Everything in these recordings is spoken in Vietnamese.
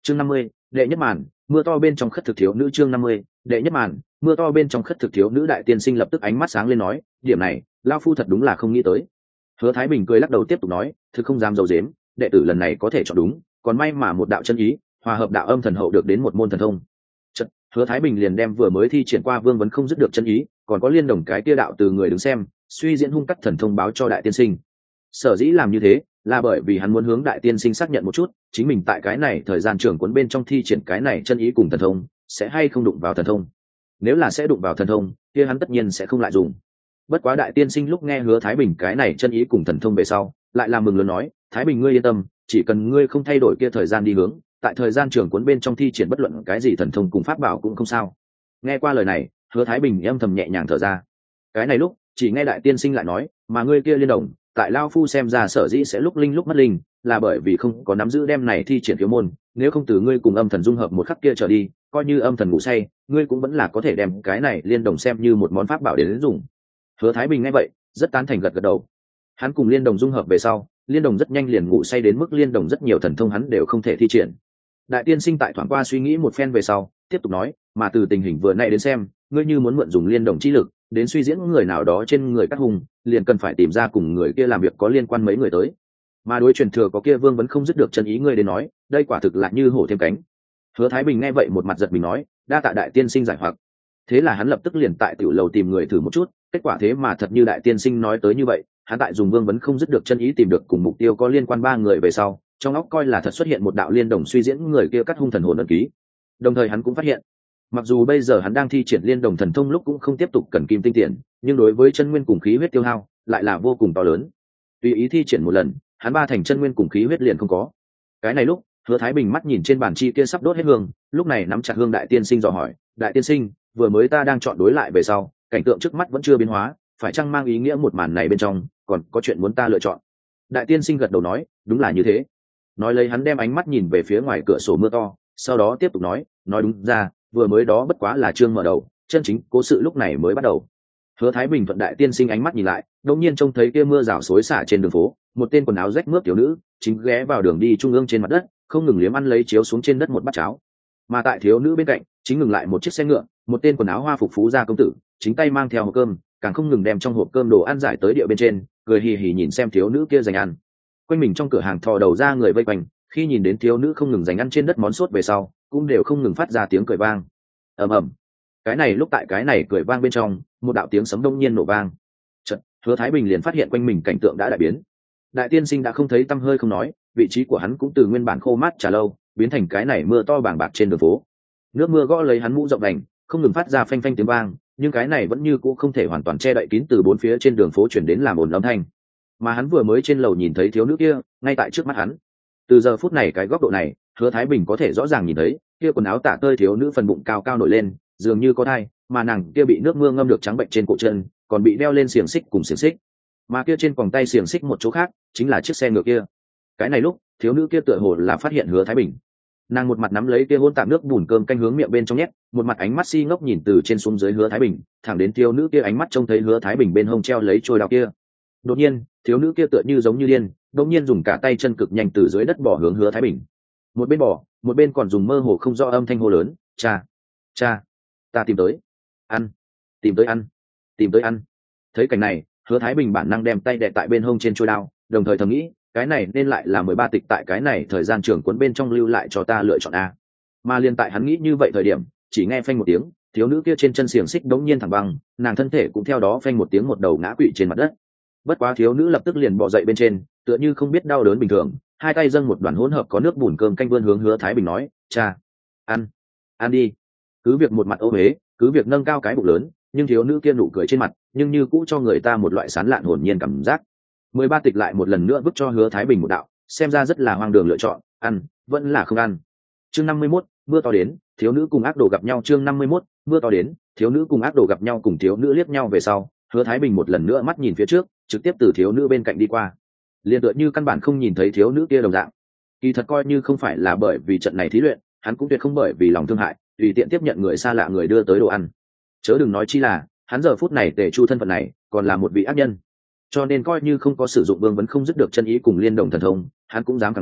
chương 50, đệ nhất màn mưa to bên trong khất thực thiếu nữ. chương 50, đệ nhất màn mưa to bên trong khất thực thiếu nữ. Đại tiên sinh lập tức ánh mắt sáng lên nói, điểm này lao phu thật đúng là không nghĩ tới. Hứa Thái Bình cười lắc đầu tiếp tục nói, thực không dám dầu dếm, đệ tử lần này có thể chọn đúng, còn may mà một đạo chân ý hòa hợp đạo âm thần hậu được đến một môn thần thông. Chật, Hứa Thái Bình liền đem vừa mới thi triển qua vương vấn không dứt được chân ý, còn có liên đồng cái kia đạo từ người đứng xem suy diễn hung cắt thần thông báo cho đại tiên sinh. Sở dĩ làm như thế là bởi vì hắn muốn hướng đại tiên sinh xác nhận một chút, chính mình tại cái này thời gian trường cuốn bên trong thi triển cái này chân ý cùng thần thông sẽ hay không đụng vào thần thông. Nếu là sẽ đụng vào thần thông, kia hắn tất nhiên sẽ không lại dùng. Bất quá đại tiên sinh lúc nghe Hứa Thái Bình cái này chân ý cùng thần thông về sau, lại làm mừng lớn nói, Thái Bình ngươi yên tâm, chỉ cần ngươi không thay đổi kia thời gian đi hướng, tại thời gian trường cuốn bên trong thi triển bất luận cái gì thần thông cùng pháp bảo cũng không sao. Nghe qua lời này, Hứa Thái Bình âm thầm nhẹ nhàng thở ra. Cái này lúc chỉ nghe đại tiên sinh lại nói, mà ngươi kia liên đồng tại lao phu xem ra sở dĩ sẽ lúc linh lúc mất linh, là bởi vì không có nắm giữ đem này thi triển thiếu môn, nếu không từ ngươi cùng âm thần dung hợp một khắc kia trở đi, coi như âm thần ngủ say, ngươi cũng vẫn là có thể đem cái này liên đồng xem như một món pháp bảo để dùng. Hứa Thái Bình nghe vậy rất tán thành gật gật đầu. Hắn cùng liên đồng dung hợp về sau, liên đồng rất nhanh liền ngủ say đến mức liên đồng rất nhiều thần thông hắn đều không thể thi triển. Đại tiên sinh tại thoáng qua suy nghĩ một phen về sau tiếp tục nói, mà từ tình hình vừa nãy đến xem, ngươi như muốn mượn dùng liên đồng chi lực đến suy diễn người nào đó trên người các hùng, liền cần phải tìm ra cùng người kia làm việc có liên quan mấy người tới. Mà đối truyền thừa có kia vương vẫn không dứt được chân ý ngươi đến nói, đây quả thực là như hổ thêm cánh. Hứa Thái Bình nghe vậy một mặt giật mình nói, đa tạ đại tiên sinh giải hoặc. Thế là hắn lập tức liền tại tiểu lầu tìm người thử một chút, kết quả thế mà thật như đại tiên sinh nói tới như vậy, hắn tại dùng vương vấn không dứt được chân ý tìm được cùng mục tiêu có liên quan ba người về sau, trong óc coi là thật xuất hiện một đạo liên đồng suy diễn người kia cắt hung thần hồn ấn ký. Đồng thời hắn cũng phát hiện, mặc dù bây giờ hắn đang thi triển liên đồng thần thông lúc cũng không tiếp tục cần kim tinh tiền, nhưng đối với chân nguyên cùng khí huyết tiêu hao lại là vô cùng to lớn. Tùy ý thi triển một lần, hắn ba thành chân nguyên cùng khí huyết liền không có. Cái này lúc Hứa Thái Bình mắt nhìn trên bàn chi kia sắp đốt hết hương, lúc này nắm chặt hương đại tiên sinh dò hỏi, đại tiên sinh, vừa mới ta đang chọn đối lại về sau, cảnh tượng trước mắt vẫn chưa biến hóa, phải chăng mang ý nghĩa một màn này bên trong còn có chuyện muốn ta lựa chọn? Đại tiên sinh gật đầu nói, đúng là như thế. Nói lấy hắn đem ánh mắt nhìn về phía ngoài cửa sổ mưa to, sau đó tiếp tục nói đúng ra, vừa mới đó bất quá là chương mở đầu, chân chính cố sự lúc này mới bắt đầu. Hứa Thái Bình thuận đại tiên sinh ánh mắt nhìn lại, đột nhiên trông thấy kia mưa rào xối xả trên đường phố, một tên quần áo rách mướp thiếu nữ chính ghé vào đường đi trung ương trên mặt đất, không ngừng liếm ăn lấy chiếu xuống trên đất một bát cháo. Mà tại thiếu nữ bên cạnh chính ngừng lại một chiếc xe ngựa, một tên quần áo hoa phục phú gia công tử chính tay mang theo hộp cơm, càng không ngừng đem trong hộp cơm đồ ăn giải tới địa bên trên, cười hì hì nhìn xem thiếu nữ kia dành ăn. Quanh mình trong cửa hàng thò đầu ra người vây quanh, khi nhìn đến thiếu nữ không ngừng dành ăn trên đất món sốt về sau, cũng đều không ngừng phát ra tiếng cười vang. Ầm ầm. Cái này lúc tại cái này cười vang bên trong, một đạo tiếng sấm đông nhiên nổ vang. Chợt, Hứa Thái Bình liền phát hiện quanh mình cảnh tượng đã đại biến. Đại tiên sinh đã không thấy tăm hơi không nói, vị trí của hắn cũng từ nguyên bản khô mát trà lâu biến thành cái này mưa to bàng bạc trên đường phố. Nước mưa gõ lấy hắn mũ rộng đành, không ngừng phát ra phanh phanh tiếng vang, nhưng cái này vẫn như cũ không thể hoàn toàn che đậy kín từ bốn phía trên đường phố chuyển đến làm ồn âm thanh. Mà hắn vừa mới trên lầu nhìn thấy thiếu nữ kia ngay tại trước mắt hắn. Từ giờ phút này cái góc độ này, Hứa Thái Bình có thể rõ ràng nhìn thấy kia quần áo tả tơi thiếu nữ phần bụng cao cao nổi lên, dường như có thai, mà nàng kia bị nước mưa ngâm được trắng bệnh trên cổ chân, còn bị đeo lên xiềng xích cùng xiềng xích. Mà kia trên quòng tay xiềng xích một chỗ khác chính là chiếc xe ngựa kia. Cái này lúc thiếu nữ kia tựa hồ là phát hiện Hứa Thái Bình, nàng một mặt nắm lấy kia hỗn tạp nước bùn cơm canh hướng miệng bên trong nhét, một mặt ánh mắt si ngốc nhìn từ trên xuống dưới Hứa Thái Bình, thẳng đến thiếu nữ kia ánh mắt trông thấy Hứa Thái Bình bên hông treo lấy trôi đao kia. Đột nhiên thiếu nữ kia tựa như giống như điên, đột nhiên dùng cả tay chân cực nhanh từ dưới đất bỏ hướng Hứa Thái Bình. Một bên bỏ, một bên còn dùng mơ hồ không rõ âm thanh hô lớn, cha, cha, ta tìm tới ăn, tìm tới ăn, tìm tới ăn. Thấy cảnh này, Hứa Thái Bình bản năng đem tay đè tại bên hông trên trôi đao, đồng thời thầm nghĩ, cái này nên lại là 13 tịch tại cái này thời gian trường cuốn bên trong lưu lại cho ta lựa chọn a. Mà liên tại hắn nghĩ như vậy thời điểm, chỉ nghe phanh một tiếng, thiếu nữ kia trên chân xiềng xích đống nhiên thẳng băng, nàng thân thể cũng theo đó phanh một tiếng một đầu ngã quỵ trên mặt đất. Bất quá thiếu nữ lập tức liền bò dậy bên trên, tựa như không biết đau đớn bình thường, hai tay dâng một đoàn hỗn hợp có nước bùn cơm canh vươn hướng Hứa Thái Bình nói, cha, ăn, ăn đi. Cứ việc một mặt ô uế, cứ việc nâng cao cái bụng lớn, nhưng thiếu nữ kia nụ cười trên mặt nhưng như cũ cho người ta một loại sán lạn hồn nhiên cảm giác. 13 tịch lại một lần nữa vứt cho Hứa Thái Bình một đạo, xem ra rất là hoang đường lựa chọn, ăn vẫn là không ăn. Chương 51, mưa to đến, thiếu nữ cùng ác đồ gặp nhau. Chương 51, mưa to đến, thiếu nữ cùng ác đồ gặp nhau. Cùng thiếu nữ liếc nhau về sau, Hứa Thái Bình một lần nữa mắt nhìn phía trước, trực tiếp từ thiếu nữ bên cạnh đi qua, liền tựa như căn bản không nhìn thấy thiếu nữ kia đồng dạng. Kỳ thật coi như không phải là bởi vì trận này thí luyện, hắn cũng tuyệt không bởi vì lòng thương hại tùy tiện tiếp nhận người xa lạ người đưa tới đồ ăn, chớ đừng nói chi là hắn giờ phút này Tề Chu thân phận này còn là một vị ác nhân. Cho nên coi như không có sử dụng vương vấn không dứt được chân ý cùng liên đồng thần thông, hắn cũng dám khẳng định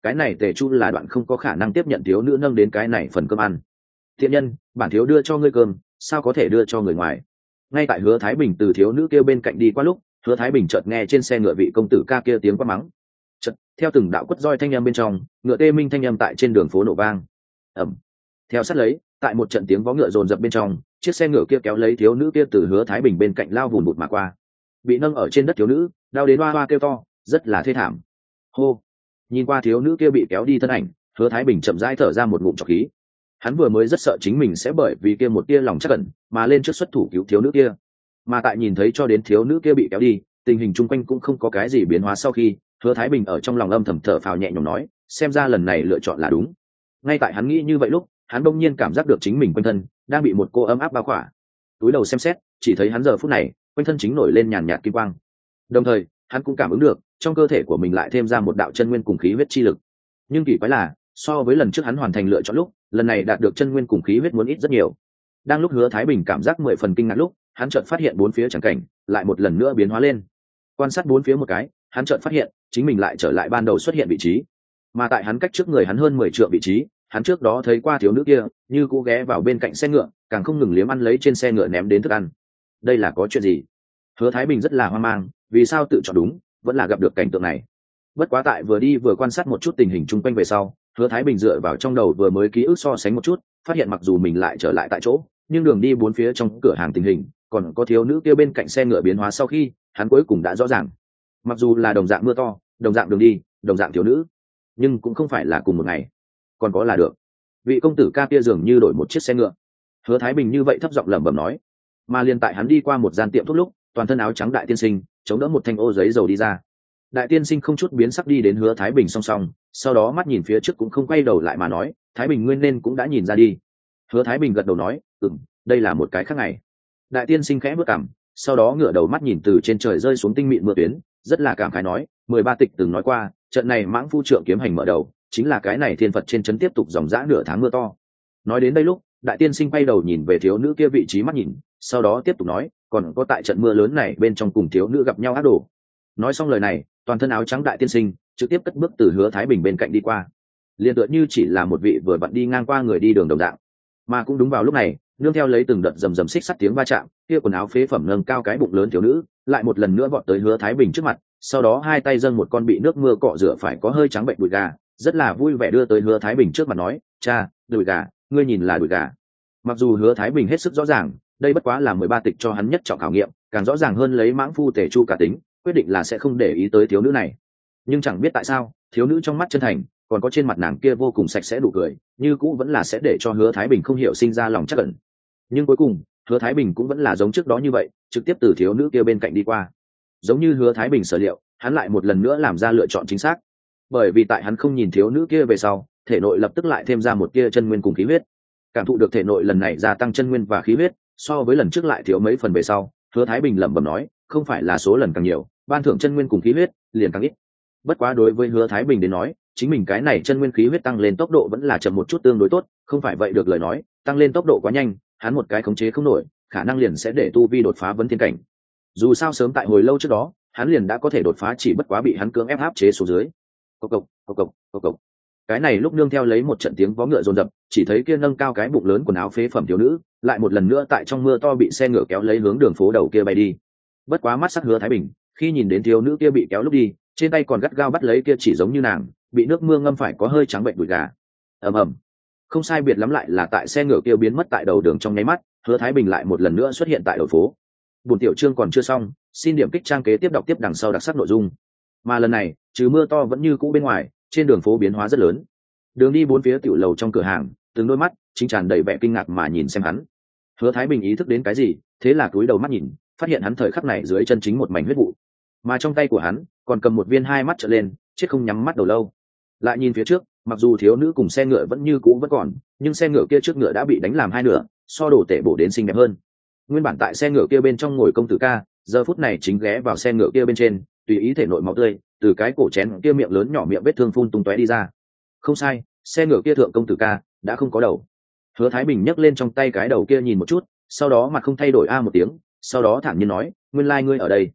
cái này tề chu là đoạn không có khả năng tiếp nhận thiếu nữ nâng đến cái này phần cơm ăn. Thiện nhân, bản thiếu đưa cho ngươi cơm, sao có thể đưa cho người ngoài? Ngay tại Hứa Thái Bình từ thiếu nữ kia bên cạnh đi qua lúc, Hứa Thái Bình chợt nghe trên xe ngựa vị công tử ca kia tiếng quát mắng. Chợt, theo từng đạo quất roi thanh âm bên trong, ngựa tê minh thanh âm tại trên đường phố nổ vang. Ầm. Theo sát lấy, tại một trận tiếng vó ngựa dồn dập bên trong, chiếc xe ngựa kia kéo lấy thiếu nữ kia từ Hứa Thái Bình bên cạnh lao vùn vụt mà qua. Bị nâng ở trên đất thiếu nữ, đau đến oa oa kêu to, rất là thê thảm. Hô. Nhìn qua thiếu nữ kia bị kéo đi thân ảnh, Hứa Thái Bình chậm rãi thở ra một ngụm trọc khí. Hắn vừa mới rất sợ chính mình sẽ bởi vì kia một tia lòng chắc ẩn mà lên trước xuất thủ cứu thiếu nữ kia, mà tại nhìn thấy cho đến thiếu nữ kia bị kéo đi, tình hình chung quanh cũng không có cái gì biến hóa sau khi, Hứa Thái Bình ở trong lòng âm thầm thở phào nhẹ nhõm nói, xem ra lần này lựa chọn là đúng. Ngay tại hắn nghĩ như vậy lúc, hắn bỗng nhiên cảm giác được chính mình quanh thân đang bị một cô ấm áp bao khỏa. Túi đầu xem xét, chỉ thấy hắn giờ phút này quanh thân chính nổi lên nhàn nhạt kim quang. Đồng thời, hắn cũng cảm ứng được trong cơ thể của mình lại thêm ra một đạo chân nguyên cùng khí huyết chi lực. Nhưng kỳ quái là, so với lần trước hắn hoàn thành lựa chọn lúc, lần này đạt được chân nguyên cùng khí huyết muốn ít rất nhiều. Đang lúc Hứa Thái Bình cảm giác 10 phần kinh ngạc lúc, hắn chợt phát hiện bốn phía chẳng cảnh lại một lần nữa biến hóa lên. Quan sát bốn phía một cái, hắn chợt phát hiện chính mình lại trở lại ban đầu xuất hiện vị trí. Mà tại hắn cách trước người hắn hơn 10 trượng vị trí, hắn trước đó thấy qua thiếu nữ kia, như cũ ghé vào bên cạnh xe ngựa, càng không ngừng liếm ăn lấy trên xe ngựa ném đến thức ăn. Đây là có chuyện gì? Hứa Thái Bình rất là hoang mang, vì sao tự chọn đúng, vẫn là gặp được cảnh tượng này. Bất quá tại vừa đi vừa quan sát một chút tình hình chung quanh về sau, Hứa Thái Bình dựa vào trong đầu vừa mới ký ức so sánh một chút, phát hiện mặc dù mình lại trở lại tại chỗ, nhưng đường đi bốn phía trong cửa hàng tình hình, còn có thiếu nữ kia bên cạnh xe ngựa biến hóa sau khi, hắn cuối cùng đã rõ ràng. Mặc dù là đồng dạng mưa to, đồng dạng đường đi, đồng dạng thiếu nữ, nhưng cũng không phải là cùng một ngày. Còn có là được. Vị công tử ca kia dường như đổi một chiếc xe ngựa. Hứa Thái Bình như vậy thấp giọng lẩm bẩm nói. Mà liền tại hắn đi qua một gian tiệm thuốc lúc, toàn thân áo trắng đại tiên sinh chống đỡ một thanh ô giấy dầu đi ra. Đại tiên sinh không chút biến sắc đi đến Hứa Thái Bình song song, sau đó mắt nhìn phía trước cũng không quay đầu lại mà nói, Thái Bình nguyên nên cũng đã nhìn ra đi. Hứa Thái Bình gật đầu nói, đây là một cái khác ngày. Đại tiên sinh khẽ bước cằm, sau đó ngửa đầu mắt nhìn từ trên trời rơi xuống tinh mịn mưa tuyến, rất là cảm khái nói, 13 tịch từng nói qua, trận này mãng phu trượng kiếm hành mở đầu, chính là cái này thiên Phật trên trấn tiếp tục dòng dã nửa tháng mưa to. Nói đến đây lúc, đại tiên sinh quay đầu nhìn về thiếu nữ kia vị trí mắt nhìn, sau đó tiếp tục nói, còn có tại trận mưa lớn này bên trong cùng thiếu nữ gặp nhau ác đồ. Nói xong lời này, toàn thân áo trắng đại tiên sinh trực tiếp cất bước từ Hứa Thái Bình bên cạnh đi qua, liền tựa như chỉ là một vị vừa vặn đi ngang qua người đi đường đồng dạng. Mà cũng đúng vào lúc này, nương theo lấy từng đợt rầm rầm xích sắt tiếng va chạm, kia quần áo phế phẩm nâng cao cái bụng lớn thiếu nữ lại một lần nữa vọt tới Hứa Thái Bình trước mặt, sau đó hai tay dâng một con bị nước mưa cọ rửa phải có hơi trắng bệnh đùi gà, rất là vui vẻ đưa tới Hứa Thái Bình trước mặt nói, cha, đùi gà, ngươi nhìn là đùi gà. Mặc dù Hứa Thái Bình hết sức rõ ràng, đây bất quá là 13 tịch cho hắn nhất trọng khảo nghiệm, càng rõ ràng hơn lấy mãng phu tể chu cả tính, quyết định là sẽ không để ý tới thiếu nữ này. Nhưng chẳng biết tại sao, thiếu nữ trong mắt chân thành, còn có trên mặt nàng kia vô cùng sạch sẽ đủ cười, như cũ vẫn là sẽ để cho Hứa Thái Bình không hiểu sinh ra lòng chắc ẩn. Nhưng cuối cùng, Hứa Thái Bình cũng vẫn là giống trước đó như vậy, trực tiếp từ thiếu nữ kia bên cạnh đi qua. Giống như Hứa Thái Bình sở liệu, hắn lại một lần nữa làm ra lựa chọn chính xác. Bởi vì tại hắn không nhìn thiếu nữ kia về sau, thể nội lập tức lại thêm ra một tia chân nguyên cùng khí huyết. Cảm thụ được thể nội lần này gia tăng chân nguyên và khí huyết, so với lần trước lại thiếu mấy phần về sau, Hứa Thái Bình lẩm bẩm nói, không phải là số lần càng nhiều, ban thưởng chân nguyên cùng khí huyết liền càng ít. Bất quá đối với Hứa Thái Bình đến nói, chính mình cái này chân nguyên khí huyết tăng lên tốc độ vẫn là chậm một chút tương đối tốt, không phải vậy được lời nói, tăng lên tốc độ quá nhanh, hắn một cái khống chế không nổi, khả năng liền sẽ để tu vi đột phá vấn thiên cảnh. Dù sao sớm tại hồi lâu trước đó, hắn liền đã có thể đột phá, chỉ bất quá bị hắn cưỡng ép áp chế xuống dưới. Cộc cộc, cộc cộc, cộc cộc. Cái này lúc nương theo lấy một trận tiếng vó ngựa dồn dập, chỉ thấy kia nâng cao cái bụng lớn quần áo phế phẩm thiếu nữ, lại một lần nữa tại trong mưa to bị xe ngựa kéo lấy hướng đường phố đầu kia bay đi. Bất quá mắt sắc Hứa Thái Bình, khi nhìn đến thiếu nữ kia bị kéo lúc đi, trên tay còn gắt gao bắt lấy kia chỉ giống như nàng, bị nước mưa ngâm phải có hơi trắng bệnh đùi gà. Ầm ầm. Không sai biệt lắm lại là tại xe ngựa kia biến mất tại đầu đường trong nháy mắt, Hứa Thái Bình lại một lần nữa xuất hiện tại đầu phố. Buổi tiểu chương còn chưa xong, xin điểm kích trang kế tiếp đọc tiếp đằng sau đặc sắc nội dung. Mà lần này, trừ mưa to vẫn như cũ bên ngoài, trên đường phố biến hóa rất lớn. Đường đi bốn phía tiểu lầu trong cửa hàng, từng đôi mắt chính tràn đầy vẻ kinh ngạc mà nhìn xem hắn. Hứa Thái Bình ý thức đến cái gì, thế là cúi đầu mắt nhìn, phát hiện hắn thời khắc này dưới chân chính một mảnh huyết vụ, mà trong tay của hắn còn cầm một viên hai mắt trợn lên, chết không nhắm mắt đầu lâu. Lại nhìn phía trước, mặc dù thiếu nữ cùng xe ngựa vẫn như cũ vẫn còn, nhưng xe ngựa kia trước ngựa đã bị đánh làm hai nửa, so đồ tể bổ đến xinh đẹp hơn. Nguyên bản tại xe ngựa kia bên trong ngồi công tử ca, giờ phút này chính ghé vào xe ngựa kia bên trên, tùy ý thể nội máu tươi từ cái cổ chén kia miệng lớn nhỏ miệng vết thương phun tung tóe đi ra. Không sai, xe ngựa kia thượng công tử ca đã không có đầu. Hứa Thái Bình nhấc lên trong tay cái đầu kia nhìn một chút, sau đó mặt không thay đổi a một tiếng, sau đó thản nhiên nói, nguyên lai ngươi ở đây.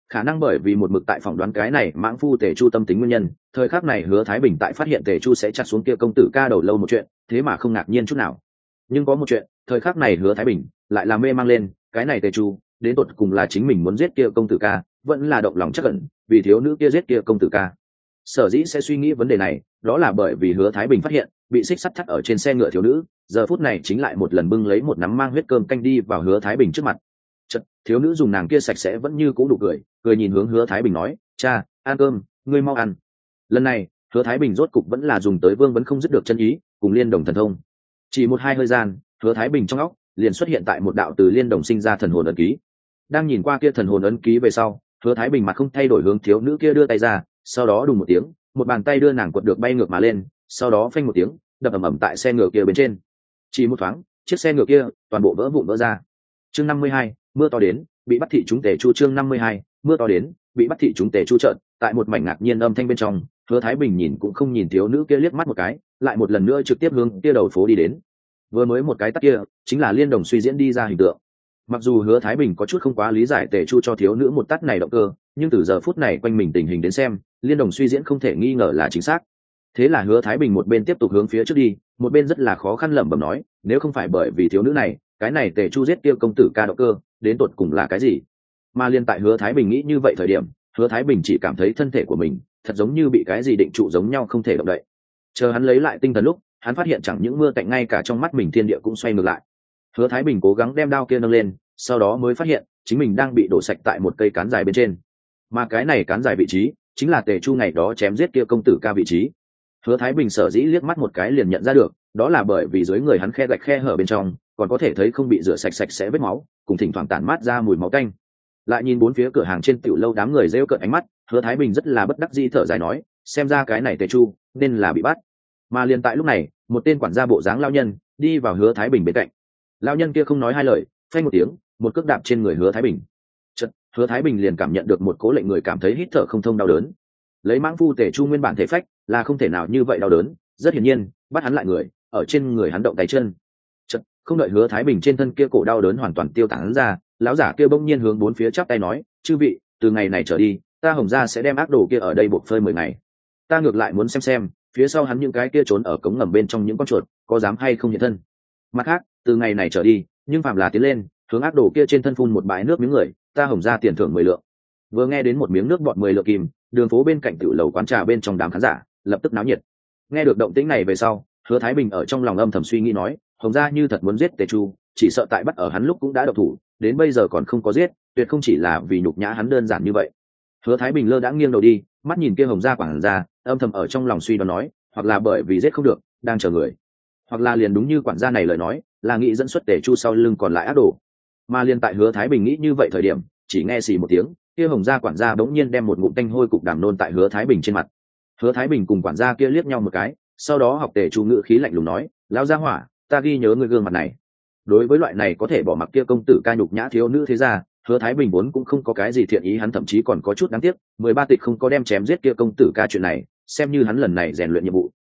khả năng bởi vì một mực tại phỏng đoán cái này mãng phu tề chu tâm tính nguyên nhân, thời khắc này Hứa Thái Bình tại phát hiện tề chu sẽ chặt xuống kia công tử ca đầu lâu một chuyện, thế mà không ngạc nhiên chút nào. Nhưng có một chuyện, thời khắc này Hứa Thái Bình lại là mê mang lên, cái này tề chu đến tột cùng là chính mình muốn giết kia công tử ca, vẫn là động lòng chắc ẩn vì thiếu nữ kia giết kia công tử ca. Sở dĩ sẽ suy nghĩ vấn đề này, đó là bởi vì Hứa Thái Bình phát hiện bị xích sắt thắt ở trên xe ngựa thiếu nữ, giờ phút này chính lại một lần bưng lấy một nắm mang huyết cơm canh đi vào Hứa Thái Bình trước mặt. Chật, thiếu nữ dùng nàng kia sạch sẽ vẫn như cũ đủ cười nhìn hướng Hứa Thái Bình nói, cha, ăn cơm, ngươi mau ăn. Lần này Hứa Thái Bình rốt cục vẫn là dùng tới vương vẫn không dứt được chân ý cùng liên đồng thần thông. Chỉ một hai hơi gian, Hứa Thái Bình trong óc liền xuất hiện tại một đạo từ liên đồng sinh ra thần hồn ấn ký. Đang nhìn qua kia thần hồn ấn ký về sau, Hứa Thái Bình mặt không thay đổi hướng thiếu nữ kia đưa tay ra, sau đó đùng một tiếng, một bàn tay đưa nàng quật được bay ngược mà lên, sau đó phanh một tiếng, đập ầm ầm tại xe ngựa kia bên trên. Chỉ một thoáng, chiếc xe ngựa kia toàn bộ vỡ vụn vỡ ra. Chương 52, mưa to đến, bị bắt thị chúng tề chu. Chương 52, mưa to đến, bị bắt thị chúng tề chu. Trợn tại một mảnh ngạc nhiên âm thanh bên trong, Hứa Thái Bình nhìn cũng không nhìn thiếu nữ kia liếc mắt một cái, lại một lần nữa trực tiếp hướng kia đầu phố đi đến. Vừa mới một cái tắt kia, chính là liên đồng suy diễn đi ra hình tượng. Mặc dù Hứa Thái Bình có chút không quá lý giải tề chu cho thiếu nữ một tắt này động cơ, nhưng từ giờ phút này quanh mình tình hình đến xem, liên đồng suy diễn không thể nghi ngờ là chính xác. Thế là Hứa Thái Bình một bên tiếp tục hướng phía trước đi, một bên rất là khó khăn lẩm bẩm nói, nếu không phải bởi vì thiếu nữ này, cái này tề chu giết kia công tử ca động cơ đến tột cùng là cái gì? Mà liên tại Hứa Thái Bình nghĩ như vậy thời điểm, Hứa Thái Bình chỉ cảm thấy thân thể của mình thật giống như bị cái gì định trụ giống nhau không thể động đậy. Chờ hắn lấy lại tinh thần lúc, hắn phát hiện chẳng những mưa cạnh ngay cả trong mắt mình thiên địa cũng xoay ngược lại. Hứa Thái Bình cố gắng đem đao kia nâng lên, sau đó mới phát hiện chính mình đang bị đổ sạch tại một cây cán dài bên trên, mà cái này cán dài vị trí chính là tề chu ngày đó chém giết kia công tử ca vị trí. Hứa Thái Bình sở dĩ liếc mắt một cái liền nhận ra được, đó là bởi vì dưới người hắn khe gạch khe hở bên trong còn có thể thấy không bị rửa sạch sạch sẽ vết máu, cùng thỉnh thoảng tản mát ra mùi máu tanh. Lại nhìn bốn phía cửa hàng trên tiểu lâu đám người rêu cợt ánh mắt, Hứa Thái Bình rất là bất đắc dĩ thở dài nói, xem ra cái này tề chu nên là bị bắt. Mà liền tại lúc này, một tên quản gia bộ dáng lao nhân đi vào Hứa Thái Bình bên cạnh. Lao nhân kia không nói hai lời, phanh một tiếng, một cước đạp trên người Hứa Thái Bình. Chợt, Hứa Thái Bình liền cảm nhận được một cố lệnh người cảm thấy hít thở không thông đau đớn. Lấy mãng phu tề chu nguyên bản thể phách là không thể nào như vậy đau đớn, rất hiển nhiên bắt hắn lại người ở trên người hắn động tay chân. Chợt, không đợi Hứa Thái Bình trên thân kia cổ đau đớn hoàn toàn tiêu tán ra, lão giả kia bỗng nhiên hướng bốn phía chắp tay nói, chư vị, từ ngày này trở đi, ta Hồng gia sẽ đem ác đồ kia ở đây buộc phơi 10 ngày. Ta ngược lại muốn xem phía sau hắn những cái kia trốn ở cống ngầm bên trong những con chuột có dám hay không hiện thân. Mặt khác, từ ngày này trở đi, nhưng phạm là tiến lên hướng ác đồ kia trên thân phun một bãi nước miếng người, ta Hồng gia tiền thưởng 10 lượng. Vừa nghe đến một miếng nước bọt 10 lượng kim, đường phố bên cạnh tiểu lầu quán trà bên trong đám khán giả lập tức náo nhiệt. Nghe được động tĩnh này về sau, Hứa Thái Bình ở trong lòng âm thầm suy nghĩ nói, Hồng gia như thật muốn giết tề chu, chỉ sợ tại bắt ở hắn lúc cũng đã động thủ, đến bây giờ còn không có giết, tuyệt không chỉ là vì nhục nhã hắn đơn giản như vậy. Hứa Thái Bình lơ đãng nghiêng đầu đi, mắt nhìn kia Hồng gia quản gia, âm thầm ở trong lòng suy đoán nói, hoặc là bởi vì giết không được, đang chờ người, hoặc là liền đúng như quản gia này lời nói, là nghĩ dẫn xuất tề chu sau lưng còn lại ác đồ. Mà liền tại Hứa Thái Bình nghĩ như vậy thời điểm, chỉ nghe xì một tiếng, kia Hồng gia quản gia bỗng nhiên đem một ngụm tanh hôi cục đàm nôn tại Hứa Thái Bình trên mặt. Hứa Thái Bình cùng quản gia kia liếc nhau một cái, sau đó học tề chu ngữ khí lạnh lùng nói, lão gia hỏa, ta ghi nhớ người gương mặt này. Đối với loại này có thể bỏ mặc kia công tử ca nhục nhã thiếu nữ thế gia, Hứa Thái Bình vốn cũng không có cái gì thiện ý, hắn thậm chí còn có chút đáng tiếc 13 tịch không có đem chém giết kia công tử ca chuyện này xem như hắn lần này rèn luyện nhiệm vụ.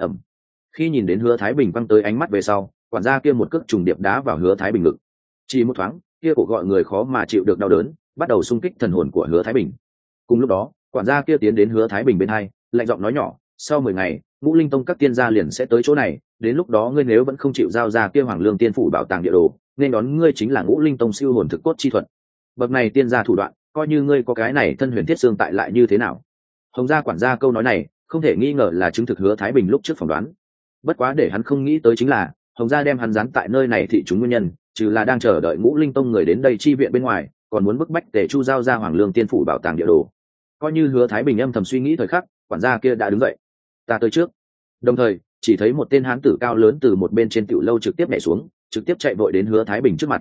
Khi nhìn đến Hứa Thái Bình quăng tới ánh mắt về sau, quản gia kia một cước trùng điệp đá vào Hứa Thái Bình ngực. Chỉ một thoáng, kia cổ gọi người khó mà chịu được đau đớn bắt đầu xung kích thần hồn của Hứa Thái Bình. Cùng lúc đó, quản gia kia tiến đến Hứa Thái Bình bên hai, lạnh giọng nói nhỏ, sau 10 ngày, Ngũ Linh Tông các tiên gia liền sẽ tới chỗ này, đến lúc đó ngươi nếu vẫn không chịu giao ra kia Hoàng Lương Tiên phủ bảo tàng địa đồ, nên đón ngươi chính là Ngũ Linh Tông siêu hồn thực cốt chi thuật. Bậc này tiên gia thủ đoạn, coi như ngươi có cái này thân huyền thiết xương tại lại như thế nào. Hồng gia quản gia câu nói này, không thể nghi ngờ là chứng thực Hứa Thái Bình lúc trước phỏng đoán. Bất quá để hắn không nghĩ tới chính là, Hồng gia đem hắn dán tại nơi này thị chúng nguyên nhân, trừ là đang chờ đợi Ngũ Linh Tông người đến đây chi viện bên ngoài, còn muốn bức bách Tề Chu giao ra Hoàng Lương Tiên phủ bảo tàng địa đồ. Coi như Hứa Thái Bình âm thầm suy nghĩ thời khắc, quản gia kia đã đứng dậy, ta tới trước. Đồng thời, chỉ thấy một tên hán tử cao lớn từ một bên trên tiểu lâu trực tiếp nhảy xuống, trực tiếp chạy vội đến Hứa Thái Bình trước mặt.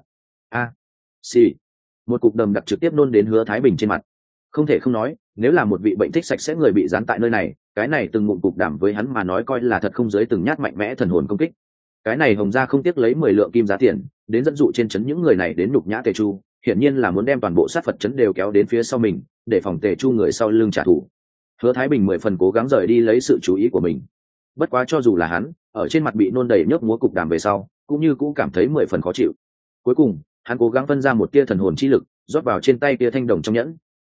Xì. Một cục đầm đặc trực tiếp nôn đến Hứa Thái Bình trên mặt. Không thể không nói, nếu là một vị bệnh thích sạch sẽ người bị dán tại nơi này, cái này từng ngụm cục đảm với hắn mà nói coi là thật không giới từng nhát mạnh mẽ thần hồn công kích. Cái này Hồng gia không tiếc lấy 10 lượng kim giá tiền, đến dẫn dụ trên trấn những người này đến nhục nhã Tề Chu, hiển nhiên là muốn đem toàn bộ sát Phật trấn đều kéo đến phía sau mình, để phòng Tề Chu người sau lưng trả thù. Hứa Thái Bình 10 phần cố gắng rời đi lấy sự chú ý của mình. Bất quá cho dù là hắn, ở trên mặt bị nôn đầy nhớp múa cục đàm về sau, cũng như cũ cảm thấy 10 phần khó chịu. Cuối cùng, hắn cố gắng phân ra một tia thần hồn chi lực, rót vào trên tay tia thanh đồng trong nhẫn.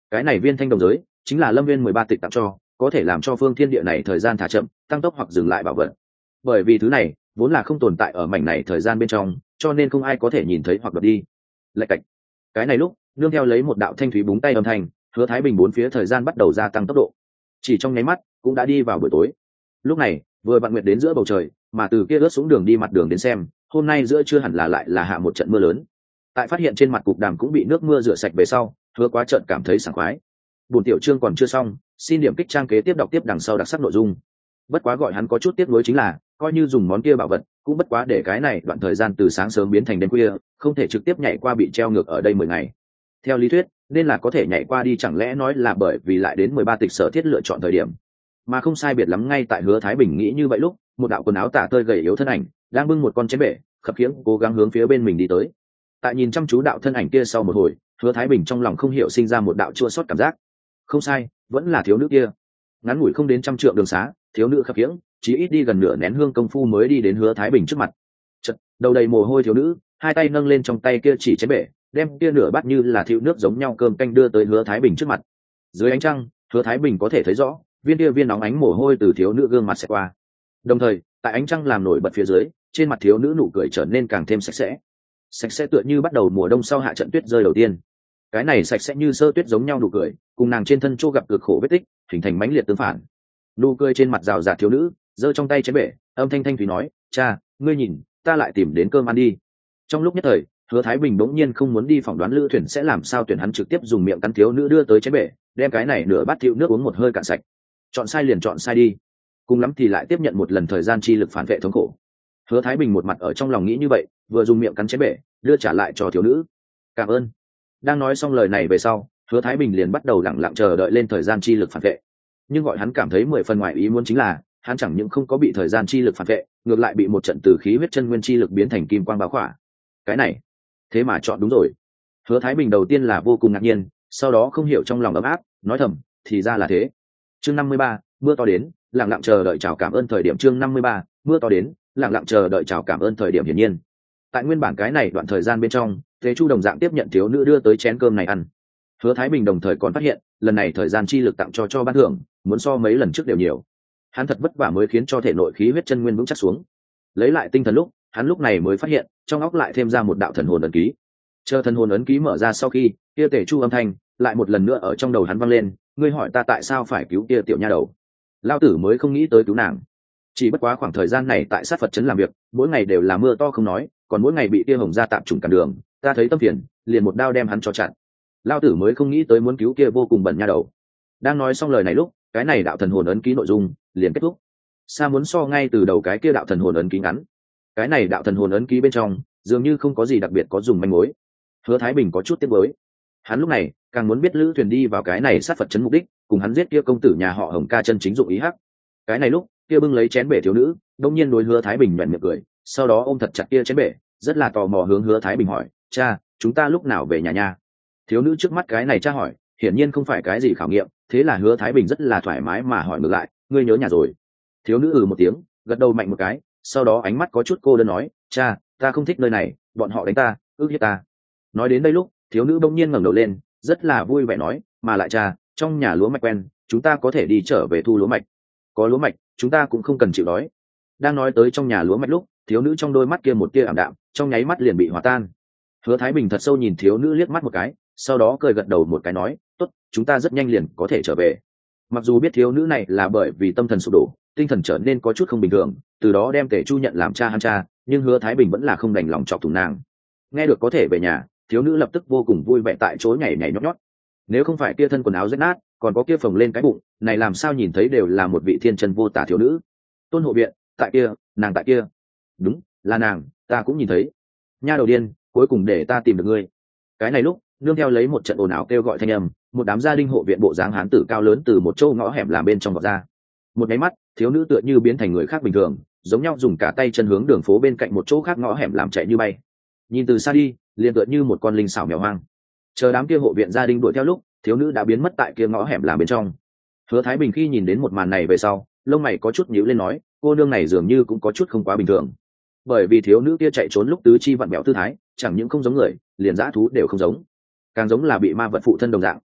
cái này viên thanh đồng giới chính là lâm viên 13 tịch tặng cho, có thể làm cho phương thiên địa này thời gian thả chậm, tăng tốc hoặc dừng lại bảo vật. Bởi vì thứ này vốn là không tồn tại ở mảnh này thời gian bên trong, cho nên không ai có thể nhìn thấy hoặc đoạt đi. Lạch cạch. Cái này lúc nương theo lấy một đạo thanh thúy búng tay âm thanh, Hứa Thái Bình bốn phía thời gian bắt đầu gia tăng tốc độ, chỉ trong nháy mắt cũng đã đi vào buổi tối. Lúc này vừa vặn nguyệt đến giữa bầu trời, mà từ kia ướt xuống đường đi mặt đường đến xem, hôm nay giữa trưa hẳn là lại là hạ một trận mưa lớn. Tại phát hiện trên mặt cục đàm cũng bị nước mưa rửa sạch về sau, Hứa Quá trận cảm thấy sảng khoái. Buổi tiểu chương còn chưa xong, xin điểm kích trang kế tiếp đọc tiếp đằng sau đặc sắc nội dung. Bất quá gọi hắn có chút tiếc nuối chính là, coi như dùng món kia bảo vật, cũng bất quá để cái này đoạn thời gian từ sáng sớm biến thành đêm khuya, không thể trực tiếp nhảy qua bị treo ngược ở đây 10 ngày. Theo lý thuyết, nên là có thể nhảy qua đi, chẳng lẽ nói là bởi vì lại đến 13 tịch sở thiết lựa chọn thời điểm. Mà không sai biệt lắm, ngay tại Hứa Thái Bình nghĩ như vậy lúc, một đạo quần áo tả tơi gầy yếu thân ảnh, đang bưng một con chén bể, khập khiễng cố gắng hướng phía bên mình đi tới. Tại nhìn chăm chú đạo thân ảnh kia sau một hồi, Hứa Thái Bình trong lòng không hiểu sinh ra một đạo chua xót cảm giác. Không sai, vẫn là thiếu nữ kia. Ngắn ngủi không đến 100 trượng đường xá, thiếu nữ khập khiễng, chỉ ít đi gần nửa nén hương công phu mới đi đến Hứa Thái Bình trước mặt. Chợt, đầu đầy mồ hôi thiếu nữ, hai tay nâng lên trong tay kia chỉ chén bể, đem kia nửa bát như là thiêu nước giống nhau cơm canh đưa tới Hứa Thái Bình trước mặt. Dưới ánh trăng, Hứa Thái Bình có thể thấy rõ, viên nóng ánh mồ hôi từ thiếu nữ gương mặt xẹt qua. Đồng thời, tại ánh trăng làm nổi bật phía dưới, trên mặt thiếu nữ nụ cười trở nên càng thêm sạch sẽ. Sạch sẽ tựa như bắt đầu mùa đông sau hạ trận tuyết rơi đầu tiên. Cái này sạch sẽ như sơ tuyết giống nhau nụ cười, cùng nàng trên thân chỗ gặp cực khổ vết tích, hình thành mãnh liệt tương phản. Nụ cười trên mặt rào rạt thiếu nữ, giơ trong tay chén bể, âm thanh thanh thúy nói, cha, ngươi nhìn, ta lại tìm đến cơm ăn đi. Trong lúc nhất thời, Hứa Thái Bình bỗng nhiên không muốn đi phỏng đoán Lữ Thuyền sẽ làm sao tuyển, hắn trực tiếp dùng miệng cắn thiếu nữ đưa tới chén bể, đem cái này nửa bát thiêu nước uống một hơi cạn sạch. Chọn sai liền chọn sai đi, cùng lắm thì lại tiếp nhận một lần thời gian chi lực phản vệ thống khổ. Hứa Thái Bình một mặt ở trong lòng nghĩ như vậy, vừa dùng miệng cắn chén bể, đưa trả lại cho thiếu nữ. Cảm ơn. Đang nói xong lời này về sau, Hứa Thái Bình liền bắt đầu lặng lặng chờ đợi lên thời gian chi lực phản vệ. Nhưng gọi hắn cảm thấy 10 phần ngoài ý muốn chính là, hắn chẳng những không có bị thời gian chi lực phản vệ, ngược lại bị một trận từ khí huyết chân nguyên chi lực biến thành kim quang bao khỏa. Cái này, thế mà chọn đúng rồi. Hứa Thái Bình đầu tiên là vô cùng ngạc nhiên, sau đó không hiểu trong lòng ấm áp, nói thầm, thì ra là thế. Chương 53, mưa to đến, lặng lặng chờ đợi chào cảm ơn thời điểm. Chương 53, mưa to đến, lặng lặng chờ đợi chào cảm ơn thời điểm. Hiển nhiên, tại nguyên bản cái này đoạn thời gian bên trong, Thế Chu đồng dạng tiếp nhận thiếu nữ đưa tới chén cơm này ăn. Hứa Thái Bình đồng thời còn phát hiện, lần này thời gian chi lực tặng cho ban thưởng, muốn so mấy lần trước đều nhiều. Hắn thật vất vả mới khiến cho thể nội khí huyết chân nguyên vững chắc xuống. Lấy lại tinh thần lúc, hắn lúc này mới phát hiện, trong óc lại thêm ra một đạo thần hồn ấn ký. Chờ thần hồn ấn ký mở ra sau khi, kia Tề Chu âm thanh lại một lần nữa ở trong đầu hắn vang lên, ngươi hỏi ta tại sao phải cứu kia tiểu nha đầu? Lao tử mới không nghĩ tới cứu nàng. Chỉ bất quá khoảng thời gian này tại sát Phật trấn làm việc, mỗi ngày đều là mưa to không nói, còn mỗi ngày bị kia hồng gia tạm trùng cản đường, ta thấy tâm phiền, liền một đao đem hắn cho chặn. Lao tử mới không nghĩ tới muốn cứu kia vô cùng bẩn nha đầu. Đang nói xong lời này lúc, cái này đạo thần hồn ấn ký nội dung liền kết thúc. Sa muốn so ngay từ đầu cái kia đạo thần hồn ấn ký ngắn. Cái này đạo thần hồn ấn ký bên trong dường như không có gì đặc biệt có dùng manh mối. Hứa Thái Bình có chút tiếc nuối. Hắn lúc này càng muốn biết Lữ Thuyền đi vào cái này sát Phật trấn mục đích, cùng hắn giết kia công tử nhà họ Hồng ca chân chính dụng ý hắc. Cái này lúc, kia bưng lấy chén bể thiếu nữ, đột nhiên đối Hứa Thái Bình nhếch miệng cười, sau đó ôm thật chặt kia chén bể, rất là tò mò hướng Hứa Thái Bình hỏi, "Cha, chúng ta lúc nào về nhà nha?" Thiếu nữ trước mắt cái này tra hỏi, hiển nhiên không phải cái gì khảo nghiệm, thế là Hứa Thái Bình rất là thoải mái mà hỏi ngược lại, "Ngươi nhớ nhà rồi?" Thiếu nữ một tiếng, gật đầu mạnh một cái, sau đó ánh mắt có chút cô đơn nói, "Cha, ta không thích nơi này, bọn họ đánh ta, ức hiếp ta." Nói đến đây lúc, thiếu nữ bỗng nhiên ngẩng đầu lên, rất là vui vẻ nói, "Mà lại cha, trong nhà lúa mạch quen, chúng ta có thể đi trở về thu lúa mạch. Có lúa mạch, chúng ta cũng không cần chịu đói." Đang nói tới trong nhà lúa mạch lúc, thiếu nữ trong đôi mắt kia một tia ảm đạm, trong nháy mắt liền bị hòa tan. Hứa Thái Bình thật sâu nhìn thiếu nữ liếc mắt một cái, sau đó cười gật đầu một cái nói, "Tốt, chúng ta rất nhanh liền có thể trở về." Mặc dù biết thiếu nữ này là bởi vì tâm thần sụp đổ, tinh thần trở nên có chút không bình thường, từ đó đem Tề Chu nhận làm cha hắn cha, nhưng Hứa Thái Bình vẫn là không đành lòng chọc thủng nàng. Nghe được có thể về nhà, thiếu nữ lập tức vô cùng vui vẻ tại chỗ nhảy nhảy nhót nhót. Nếu không phải kia thân quần áo rách nát, còn có kia phồng lên cái bụng, này làm sao nhìn thấy đều là một vị thiên chân vô tả thiếu nữ. Tôn hộ viện, tại kia, nàng tại kia. Đúng, là nàng, ta cũng nhìn thấy. Nha đầu điên, cuối cùng để ta tìm được ngươi. Cái này lúc, nương theo lấy một trận ồn ào kêu gọi thanh âm, một đám gia đình hộ viện bộ dáng hán tử cao lớn từ một châu ngõ hẻm làm bên trong vọt ra. Một cái mắt, thiếu nữ tựa như biến thành người khác bình thường, giống nhau dùng cả tay chân hướng đường phố bên cạnh một chỗ khác ngõ hẻm làm chạy như bay. Nhìn từ xa đi, liền tựa như một con linh xảo mèo hoang. Chờ đám kia hộ viện gia đình đuổi theo lúc, thiếu nữ đã biến mất tại kia ngõ hẻm làm bên trong. Hứa Thái Bình khi nhìn đến một màn này về sau, lông mày có chút nhíu lên nói, cô nương này dường như cũng có chút không quá bình thường. Bởi vì thiếu nữ kia chạy trốn lúc tứ chi vặn bẹo tư thái, chẳng những không giống người, liền dã thú đều không giống, càng giống là bị ma vật phụ thân đồng dạng.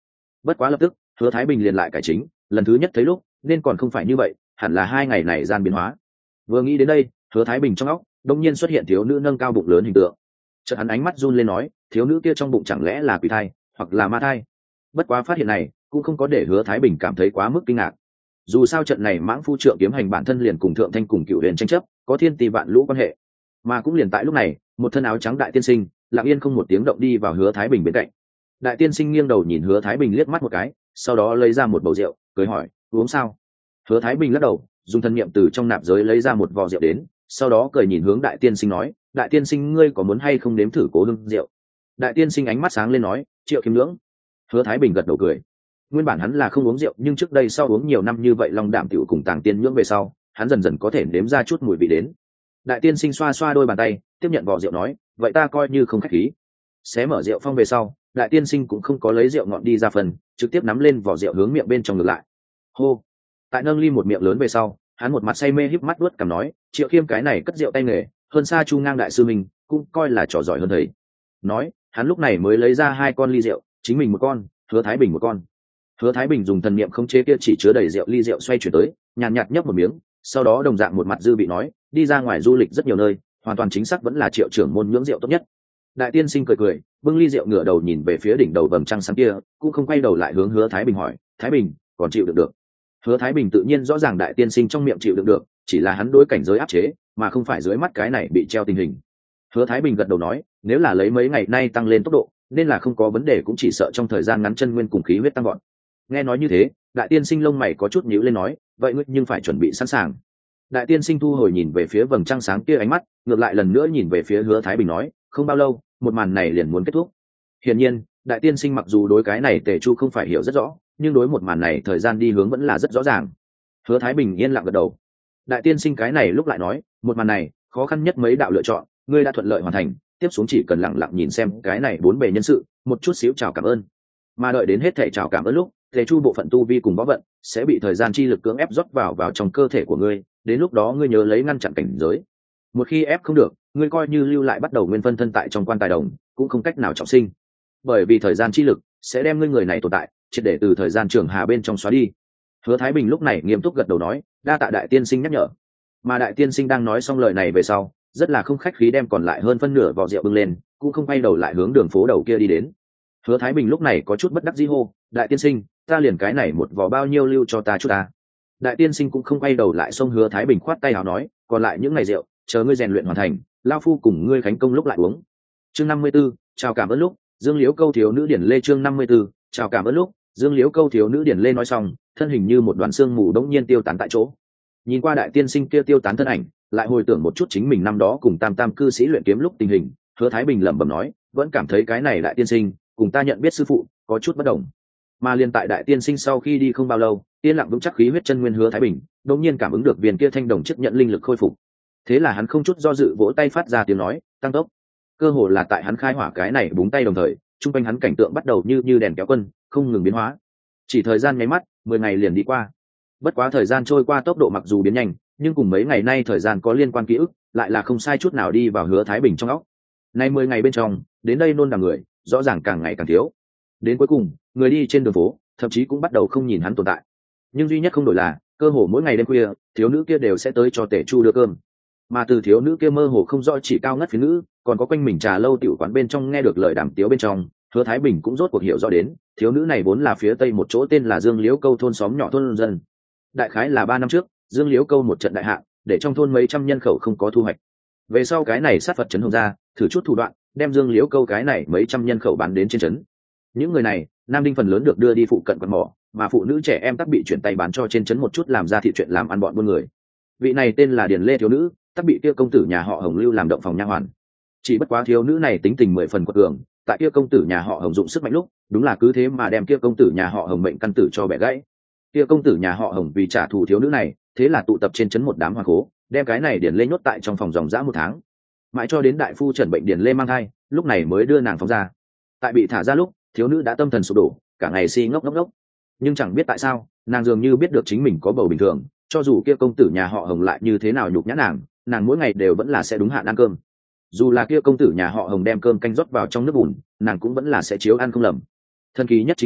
Bất quá lập tức Hứa Thái Bình liền lại cải chính, lần thứ nhất thấy lúc nên còn không phải như vậy, hẳn là 2 ngày này gian biến hóa. Vừa nghĩ đến đây, Hứa Thái Bình trong óc đột nhiên xuất hiện thiếu nữ nâng cao bụng lớn hình tượng. Chợt hắn ánh mắt run lên nói, thiếu nữ kia trong bụng chẳng lẽ là quỷ thai hoặc là ma thai? Bất quá phát hiện này cũng không có để Hứa Thái Bình cảm thấy quá mức kinh ngạc. Dù sao trận này Mãng Phu Trượng kiếm hành bản thân liền cùng Thượng Thanh cùng Cựu Huyền tranh chấp, có thiên tỷ vạn lũ quan hệ. Mà cũng liền tại lúc này, một thân áo trắng đại tiên sinh lặng yên không một tiếng động đi vào Hứa Thái Bình bên cạnh. Đại tiên sinh nghiêng đầu nhìn Hứa Thái Bình liếc mắt một cái, sau đó lấy ra một bầu rượu, cười hỏi, uống sao? Hứa Thái Bình lắc đầu, dùng thân niệm từ trong nạp giới lấy ra một vò rượu đến, sau đó cười nhìn hướng đại tiên sinh nói, đại tiên sinh ngươi có muốn hay không nếm thử cố hương rượu? Đại tiên sinh ánh mắt sáng lên nói, Triệu Kiếm Lưỡng. Hứa Thái Bình gật đầu cười. Nguyên bản hắn là không uống rượu, nhưng trước đây sau uống nhiều năm như vậy long đạm tiểu cùng Tàng Tiên Nhưỡng về sau, hắn dần dần có thể nếm ra chút mùi vị đến. Đại tiên sinh xoa xoa đôi bàn tay, tiếp nhận vò rượu nói, vậy ta coi như không khách khí. Xé mở rượu phong về sau, đại tiên sinh cũng không có lấy rượu ngọn đi ra phần, trực tiếp nắm lên vỏ rượu hướng miệng bên trong ngược lại. Hô. Tại nâng ly một miệng lớn về sau, hắn một mặt say mê híp mắt đuốt cằm nói, Triệu Khiêm cái này cất rượu tay nghề hơn xa Chu Ngang đại sư mình, cũng coi là trò giỏi hơn thầy. Nói, hắn lúc này mới lấy ra 2 con ly rượu, chính mình một con, Hứa Thái Bình một con. Hứa Thái Bình dùng thần niệm khống chế kia chỉ chứa đầy rượu ly rượu xoay chuyển tới, nhàn nhạt nhấp một miếng, sau đó đồng dạng một mặt dư vị nói, đi ra ngoài du lịch rất nhiều nơi, hoàn toàn chính xác vẫn là Triệu trưởng môn nhưỡng rượu tốt nhất. Đại tiên sinh cười cười, bưng ly rượu ngửa đầu nhìn về phía đỉnh đầu vầng trăng sáng kia, cũng không quay đầu lại hướng Hứa Thái Bình hỏi, Thái Bình còn chịu được được? Hứa Thái Bình tự nhiên rõ ràng đại tiên sinh trong miệng chịu được được, chỉ là hắn đối cảnh giới áp chế, mà không phải dưới mắt cái này bị treo tình hình. Hứa Thái Bình gật đầu nói, nếu là lấy mấy ngày nay tăng lên tốc độ, nên là không có vấn đề, cũng chỉ sợ trong thời gian ngắn chân nguyên cùng khí huyết tăng gọn. Nghe nói như thế, đại tiên sinh lông mày có chút nhíu lên nói, vậy ngươi nhưng phải chuẩn bị sẵn sàng. Đại tiên sinh thu hồi nhìn về phía vầng trăng sáng kia ánh mắt, ngược lại lần nữa nhìn về phía Hứa Thái Bình nói, không bao lâu, một màn này liền muốn kết thúc. Hiển nhiên, đại tiên sinh mặc dù đối cái này Tề Chu không phải hiểu rất rõ, nhưng đối một màn này thời gian đi hướng vẫn là rất rõ ràng. Hứa Thái Bình yên lặng gật đầu. Đại tiên sinh cái này lúc lại nói, một màn này khó khăn nhất mấy đạo lựa chọn, ngươi đã thuận lợi hoàn thành, tiếp xuống chỉ cần lặng lặng nhìn xem cái này 4 bề nhân sự, một chút xíu chào cảm ơn. Mà đợi đến hết thảy chào cảm ơn lúc, Tề Chu bộ phận tu vi cùng võ vận sẽ bị thời gian chi lực cưỡng ép rót vào trong cơ thể của ngươi, đến lúc đó ngươi nhớ lấy ngăn chặn cảnh giới. Một khi ép không được, ngươi coi như lưu lại bắt đầu nguyên phân thân tại trong quan tài đồng, cũng không cách nào trọng sinh. Bởi vì thời gian chi lực sẽ đem ngươi người này tồn tại triệt để từ thời gian trường hà bên trong xóa đi. Hứa Thái Bình lúc này nghiêm túc gật đầu nói, đa tạ đại tiên sinh nhắc nhở. Mà đại tiên sinh đang nói xong lời này về sau, rất là không khách khí đem còn lại hơn phân nửa vò rượu bưng lên, cũng không quay đầu lại hướng đường phố đầu kia đi đến. Hứa Thái Bình lúc này có chút bất đắc dĩ hô, đại tiên sinh, ta liền cái này một vò bao nhiêu lưu cho ta chút ta. Đại tiên sinh cũng không quay đầu lại, xông Hứa Thái Bình khoát tay áo nói, còn lại những ngày rượu, chờ ngươi rèn luyện hoàn thành, lao phu cùng ngươi khánh công lúc lại uống. Chương 54, chào cảm ơn lúc, Dương Liễu Câu thiếu nữ điển lê. Chương 54, chào cảm ơn lúc, Dương Liễu Câu thiếu nữ điển lê nói xong, thân hình như một đoàn xương mù đống nhiên tiêu tán tại chỗ. Nhìn qua đại tiên sinh kia tiêu tán thân ảnh, lại hồi tưởng một chút chính mình năm đó cùng Tam Tam cư sĩ luyện kiếm lúc tình hình, Hứa Thái Bình lẩm bẩm nói, vẫn cảm thấy cái này đại tiên sinh cùng ta nhận biết sư phụ có chút bất đồng. Mà liên tại đại tiên sinh sau khi đi không bao lâu, yên lặng vững chắc khí huyết chân nguyên Hứa Thái Bình đột nhiên cảm ứng được viên kia thanh đồng chức nhận linh lực khôi phục. Thế là hắn không chút do dự vỗ tay phát ra tiếng nói, tăng tốc. Cơ hồ là tại hắn khai hỏa cái này búng tay đồng thời, trung quanh hắn cảnh tượng bắt đầu như đèn kéo quân, không ngừng biến hóa. Chỉ thời gian nháy mắt, 10 ngày liền đi qua. Bất quá thời gian trôi qua tốc độ mặc dù biến nhanh, nhưng cùng mấy ngày nay thời gian có liên quan ký ức, lại là không sai chút nào đi vào Hứa Thái Bình trong óc. Nay 10 ngày bên trong, đến đây nôn đằng người, rõ ràng càng ngày càng thiếu. Đến cuối cùng, người đi trên đường phố, thậm chí cũng bắt đầu không nhìn hắn tồn tại. Nhưng duy nhất không đổi là, cơ hồ mỗi ngày đêm khuya, thiếu nữ kia đều sẽ tới cho Tề Chu đưa cơm. Mà từ thiếu nữ kia mơ hồ không rõ chỉ cao ngất phía nữ, còn có quanh mình trà lâu tiểu quán bên trong nghe được lời đàm tiếu bên trong, Hứa Thái Bình cũng rốt cuộc hiểu rõ đến, thiếu nữ này vốn là phía tây một chỗ tên là Dương Liễu Câu thôn xóm nhỏ thôn dân. Đại khái là 3 năm trước, Dương Liễu Câu một trận đại hạn, để trong thôn mấy trăm nhân khẩu không có thu hoạch. Về sau cái này sát Phật trấn hồng ra, thử chút thủ đoạn, đem Dương Liễu Câu cái này mấy trăm nhân khẩu bán đến trên trấn. Những người này, nam đinh phần lớn được đưa đi phụ cận quần mỏ, mà phụ nữ trẻ em tắc bị chuyển tay bán cho trên trấn một chút làm ra thị chuyện làm ăn bọn buôn người. Vị này tên là Điền Lê thiếu nữ, tắc bị kia công tử nhà họ Hồng lưu làm động phòng nha hoàn. Chỉ bất quá thiếu nữ này tính tình 10 phần quật cường, tại kia công tử nhà họ Hồng dụng sức mạnh lúc, đúng là cứ thế mà đem kia công tử nhà họ Hồng mệnh căn tử cho bẻ gãy. Kia công tử nhà họ Hồng vì trả thù thiếu nữ này, thế là tụ tập trên trấn một đám hoàng cố, đem cái này Điền Lê nhốt tại trong phòng dòng dã 1 tháng. Mãi cho đến đại phu trần bệnh Điền Lê mang thai, lúc này mới đưa nàng phóng ra. Tại bị thả ra lúc, thiếu nữ đã tâm thần sụp đổ, cả ngày si ngốc ngốc ngốc. Nhưng chẳng biết tại sao, nàng dường như biết được chính mình có bầu bình thường, cho dù kia công tử nhà họ Hồng lại như thế nào nhục nhã nàng mỗi ngày đều vẫn là sẽ đúng hạn ăn cơm. Dù là kia công tử nhà họ Hồng đem cơm canh rót vào trong nước bùn, nàng cũng vẫn là sẽ chiếu ăn không lầm. Thần kỳ nhất chính là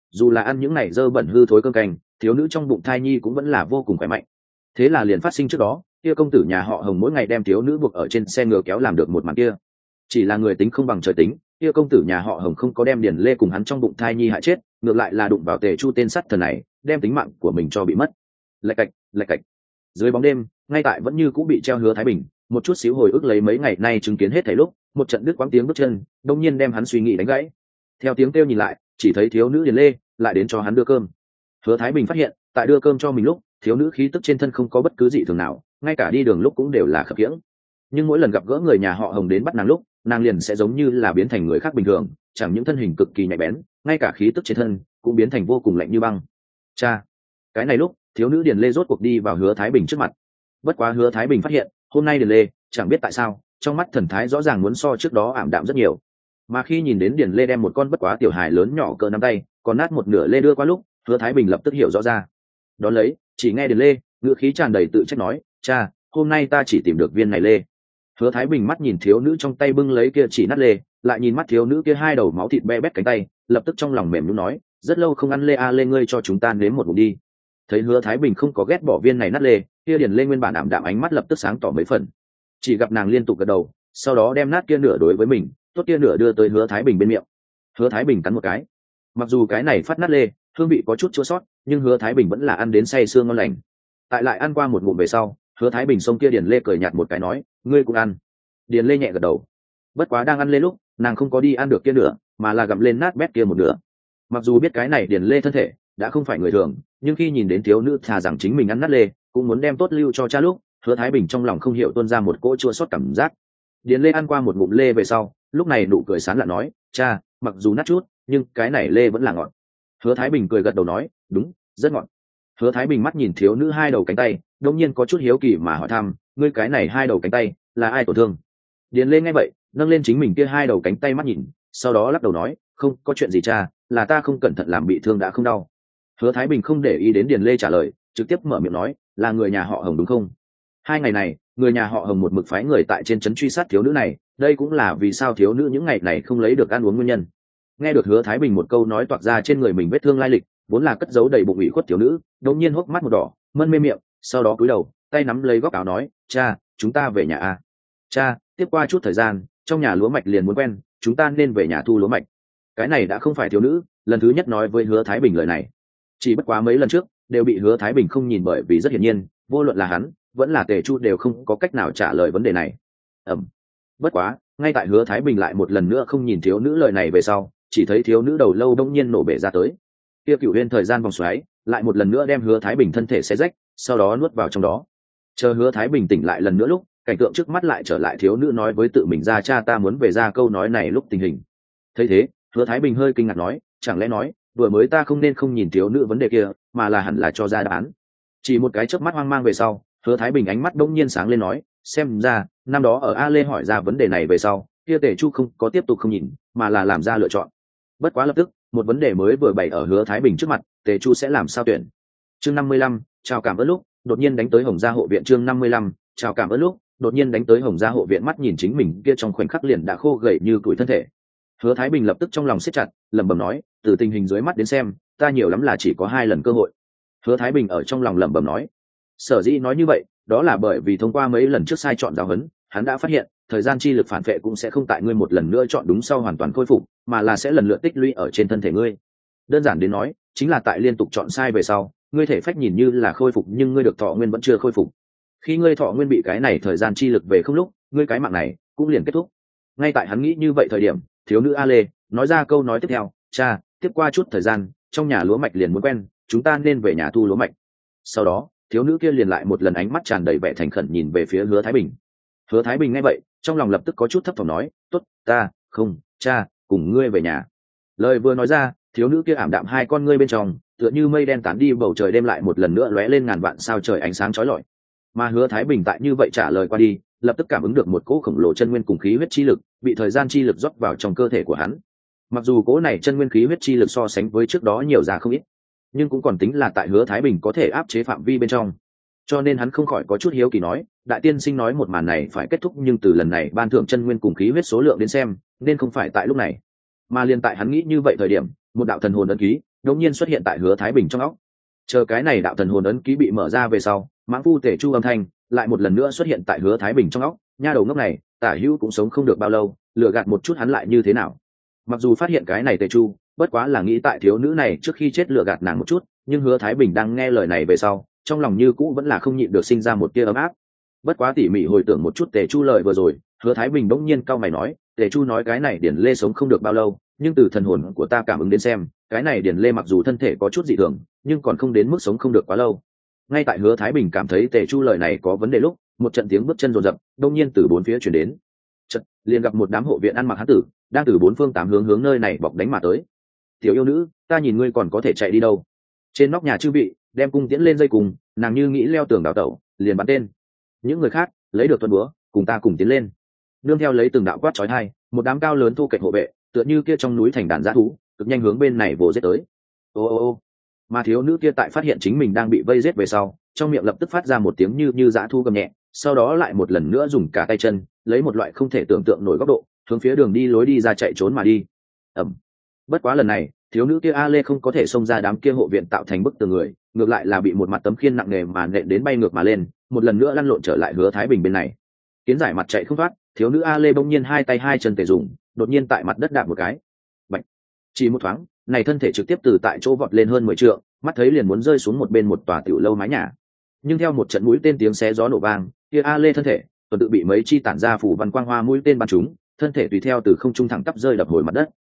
dù là ăn những này dơ bẩn hư thối cơm canh, thiếu nữ trong bụng thai nhi cũng vẫn là vô cùng khỏe mạnh. Thế là liền phát sinh trước đó, kia công tử nhà họ Hồng mỗi ngày đem thiếu nữ buộc ở trên xe ngựa kéo làm được một màn kia. Chỉ là người tính không bằng trời tính, kia công tử nhà họ Hồng không có đem Điền Lê cùng hắn trong bụng thai nhi hại chết, ngược lại là đụng vào Tề Chu tên sắt thần này, đem tính mạng của mình cho bị mất. Lạch cạch, lạch cạch. Dưới bóng đêm, ngay tại vẫn như cũng bị treo Hứa Thái Bình, một chút xíu hồi ức lấy mấy ngày nay chứng kiến hết thảy lúc, một trận đứt quãng tiếng bước chân, đông nhiên đem hắn suy nghĩ đánh gãy. Theo tiếng kêu nhìn lại, chỉ thấy thiếu nữ Điền Lê lại đến cho hắn đưa cơm. Hứa Thái Bình phát hiện, tại đưa cơm cho mình lúc, thiếu nữ khí tức trên thân không có bất cứ dị thường nào, ngay cả đi đường lúc cũng đều là khập khiễng. Nhưng mỗi lần gặp gỡ người nhà họ Hồng đến bắt nàng lúc, nàng liền sẽ giống như là biến thành người khác bình thường, chẳng những thân hình cực kỳ nhạy bén, ngay cả khí tức trên thân cũng biến thành vô cùng lạnh như băng. Cha, cái này lúc, thiếu nữ Điền Lê rốt cuộc đi vào Hứa Thái Bình trước mặt. Bất quá Hứa Thái Bình phát hiện, hôm nay Điền Lê, chẳng biết tại sao, trong mắt thần thái rõ ràng muốn so trước đó ảm đạm rất nhiều. Mà khi nhìn đến Điền Lê đem một con bất quá tiểu hài lớn nhỏ cỡ nắm tay, còn nát một nửa lê đưa qua lúc, Hứa Thái Bình lập tức hiểu rõ ra. Đón lấy, chỉ nghe Điền Lê, ngữ khí tràn đầy tự trách nói, cha, hôm nay ta chỉ tìm được viên này lê. Hứa Thái Bình mắt nhìn thiếu nữ trong tay bưng lấy kia chỉ nát lê, lại nhìn mắt thiếu nữ kia hai đầu máu thịt be bét cánh tay, lập tức trong lòng mềm nhũn nói, rất lâu không ăn lê a, lê ngươi cho chúng ta nếm một ngụm đi. Thấy Hứa Thái Bình không có ghét bỏ viên này nát lê, kia Điền Lê nguyên bản ảm đạm ánh mắt lập tức sáng tỏ mấy phần. Chỉ gặp nàng liên tục gật đầu, sau đó đem nát kia nửa đối với mình, tốt kia nửa đưa tới Hứa Thái Bình bên miệng. Hứa Thái Bình cắn một cái. Mặc dù cái này phát nát lê, hương vị có chút chua sót, nhưng Hứa Thái Bình vẫn là ăn đến say sương ngon lành. Tại lại ăn qua một ngụm về sau, Hứa Thái Bình xông kia Điền Lê cười nhạt một cái nói, ngươi cũng ăn. Điền Lê nhẹ gật đầu. Bất quá đang ăn lê lúc, nàng không có đi ăn được kia nửa, mà là gặm lên nát bét kia một nửa. Mặc dù biết cái này Điền Lê thân thể đã không phải người thường, nhưng khi nhìn đến thiếu nữ thà rằng chính mình ăn nát lê, cũng muốn đem tốt lưu cho cha lúc, Hứa Thái Bình trong lòng không hiểu tuôn ra một cỗ chua xót cảm giác. Điền Lê ăn qua một ngụm lê về sau, lúc này nụ cười sán lạ nói, cha, mặc dù nát chút, nhưng cái này lê vẫn là ngọt. Hứa Thái Bình cười gật đầu nói, đúng, rất ngọt. Hứa Thái Bình mắt nhìn thiếu nữ hai đầu cánh tay, đột nhiên có chút hiếu kỳ mà hỏi thăm, ngươi cái này hai đầu cánh tay là ai tổn thương? Điền Lê nghe vậy, nâng lên chính mình kia hai đầu cánh tay mắt nhìn, sau đó lắc đầu nói, không có chuyện gì cha, là ta không cẩn thận làm bị thương đã không đau. Hứa Thái Bình không để ý đến Điền Lê trả lời, trực tiếp mở miệng nói, là người nhà họ Hồng đúng không? Hai ngày này, người nhà họ Hồng một mực phái người tại trên trấn truy sát thiếu nữ này, đây cũng là vì sao thiếu nữ những ngày này không lấy được ăn uống nguyên nhân. Nghe được Hứa Thái Bình một câu nói toạc ra trên người mình vết thương lai lịch, vốn là cất giấu đầy bụng ủy khuất thiếu nữ, đột nhiên hốc mắt một đỏ, mân mê miệng, sau đó cúi đầu, tay nắm lấy góc áo nói, cha, chúng ta về nhà a. Cha, tiếp qua chút thời gian, trong nhà lúa mạch liền muốn quen, chúng ta nên về nhà thu lúa mạch. Cái này đã không phải thiếu nữ lần thứ nhất nói với Hứa Thái Bình lời này, chỉ bất quá mấy lần trước đều bị Hứa Thái Bình không nhìn, bởi vì rất hiển nhiên, vô luận là hắn vẫn là Tề Chu đều không có cách nào trả lời vấn đề này. Bất quá, ngay tại Hứa Thái Bình lại một lần nữa không nhìn thiếu nữ lời này về sau, chỉ thấy thiếu nữ đầu lâu đông nhiên nổ bể ra tới. Kia Cửu Huyên thời gian vòng xoáy lại một lần nữa đem Hứa Thái Bình thân thể xé rách, sau đó nuốt vào trong đó. Chờ Hứa Thái Bình tỉnh lại lần nữa lúc, cảnh tượng trước mắt lại trở lại thiếu nữ nói với tự mình ra, cha ta muốn về ra câu nói này lúc tình hình. Thấy thế, Hứa Thái Bình hơi kinh ngạc nói, chẳng lẽ nói vừa mới ta không nên không nhìn thiếu nữ vấn đề kia, mà là hẳn là cho ra đáp án. Chỉ một cái chớp mắt hoang mang về sau, Hứa Thái Bình ánh mắt đông nhiên sáng lên nói, xem ra năm đó ở A Lê hỏi ra vấn đề này về sau, kia Tề Chu không có tiếp tục không nhìn, mà là làm ra lựa chọn. Bất quá lập tức, một vấn đề mới vừa bày ở Hứa Thái Bình trước mặt, Tề Chu sẽ làm sao tuyển? Chương 55, chào cảm ơn lúc, đột nhiên đánh tới Hồng Gia hộ viện. Chương 55, chào cảm ơn lúc, đột nhiên đánh tới Hồng Gia hộ viện. Mắt nhìn chính mình kia trong khoảnh khắc liền đã khô gầy như tuổi thân thể, Hứa Thái Bình lập tức trong lòng siết chặt, lẩm bẩm nói, từ tình hình dưới mắt đến xem, ta nhiều lắm là chỉ có 2 lần cơ hội. Hứa Thái Bình ở trong lòng lẩm bẩm nói, sở dĩ nói như vậy, đó là bởi vì thông qua mấy lần trước sai chọn giáo huấn, hắn đã phát hiện, thời gian chi lực phản vệ cũng sẽ không tại ngươi một lần nữa chọn đúng sau hoàn toàn khôi phục, mà là sẽ lần lượt tích lũy ở trên thân thể ngươi. Đơn giản đến nói, chính là tại liên tục chọn sai về sau, ngươi thể phách nhìn như là khôi phục nhưng ngươi được thọ nguyên vẫn chưa khôi phục. Khi ngươi thọ nguyên bị cái này thời gian chi lực về không lúc, ngươi cái mạng này cũng liền kết thúc. Ngay tại hắn nghĩ như vậy thời điểm, thiếu nữ A Lê nói ra câu nói tiếp theo, cha, tiếp qua chút thời gian, trong nhà lúa mạch liền muốn quen, chúng ta nên về nhà thu lúa mạch. Sau đó, thiếu nữ kia liền lại một lần ánh mắt tràn đầy vẻ thành khẩn nhìn về phía Hứa Thái Bình. Hứa Thái Bình nghe vậy, trong lòng lập tức có chút thấp thỏm nói, tốt, ta không, cha, cùng ngươi về nhà. Lời vừa nói ra, thiếu nữ kia ảm đạm hai con ngươi bên trong, tựa như mây đen tán đi, bầu trời đêm lại một lần nữa lóe lên ngàn vạn sao trời ánh sáng chói lọi. Mà Hứa Thái Bình tại như vậy trả lời qua đi, lập tức cảm ứng được một cỗ khổng lồ chân nguyên cùng khí huyết chi lực bị thời gian chi lực rót vào trong cơ thể của hắn. Mặc dù cỗ này chân nguyên khí huyết chi lực so sánh với trước đó nhiều ra không ít, nhưng cũng còn tính là tại Hứa Thái Bình có thể áp chế phạm vi bên trong, cho nên hắn không khỏi có chút hiếu kỳ nói, đại tiên sinh nói một màn này phải kết thúc, nhưng từ lần này ban thưởng chân nguyên cùng khí huyết số lượng đến xem, nên không phải tại lúc này. Mà liền tại hắn nghĩ như vậy thời điểm, một đạo thần hồn ấn ký đột nhiên xuất hiện tại Hứa Thái Bình trong óc. Chờ cái này đạo thần hồn ấn ký bị mở ra về sau, mãng phu tể chu âm thanh lại một lần nữa xuất hiện tại Hứa Thái Bình trong óc. Nha đầu ngốc này, tả hữu cũng sống không được bao lâu, lừa gạt một chút hắn lại như thế nào? Mặc dù phát hiện cái này tề chu, bất quá là nghĩ tại thiếu nữ này trước khi chết lừa gạt nàng một chút, nhưng Hứa Thái Bình đang nghe lời này về sau, trong lòng như cũ vẫn là không nhịn được sinh ra một tia ấm áp. Bất quá tỉ mỉ hồi tưởng một chút tề chu lời vừa rồi, Hứa Thái Bình bỗng nhiên cau mày nói, tề chu nói cái này điển lê sống không được bao lâu, nhưng từ thần hồn của ta cảm ứng đến xem, cái này điển lê mặc dù thân thể có chút dị thường, nhưng còn không đến mức sống không được quá lâu. Ngay tại Hứa Thái Bình cảm thấy tề chu lời này có vấn đề lúc, một trận tiếng bước chân rồn rập đông nhiên từ bốn phía chuyển đến. Chợt liền gặp một đám hộ viện ăn mặc hán tử đang từ bốn phương tám hướng hướng nơi này bọc đánh mà tới. Tiểu yêu nữ, ta nhìn ngươi còn có thể chạy đi đâu? Trên nóc nhà chư vị đem cung tiễn lên dây cùng, nàng như nghĩ leo tường đào tẩu, liền bắn tên. Những người khác lấy được tuần búa, cùng ta cùng tiến lên. Nương theo lấy từng đạo quát chói tai, một đám cao lớn thu kệch hộ vệ tựa như kia trong núi thành đàn dã thú, cực nhanh hướng bên này vồ giết tới. Ô ô ô. Mà thiếu nữ kia tại phát hiện chính mình đang bị vây giết về sau, trong miệng lập tức phát ra một tiếng như dã thu gầm nhẹ, sau đó lại một lần nữa dùng cả tay chân lấy một loại không thể tưởng tượng nổi góc độ hướng phía đường đi lối đi ra chạy trốn mà đi. Bất quá lần này thiếu nữ kia a lê không có thể xông ra đám kia hộ viện tạo thành bức tường người, ngược lại là bị một mặt tấm khiên nặng nề mà nện đến bay ngược mà lên, một lần nữa lăn lộn trở lại Hứa Thái Bình bên này. Kiến giải mặt chạy không thoát, thiếu nữ a lê bỗng nhiên hai tay hai chân tề dùng, đột nhiên tại mặt đất đạp một cái. Bạch. Chỉ một thoáng, này thân thể trực tiếp từ tại chỗ vọt lên hơn 10 trượng, mắt thấy liền muốn rơi xuống một bên một tòa tiểu lâu mái nhà. Nhưng theo một trận mũi tên tiếng xé gió nổ vang, kia a lê thân thể tuần tự bị mấy chi tản ra phủ văn quang hoa mũi tên bắn trúng, thân thể tùy theo từ không trung thẳng tắp rơi đập hồi mặt đất.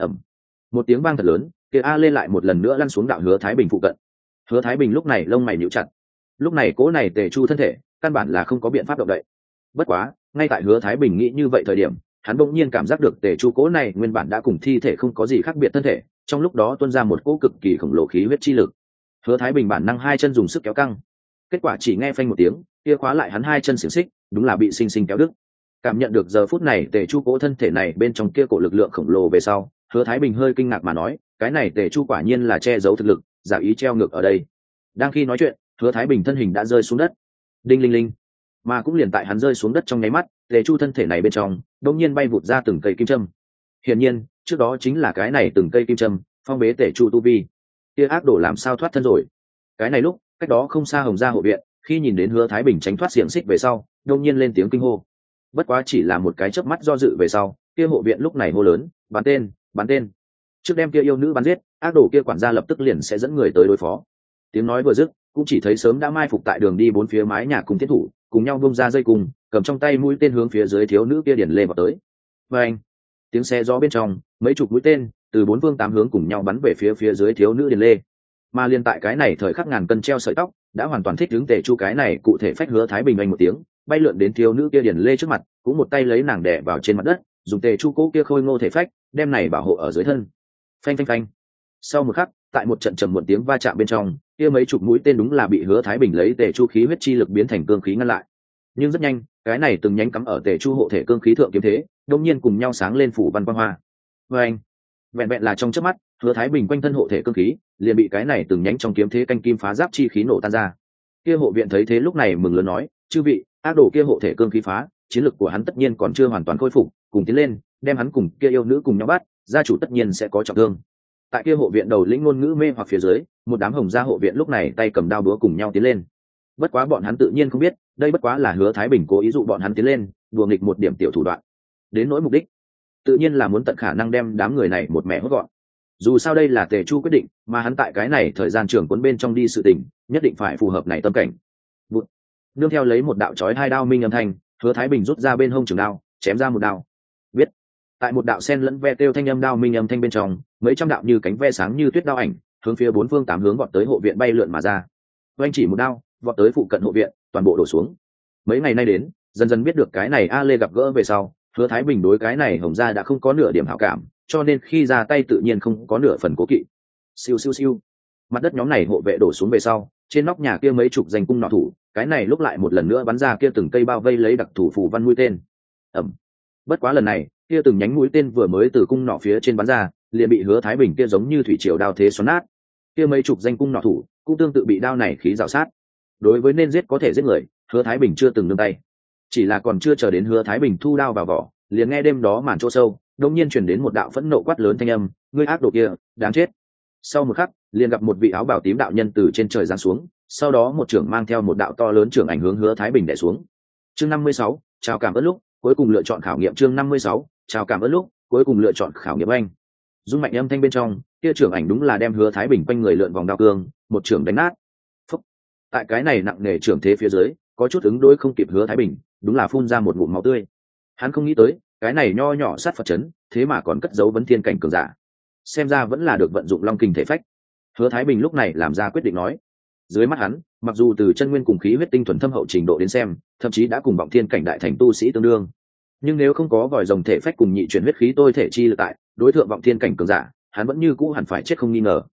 Một tiếng vang thật lớn, kia a lê lại một lần nữa lăn xuống đạo Hứa Thái Bình phụ cận. Hứa Thái Bình lúc này lông mày nhíu chặt. Lúc này cố này tề chu thân thể căn bản là không có biện pháp động đậy. Bất quá ngay tại Hứa Thái Bình nghĩ như vậy thời điểm, hắn bỗng nhiên cảm giác được tề chu cố này nguyên bản đã cùng thi thể không có gì khác biệt thân thể, trong lúc đó tuôn ra một cỗ cực kỳ khổng lồ khí huyết chi lực. Hứa Thái Bình bản năng hai chân dùng sức kéo căng, kết quả chỉ nghe phanh một tiếng, kia khóa lại hắn hai chân xiềng xích đúng là bị sinh sinh kéo đứt. Cảm nhận được giờ phút này tề chu cố thân thể này bên trong kia cổ lực lượng khổng lồ về sau, Hứa Thái Bình hơi kinh ngạc mà nói, cái này tề chu quả nhiên là che giấu thực lực, giả ý treo ngược ở đây. Đang khi nói chuyện, Hứa Thái Bình thân hình đã rơi xuống đất. Đinh linh linh. Mà cũng liền tại hắn rơi xuống đất trong nháy mắt, tề chu thân thể này bên trong đột nhiên bay vụt ra từng cây kim châm. Hiển nhiên trước đó chính là cái này từng cây kim châm phong bế tề chu tu vi. Kia ác đồ làm sao thoát thân rồi? Cái này lúc cách đó không xa Hồng gia hộ viện khi nhìn đến Hứa Thái Bình tránh thoát xiềng xích về sau, đột nhiên lên tiếng kinh hô. Bất quá chỉ là một cái chớp mắt do dự về sau, kia hộ viện lúc này hô lớn, bắn tên, bắn tên. Trước đem kia yêu nữ bắn giết, ác đồ kia quản gia lập tức liền sẽ dẫn người tới đối phó. Tiếng nói vừa dứt, cũng chỉ thấy sớm đã mai phục tại đường đi bốn phía mái nhà cùng thiết thủ cùng nhau bung ra dây cùng, cầm trong tay mũi tên hướng phía dưới thiếu nữ kia điển lê vào tới. Và anh, tiếng xe gió bên trong, mấy chục mũi tên từ bốn phương tám hướng cùng nhau bắn về phía dưới thiếu nữ điển lê. Mà liên tại cái này thời khắc ngàn cân treo sợi tóc đã hoàn toàn thích hướng tề chu cái này cụ thể phách Hứa Thái Bình anh một tiếng bay lượn đến thiếu nữ kia điển lê trước mặt, cũng một tay lấy nàng đè vào trên mặt đất, dùng tề chu cố kia khôi ngô thể phách đem này bảo hộ ở dưới thân. Phanh phanh phanh. Sau một khắc, tại một trận trầm muộn tiếng va chạm bên trong, kia mấy chục mũi tên đúng là bị Hứa Thái Bình lấy tề chu khí huyết chi lực biến thành cương khí ngăn lại. Nhưng rất nhanh, cái này từng nhánh cắm ở tề chu hộ thể cương khí thượng kiếm thế đột nhiên cùng nhau sáng lên phủ văn quang hoa. Và anh, vẹn vẹn là trong chớp mắt, Hứa Thái Bình quanh thân hộ thể cương khí liền bị cái này từng nhánh trong kiếm thế canh kim phá giáp chi khí nổ tan ra. Kia hộ viện thấy thế lúc này mừng lớn nói, chư vị, ác đồ kia hộ thể cương khí phá, chiến lực của hắn tất nhiên còn chưa hoàn toàn khôi phục, cùng tiến lên đem hắn cùng kia yêu nữ cùng nhau bắt, gia chủ tất nhiên sẽ có trọng thương. Tại kia hộ viện đầu lĩnh ngôn ngữ mê hoặc phía dưới, một đám Hồng gia hộ viện lúc này tay cầm đao búa cùng nhau tiến lên. Bất quá bọn hắn tự nhiên không biết, đây bất quá là Hứa Thái Bình cố ý dụ bọn hắn tiến lên, đùa nghịch một điểm tiểu thủ đoạn. Đến nỗi mục đích, tự nhiên là muốn tận khả năng đem đám người này một mẻ hốt gọn. Dù sao đây là tề chu quyết định, mà hắn tại cái này thời gian trường cuốn bên trong đi sự tình, nhất định phải phù hợp này tâm cảnh. Nương theo lấy một đạo chói hai đao minh âm thanh, Hứa Thái Bình rút ra bên hông trường đao, chém ra một đao. Biết, tại một đạo sen lẫn ve tiêu thanh âm đao minh âm thanh bên trong, mấy trăm đạo như cánh ve sáng như tuyết đao ảnh hướng phía bốn phương tám hướng vọt tới hộ viện bay lượn mà ra. Oanh chỉ một đao, vọt tới phụ cận hộ viện, toàn bộ đổ xuống. Mấy ngày nay đến, dần dần biết được cái này a lê gặp gỡ về sau, Hứa Thái Bình đối cái này Hồng gia đã không có nửa điểm hảo cảm, cho nên khi ra tay tự nhiên không có nửa phần cố kỵ. Siêu siêu siêu. Mặt đất nhóm này hộ vệ đổ xuống về sau, trên nóc nhà kia mấy chục danh cung nỏ thủ, cái này lúc lại một lần nữa bắn ra kia từng cây bao vây lấy đặc thủ phù văn mũi tên. Bất quá lần này, kia từng nhánh mũi tên vừa mới từ cung nỏ phía trên bắn ra, liền bị Hứa Thái Bình kia giống như thủy triều đao thế xoắn nát. Kia mấy chục danh cung nỏ thủ cũng tương tự bị đao này khí rào sát. Đối với nên giết có thể giết người, Hứa Thái Bình chưa từng nương tay. Chỉ là còn chưa chờ đến Hứa Thái Bình thu đao vào vỏ, liền nghe đêm đó màn chỗ sâu đột nhiên truyền đến một đạo phẫn nộ quát lớn thanh âm, ngươi ác đồ kia, đáng chết. Sau một khắc liền gặp một vị áo bào tím đạo nhân từ trên trời giáng xuống, sau đó một trưởng mang theo một đạo to lớn trưởng ảnh hướng Hứa Thái Bình đè xuống. Chương 56, chào cảm ơn lúc cuối cùng lựa chọn khảo nghiệm. Chương 56, chào cảm ơn lúc cuối cùng lựa chọn khảo nghiệm anh. Dung mạnh âm thanh bên trong, kia trưởng ảnh đúng là đem Hứa Thái Bình quanh người lượn vòng đao cương, một trưởng đánh nát. Phúc. Tại cái này nặng nề trưởng thế phía dưới, có chút ứng đối không kịp Hứa Thái Bình, đúng là phun ra một ngụm máu tươi. Hắn không nghĩ tới, cái này nho nhỏ sát Phật chấn, thế mà còn cất giấu vấn thiên cảnh cường giả. Xem ra vẫn là được vận dụng long kình thể phách. Hứa Thái Bình lúc này làm ra quyết định nói. Dưới mắt hắn, mặc dù từ chân nguyên cùng khí huyết tinh thuần thâm hậu trình độ đến xem, thậm chí đã cùng vọng thiên cảnh đại thành tu sĩ tương đương, nhưng nếu không có vòi rồng thể phách cùng nhị chuyển huyết khí tôi thể chi lực tại đối tượng vọng thiên cảnh cường giả, hắn vẫn như cũ hẳn phải chết không nghi ngờ.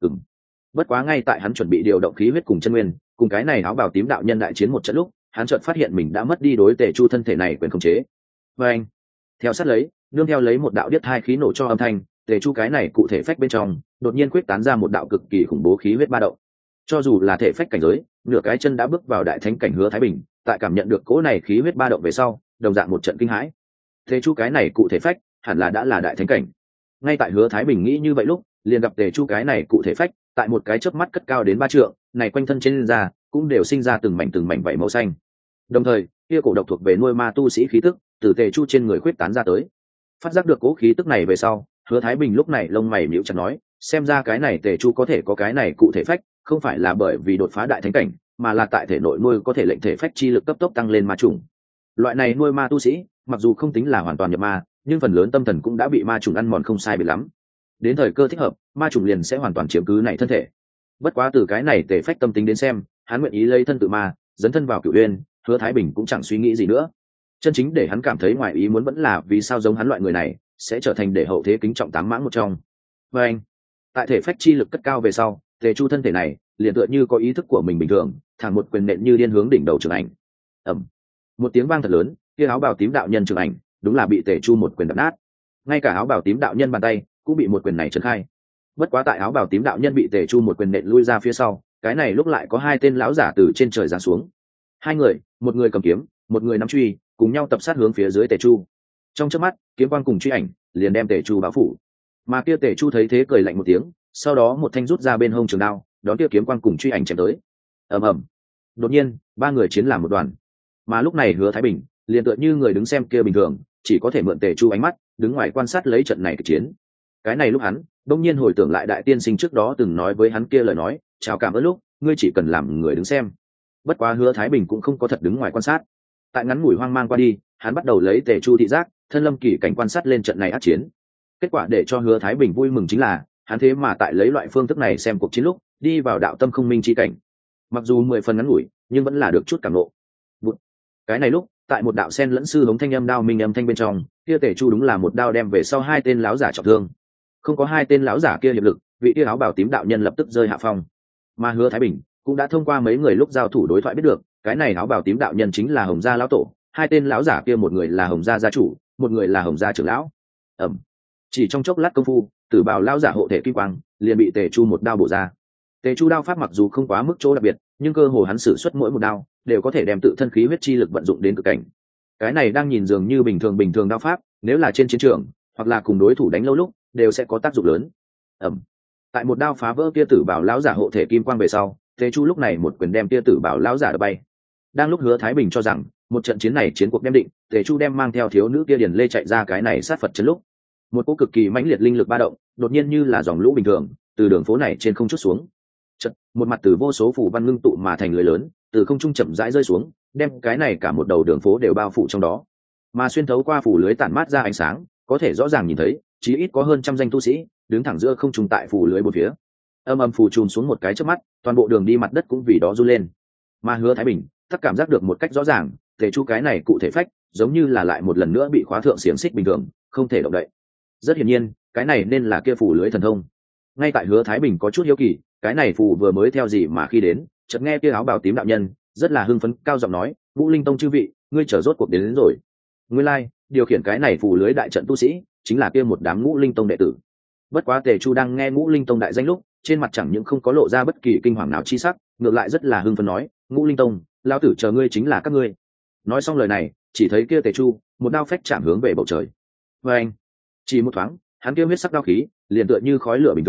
Bất quá ngay tại hắn chuẩn bị điều động khí huyết cùng chân nguyên, cùng cái này áo bào tím đạo nhân đại chiến một trận lúc, hắn chợt phát hiện mình đã mất đi đối Tề Chu thân thể này quyền khống chế. Và anh, theo sát lấy, nương theo lấy một đạo điếc hai khí nổ cho âm thanh, Tề Chu cái này cụ thể phách bên trong, đột nhiên quyết tán ra một đạo cực kỳ khủng bố khí huyết ba động. Cho dù là thể phách cảnh giới, nửa cái chân đã bước vào đại thánh cảnh Hứa Thái Bình, tại cảm nhận được cỗ này khí huyết ba động về sau, đồng dạng một trận kinh hãi. Tề Chu cái này cụ thể phách, hẳn là đã là đại thánh cảnh. Ngay tại Hứa Thái Bình nghĩ như vậy lúc, liền gặp Tề Chu cái này cụ thể phách, tại một cái chớp mắt cất cao đến 3 trượng, này quanh thân trên da cũng đều sinh ra từng mảnh vảy màu xanh. Đồng thời, kia cổ độc thuộc về nuôi ma tu sĩ khí tức, từ Tề Chu trên người khuyết tán ra tới. Phát giác được cố khí tức này về sau, Hứa Thái Bình lúc này lông mày nhíu chặt nói, xem ra cái này Tề Chu có thể có cái này cụ thể phách, không phải là bởi vì đột phá đại thánh cảnh, mà là tại thể nội nuôi có thể lệnh thể phách chi lực cấp tốc tăng lên ma trùng. Loại này nuôi ma tu sĩ, mặc dù không tính là hoàn toàn nhập ma, nhưng phần lớn tâm thần cũng đã bị ma trùng ăn mòn không sai biệt lắm. Đến thời cơ thích hợp, ma trùng liền sẽ hoàn toàn chiếm cứ này thân thể. Bất quá từ cái này thể phách tâm tính đến xem, hắn nguyện ý lấy thân tự ma, dấn thân vào Cửu Uyên, Hứa Thái Bình cũng chẳng suy nghĩ gì nữa. Chân chính để hắn cảm thấy ngoài ý muốn vẫn là vì sao giống hắn loại người này sẽ trở thành để hậu thế kính trọng tám mãng một trong. Và anh, tại thể phách chi lực cất cao về sau, Tề Chu thân thể này liền tựa như có ý thức của mình bình thường, thẳng một quyền nện như điên hướng đỉnh đầu Trường Ảnh. Ầm, một tiếng vang thật lớn, kia áo bào tím đạo nhân Trường Ảnh đúng là bị Tề Chu một quyền đập nát. Ngay cả áo bào tím đạo nhân bàn tay cũng bị một quyền này trấn khai. Bất quá tại áo bào tím đạo nhân bị Tề Chu một quyền nện lui ra phía sau, cái này lúc lại có hai tên lão giả từ trên trời giáng xuống. Hai người, một người cầm kiếm, một người nắm truy, cùng nhau tập sát hướng phía dưới Tề Chu. Trong chớp mắt, kiếm quang cùng truy ảnh liền đem Tề Chu bao phủ. Mà kia Tề Chu thấy thế cười lạnh một tiếng, sau đó một thanh rút ra bên hông trường đao, đón kia kiếm quang cùng truy ảnh chém tới. Ầm ầm. Đột nhiên, ba người chiến làm một đoàn. Mà lúc này Hứa Thái Bình liền tựa như người đứng xem kia bình thường, chỉ có thể mượn Tề Chu ánh mắt, đứng ngoài quan sát lấy trận này kịch chiến. Cái này lúc hắn đông nhiên hồi tưởng lại đại tiên sinh trước đó từng nói với hắn kia lời nói, chào cảm ơn lúc ngươi chỉ cần làm người đứng xem. Bất quá Hứa Thái Bình cũng không có thật đứng ngoài quan sát. Tại ngắn ngủi hoang mang qua đi, hắn bắt đầu lấy Tề Chu thị giác, thân lâm kỳ cảnh quan sát lên trận này ác chiến. Kết quả để cho Hứa Thái Bình vui mừng chính là, hắn thế mà tại lấy loại phương thức này xem cuộc chiến lúc đi vào đạo tâm không minh chi cảnh. Mặc dù 10 phần ngắn ngủi, nhưng vẫn là được chút cảm ngộ. Cái này lúc, tại một đạo sen lẫn sư hống thanh âm đao minh âm thanh bên trong, kia Tề Chu đúng là một đao đem về sau hai tên lão giả trọng thương. Không có hai tên lão giả kia hiệp lực, vị kia áo bào tím đạo nhân lập tức rơi hạ phong. Mà Hứa Thái Bình cũng đã thông qua mấy người lúc giao thủ đối thoại biết được, cái này áo bào tím đạo nhân chính là Hồng gia lão tổ, hai tên lão giả kia một người là Hồng gia gia chủ, một người là Hồng gia trưởng lão. Chỉ trong chốc lát công phu, tử bào lão giả hộ thể kim quang liền bị Tề Chu một đao bổ ra. Tề Chu đao pháp mặc dù không quá mức chỗ đặc biệt, nhưng cơ hồ hắn sử xuất mỗi một đao đều có thể đem tự thân khí huyết chi lực vận dụng đến cực cảnh. Cái này đang nhìn dường như bình thường đao pháp, nếu là trên chiến trường hoặc là cùng đối thủ đánh lâu lúc, đều sẽ có tác dụng lớn. Tại một đao phá vỡ kia tử bảo lão giả hộ thể kim quang về sau, Tề Chu lúc này một quyền đem kia tử bảo lão giả đập bay. Đang lúc Hứa Thái Bình cho rằng một trận chiến này chiến cuộc đem định, Tề Chu đem mang theo thiếu nữ kia điền lê chạy ra cái này sát Phật chân lúc, một cỗ cực kỳ mãnh liệt linh lực ba động, đột nhiên như là dòng lũ bình thường, từ đường phố này trên không chút xuống. Chợt, một mặt từ vô số phù văn ngưng tụ mà thành lưới lớn, từ không trung chậm rãi rơi xuống, đem cái này cả một đầu đường phố đều bao phủ trong đó. Mà xuyên thấu qua phủ lưới tản mát ra ánh sáng, có thể rõ ràng nhìn thấy, chí ít có hơn trăm danh tu sĩ đứng thẳng giữa không trung tại phủ lưới một phía. Âm phù trùm xuống một cái chớp mắt, toàn bộ đường đi mặt đất cũng vì đó run lên. Mà Hứa Thái Bình tất cảm giác được một cách rõ ràng, Tề Chu cái này cụ thể phách, giống như là lại một lần nữa bị khóa thượng xiềng xích bình thường, không thể động đậy. Rất hiển nhiên, cái này nên là kia phủ lưới thần thông. Ngay tại Hứa Thái Bình có chút hiếu kỳ, cái này phù vừa mới theo gì mà khi đến, chợt nghe kia áo bào tím đạo nhân rất là hưng phấn cao giọng nói, Ngũ Linh Tông chư vị, ngươi trở rốt cuộc đến rồi. Nguyên lai, điều khiển cái này phù lưới đại trận tu sĩ chính là kia một đám Ngũ Linh Tông đệ tử. Bất quá Tề Chu đang nghe Ngũ Linh Tông đại danh lúc, trên mặt chẳng những không có lộ ra bất kỳ kinh hoàng nào chi sắc, ngược lại rất là hưng phấn nói, Ngũ Linh Tông, lão tử chờ ngươi chính là các ngươi. Nói xong lời này, chỉ thấy kia Tề Chu một đao phách chạm hướng về bầu trời. Và anh, chỉ một thoáng, hắn kia huyết sắc đao khí liền tựa như khói lửa bình thường,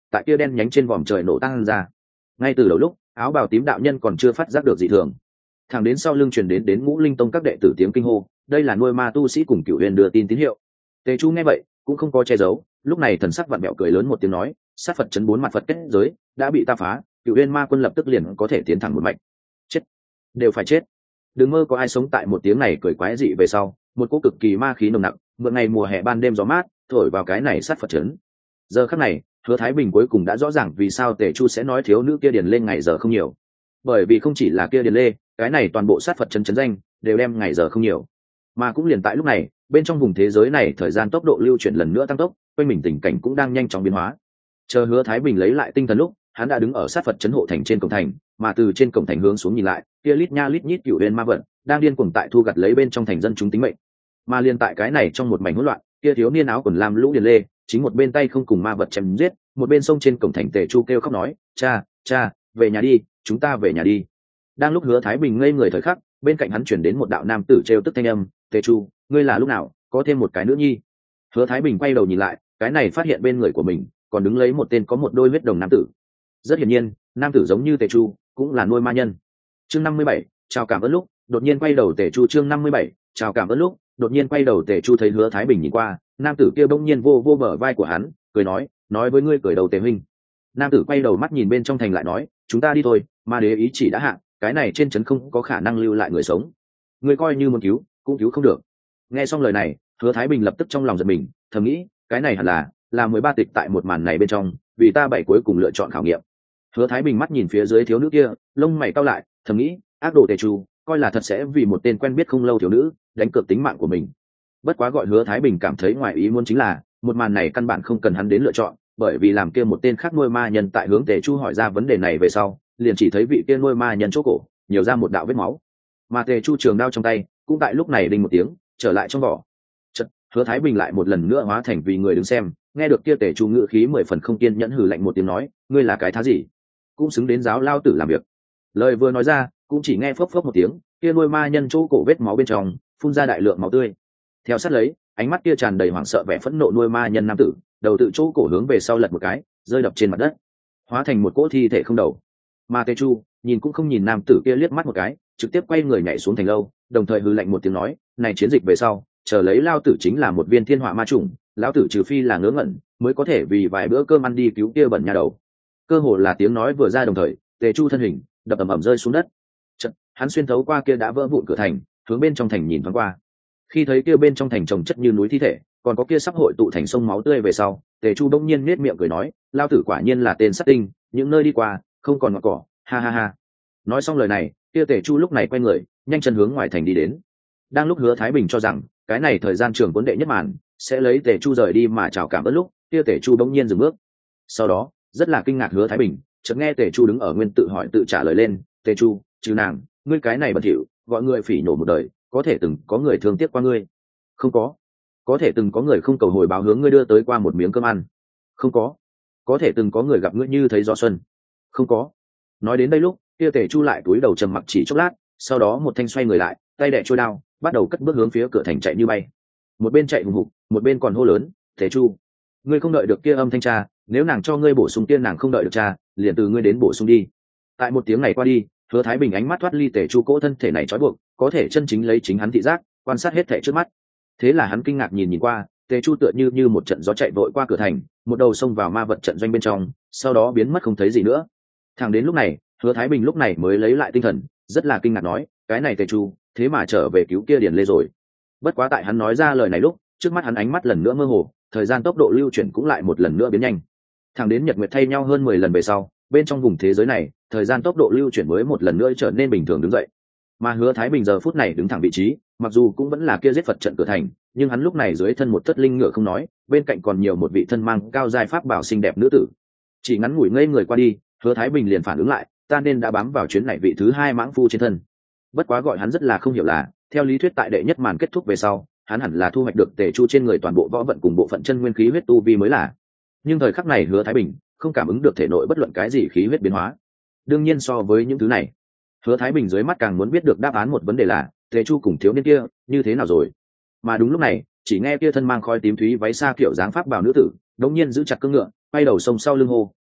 tại kia đen nhánh trên vòm trời nổ tăng ra. Ngay từ đầu lúc áo bào tím đạo nhân còn chưa phát giác được dị thường, thẳng đến sau lưng truyền đến ngũ linh tông các đệ tử tiếng kinh hô, đây là nuôi ma tu sĩ cùng Cửu Huyền đưa tin tín hiệu. Tề Chu nghe vậy cũng không có che giấu, lúc này thần sắc vặn vẹo cười lớn một tiếng nói, sát Phật chấn 4 mặt Phật kết giới đã bị ta phá, Cửu Huyền ma quân lập tức liền có thể tiến thẳng một mạch. Chết, đều phải chết. Đừng mơ có ai sống tại một tiếng này cười quái dị về sau, một cỗ cực kỳ ma khí nồng nặc mượn ngày mùa hè ban đêm gió mát thổi vào cái này sát Phật chấn. Giờ khắc này Hứa Thái Bình cuối cùng đã rõ ràng vì sao Tề Chu sẽ nói thiếu nữ kia điền lên ngày giờ không nhiều, bởi vì không chỉ là kia điền lê, cái này toàn bộ sát Phật chấn chấn danh đều đem ngày giờ không nhiều. Mà cũng liền tại lúc này, bên trong vùng thế giới này thời gian tốc độ lưu chuyển lần nữa tăng tốc, quanh mình tình cảnh cũng đang nhanh chóng biến hóa. Chờ Hứa Thái Bình lấy lại tinh thần lúc, hắn đã đứng ở sát Phật trấn hộ thành trên cổng thành, mà từ trên cổng thành hướng xuống nhìn lại, kia lít nha lít nhít Cửu Huyền ma vận đang điên cuồng tại thu gặt lấy bên trong thành dân chúng tính mệnh. Mà liền tại cái này trong một mảnh hỗn loạn, kia thiếu niên áo quần lam lũ điền lê, chính một bên tay không cùng ma vật chém giết, một bên sông trên cổng thành Tề Chu kêu khóc nói, cha, cha, về nhà đi, chúng ta về nhà đi. Đang lúc Hứa Thái Bình ngây người thời khắc, bên cạnh hắn chuyển đến một đạo nam tử trêu tức thanh âm, Tề Chu, ngươi là lúc nào có thêm một cái nữ nhi? Hứa Thái Bình quay đầu nhìn lại, cái này phát hiện bên người của mình còn đứng lấy một tên có một đôi huyết đồng nam tử. Rất hiển nhiên nam tử giống như Tề Chu cũng là nuôi ma nhân. Chương 57, chào cảm ơn lúc đột nhiên quay đầu Tề Chu. Chương 57, chào cảm ơn lúc đột nhiên quay đầu Tề Chu thấy Hứa Thái Bình nhìn qua, nam tử kia bỗng nhiên vô bờ vai của hắn, cười nói với ngươi cười đầu Tề huynh. Nam tử quay đầu mắt nhìn bên trong thành lại nói, chúng ta đi thôi, ma đế ý chỉ đã hạ, cái này trên trấn không có khả năng lưu lại người sống, ngươi coi như muốn cứu cũng cứu không được. Nghe xong lời này, Hứa Thái Bình lập tức trong lòng giật mình, thầm nghĩ, cái này hẳn là 13 tịch tại một màn này bên trong, vì ta bảy cuối cùng lựa chọn khảo nghiệm. Hứa Thái Bình mắt nhìn phía dưới thiếu nữ kia, lông mày cau lại, thầm nghĩ, ác đồ Tề Chu, coi là thật sẽ vì một tên quen biết không lâu thiếu nữ đánh cược tính mạng của mình. Bất quá gọi Hứa Thái Bình cảm thấy ngoài ý muốn chính là, một màn này căn bản không cần hắn đến lựa chọn, bởi vì làm kia một tên khác nuôi ma nhân tại hướng Tề Chu hỏi ra vấn đề này về sau, liền chỉ thấy vị kia nuôi ma nhân chỗ cổ nhiều ra một đạo vết máu, mà Tề Chu trường đao trong tay cũng tại lúc này đinh một tiếng trở lại trong vỏ. Chợt Hứa Thái Bình lại một lần nữa hóa thành vì người đứng xem, nghe được kia Tề Chu ngữ khí 10 phần không kiên nhẫn hừ lạnh một tiếng nói, ngươi là cái thá gì, cũng xứng đến giáo lao tử làm việc. Lời vừa nói ra, cũng chỉ nghe phốc phốc một tiếng, kia nuôi ma nhân chỗ cổ vết máu bên trong phun ra đại lượng máu tươi. Theo sát lấy, ánh mắt kia tràn đầy hoảng sợ vẻ phẫn nộ nuôi ma nhân nam tử, đầu tự chỗ cổ hướng về sau lật một cái, rơi đập trên mặt đất, hóa thành một cỗ thi thể không đầu. Mà Tề Chu nhìn cũng không nhìn nam tử kia liếc mắt một cái, trực tiếp quay người nhảy xuống thành lâu, đồng thời hừ lạnh một tiếng nói, này chiến dịch về sau, chờ lấy lao tử chính là một viên thiên hỏa ma trùng, lão tử trừ phi là ngớ ngẩn, mới có thể vì vài bữa cơm ăn đi cứu kia bẩn nhà đầu. Cơ hồ là tiếng nói vừa ra đồng thời, Tề Chu thân hình đập ầm ầm rơi xuống đất. Chợt, hắn xuyên thấu qua kia đã vỡ vụn cửa thành, hướng bên trong thành nhìn thoáng qua. Khi thấy kia bên trong thành chồng chất như núi thi thể, còn có kia sắp hội tụ thành sông máu tươi về sau, Tề Chu bỗng nhiên nhếch miệng cười nói, lao tử quả nhiên là tên sát tinh, những nơi đi qua không còn ngọt cỏ, ha ha ha. Nói xong lời này, kia Tề Chu lúc này quay người, nhanh chân hướng ngoài thành đi đến. Đang lúc Hứa Thái Bình cho rằng cái này thời gian trường cuốn đệ nhất màn sẽ lấy Tề Chu rời đi mà chào cảm ơn lúc, kia Tề Chu bỗng nhiên dừng bước. Sau đó rất là kinh ngạc Hứa Thái Bình chợt nghe Tề Chu đứng ở nguyên tự hỏi tự trả lời lên, Tề Chu, trừ nàng, ngươi cái này bẩn thỉu, gọi người phỉ nhổ một đời, có thể từng có người thương tiếc qua ngươi? Không có. Có thể từng có người không cầu hồi báo hướng ngươi đưa tới qua một miếng cơm ăn? Không có. Có thể từng có người gặp ngươi như thấy gió xuân? Không có. Nói đến đây lúc, kia Tề Chu lại cúi đầu trầm mặc chỉ chốc lát, sau đó một thanh xoay người lại, tay đè trôi đao, bắt đầu cất bước hướng phía cửa thành chạy như bay. Một bên chạy hùng hục, một bên còn hô lớn, Tề Chu, ngươi không đợi được kia âm thanh cha, nếu nàng cho ngươi bổ sung tiên nàng không đợi được cha, liền từ ngươi đến bổ sung đi. Tại một tiếng này qua đi, Hứa Thái Bình ánh mắt thoát ly Tề Chu cỗ thân thể này trói buộc, có thể chân chính lấy chính hắn thị giác quan sát hết thảy trước mắt. Thế là hắn kinh ngạc nhìn qua, Tề Chu tựa như một trận gió chạy vội qua cửa thành, một đầu xông vào ma vật trận doanh bên trong, sau đó biến mất không thấy gì nữa. Thẳng đến lúc này, Hứa Thái Bình lúc này mới lấy lại tinh thần, rất là kinh ngạc nói, cái này Tề Chu thế mà trở về cứu kia Điền Lê rồi. Bất quá tại hắn nói ra lời này lúc, trước mắt hắn ánh mắt lần nữa mơ hồ, thời gian tốc độ lưu chuyển cũng lại một lần nữa biến nhanh. Thẳng đến nhật nguyệt thay nhau hơn 10 lần về sau, bên trong vùng thế giới này, thời gian tốc độ lưu chuyển mới một lần nữa trở nên bình thường đứng dậy. Mà Hứa Thái Bình giờ phút này đứng thẳng vị trí, mặc dù cũng vẫn là kia giết Phật trận cửa thành, nhưng hắn lúc này dưới thân một thất linh ngựa không nói, bên cạnh còn nhiều một vị thân mang cao giai pháp bảo xinh đẹp nữ tử. Chỉ ngắn ngủi ngây người qua đi, Hứa Thái Bình liền phản ứng lại, ta nên đã bám vào chuyến này vị thứ hai mãng phu trên thân. Bất quá gọi hắn rất là không hiểu là, theo lý thuyết tại đệ nhất màn kết thúc về sau, hắn hẳn là thu hoạch được Tề Chu trên người toàn bộ võ vận cùng bộ phận chân nguyên khí huyết tu vi mới là. Nhưng thời khắc này Hứa Thái Bình không cảm ứng được thể nội bất luận cái gì khí huyết biến hóa. Đương nhiên so với những thứ này, Hứa Thái Bình dưới mắt càng muốn biết được đáp án một vấn đề là, Tề Chu cùng thiếu niên kia như thế nào rồi. Mà đúng lúc này, chỉ nghe kia thân mang khói tím thúy váy xa kiểu dáng pháp bào nữ tử đột nhiên giữ chặt cương ngựa, quay đầu sông sau lưng hô,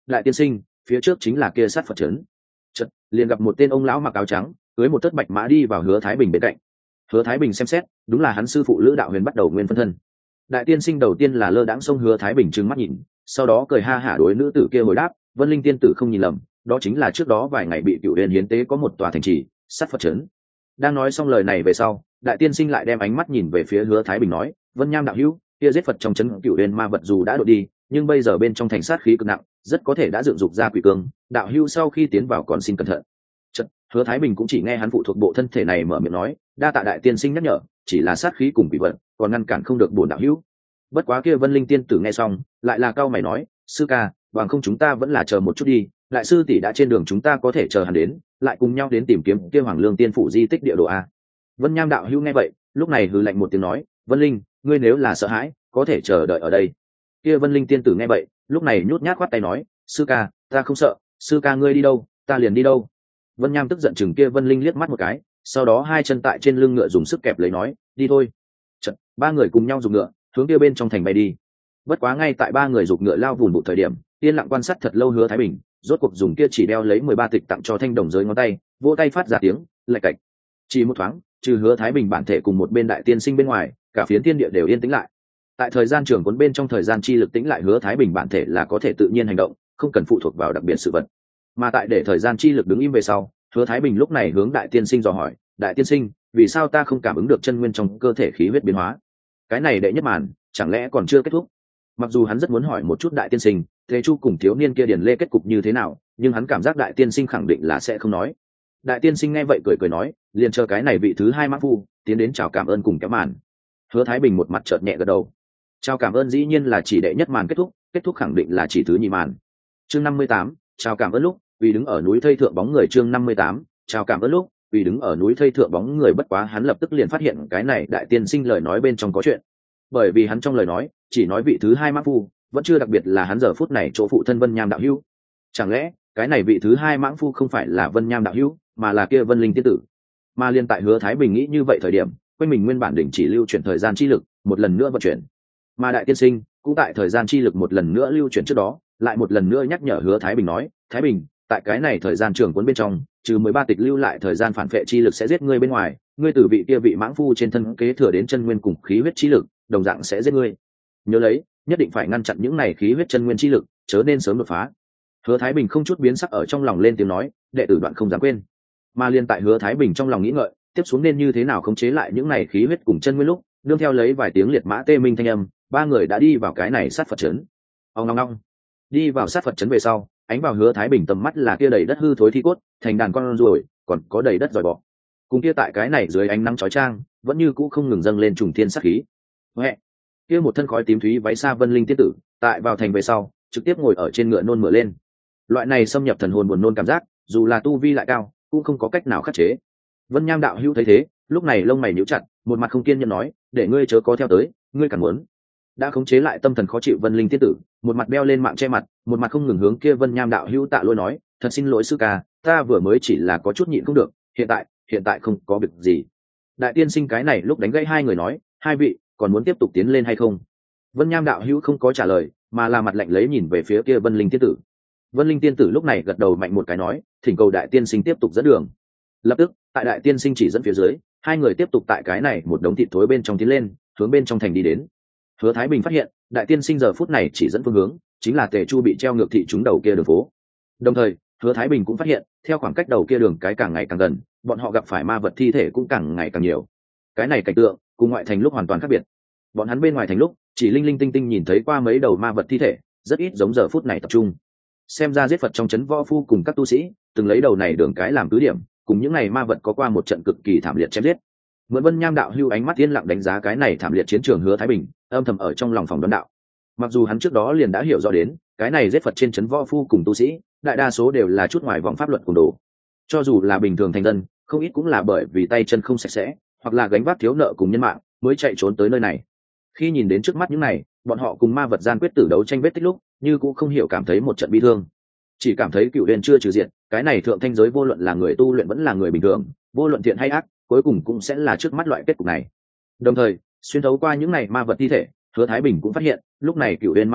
đại tiên sinh, phía trước chính là kia sát Phật trấn. Chợt liền gặp một tên ông lão mặc áo trắng cưới một thất bạch mã đi vào Hứa Thái Bình bên cạnh. Hứa Thái Bình xem xét, đúng là hắn sư phụ Lữ Đạo Huyền bắt đầu nguyên phân thân. Đại tiên sinh đầu tiên là lơ đãng xông Hứa Thái Bình trừng mắt nhìn, sau đó cười ha hả đối nữ tử kia hồi đáp, Vân Linh tiên tử không nhìn lầm, đó chính là trước đó vài ngày bị Cửu Huyền hiến tế có một tòa thành trì, sát Phật trấn. Đang nói xong lời này về sau, đại tiên sinh lại đem ánh mắt nhìn về phía Hứa Thái Bình nói, Vân Nham đạo hữu, kia giết Phật trong trấn Cửu Huyền ma vật dù đã đột đi, nhưng bây giờ bên trong thành sát khí cực nặng, rất có thể đã dựng dục ra quỷ cương, đạo hữu sau khi tiến vào còn xin cẩn thận. Chợt, Hứa Thái Bình cũng chỉ nghe hắn phụ thuộc bộ thân thể này mở miệng nói, đa tạ đại tiên sinh nhắc nhở, chỉ là sát khí cùng quỷ vật, còn ngăn cản không được bổn đạo hữu. Bất quá kia Vân Linh tiên tử nghe xong, lại là cao mày nói, sư ca, bằng không chúng ta vẫn là chờ một chút đi, đại sư tỷ đã trên đường, chúng ta có thể chờ hắn đến, lại cùng nhau đến tìm kiếm kia Hoàng Lương tiên phủ di tích địa đồ a. Vân Nham đạo hữu nghe vậy, lúc này hừ lạnh một tiếng nói, Vân Linh, ngươi nếu là sợ hãi, có thể chờ đợi ở đây. Kia Vân Linh tiên tử nghe vậy, lúc này nhút nhát khoát tay nói, sư ca, ta không sợ, sư ca ngươi đi đâu, ta liền đi đâu. Vân Nham tức giận chừng kia Vân Linh liếc mắt một cái, sau đó hai chân tại trên lưng ngựa dùng sức kẹp lấy nói, đi thôi. Chật, ba người cùng nhau dùng ngựa hướng kia bên trong thành bay đi. Bất quá ngay tại ba người giục ngựa lao vùn vụt thời điểm, yên lặng quan sát thật lâu Hứa Thái Bình rốt cuộc dùng kia chỉ đeo lấy 13 tịch tặng cho thanh đồng giới ngón tay, vỗ tay phát ra tiếng lạch cạch. Chỉ một thoáng, trừ Hứa Thái Bình bản thể cùng một bên đại tiên sinh bên ngoài, cả phiến thiên địa đều yên tĩnh lại. Tại thời gian trường cuốn bên trong thời gian chi lực tĩnh lại, Hứa Thái Bình bản thể là có thể tự nhiên hành động, không cần phụ thuộc vào đặc biệt sự vật. Mà tại để thời gian chi lực đứng im về sau, Hứa Thái Bình lúc này hướng đại tiên sinh dò hỏi, đại tiên sinh, vì sao ta không cảm ứng được chân nguyên trong cơ thể khí huyết biến hóa? Cái này đệ nhất màn chẳng lẽ còn chưa kết thúc? Mặc dù hắn rất muốn hỏi một chút đại tiên sinh Thế Chu cùng thiếu niên kia Điền Lê kết cục như thế nào, nhưng hắn cảm giác đại tiên sinh khẳng định là sẽ không nói. Đại tiên sinh nghe vậy cười cười nói, liền chờ cái này vị thứ hai mã phu tiến đến chào cảm ơn cùng kéo màn. Hứa Thái Bình một mặt chợt nhẹ gật đầu. Chào cảm ơn dĩ nhiên là chỉ đệ nhất màn kết thúc khẳng định là chỉ thứ nhì màn. Chương 58, chào cảm ơn lúc vì đứng ở núi thây thượng bóng người. Chương 58, chào cảm ơn lúc vì đứng ở núi thây thượng bóng người. Bất quá hắn lập tức liền phát hiện cái này đại tiên sinh lời nói bên trong có chuyện, bởi vì hắn trong lời nói chỉ nói vị thứ hai mã phu, vẫn chưa đặc biệt là hắn giờ phút này chỗ phụ thân Vân Nham đạo hữu. Chẳng lẽ cái này vị thứ hai mãng phu không phải là Vân Nham đạo hữu, mà là kia Vân Linh tiên tử? Mà liên tại Hứa Thái Bình nghĩ như vậy thời điểm, quanh mình nguyên bản đỉnh chỉ lưu chuyển thời gian chi lực một lần nữa vận chuyển, mà đại tiên sinh cũng tại thời gian chi lực một lần nữa lưu chuyển trước đó, lại một lần nữa nhắc nhở Hứa Thái Bình nói, Thái Bình, tại cái này thời gian trường cuốn bên trong, trừ 13 tịch lưu lại thời gian phản phệ chi lực sẽ giết ngươi bên ngoài, ngươi từ vị kia vị mãng phu trên thân kế thừa đến chân nguyên cùng khí huyết chi lực, đồng dạng sẽ giết ngươi. Nhớ lấy, nhất định phải ngăn chặn những này khí huyết chân nguyên chi lực, chớ nên sớm đột phá. Hứa Thái Bình không chút biến sắc ở trong lòng lên tiếng nói, đệ tử đoạn không dám quên. Mà liên tại Hứa Thái Bình trong lòng nghĩ ngợi, tiếp xuống nên như thế nào khống chế lại những này khí huyết cùng chân nguyên lúc, nương theo lấy vài tiếng liệt mã tê minh thanh âm, ba người đã đi vào cái này sát Phật trấn. Ông ngong ngong. Đi vào sát Phật trấn về sau, ánh vào Hứa Thái Bình tầm mắt là kia đầy đất hư thối thi cốt, thành đàn con ruồi, còn có đầy đất giòi bọ. Cùng kia tại cái này dưới ánh nắng chói chang, vẫn như cũ không ngừng dâng lên trùng thiên sát khí. Huệ, kia một thân khói tím thúy váy xa Vân Linh tiên tử, tại vào thành về sau, trực tiếp ngồi ở trên ngựa nôn mửa lên. Loại này xâm nhập thần hồn buồn nôn cảm giác, dù là tu vi lại cao, cũng không có cách nào khắc chế. Vân Nham đạo hữu thấy thế, lúc này lông mày nhíu chặt, một mặt không kiên nhẫn nói, để ngươi chớ có theo tới, ngươi càng muốn. Đã khống chế lại tâm thần khó chịu Vân Linh tiên tử, một mặt đeo lên mạng che mặt, một mặt không ngừng hướng kia Vân Nham đạo hữu tạ lỗi nói, thật xin lỗi sư ca, ta vừa mới chỉ là có chút nhịn không được, hiện tại không có việc gì. Đại tiên sinh cái này lúc đánh gãy hai người nói, hai vị còn muốn tiếp tục tiến lên hay không? Vân Nham đạo hữu không có trả lời, mà là mặt lạnh lấy nhìn về phía kia Vân Linh tiên tử. Vân Linh tiên tử lúc này gật đầu mạnh một cái nói, thỉnh cầu đại tiên sinh tiếp tục dẫn đường. Lập tức, tại đại tiên sinh chỉ dẫn phía dưới, hai người tiếp tục tại cái này một đống thịt thối bên trong tiến lên, hướng bên trong thành đi đến. Hứa Thái Bình phát hiện, đại tiên sinh giờ phút này chỉ dẫn phương hướng, chính là Tề Chu bị treo ngược thị trúng đầu kia đường phố. Đồng thời, Hứa Thái Bình cũng phát hiện, theo khoảng cách đầu kia đường cái càng ngày càng gần, bọn họ gặp phải ma vật thi thể cũng càng ngày càng nhiều. Cái này cảnh tượng, cùng ngoại thành lúc hoàn toàn khác biệt. Bọn hắn bên ngoài thành lúc, chỉ linh linh tinh tinh nhìn thấy qua mấy đầu ma vật thi thể, rất ít giống giờ phút này tập trung. Xem ra giết Phật trong trấn võ phu cùng các tu sĩ, từng lấy đầu này đường cái làm cứ điểm, cùng những này ma vật có qua một trận cực kỳ thảm liệt chém giết. Mượn Vân Nham đạo hưu ánh mắt yên lặng đánh giá cái này thảm liệt chiến trường, Hứa Thái Bình âm thầm ở trong lòng phòng đoán đạo. Mặc dù hắn trước đó liền đã hiểu rõ đến, cái này giết Phật trên trấn võ phu cùng tu sĩ, đại đa số đều là chút ngoài vòng pháp luật cùng đồ. Cho dù là bình thường thành dân, không ít cũng là bởi vì tay chân không sạch sẽ, hoặc là gánh vác thiếu nợ cùng nhân mạng, mới chạy trốn tới nơi này. Khi nhìn đến trước mắt những này, bọn họ cùng ma vật gian quyết tử đấu tranh vết tích lúc, như cũng không hiểu cảm thấy một trận bi thương. Chỉ cảm thấy Cựu Huyền chưa trừ diện, cái này thượng thanh giới vô luận là người tu luyện vẫn là người bình thường, vô luận thiện hay ác, cuối cùng cũng sẽ là trước mắt loại kết cục này. Đồng thời, xuyên thấu qua những này ma vật thi thể, Hứa Thái Bình cũng phát hiện, lúc này Cựu Huyền ma vật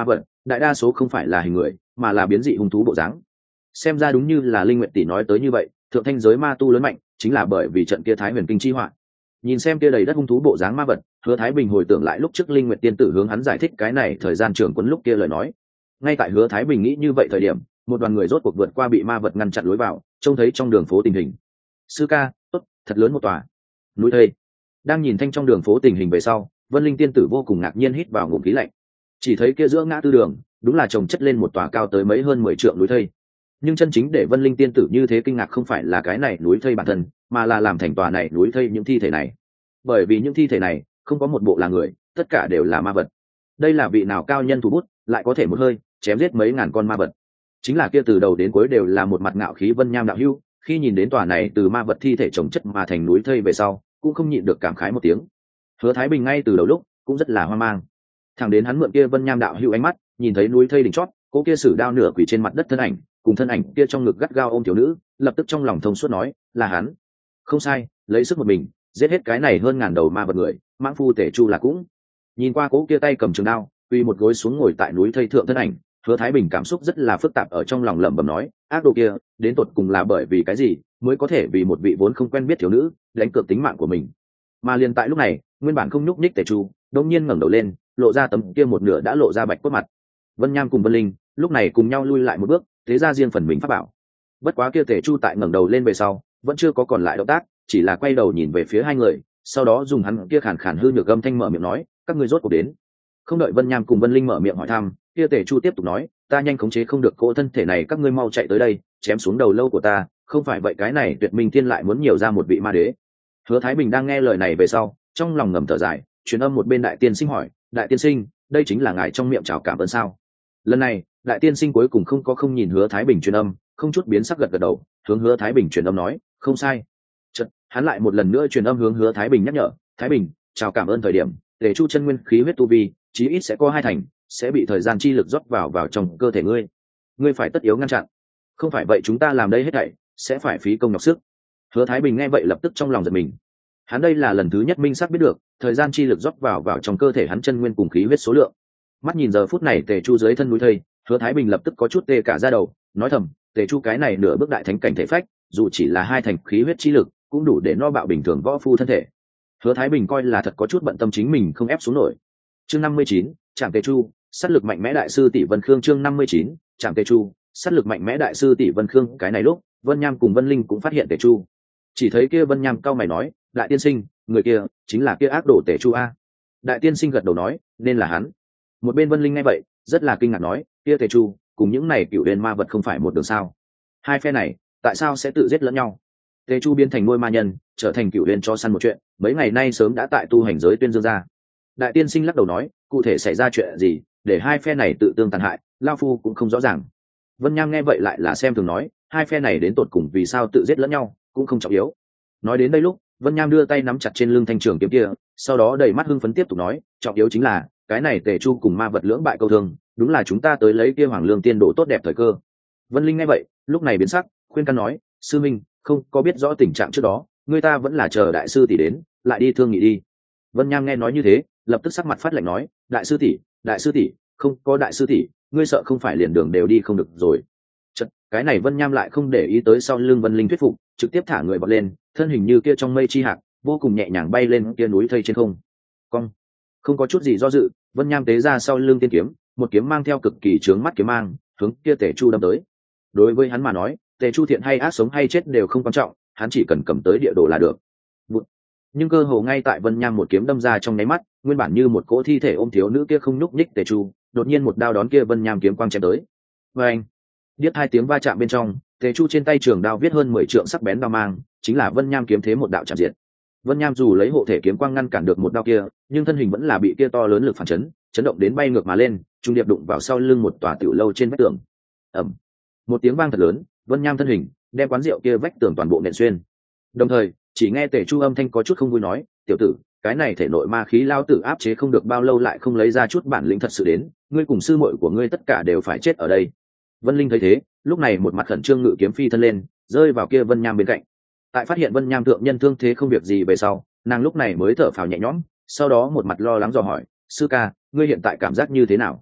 đại đa số không phải là hình người mà là biến dị hung thú bộ dáng. Xem ra đúng như là Linh Nguyệt tỷ nói tới như vậy, thượng thanh giới ma tu lớn mạnh chính là bởi vì trận kia Thái Huyền Kinh chi họa. Nhìn xem kia đầy đất hung thú bộ dáng ma vật, Hứa Thái Bình hồi tưởng lại lúc trước Linh Nguyệt tiên tử hướng hắn giải thích cái này thời gian trường quấn lúc kia lời nói. Ngay tại Hứa Thái Bình nghĩ như vậy thời điểm, một đoàn người rốt cuộc vượt qua bị ma vật ngăn chặn lối vào, trông thấy trong đường phố tình hình. Sư ca, tốt, thật lớn một tòa núi thây. Đang nhìn thanh trong đường phố tình hình về sau, Vân Linh tiên tử vô cùng ngạc nhiên hít vào ngụm khí lạnh. Chỉ thấy kia giữa ngã tư đường, đúng là chồng chất lên một tòa cao tới mấy hơn 10 trượng núi thây. Nhưng chân chính để Vân Linh tiên tử như thế kinh ngạc không phải là cái này núi thây bản thân, mà là làm thành tòa này núi thây những thi thể này. Bởi vì những thi thể này không có một bộ là người, tất cả đều là ma vật. Đây là vị nào cao nhân thủ bút, lại có thể một hơi chém giết mấy ngàn con ma vật. Chính là kia từ đầu đến cuối đều là một mặt ngạo khí Vân Nham đạo hữu, khi nhìn đến tòa này từ ma vật thi thể chồng chất mà thành núi thây về sau, cũng không nhịn được cảm khái một tiếng. Hứa Thái Bình ngay từ đầu lúc cũng rất là hoang mang, thẳng đến hắn mượn kia Vân Nham đạo hữu ánh mắt, nhìn thấy núi thây đỉnh chót, cô kia sử đao nửa quỳ trên mặt đất thân ảnh, cùng thân ảnh kia trong ngực gắt gao ôm thiếu nữ, lập tức trong lòng thông suốt nói, là hắn. Không sai, lấy sức một mình giết hết cái này hơn ngàn đầu ma vật người, mãng phu Tể Chu là cũng. Nhìn qua cố kia tay cầm trường đao, quỳ một gối xuống ngồi tại núi thây thượng thân ảnh, Hứa Thái Bình cảm xúc rất là phức tạp ở trong lòng lẩm bẩm nói, ác đồ kia, đến tột cùng là bởi vì cái gì mới có thể vì một vị vốn không quen biết thiếu nữ đánh cược tính mạng của mình. Mà liền tại lúc này, nguyên bản không nhúc nhích Tể Chu đột nhiên ngẩng đầu lên, lộ ra tấm kia một nửa đã lộ ra bạch cốt mặt. Vân Nham cùng Vân Linh lúc này cùng nhau lui lại một bước, thế ra riêng phần mình pháp bảo. Bất quá kia Tể Chu tại ngẩng đầu lên về sau, vẫn chưa có còn lại động tác, chỉ là quay đầu nhìn về phía hai người, sau đó dùng hắn kia khàn khàn hư nhược âm thanh mở miệng nói, các ngươi rốt cuộc đến. Không đợi Vân Nham cùng Vân Linh mở miệng hỏi thăm, kia Tể Chu tiếp tục nói, ta nhanh khống chế không được cỗ thân thể này, các ngươi mau chạy tới đây, chém xuống đầu lâu của ta, không phải vậy cái này Tuyệt Minh Thiên lại muốn nhiều ra một vị ma đế. Hứa Thái Bình đang nghe lời này về sau, trong lòng ngầm thở dài, truyền âm một bên đại tiên sinh hỏi, đại tiên sinh, đây chính là ngài trong miệng chào cảm ơn sao? Lần này đại tiên sinh cuối cùng không nhìn Hứa Thái Bình truyền âm, không chút biến sắc gật gật đầu, hướng Hứa Thái Bình truyền âm nói, không sai. Chợt hắn lại một lần nữa truyền âm hướng Hứa Thái Bình nhắc nhở, Thái Bình, chào cảm ơn thời điểm, để Chu chân nguyên khí huyết tu vi chí ít sẽ có 2 thành, sẽ bị thời gian chi lực rót vào trong cơ thể ngươi phải tất yếu ngăn chặn, không phải vậy chúng ta làm đây hết thảy sẽ phải phí công nhọc sức. Hứa Thái Bình nghe vậy lập tức trong lòng giật mình, hắn đây là lần thứ nhất minh xác biết được thời gian chi lực rót vào trong cơ thể hắn chân nguyên cùng khí huyết số lượng. Mắt nhìn giờ phút này Tề Chu dưới thân núi thây, Hứa Thái Bình lập tức có chút tê cả da đầu, nói thầm, Tề Chu cái này nửa bước đại thánh cảnh thể phách, dù chỉ là 2 thành khí huyết chi lực, cũng đủ để no bạo bình thường võ phu thân thể. Hứa Thái Bình coi là thật có chút bận tâm chính mình không ép xuống nổi. Chương 59, Trảm Tề Chu, sát lực mạnh mẽ đại sư tỷ Vân Khương. Chương 59, Trảm Tề Chu, sát lực mạnh mẽ đại sư tỷ Vân Khương. Cái này lúc Vân Nham cùng Vân Linh cũng phát hiện Tề Chu, chỉ thấy kia Vân Nham cau mày nói, đại tiên sinh, người kia chính là kia ác đồ Tề Chu a. Đại tiên sinh gật đầu nói, nên là hắn. Một bên Vân Linh nghe vậy rất là kinh ngạc nói, kia Tề Chu cùng những này cựu huyền ma vật không phải một đường sao? Hai phe này tại sao sẽ tự giết lẫn nhau? Tề Chu biến thành nuôi ma nhân, trở thành cựu huyền cho săn một chuyện, mấy ngày nay sớm đã tại tu hành giới tuyên dương ra. Đại tiên sinh lắc đầu nói, cụ thể xảy ra chuyện gì để hai phe này tự tương tàn hại, lao phu cũng không rõ ràng. Vân Nham nghe vậy lại là xem thường nói, hai phe này đến tột cùng vì sao tự giết lẫn nhau cũng không trọng yếu. Nói đến đây lúc Vân Nham đưa tay nắm chặt trên lưng thanh trường kiếm kia, sau đó đầy mắt hưng phấn tiếp tục nói, trọng yếu chính là cái này Tề Chu cùng ma vật lưỡng bại câu thương, đúng là chúng ta tới lấy kia Hoàng Lương tiên độ tốt đẹp thời cơ. Vân Linh nghe vậy lúc này biến sắc, khuyên can nói, sư minh không có biết rõ tình trạng trước đó, người ta vẫn là chờ đại sư tỷ đến lại đi thương nghị đi. Vân Nham nghe nói như thế lập tức sắc mặt phát lạnh nói, đại sư tỷ không có đại sư tỷ, ngươi sợ không phải liền đường đều đi không được rồi. Chật, cái này Vân Nham lại không để ý tới sau lưng Vân Linh thuyết phục, trực tiếp thả người bật lên, thân hình như kia trong mây chi hạt, vô cùng nhẹ nhàng bay lên kia núi thây trên không. Cong, không có chút gì do dự, Vân Nham tế ra sau lưng tiên kiếm, một kiếm mang theo cực kỳ chướng mắt kiếm mang, hướng kia Tề Chu đâm tới. Đối với hắn mà nói, Tề Chu thiện hay ác, sống hay chết đều không quan trọng, hắn chỉ cần cầm tới địa đồ là được. Nhưng cơ hồ ngay tại Vân Nham một kiếm đâm ra trong nháy mắt, nguyên bản như một cỗ thi thể ôm thiếu nữ kia không nhúc nhích Tề Chu, đột nhiên một đao đón kia Vân Nham kiếm quang chém tới. Và anh, điếc 2 tiếng va chạm bên trong, Tề Chu trên tay trường đao viết hơn 10 trượng sắc bén đao mang, chính là Vân Nham kiếm thế một đạo chạm diệt. Vân Nham dù lấy hộ thể kiếm quang ngăn cản được một đao kia, nhưng thân hình vẫn là bị kia to lớn lực phản chấn, chấn động đến bay ngược mà lên, trung điệp đụng vào sau lưng một tòa tiểu lâu trên vách tường. Ầm, một tiếng vang thật lớn, Vân Nham thân hình đem quán rượu kia vách tường toàn bộ nện xuyên. Đồng thời, chỉ nghe Tề Chu âm thanh có chút không vui nói, tiểu tử, cái này thể nội ma khí lao tử áp chế không được bao lâu lại không lấy ra chút bản lĩnh thật sự đến, ngươi cùng sư muội của ngươi tất cả đều phải chết ở đây. Vân Linh thấy thế lúc này một mặt khẩn trương ngự kiếm phi thân lên, rơi vào kia Vân Nham bên cạnh. Tại phát hiện Vân Nham thượng nhân thương thế không việc gì về sau, nàng lúc này mới thở phào nhẹ nhõm, sau đó một mặt lo lắng dò hỏi, sư ca, ngươi hiện tại cảm giác như thế nào?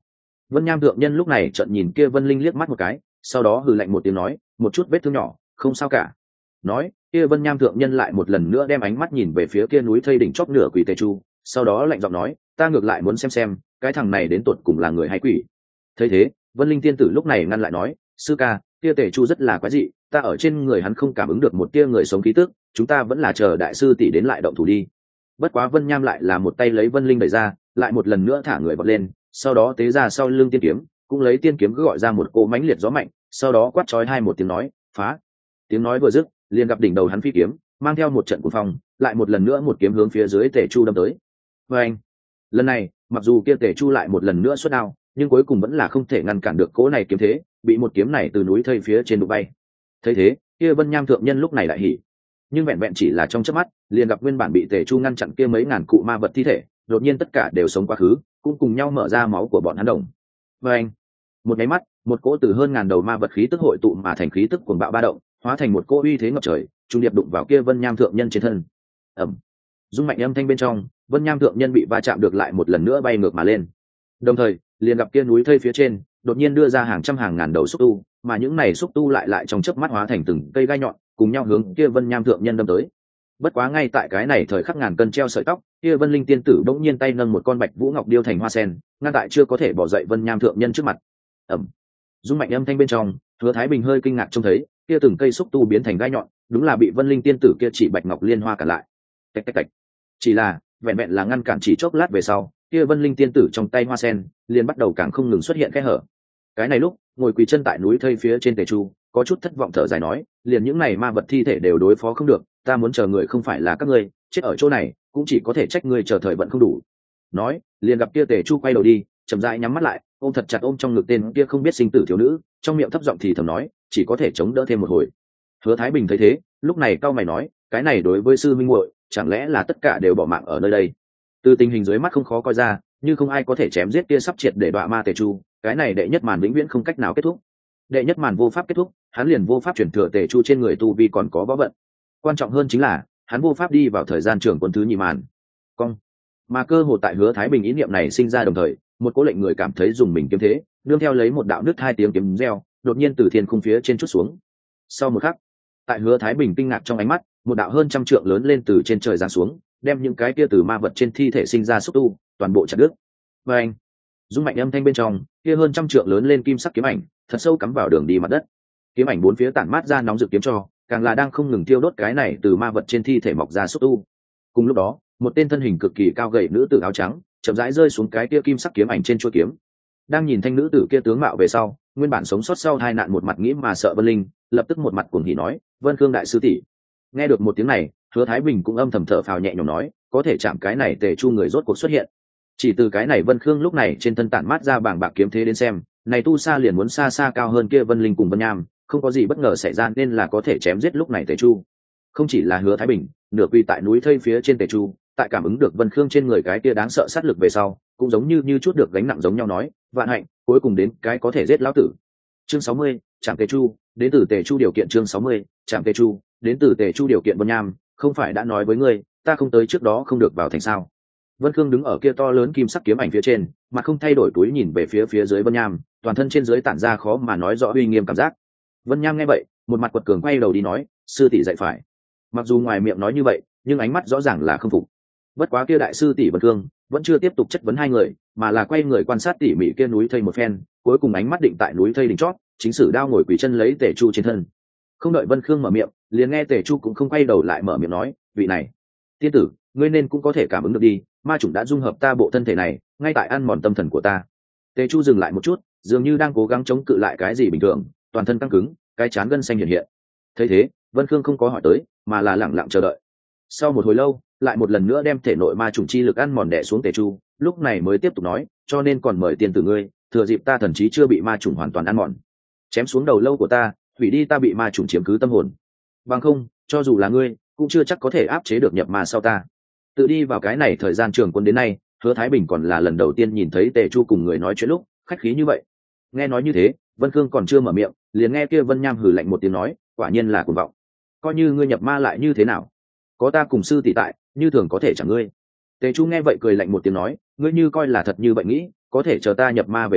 Vân Nham thượng nhân lúc này trợn nhìn kia Vân Linh liếc mắt một cái, sau đó hừ lạnh một tiếng nói, một chút vết thương nhỏ, không sao cả. Nói, kia Vân Nham thượng nhân lại một lần nữa đem ánh mắt nhìn về phía kia núi thây đỉnh chóp nửa quỷ Tề Chu, sau đó lạnh giọng nói, ta ngược lại muốn xem cái thằng này đến tột cùng là người hay quỷ. Thấy thế, Vân Linh tiên tử lúc này ngăn lại nói, sư ca, kia Tề Chu rất là quái dị, ta ở trên người hắn không cảm ứng được một tia người sống khí tức, chúng ta vẫn là chờ đại sư tỷ đến lại động thủ đi. Bất quá Vân Nham lại là một tay lấy Vân Linh đẩy ra, lại một lần nữa thả người bật lên, sau đó tế ra sau lưng tiên kiếm, cũng lấy tiên kiếm cứ gọi ra một cỗ mãnh liệt gió mạnh, sau đó quát chói hai một tiếng nói, phá. Tiếng nói vừa dứt, liền gặp đỉnh đầu hắn phi kiếm, mang theo một trận cuồng phong, lại một lần nữa một kiếm hướng phía dưới Tề Chu đâm tới. Và anh, lần này, mặc dù kia Tề Chu lại một lần nữa xuất đao, nhưng cuối cùng vẫn là không thể ngăn cản được cỗ này kiếm thế, bị một kiếm này từ núi thây phía trên đụng bay. Thấy thế, kia Vân Nham thượng nhân lúc này lại hỉ, nhưng vẹn vẹn chỉ là trong chớp mắt, liền gặp nguyên bản bị Tề Chu ngăn chặn kia mấy ngàn cụ ma vật thi thể, đột nhiên tất cả đều sống quá khứ, cũng cùng nhau mở ra máu của bọn hắn đồng. Và anh, một cái mắt, một cỗ từ hơn ngàn đầu ma vật khí tức hội tụ mà thành khí tức cuồng bạo ba động, hóa thành một cỗ uy thế ngập trời, trung điệp đụng vào kia Vân Nham thượng nhân trên thân. Ầm. Dung mạnh âm thanh bên trong, Vân Nham thượng nhân bị va chạm được lại một lần nữa bay ngược mà lên. Đồng thời, liền gặp kia núi thây phía trên, đột nhiên đưa ra hàng trăm hàng ngàn đầu xúc tu, mà những này xúc tu lại trong chớp mắt hóa thành từng cây gai nhọn, cùng nhau hướng kia Vân Nham thượng nhân đâm tới. Bất quá ngay tại cái này thời khắc ngàn cân treo sợi tóc, kia Vân Linh tiên tử bỗng nhiên tay nâng một con bạch vũ ngọc điêu thành hoa sen, ngăn tại chưa có thể bỏ dậy Vân Nham thượng nhân trước mặt. Ầm. Dung mạnh âm thanh bên trong, Hứa Thái Bình hơi kinh ngạc trông thấy, kia từng cây xúc tu biến thành gai nhọn, đúng là bị Vân Linh tiên tử kia chỉ bạch ngọc liên hoa cản lại. Tạch tạch tạch. Chỉ là, vẹn vẹn là ngăn cản chỉ chốc lát về sau, kia Vân Linh tiên tử trong tay hoa sen liền bắt đầu càng không ngừng xuất hiện kẽ hở. Cái này lúc, ngồi quỳ chân tại núi thây phía trên Tề Chu, có chút thất vọng thở dài nói, liền những này ma vật thi thể đều đối phó không được, ta muốn chờ người không phải là các ngươi, chết ở chỗ này, cũng chỉ có thể trách ngươi chờ thời vận không đủ. Nói, liền gặp kia Tề Chu quay đầu đi, chậm rãi nhắm mắt lại, ôm thật chặt ôm trong ngực tên kia không biết sinh tử thiếu nữ, trong miệng thấp giọng thì thầm nói, chỉ có thể chống đỡ thêm một hồi. Hứa Thái Bình thấy thế, lúc này cau mày nói, cái này đối với sư minh muội, chẳng lẽ là tất cả đều bỏ mạng ở nơi đây? Từ tình hình dưới mắt không khó coi ra, như không ai có thể chém giết kia sắp triệt để đọa ma Tề Chu, cái này đệ nhất màn vĩnh viễn không cách nào kết thúc. Đệ nhất màn vô pháp kết thúc, hắn liền vô pháp chuyển thừa Tề Chu trên người tu vi còn có võ vận. Quan trọng hơn chính là, hắn vô pháp đi vào thời gian trường quân thứ nhì màn. Cong. Mà cơ hồ tại Hứa Thái Bình ý niệm này sinh ra đồng thời, một cố lệnh người cảm thấy dùng mình kiếm thế, nương theo lấy một đạo nứt hai tiếng kiếm reo, đột nhiên từ thiên khung phía trên chút xuống. Sau một khắc, tại Hứa Thái Bình kinh ngạc trong ánh mắt, một đạo hơn trăm trượng lớn lên từ trên trời giáng xuống, đem những cái kia từ ma vật trên thi thể sinh ra xúc tu, toàn bộ chặt đứt. Và anh, dung mạnh âm thanh bên trong, kia hơn trăm trượng lớn lên kim sắc kiếm ảnh, thật sâu cắm vào đường đi mặt đất. Kiếm ảnh bốn phía tản mát ra nóng rực kiếm cho, càng là đang không ngừng tiêu đốt cái này từ ma vật trên thi thể mọc ra xúc tu. Cùng lúc đó, một tên thân hình cực kỳ cao gầy nữ tử áo trắng, chậm rãi rơi xuống cái kia kim sắc kiếm ảnh trên chuôi kiếm. Đang nhìn thanh nữ tử kia tướng mạo về sau, nguyên bản sống sót sau hai nạn một mặt nghĩ mà sợ Vân Linh, lập tức một mặt cuồng hỉ nói, Vân Khương đại sư tỷ. Nghe được một tiếng này, Hứa Thái Bình cũng âm thầm thở phào nhẹ nhõm nói, có thể chạm cái này Tề Chu người rốt cuộc xuất hiện. Chỉ từ cái này Vân Khương lúc này trên thân tản mát ra bảng bạc kiếm thế đến xem, này tu xa liền muốn xa xa cao hơn kia Vân Linh cùng Vân Nham, không có gì bất ngờ xảy ra nên là có thể chém giết lúc này Tề Chu. Không chỉ là Hứa Thái Bình, nửa quỳ tại núi thây phía trên Tề Chu, tại cảm ứng được Vân Khương trên người cái kia đáng sợ sát lực về sau, cũng giống như chút được gánh nặng giống nhau nói, vạn hạnh, cuối cùng đến cái có thể giết lão tử. Chương 60, Trảm Tề Chu, đến từ Tề Chu điều kiện chương 60, Trảm Tề Chu, đến từ Tề Chu điều kiện Vân Nham, không phải đã nói với ngươi, ta không tới trước đó không được vào thành sao? Vân Khương đứng ở kia to lớn kim sắc kiếm ảnh phía trên, mà không thay đổi túi nhìn về phía dưới Vân Nham, toàn thân trên dưới tản ra khó mà nói rõ uy nghiêm cảm giác. Vân Nham nghe vậy, một mặt quật cường quay đầu đi nói, sư tỷ dạy phải. Mặc dù ngoài miệng nói như vậy, nhưng ánh mắt rõ ràng là không phục. Bất quá kia đại sư tỷ Vân Khương vẫn chưa tiếp tục chất vấn hai người, mà là quay người quan sát tỉ mỉ kia núi thây một phen, cuối cùng ánh mắt định tại núi thây đỉnh chót, chính sử đao ngồi quỳ chân lấy Tề Chu trên thân. Không đợi Vân Khương mở miệng, liền nghe Tề Chu cũng không quay đầu lại mở miệng nói, vị này, tiên tử, ngươi nên cũng có thể cảm ứng được đi, ma chủng đã dung hợp ta bộ thân thể này, ngay tại ăn mòn tâm thần của ta. Tề Chu dừng lại một chút, dường như đang cố gắng chống cự lại cái gì bình thường, toàn thân căng cứng, cái trán gân xanh hiện hiện. Thấy thế, Vân Khương không có hỏi tới, mà là lặng lặng chờ đợi. Sau một hồi lâu, lại một lần nữa đem thể nội ma chủng chi lực ăn mòn đè xuống Tề Chu, lúc này mới tiếp tục nói, cho nên còn mời tiên tử ngươi, thừa dịp ta thần trí chưa bị ma chủng hoàn toàn ăn mòn, chém xuống đầu lâu của ta, hủy đi ta bị ma chủng chiếm cứ tâm hồn. Bằng không, cho dù là ngươi, cũng chưa chắc có thể áp chế được nhập ma sau ta. Tự đi vào cái này thời gian trường quân đến nay, Hứa Thái Bình còn là lần đầu tiên nhìn thấy Tề Chu cùng người nói chuyện lúc khách khí như vậy. Nghe nói như thế, Vân Khương còn chưa mở miệng, liền nghe kia Vân Nham hừ lạnh một tiếng nói, quả nhiên là cuồng vọng. Coi như ngươi nhập ma lại như thế nào, có ta cùng sư tỷ tại, như thường có thể chẳng ngươi. Tề Chu nghe vậy cười lạnh một tiếng nói, ngươi như coi là thật như vậy nghĩ, có thể chờ ta nhập ma về sau,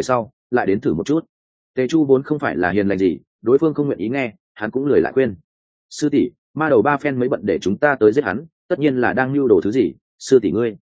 lại đến thử một chút. Tề Chu vốn không phải là hiền lành gì, đối phương không nguyện ý nghe, hắn cũng lười lại khuyên. Sư tỷ, ma đầu ba phen mới bận để chúng ta tới giết hắn, tất nhiên là đang mưu đồ thứ gì. Sư tỷ ngươi.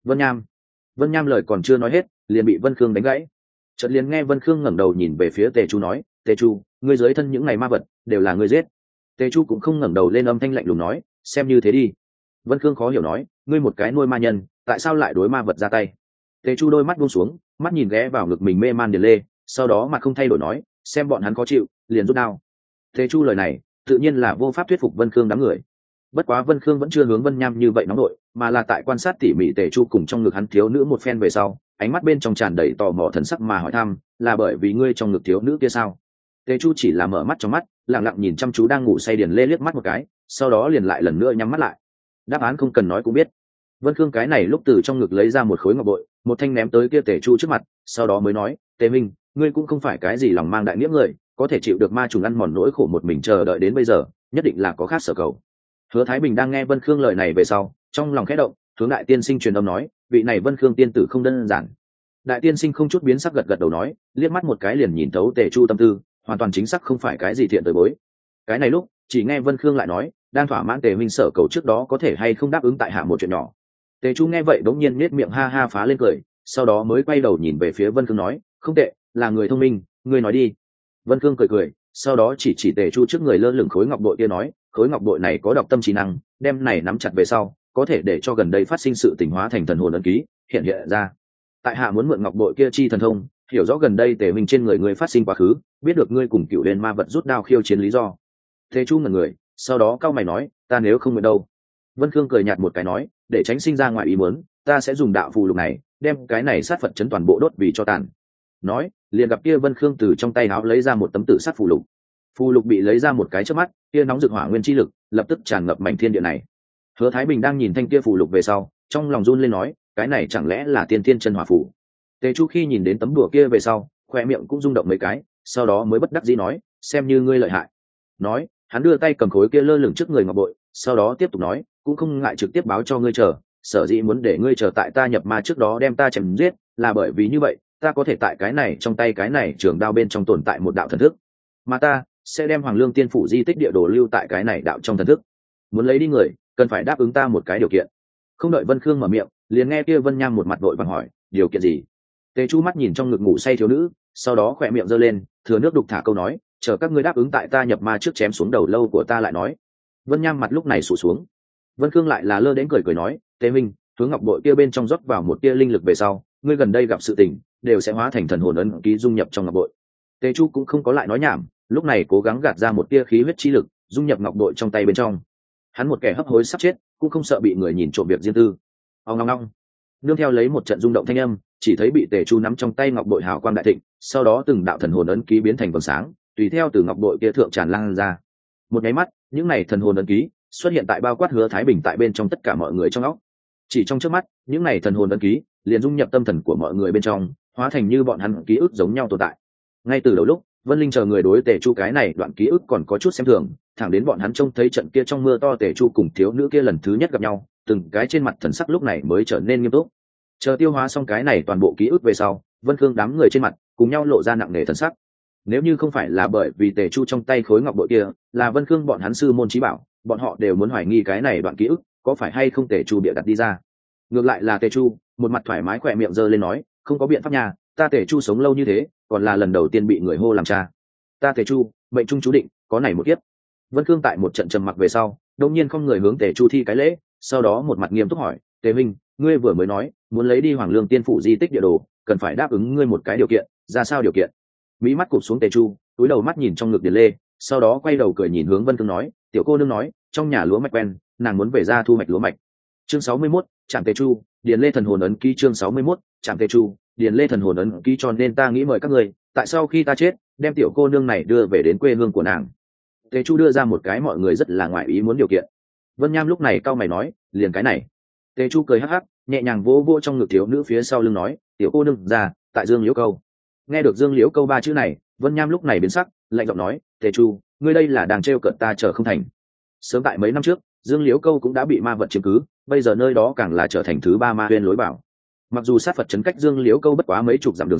Vân Nham lời còn chưa nói hết, liền bị Vân Khương đánh gãy. Chợt liền nghe Vân Khương ngẩng đầu nhìn về phía Tề Chu nói, Tề Chu, ngươi dưới thân những ngày ma vật đều là ngươi giết. Tề Chu cũng không ngẩng đầu lên, âm thanh lạnh lùng nói, xem như thế đi. Vân Khương khó hiểu nói, ngươi một cái nuôi ma nhân, tại sao lại đối ma vật ra tay? Tề Chu đôi mắt buông xuống, mắt nhìn ghé vào ngực mình mê man Điền Lê, sau đó mặt không thay đổi nói, xem bọn hắn khó chịu, liền rút đao. Tề Chu lời này, tự nhiên là vô pháp thuyết phục Vân Khương đám người. Bất quá Vân Khương vẫn chưa hướng Vân Nham như vậy nóng nội, mà là tại quan sát tỉ mỉ Tề Chu cùng trong ngực hắn thiếu nữ một phen về sau, ánh mắt bên trong tràn đầy tò mò thần sắc mà hỏi thăm, là bởi vì ngươi trong ngực thiếu nữ kia sao? Tề Chu chỉ là mở mắt trong mắt, lặng lặng nhìn chăm chú đang ngủ say Điền Lê liếc mắt một cái, sau đó liền lại lần nữa nhắm mắt lại. Đáp án không cần nói cũng biết. Vân Khương cái này lúc từ trong ngực lấy ra một khối ngọc bội, một thanh ném tới kia Tề Chu trước mặt, sau đó mới nói, Tề Minh, ngươi cũng không phải cái gì lòng mang đại nghĩa người, có thể chịu được ma trùng ăn mòn nỗi khổ một mình chờ đợi đến bây giờ, nhất định là có khác sở cầu. Hứa Thái Bình đang nghe Vân Khương lời này về sau, trong lòng khẽ động, hướng đại tiên sinh truyền âm nói, vị này Vân Khương tiên tử không đơn giản. Đại tiên sinh không chút biến sắc gật gật đầu nói, liếc mắt một cái liền nhìn thấu Tề Chu tâm tư, hoàn toàn chính xác không phải cái gì thiện tới bối. Cái này lúc, chỉ nghe Vân Khương lại nói, đang thỏa mãn Tề Minh sở cầu trước đó có thể hay không đáp ứng tại hạ một chuyện nhỏ. Tề Chu nghe vậy đống nhiên nhếch miệng ha ha phá lên cười, sau đó mới quay đầu nhìn về phía Vân Khương nói, không tệ, là người thông minh, ngươi nói đi. Vân Khương cười cười, sau đó chỉ Tề Chu trước người lơ lửng khối ngọc bội kia nói, khối ngọc bội này có đọc tâm trí năng, đem này nắm chặt về sau, có thể để cho gần đây phát sinh sự tình hóa thành thần hồn ấn ký, hiện hiện ra. Tại hạ muốn mượn ngọc bội kia chi thần thông, hiểu rõ gần đây Tề Minh trên người ngươi phát sinh quá khứ, biết được ngươi cùng Cửu Liên ma vật rút đao khiêu chiến lý do. Tề Chu ngẩn người, sau đó cau mày nói, ta nếu không nguyện đâu. Vân Khương cười nhạt một cái nói, để tránh sinh ra ngoài ý muốn, ta sẽ dùng đạo phù lục này, đem cái này sát Phật chấn toàn bộ đốt vì cho tàn. Nói, liền gặp kia Vân Khương từ trong tay áo lấy ra một tấm tử sát phù lục. Phù lục bị lấy ra một cái chớp mắt, kia nóng rực hỏa nguyên chi lực lập tức tràn ngập mảnh thiên địa này. Hứa Thái Bình đang nhìn thanh kia phù lục về sau, trong lòng run lên nói, cái này chẳng lẽ là tiên thiên chân hỏa phù? Tề Chu khi nhìn đến tấm đùa kia về sau, khoe miệng cũng rung động mấy cái, sau đó mới bất đắc dĩ nói, xem như ngươi lợi hại. Nói, hắn đưa tay cầm khối kia lơ lửng trước người ngọc bội, sau đó tiếp tục nói, cũng không ngại trực tiếp báo cho ngươi chờ, sở dĩ muốn để ngươi chờ tại ta nhập ma trước đó đem ta chém giết, là bởi vì như vậy, ta có thể tại cái này trong tay cái này trường đao bên trong tồn tại một đạo thần thức, mà ta sẽ đem Hoàng Lương Tiên phủ di tích địa đồ lưu tại cái này đạo trong thần thức. Muốn lấy đi người, cần phải đáp ứng ta một cái điều kiện. Không đợi Vân Khương mở miệng, liền nghe kia Vân Nham một mặt vội vàng hỏi, điều kiện gì? Tề Chu mắt nhìn trong ngực ngủ say thiếu nữ, sau đó khỏe miệng giơ lên, thừa nước đục thả câu nói, chờ các ngươi đáp ứng tại ta nhập ma trước chém xuống đầu lâu của ta lại nói. Vân Nham mặt lúc này sụt xuống. Vân Khương lại là lơ đến cười cười nói, Tề Minh, hướng ngọc bội kia bên trong rót vào một tia linh lực về sau, ngươi gần đây gặp sự tình, đều sẽ hóa thành thần hồn ấn ký dung nhập trong ngọc bội. Tề Chu cũng không có lại nói nhảm, lúc này cố gắng gạt ra một tia khí huyết chi lực, dung nhập ngọc bội trong tay bên trong. Hắn một kẻ hấp hối sắp chết, cũng không sợ bị người nhìn trộm việc riêng tư. Ong ong ong. Nương theo lấy một trận rung động thanh âm, chỉ thấy bị Tề Chu nắm trong tay ngọc bội hào quang đại thịnh, sau đó từng đạo thần hồn ấn ký biến thành vầng sáng, tùy theo từ ngọc bội kia thượng tràn lan ra. Một nháy mắt, những này thần hồn ấn ký xuất hiện tại bao quát Hứa Thái Bình tại bên trong tất cả mọi người trong óc. Chỉ trong chớp mắt, những này thần hồn ấn ký liền dung nhập tâm thần của mọi người bên trong, hóa thành như bọn hắn ký ức giống nhau tồn tại. Ngay từ đầu lúc, Vân Linh chờ người đối Tề Chu cái này đoạn ký ức còn có chút xem thường, thẳng đến bọn hắn trông thấy trận kia trong mưa to Tề Chu cùng thiếu nữ kia lần thứ nhất gặp nhau, từng cái trên mặt thần sắc lúc này mới trở nên nghiêm túc. Chờ tiêu hóa xong cái này toàn bộ ký ức về sau, Vân Khương đám người trên mặt cùng nhau lộ ra nặng nề thần sắc. Nếu như không phải là bởi vì Tề Chu trong tay khối ngọc bội kia là Vân Khương bọn hắn sư môn chí bảo, bọn họ đều muốn hoài nghi cái này đoạn ký ức có phải hay không Tề Chu bịa đặt đi ra. Ngược lại là Tề Chu, một mặt thoải mái khỏe miệng giơ lên nói, không có biện pháp nhà, ta Tề Chu sống lâu như thế, còn là lần đầu tiên bị người hô làm cha. Ta Tề Chu, mệnh trung chú định, có này một kiếp. Vân Khương tại một trận trầm mặc về sau, đột nhiên không người hướng Tề Chu thi cái lễ, sau đó một mặt nghiêm túc hỏi, Tề Minh, ngươi vừa mới nói muốn lấy đi Hoàng Lương Tiên phủ di tích địa đồ, cần phải đáp ứng ngươi một cái điều kiện, ra sao điều kiện? Mỹ mắt cụp xuống Tề Chu, túi đầu mắt nhìn trong ngực Điền Lê, sau đó quay đầu cười nhìn hướng Vân Khương nói, tiểu cô nương nói, trong nhà lúa mạch quen, nàng muốn về ra thu mạch lúa mạch. Chương 61, Trạm Tề Chu, Điền Lê thần hồn ấn ký. Chương 61, Trạm Tề Chu, Điền Lê thần hồn ấn ký. Cho nên ta nghĩ mời các người, tại sao khi ta chết, đem tiểu cô nương này đưa về đến quê hương của nàng. Tề Chu đưa ra một cái mọi người rất là ngoại ý muốn điều kiện. Vân Nham lúc này cau mày nói, liền cái này. Tề Chu cười hắc hắc, nhẹ nhàng vỗ vỗ trong ngực thiếu nữ phía sau lưng nói, tiểu cô nương ra, tại Dương Liễu Câu. Nghe được Dương Liễu Câu ba chữ này, Vân Nham lúc này biến sắc, lạnh giọng nói, Tề Chu, ngươi đây là đang trêu cợt ta chờ không thành. Sớm tại mấy năm trước, Dương Liễu Câu cũng đã bị ma vật chiếm cứ, bây giờ nơi đó càng là trở thành thứ ba ma huyên lối vào. Mặc dù sát Phật trấn cách Dương Liễu Câu bất quá mấy chục dặm đường xá,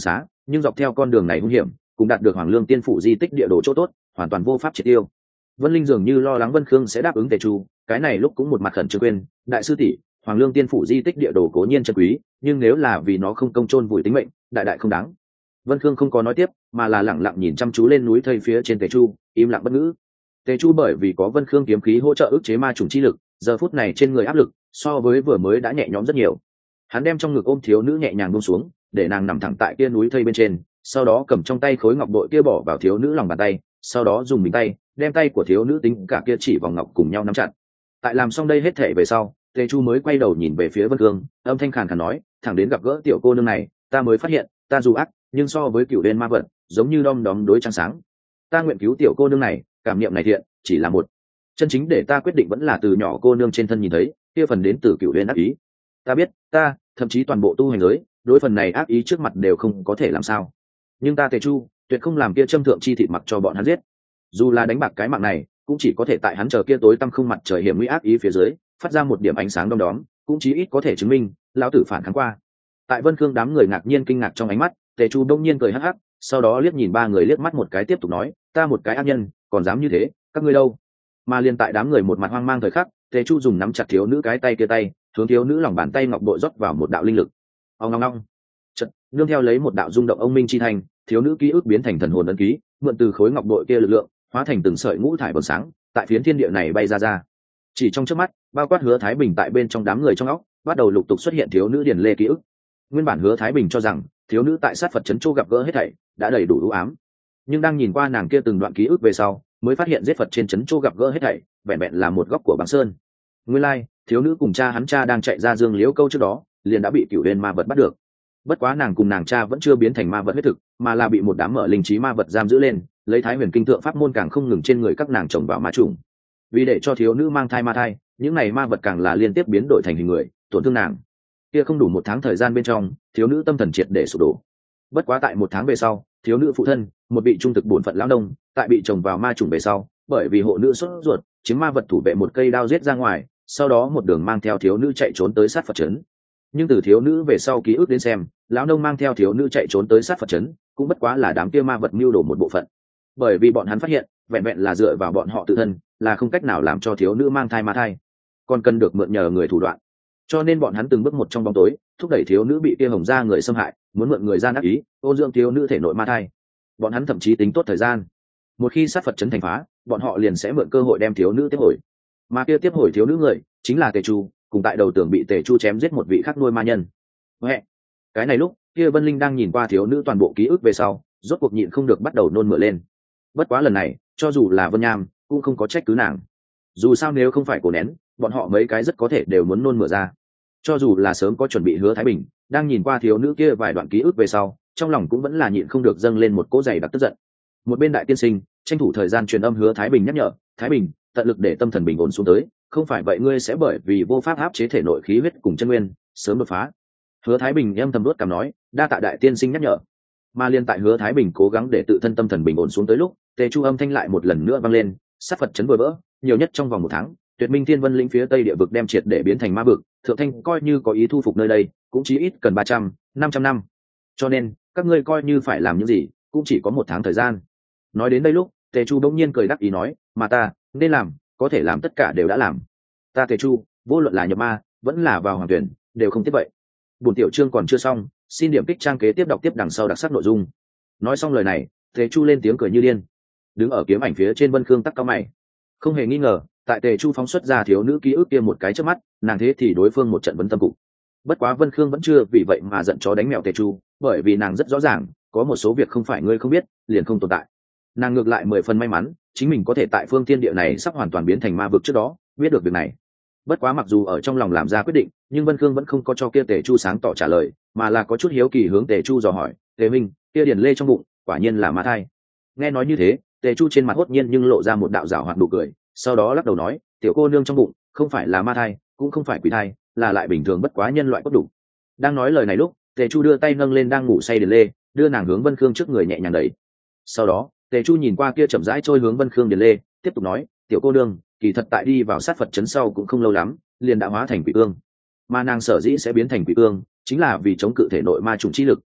nhưng dọc theo con đường này hung hiểm cũng đạt được Hoàng Lương Tiên phủ di tích địa đồ chỗ tốt, hoàn toàn vô pháp triệt tiêu. Vân Linh dường như lo lắng Vân Khương sẽ đáp ứng Tề Chu, cái này lúc cũng một mặt khẩn trương quên, đại sư tỷ, Hoàng Lương Tiên phủ di tích địa đồ cố nhiên chân quý, nhưng nếu là vì nó không công chôn vùi tính mệnh, đại đại không đáng. Vân Khương không có nói tiếp, mà là lẳng lặng nhìn chăm chú lên núi thây phía trên Tề Chu, im lặng bất ngữ. Tề Chu bởi vì có Vân Khương kiếm khí hỗ trợ ức chế ma trùng chi lực, giờ phút này trên người áp lực so với vừa mới đã nhẹ nhõm rất nhiều. Hắn đem trong ngực ôm thiếu nữ nhẹ nhàng buông xuống, để nàng nằm thẳng tại kia núi thây bên trên, sau đó cầm trong tay khối ngọc bội kia bỏ vào thiếu nữ lòng bàn tay, sau đó dùng mình tay đem tay của thiếu nữ tính cả kia chỉ vòng ngọc cùng nhau nắm chặt. Tại làm xong đây hết thể về sau, Tề Chu mới quay đầu nhìn về phía Vân Khương, âm thanh khàn khàn nói, thẳng đến gặp gỡ tiểu cô nương này, ta mới phát hiện, ta dù ác, nhưng so với cửu đen ma vật, giống như đom đóm đối trăng sáng. Ta nguyện cứu tiểu cô nương này, cảm niệm này thiện, chỉ là một chân chính để ta quyết định vẫn là từ nhỏ cô nương trên thân nhìn thấy, kia phần đến từ cửu đen ác ý. Ta biết, ta, thậm chí toàn bộ tu hành giới, đối phần này ác ý trước mặt đều không có thể làm sao. Nhưng ta Tề Chu, tuyệt không làm kia châm thượng chi thịt mặc cho bọn hắn giết. Dù là đánh bạc cái mạng này, cũng chỉ có thể tại hắn chờ kia tối tăm không mặt trời hiểm nguy ác ý phía dưới, phát ra một điểm ánh sáng đom đóm, cũng chí ít có thể chứng minh, lão tử phản kháng qua. Tại Vân Khương đám người ngạc nhiên kinh ngạc trong ánh mắt, Tề Chu đông nhiên cười hắc hắc, sau đó liếc nhìn ba người liếc mắt một cái tiếp tục nói, ta một cái ác nhân, còn dám như thế, các ngươi đâu? Mà liên tại đám người một mặt hoang mang thời khắc, Tề Chu dùng nắm chặt thiếu nữ cái tay kia tay, hướng thiếu nữ lòng bàn tay ngọc bội rót vào một đạo linh lực. Ong ong ong. Chợt, nương theo lấy một đạo rung động ông minh chi thành, thiếu nữ ký ức biến thành thần hồn ấn ký, mượn từ khối ngọc bội kia lực lượng, hóa thành từng sợi ngũ thải vầng sáng, tại phiến thiên địa này bay ra. Chỉ trong chớp mắt, bao quát Hứa Thái Bình tại bên trong đám người trong óc, bắt đầu lục tục xuất hiện thiếu nữ điển lê ký ức. Nguyên bản Hứa Thái Bình cho rằng, thiếu nữ tại sát Phật trấn Châu gặp gỡ hết thảy, đã đầy đủ u ám. Nhưng đang nhìn qua nàng kia từng đoạn ký ức về sau, mới phát hiện giết Phật trên trấn Châu gặp gỡ hết thảy, vẹn vẹn là một góc của băng sơn. Nguyên lai, thiếu nữ cùng cha hắn đang chạy ra Dương Liễu Câu trước đó, liền đã bị cửu huyền ma vật bắt được. Bất quá nàng cùng nàng cha vẫn chưa biến thành ma vật huyết thực, mà là bị một đám mở linh trí ma vật giam giữ lên, lấy Thái Huyền kinh thượng pháp môn càng không ngừng trên người các nàng trồng vào ma trùng. Vì để cho thiếu nữ mang thai ma thai, những này ma vật càng là liên tiếp biến đổi thành hình người, tổn thương nàng. Kia không đủ một tháng thời gian bên trong, thiếu nữ tâm thần triệt để sụp đổ. Bất quá tại một tháng về sau, thiếu nữ phụ thân, một vị trung thực bổn phận lão nông, tại bị trồng vào ma trùng về sau, bởi vì hộ nữ sốt ruột, chiếm ma vật thủ vệ một cây đao giết ra ngoài, sau đó một đường mang theo thiếu nữ chạy trốn tới sát Phật trấn. Nhưng từ thiếu nữ về sau ký ức đến xem, lão nông mang theo thiếu nữ chạy trốn tới sát Phật trấn, cũng bất quá là đám kia ma vật mưu đồ một bộ phận. Bởi vì bọn hắn phát hiện, vẹn vẹn là dựa vào bọn họ tự thân, là không cách nào làm cho thiếu nữ mang thai ma thai, còn cần được mượn nhờ người thủ đoạn. Cho nên bọn hắn từng bước một trong bóng tối, thúc đẩy thiếu nữ bị kia hồng gia người xâm hại, muốn mượn người gian ác ý, ôn dưỡng thiếu nữ thể nội ma thai. Bọn hắn thậm chí tính tốt thời gian, một khi sát Phật trấn thành phá, bọn họ liền sẽ mượn cơ hội đem thiếu nữ tiếp hồi. Mà kia tiếp hồi thiếu nữ người, chính là Tề Chu, cùng tại đầu tường bị Tề Chu chém giết một vị khác nuôi ma nhân. Huệ. Cái này lúc, kia Vân Linh đang nhìn qua thiếu nữ toàn bộ ký ức về sau, rốt cuộc nhịn không được bắt đầu nôn mửa lên. Bất quá lần này, cho dù là Vân Nham, cũng không có trách cứ nàng. Dù sao nếu không phải cổ nén, bọn họ mấy cái rất có thể đều muốn nôn mửa ra. Cho dù là sớm có chuẩn bị Hứa Thái Bình, đang nhìn qua thiếu nữ kia vài đoạn ký ức về sau, trong lòng cũng vẫn là nhịn không được dâng lên một cỗ dày đặc tức giận. Một bên đại tiên sinh tranh thủ thời gian truyền âm Hứa Thái Bình nhắc nhở, Thái Bình, tận lực để tâm thần bình ổn xuống tới, không phải vậy ngươi sẽ bởi vì vô pháp áp chế thể nội khí huyết cùng chân nguyên, sớm đột phá. Hứa Thái Bình âm thầm đuốt cằm nói, đa tạ đại tiên sinh nhắc nhở. Mà liên tại Hứa Thái Bình cố gắng để tự thân tâm thần bình ổn xuống tới lúc, Tề Chu âm thanh lại một lần nữa vang lên, sát Phật trấn vừa vỡ, nhiều nhất trong vòng một tháng, Tuyệt Minh Thiên Vân lĩnh phía tây địa vực đem triệt để biến thành ma vực, Thượng Thanh coi như có ý thu phục nơi đây, cũng chí ít cần 300-500 năm. Cho nên, các ngươi coi như phải làm những gì, cũng chỉ có một tháng thời gian. Nói đến đây lúc, Tề Chu bỗng nhiên cười đắc ý nói, mà ta, nên làm, có thể làm tất cả đều đã làm. Ta Tề Chu, vô luận là nhập ma, vẫn là vào hoàng tuyển, đều không tiếp vậy. Buổi tiểu chương còn chưa xong, xin điểm kích trang kế tiếp đọc tiếp đằng sau đặc sắc nội dung. Nói xong lời này, Tề Chu lên tiếng cười như điên. Đứng ở kiếm ảnh phía trên Vân Khương tắc cao mày. Không hề nghi ngờ, tại Tề Chu phóng xuất ra thiếu nữ ký ức kia một cái trước mắt, nàng thế thì đối phương một trận vấn tâm cục. Bất quá Vân Khương vẫn chưa vì vậy mà giận chó đánh mèo Tề Chu, bởi vì nàng rất rõ ràng, có một số việc không phải ngươi không biết, liền không tồn tại. Nàng ngược lại 10 phần may mắn, chính mình có thể tại phương thiên địa này sắp hoàn toàn biến thành ma vực trước đó, biết được việc này. Bất quá mặc dù ở trong lòng làm ra quyết định, nhưng Vân Khương vẫn không có cho kia Tề Chu sáng tỏ trả lời, mà là có chút hiếu kỳ hướng Tề Chu dò hỏi, Tề Minh, kia điển lê trong bụng, quả nhiên là ma thai. Nghe nói như thế, Tề Chu trên mặt hốt nhiên nhưng lộ ra một đạo giảo hoạt nụ cười, sau đó lắc đầu nói, tiểu cô nương trong bụng, không phải là ma thai, cũng không phải quỷ thai, là lại bình thường bất quá nhân loại cốt đủ. Đang nói lời này lúc, Tề Chu đưa tay nâng lên đang ngủ say điển lê, đưa nàng hướng Vân Khương trước người nhẹ nhàng đẩy. Sau đó, Tề Chu nhìn qua kia chậm rãi trôi hướng Vân Khương điển lê, tiếp tục nói, tiểu cô nương, kỳ thật tại đi vào sát Phật trấn sau cũng không lâu lắm, liền đã hóa thành quỷ ương. Mà nàng sở dĩ sẽ biến thành quỷ ương, chính là vì chống cự thể nội ma trùng chi lực,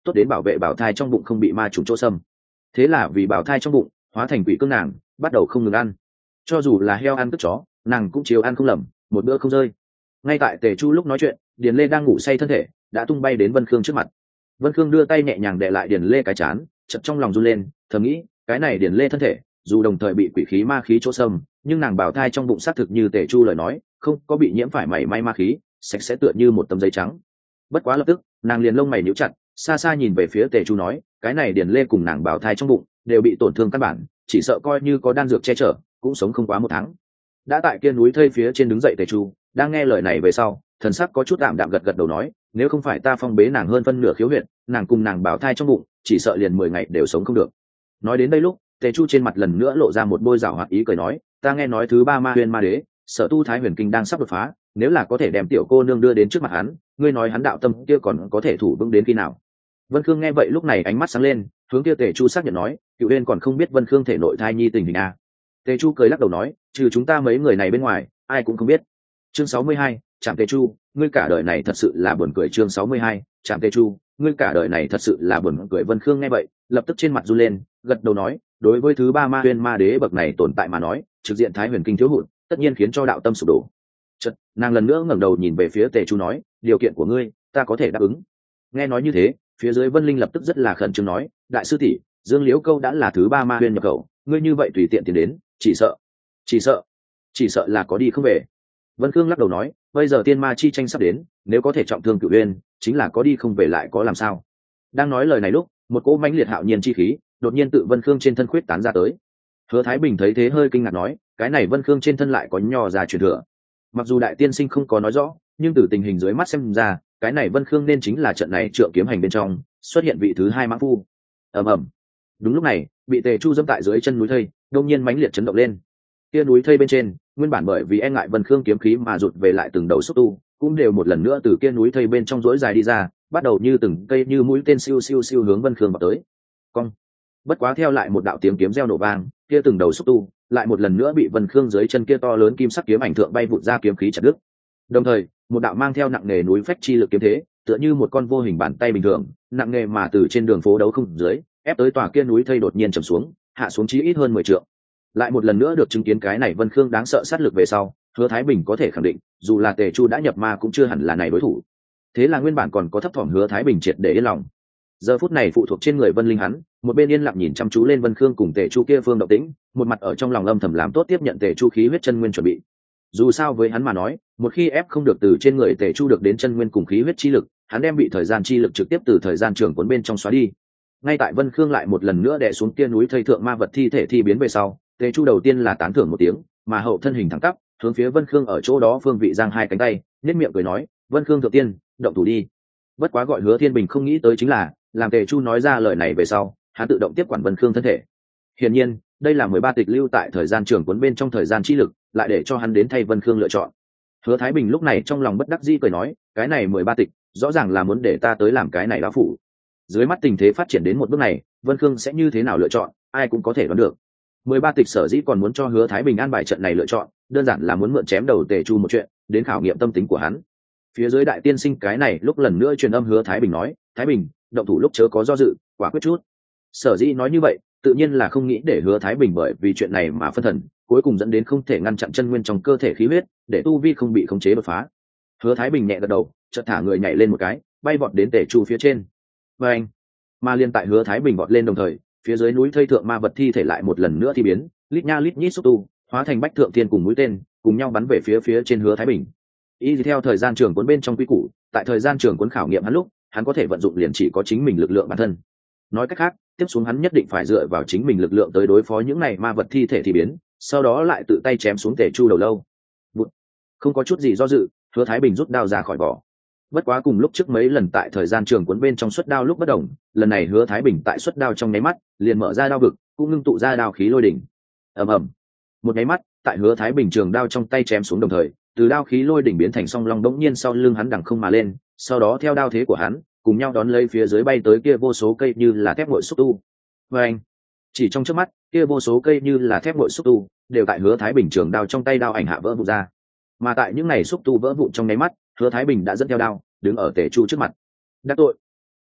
tốt đến bảo vệ bảo thai trong bụng không bị ma trùng chỗ xâm. Thế là vì bảo thai trong bụng hóa thành quỷ cương nàng bắt đầu không ngừng ăn, cho dù là heo ăn tức chó nàng cũng chiều ăn không lầm, một bữa không rơi. Ngay tại Tề Chu lúc nói chuyện, Điền Lê đang ngủ say thân thể đã tung bay đến Vân Khương trước mặt. Vân Khương đưa tay nhẹ nhàng đè lại Điền Lê cái chán, chợt trong lòng run lên, thầm nghĩ cái này Điền Lê thân thể dù đồng thời bị quỷ khí ma khí chỗ xâm, nhưng nàng bảo thai trong bụng xác thực như Tề Chu lời nói, không có bị nhiễm phải mảy may ma khí, sạch sẽ tựa như một tấm giấy trắng. Bất quá lập tức nàng liền lông mày nhíu chặt, xa xa nhìn về phía Tề Chu nói, cái này Điền Lê cùng nàng bảo thai trong bụng đều bị tổn thương căn bản, chỉ sợ coi như có đan dược che chở cũng sống không quá 1 tháng. Đã tại kia núi thây phía trên đứng dậy Tề Chu đang nghe lời này về sau, thần sắc có chút tạm đạm gật gật đầu nói, nếu không phải ta phong bế nàng hơn phân nửa khiếu huyệt, nàng cùng nàng bảo thai trong bụng chỉ sợ liền 10 ngày đều sống không được. Nói đến đây lúc Tề Chu trên mặt lần nữa lộ ra một bôi giảo hoạt ý cười nói, ta nghe nói thứ 3 ma huyền ma đế Sở Tu Thái Huyền Kinh đang sắp đột phá, nếu là có thể đem tiểu cô nương đưa đến trước mặt hắn, ngươi nói hắn đạo tâm kia còn có thể thủ vững đến khi nào? Vân Khương nghe vậy lúc này ánh mắt sáng lên, hướng kia Tề Chu xác nhận nói, Cửu Uyên còn không biết Vân Khương thể nội thai nhi tình hình à? Tề Chu cười lắc đầu nói, trừ chúng ta mấy người này bên ngoài, ai cũng không biết. Chương 62, Trạm Tề Chu, ngươi cả đời này thật sự là buồn cười. Chương 62, Trạm Tề Chu, ngươi cả đời này thật sự là buồn cười. Vân Khương nghe vậy, lập tức trên mặt run lên, gật đầu nói, đối với thứ 3 ma huyền ma đế bậc này tồn tại mà nói, trực diện Thái Huyền Kinh thiếu hụt, tất nhiên khiến cho đạo tâm sụp đổ. Chợt, nàng lần nữa ngẩng đầu nhìn về phía Tề Chu nói, điều kiện của ngươi, ta có thể đáp ứng. Nghe nói như thế, phía dưới Vân Linh lập tức rất là khẩn trương nói, đại sư tỷ, Dương Liễu Câu đã là thứ 3 ma huyền nhập khẩu, ngươi như vậy tùy tiện tiến đến, chỉ sợ là có đi không về. Vân Khương lắc đầu nói, bây giờ tiên ma chi tranh sắp đến, nếu có thể trọng thương Cửu Uyên, chính là có đi không về lại có làm sao. Đang nói lời này lúc, một cỗ mãnh liệt hạo nhiên chi khí đột nhiên tự Vân Khương trên thân khuyết tán ra tới. Hứa Thái Bình thấy thế hơi kinh ngạc nói, cái này Vân Khương trên thân lại có nho ra truyền thừa. Mặc dù đại tiên sinh không có nói rõ, nhưng từ tình hình dưới mắt xem ra, cái này Vân Khương nên chính là trận này trượng kiếm hành bên trong xuất hiện vị thứ 2 mã phu. Ầm ầm. Đúng lúc này, bị Tề Chu dẫm tại dưới chân núi thây, đột nhiên mãnh liệt chấn động lên. Kia núi thây bên trên, nguyên bản bởi vì e ngại Vân Khương kiếm khí mà rụt về lại từng đầu xúc tu, cũng đều một lần nữa từ kia núi thây bên trong rỗi dài đi ra, bắt đầu như từng cây như mũi tên siêu siêu siêu hướng Vân Khương vào tới. Cong. Bất quá theo lại một đạo tiếng kiếm reo nổ vang, kia từng đầu xúc tu lại một lần nữa bị Vân Khương dưới chân kia to lớn kim sắc kiếm ảnh thượng bay vụt ra kiếm khí chặt đứt. Đồng thời, một đạo mang theo nặng nề núi phách chi lực kiếm thế, tựa như một con vô hình bàn tay bình thường, nặng nề mà từ trên đường phố đấu không dưới, ép tới tòa kia núi thây đột nhiên trầm xuống, hạ xuống chí ít hơn 10 trượng. Lại một lần nữa được chứng kiến cái này Vân Khương đáng sợ sát lực về sau, Hứa Thái Bình có thể khẳng định, dù là Tề Chu đã nhập ma cũng chưa hẳn là này đối thủ. Thế là nguyên bản còn có thấp thỏm Hứa Thái Bình triệt để yên lòng. Giờ phút này phụ thuộc trên người Vân Linh hắn, một bên yên lặng nhìn chăm chú lên Vân Khương cùng Tề Chu kia phương động tĩnh, một mặt ở trong lòng âm thầm làm tốt tiếp nhận Tề Chu khí huyết chân nguyên chuẩn bị. Dù sao với hắn mà nói, một khi ép không được từ trên người Tề Chu được đến chân nguyên cùng khí huyết chi lực, hắn đem bị thời gian chi lực trực tiếp từ thời gian trường cuốn bên trong xóa đi. Ngay tại Vân Khương lại một lần nữa đè xuống kia núi thây thượng ma vật thi thể thi biến về sau, Tề Chu đầu tiên là tán thưởng một tiếng, mà hậu thân hình thẳng tắp, hướng phía Vân Khương ở chỗ đó phương vị giang hai cánh tay, nhếch miệng cười nói, "Vân Khương thượng tiên, động thủ đi." Bất quá gọi Hứa Thiên Bình không nghĩ tới chính là, làm Tề Chu nói ra lời này về sau, hắn tự động tiếp quản Vân Khương thân thể. Hiển nhiên, đây là 13 tịch lưu tại thời gian trường cuốn bên trong thời gian chi lực, lại để cho hắn đến thay Vân Khương lựa chọn. Hứa Thái Bình lúc này trong lòng bất đắc dĩ cười nói, cái này 13 tịch, rõ ràng là muốn để ta tới làm cái này lão phủ. Dưới mắt tình thế phát triển đến một bước này, Vân Khương sẽ như thế nào lựa chọn, ai cũng có thể đoán được. 13 tịch sở dĩ còn muốn cho Hứa Thái Bình an bài trận này lựa chọn, đơn giản là muốn mượn chém đầu Tề Chu một chuyện, đến khảo nghiệm tâm tính của hắn. Phía dưới đại tiên sinh cái này lúc lần nữa truyền âm Hứa Thái Bình nói, Thái Bình, động thủ lúc chớ có do dự, quả quyết chút. Sở dĩ nói như vậy, tự nhiên là không nghĩ để Hứa Thái Bình bởi vì chuyện này mà phân thần, cuối cùng dẫn đến không thể ngăn chặn chân nguyên trong cơ thể khí huyết, để tu vi không bị khống chế đột phá. Hứa Thái Bình nhẹ gật đầu, chợt thả người nhảy lên một cái, bay vọt đến Tề Chu phía trên. Và anh, mà liên tại Hứa Thái Bình vọt lên đồng thời, phía dưới núi thây thượng ma vật thi thể lại một lần nữa thi biến, lít nha lít nhít xúc tu, hóa thành bách thượng thiên cùng mũi tên, cùng nhau bắn về phía trên Hứa Thái Bình. Y theo thời gian trường cuốn bên trong quy củ, tại thời gian trường cuốn khảo nghiệm hắn lúc, hắn có thể vận dụng liền chỉ có chính mình lực lượng bản thân. Nói cách khác, tiếp xuống hắn nhất định phải dựa vào chính mình lực lượng tới đối phó những này ma vật thi thể thi biến, sau đó lại tự tay chém xuống Tề Chu đầu lâu. Không có chút gì do dự, Hứa Thái Bình rút đao ra khỏi vỏ. Bất quá cùng lúc trước mấy lần tại thời gian trường cuốn bên trong xuất đao lúc bất đồng, lần này Hứa Thái Bình tại xuất đao trong nháy mắt, liền mở ra đao vực, cũng ngưng tụ ra đao khí lôi đỉnh. Ầm ầm. Một nháy mắt, tại Hứa Thái Bình trường đao trong tay chém xuống đồng thời, từ đao khí lôi đỉnh biến thành song long đống nhiên sau lưng hắn đằng không mà lên, sau đó theo đao thế của hắn, cùng nhau đón lấy phía dưới bay tới kia vô số cây như là thép nguội xúc tu. Và anh, chỉ trong chớp mắt, kia vô số cây như là thép nguội xúc tu, đều tại Hứa Thái Bình trường đao trong tay đao ảnh hạ vỡ vụn ra. Mà tại những này xúc tu vỡ vụn trong nháy mắt, Hứa Thái Bình đã dẫn theo đao, đứng ở Tề Chu trước mặt. Đắc tội.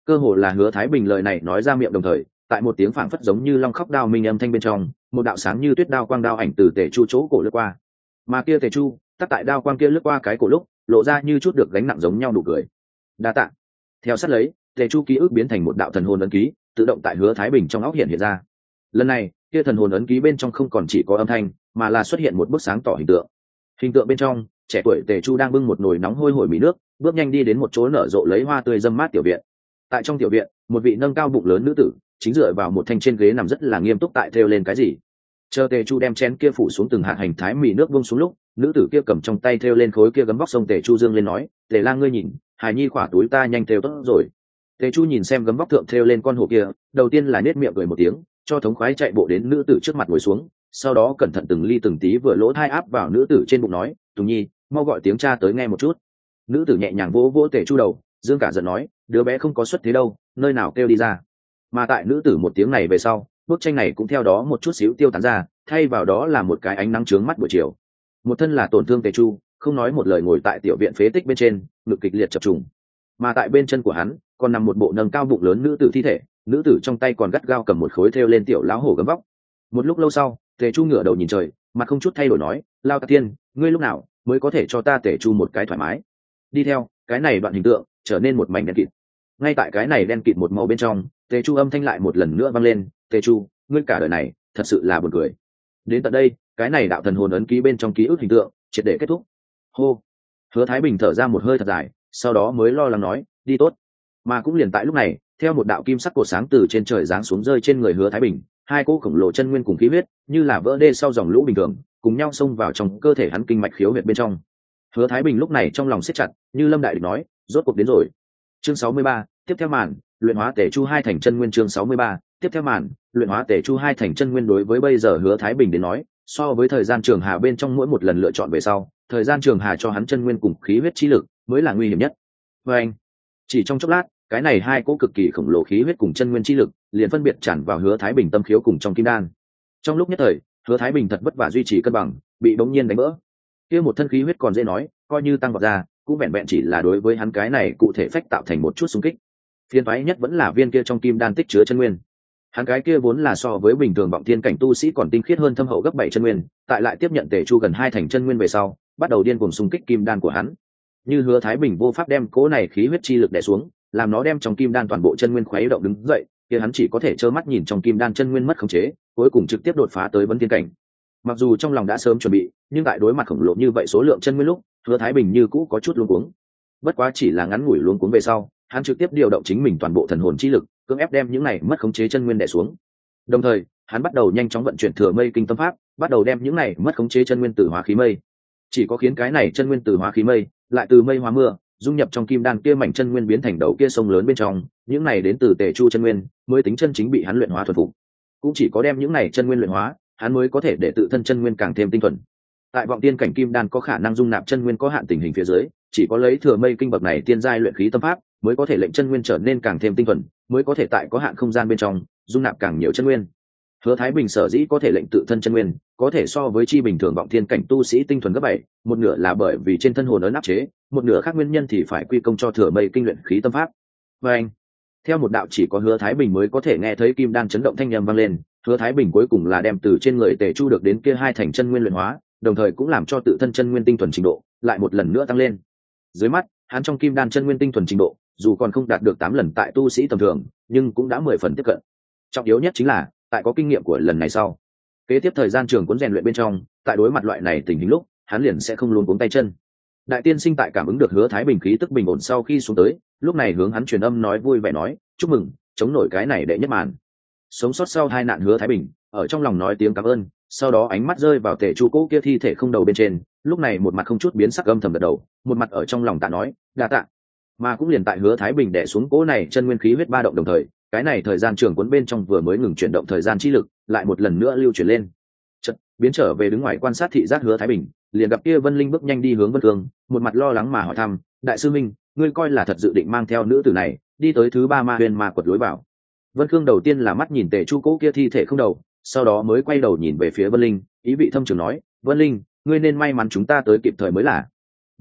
Cơ hồ là Hứa Thái Bình lời này nói ra miệng đồng thời, tại một tiếng phảng phất giống như long khóc đao minh âm thanh bên trong, một đạo sáng như tuyết đao quang đao ảnh từ Tề Chu chỗ cổ lướt qua. Mà kia Tề Chu, tắt tại đao quang kia lướt qua cái cổ lúc, lộ ra như chút được gánh nặng giống nhau nụ cười. Đa tạ. Theo sát lấy, Tề Chu ký ức biến thành một đạo thần hồn ấn ký, tự động tại Hứa Thái Bình trong óc hiện ra. Lần này, kia thần hồn ấn ký bên trong không còn chỉ có âm thanh, mà là xuất hiện một bức sáng tỏ hình tượng. Hình tượng bên trong, trẻ tuổi Tề Chu đang bưng một nồi nóng hôi hổi mì nước, bước nhanh đi đến một chỗ nở rộ lấy hoa tươi râm mát tiểu viện. Tại trong tiểu viện, một vị nâng cao bụng lớn nữ tử chính dựa vào một thanh trên ghế nằm rất là nghiêm túc tại thêu lên cái gì. Chờ Tề Chu đem chén kia phủ xuống từng hạt hành thái mì nước buông xuống lúc, nữ tử kia cầm trong tay thêu lên khối kia gấm vóc sông Tề Chu dương lên nói, Tề lang ngươi nhìn, hài nhi khỏa túi ta nhanh thêu tốt rồi. Tề Chu nhìn xem gấm vóc thượng thêu lên con hổ kia, đầu tiên là nết miệng cười một tiếng, cho thống khoái chạy bộ đến nữ tử trước mặt ngồi xuống, sau đó cẩn thận từng ly từng tí vừa lỗ thai áp vào nữ tử trên bụng nói, Tùng Nhi, mau gọi tiếng cha tới nghe một chút. Nữ tử nhẹ nhàng vỗ vỗ Tề Chu đầu, dương cả giận nói, đứa bé không có xuất thế đâu, nơi nào kêu đi ra. Mà tại nữ tử một tiếng này về sau, bức tranh này cũng theo đó một chút xíu tiêu tán ra, thay vào đó là một cái ánh nắng trướng mắt buổi chiều. Một thân là tổn thương Tề Chu, không nói một lời ngồi tại tiểu viện phế tích bên trên, ngực kịch liệt chập trùng. Mà tại bên chân của hắn còn nằm một bộ nâng cao bụng lớn nữ tử thi thể, nữ tử trong tay còn gắt gao cầm một khối thêu lên tiểu lão hổ gấm vóc. Một lúc lâu sau, Tề Chu ngửa đầu nhìn trời, mặt không chút thay đổi nói, Lao Tạc Tiên, ngươi lúc nào mới có thể cho ta Tề Chu một cái thoải mái. Đi theo cái này đoạn hình tượng trở nên một mảnh đen kịt. Ngay tại cái này đen kịt một màu bên trong, Tề Chu âm thanh lại một lần nữa vang lên, Tề Chu, ngươi cả đời này thật sự là buồn cười. Đến tận đây, cái này đạo thần hồn ấn ký bên trong ký ức hình tượng triệt để kết thúc. Hô. Hứa Thái Bình thở ra một hơi thật dài, sau đó mới lo lắng nói, đi tốt. Mà cũng liền tại lúc này, theo một đạo kim sắc cột sáng từ trên trời giáng xuống rơi trên người Hứa Thái Bình, hai cỗ khổng lồ chân nguyên cùng khí huyết như là vỡ đê sau dòng lũ bình thường, cùng nhau xông vào trong cơ thể hắn kinh mạch khiếu huyệt bên trong. Hứa Thái Bình lúc này trong lòng siết chặt, như Lâm Đại Địch nói, rốt cuộc đến rồi. Chương 63, tiếp theo màn, luyện hóa Tề Chu hai thành chân nguyên. Chương 63, tiếp theo màn, luyện hóa Tề Chu hai thành chân nguyên. Đối với bây giờ Hứa Thái Bình đến nói, so với thời gian trường hà bên trong mỗi một lần lựa chọn về sau, thời gian trường hà cho hắn chân nguyên cùng khí huyết chi lực mới là nguy hiểm nhất. Và anh, chỉ trong chốc lát, cái này hai cỗ cực kỳ khổng lồ khí huyết cùng chân nguyên chi lực liền phân biệt tràn vào Hứa Thái Bình tâm khiếu cùng trong kim đan. Trong lúc nhất thời, Hứa Thái Bình thật vất vả duy trì cân bằng, bị bỗng nhiên đánh vỡ. Kia một thân khí huyết còn dễ nói, coi như tăng vọt ra, cũng vẹn vẹn chỉ là đối với hắn cái này cụ thể phách tạo thành một chút xung kích. Phiền toái nhất vẫn là viên kia trong kim đan tích chứa chân nguyên. Hắn cái kia vốn là so với bình thường vọng thiên cảnh tu sĩ còn tinh khiết hơn thâm hậu gấp 7 chân nguyên, tại lại tiếp nhận Tề Chu gần 2 thành chân nguyên về sau, bắt đầu điên cuồng xung kích kim đan của hắn. Như Hứa Thái Bình vô pháp đem cố này khí huyết chi lực đè xuống, làm nó đem trong kim đan toàn bộ chân nguyên khuấy động đứng dậy, kia hắn chỉ có thể trơ mắt nhìn trong kim đan chân nguyên mất khống chế, cuối cùng trực tiếp đột phá tới vấn thiên cảnh. Mặc dù trong lòng đã sớm chuẩn bị, nhưng tại đối mặt khổng lồ như vậy số lượng chân nguyên lúc, Hứa Thái Bình như cũ có chút luống cuống. Bất quá chỉ là ngắn ngủi luống cuống về sau, hắn trực tiếp điều động chính mình toàn bộ thần hồn chi lực, cưỡng ép đem những này mất khống chế chân nguyên đè xuống. Đồng thời, hắn bắt đầu nhanh chóng vận chuyển thừa mây kinh tâm pháp, bắt đầu đem những này mất khống chế chân nguyên từ hóa khí mây. Chỉ có khiến cái này chân nguyên từ hóa khí mây, lại từ mây hóa mưa, dung nhập trong kim đan kia mảnh chân nguyên biến thành đầu kia sông lớn bên trong, những này đến từ Tề Chu chân nguyên, mới tính chân chính bị hắn luyện hóa thuần phục. Cũng chỉ có đem những này chân nguyên luyện hóa, hắn mới có thể để tự thân chân nguyên càng thêm tinh thuần. Tại vọng tiên cảnh kim đan có khả năng dung nạp chân nguyên có hạn tình hình phía dưới, chỉ có lấy thừa mây kinh bậc này tiên giai luyện khí tâm pháp, mới có thể lệnh chân nguyên trở nên càng thêm tinh thuần, mới có thể tại có hạn không gian bên trong dung nạp càng nhiều chân nguyên. Hứa Thái Bình sở dĩ có thể lệnh tự thân chân nguyên có thể so với chi bình thường vọng thiên cảnh tu sĩ tinh thuần gấp 7, một nửa là bởi vì trên thân hồn ấn áp chế, một nửa khác nguyên nhân thì phải quy công cho thừa mây kinh luyện khí tâm pháp. Và anh, theo một đạo chỉ có Hứa Thái Bình mới có thể nghe thấy kim đan chấn động thanh âm vang lên, Hứa Thái Bình cuối cùng là đem từ trên người Tề Chu được đến kia 2 thành chân nguyên luyện hóa, đồng thời cũng làm cho tự thân chân nguyên tinh thuần trình độ lại một lần nữa tăng lên. Dưới mắt, hắn trong kim đan chân nguyên tinh thuần trình độ, dù còn không đạt được 8 lần tại tu sĩ tầm thường, nhưng cũng đã 10 phần tiếp cận. Trọng yếu nhất chính là, tại có kinh nghiệm của lần này sau, kế tiếp thời gian trường cuốn rèn luyện bên trong, tại đối mặt loại này tình hình lúc, hắn liền sẽ không luống cuống tay chân. Đại tiên sinh tại cảm ứng được Hứa Thái Bình khí tức bình ổn sau khi xuống tới, lúc này hướng hắn truyền âm nói vui vẻ nói, chúc mừng, chống nổi cái này đệ nhất màn. Sống sót sau hai nạn Hứa Thái Bình, ở trong lòng nói tiếng cảm ơn, sau đó ánh mắt rơi vào Tề Chu cố kia thi thể không đầu bên trên, lúc này một mặt không chút biến sắc âm thầm gật đầu, một mặt ở trong lòng tạ nói, đa tạ. Mà cũng liền tại Hứa Thái Bình đè xuống cố này chân nguyên khí huyết ba động đồng thời, cái này thời gian trường cuốn bên trong vừa mới ngừng chuyển động thời gian chi lực, lại một lần nữa lưu chuyển lên. Chợt biến trở về đứng ngoài quan sát thị giác Hứa Thái Bình, liền gặp kia Vân Linh bước nhanh đi hướng Vân Cương, một mặt lo lắng mà hỏi thăm, đại sư minh, ngươi coi là thật dự định mang theo nữ tử này đi tới thứ 3 ma huyền ma quật lối vào? Vân Cương đầu tiên là mắt nhìn Tề Chu cố kia thi thể không đầu, sau đó mới quay đầu nhìn về phía Vân Linh, ý vị thâm trường nói, Vân Linh, ngươi nên may mắn chúng ta tới kịp thời mới là. Nói,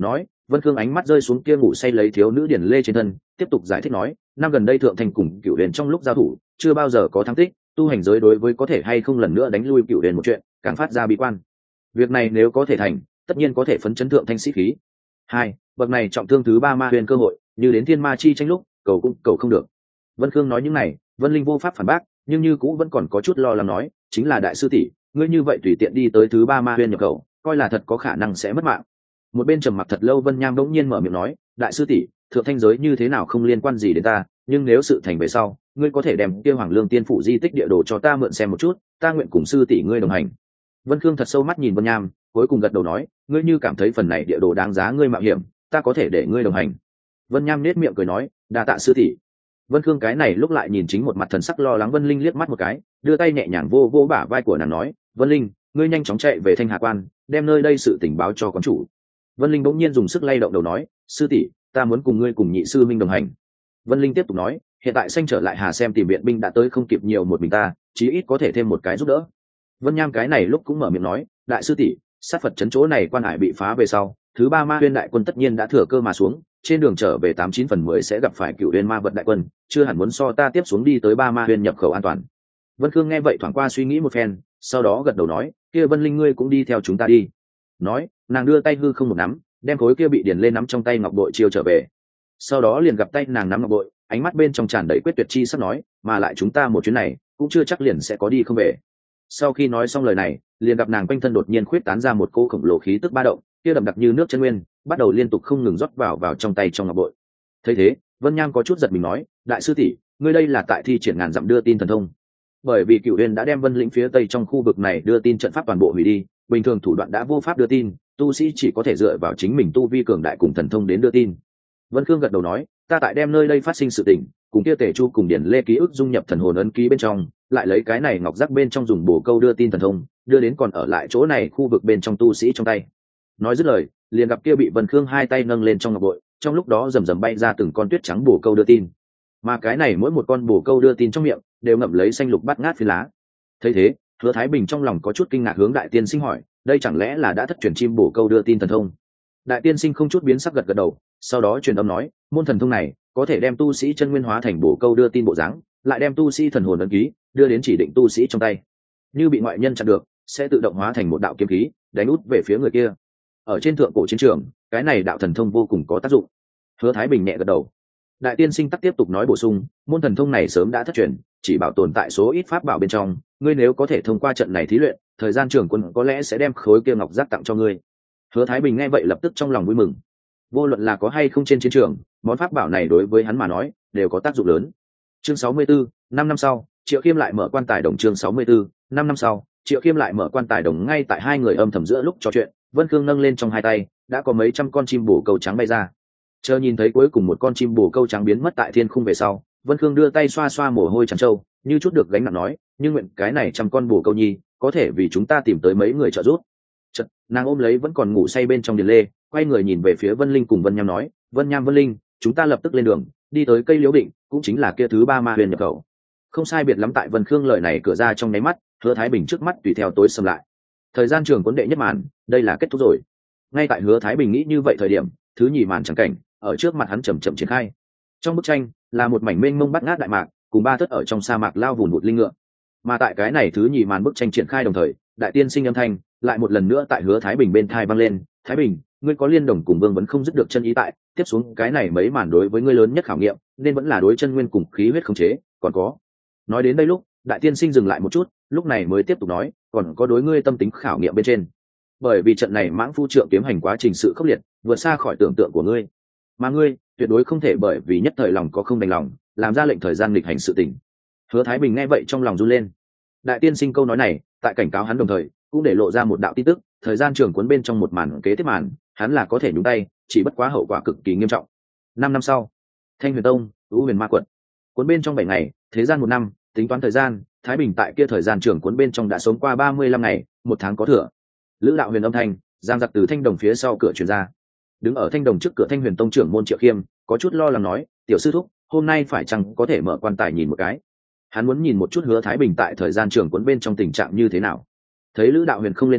Vân Khương ánh mắt rơi xuống kia ngủ say lấy thiếu nữ Điền Lê trên thân, tiếp tục giải thích nói, năm gần đây thượng thành cùng Cửu Huyền trong lúc giao thủ, chưa bao giờ có thắng tích, tu hành giới đối với có thể hay không lần nữa đánh lui Cửu Huyền một chuyện, càng phát ra bi quan. Việc này nếu có thể thành, tất nhiên có thể phấn chấn thượng thanh sĩ khí. Hai, bậc này trọng thương thứ ba ma huyền cơ hội, như đến thiên ma chi tranh lúc, cầu cũng cầu không được. Vân Khương nói những này, Vân Linh vô pháp phản bác, nhưng như cũ vẫn còn có chút lo lắng nói, chính là đại sư tỷ, ngươi như vậy tùy tiện đi tới thứ ba ma huyền nhập cầu, coi là thật có khả năng sẽ mất mạng. Một bên trầm mặc thật lâu Vân Nham bỗng nhiên mở miệng nói, đại sư tỷ, thượng thanh giới như thế nào không liên quan gì đến ta, nhưng nếu sự thành về sau, ngươi có thể đem kia Hoàng Lương Tiên phủ di tích địa đồ cho ta mượn xem một chút, ta nguyện cùng sư tỷ ngươi đồng hành. Vân Khương thật sâu mắt nhìn Vân Nham, cuối cùng gật đầu nói, ngươi như cảm thấy phần này địa đồ đáng giá ngươi mạo hiểm, ta có thể để ngươi đồng hành. Vân Nham nét miệng cười nói, đa tạ sư tỷ. Vân Khương cái này lúc lại nhìn chính một mặt thần sắc lo lắng Vân Linh liếc mắt một cái, đưa tay nhẹ nhàng vô vô bả vai của nàng nói, Vân Linh, ngươi nhanh chóng chạy về Thanh Hà Quan, đem nơi đây sự tình báo cho quán chủ. Vân Linh bỗng nhiên dùng sức lay động đầu nói, sư tỷ, ta muốn cùng ngươi cùng nhị sư minh đồng hành. Vân Linh tiếp tục nói, hiện tại xanh trở lại Hà xem tìm viện binh đã tới không kịp nhiều một mình ta, chí ít có thể thêm một cái giúp đỡ. Vân Nham cái này lúc cũng mở miệng nói, đại sư tỷ, sát Phật chấn chỗ này quan hải bị phá về sau, thứ ba ma huyên đại quân tất nhiên đã thừa cơ mà xuống, trên đường trở về 89/10 sẽ gặp phải Cửu Uyên ma vật đại quân, chưa hẳn muốn so ta tiếp xuống đi tới ba ma huyên nhập khẩu an toàn. Vân Khương nghe vậy thoáng qua suy nghĩ một phen, sau đó gật đầu nói, kia Vân Linh ngươi cũng đi theo chúng ta đi. Nói, nàng đưa tay hư không một nắm, đem khối kia bị điền lên nắm trong tay ngọc bội chiêu trở về. Sau đó liền gặp tay nàng nắm ngọc bội, ánh mắt bên trong tràn đầy quyết tuyệt chi sắp nói, mà lại chúng ta một chuyến này cũng chưa chắc liền sẽ có đi không về. Sau khi nói xong lời này, liền gặp nàng quanh thân đột nhiên khuyết tán ra một cỗ khổng lồ khí tức ba động, kia đậm đặc như nước chân nguyên, bắt đầu liên tục không ngừng rót vào trong tay trong ngọc bội. Thấy thế, Vân Nham có chút giật mình nói, đại sư tỷ, ngươi đây là tại thi triển ngàn dặm đưa tin thần thông. Bởi vì Cửu Uyên đã đem Vân lĩnh phía tây trong khu vực này đưa tin trận pháp toàn bộ hủy đi, bình thường thủ đoạn đã vô pháp đưa tin, tu sĩ chỉ có thể dựa vào chính mình tu vi cường đại cùng thần thông đến đưa tin. Vân Khương gật đầu nói, ta tại đem nơi đây phát sinh sự tình, cùng kia Tề Chu cùng Điển Lê ký ức dung nhập thần hồn ấn ký bên trong, lại lấy cái này ngọc giác bên trong dùng bổ câu đưa tin thần thông, đưa đến còn ở lại chỗ này khu vực bên trong tu sĩ trong tay. Nói dứt lời, liền gặp kia bị Vân Khương hai tay nâng lên trong ngọc bội, trong lúc đó rầm rầm bay ra từng con tuyết trắng bổ câu đưa tin. Mà cái này mỗi một con bổ câu đưa tin trong miệng đều ngậm lấy xanh lục bát ngát phi lá. Thấy thế, Hứa Thái Bình trong lòng có chút kinh ngạc hướng Đại Tiên Sinh hỏi, đây chẳng lẽ là đã thất truyền chim bổ câu đưa tin thần thông? Đại Tiên Sinh không chút biến sắc gật gật đầu, sau đó truyền âm nói, môn thần thông này có thể đem tu sĩ chân nguyên hóa thành bổ câu đưa tin bộ dáng, lại đem tu sĩ thần hồn ấn ký đưa đến chỉ định tu sĩ trong tay. Như bị ngoại nhân chặn được, sẽ tự động hóa thành một đạo kiếm khí, đánh út về phía người kia. Ở trên thượng cổ chiến trường, cái này đạo thần thông vô cùng có tác dụng. Hứa Thái Bình nhẹ gật đầu. Đại Tiên Sinh tắc tiếp tục nói bổ sung, môn thần thông này sớm đã thất truyền, chỉ bảo tồn tại số ít pháp bảo bên trong, ngươi nếu có thể thông qua trận này thí luyện, thời gian trường quân có lẽ sẽ đem khối kia ngọc giác tặng cho ngươi. Hứa Thái Bình nghe vậy lập tức trong lòng vui mừng. Vô luận là có hay không trên chiến trường, món pháp bảo này đối với hắn mà nói đều có tác dụng lớn. Chương 64, 5 năm sau, Triệu Khiêm lại mở quan tài đồng. Chương 64, 5 năm sau, Triệu Khiêm lại mở quan tài đồng. Ngay tại hai người âm thầm giữa lúc trò chuyện, Vân Khương nâng lên trong hai tay, đã có mấy trăm con chim bồ câu trắng bay ra. Chờ nhìn thấy cuối cùng một con chim bồ câu trắng biến mất tại thiên khung về sau, Vân Khương đưa tay xoa xoa mồ hôi trắng trâu, như chút được gánh nặng nói, nhưng nguyện cái này trăm con bồ câu nhi có thể vì chúng ta tìm tới mấy người trợ giúp. Chợt, nàng ôm lấy vẫn còn ngủ say bên trong Điền Lê, quay người nhìn về phía Vân Linh cùng Vân Nham nói, Vân Nham, Vân Linh, chúng ta lập tức lên đường, đi tới cây Liễu Định, cũng chính là kia thứ ba ma huyền nhập khẩu. Không sai biệt lắm. Tại Vân Khương lời này cửa ra trong nháy mắt, Hứa Thái Bình trước mắt tùy theo tối sầm lại. Thời gian trường cuốn đệ nhất màn, đây là kết thúc rồi. Ngay tại Hứa Thái Bình nghĩ như vậy thời điểm, thứ nhì màn chẳng cảnh ở trước mặt hắn chậm chậm triển khai. Trong bức tranh là một mảnh mênh mông bát ngát đại mạc, cùng ba thất ở trong sa mạc lao vùn vụt linh ngựa. Mà tại cái này thứ nhì màn bức tranh triển khai đồng thời, Đại Tiên Sinh âm thanh lại một lần nữa tại Hứa Thái Bình bên thai vang lên, Thái Bình, ngươi có liên đồng cùng Vương vẫn không dứt được chân ý tại, tiếp xuống cái này mấy màn đối với ngươi lớn nhất khảo nghiệm, nên vẫn là đối chân nguyên cùng khí huyết khống chế, còn có. Nói đến đây lúc, Đại Tiên Sinh dừng lại một chút, lúc này mới tiếp tục nói, còn có đối ngươi tâm tính khảo nghiệm bên trên. Bởi vì trận này Mãng Phu Trượng kiếm hành quá trình sự khốc liệt, vượt xa khỏi tưởng tượng của ngươi. Mà ngươi, tuyệt đối không thể bởi vì nhất thời lòng có không đành lòng, làm ra lệnh thời gian nghịch hành sự tình. Hứa Thái Bình nghe vậy trong lòng run lên. Đại Tiên Sinh câu nói này, tại cảnh cáo hắn đồng thời, cũng để lộ ra một đạo tin tức, thời gian trường cuốn bên trong một màn kế tiếp màn, hắn là có thể nhúng tay, chỉ bất quá hậu quả cực kỳ nghiêm trọng. 5 năm sau, Thanh Huyền Tông, U Huyền Ma Quận. Cuốn bên trong 7 ngày, thế gian 1 năm, tính toán thời gian, Thái Bình tại kia thời gian trường cuốn bên trong đã sống qua 35 ngày, 1 tháng có thừa. Lữ đạo huyền âm thanh giang giặc từ thanh đồng phía sau cửa truyền ra. Đứng ở thanh đồng trước cửa Thanh Huyền Tông trưởng môn Triệu Khiêm có chút lo lắng nói, tiểu sư thúc, hôm nay phải chăng có thể mở quan tài nhìn một cái? Hắn muốn nhìn một chút Hứa Thái Bình tại thời gian trường cuốn bên trong tình trạng như thế nào. Thấy Lữ đạo huyền không lên tiếng,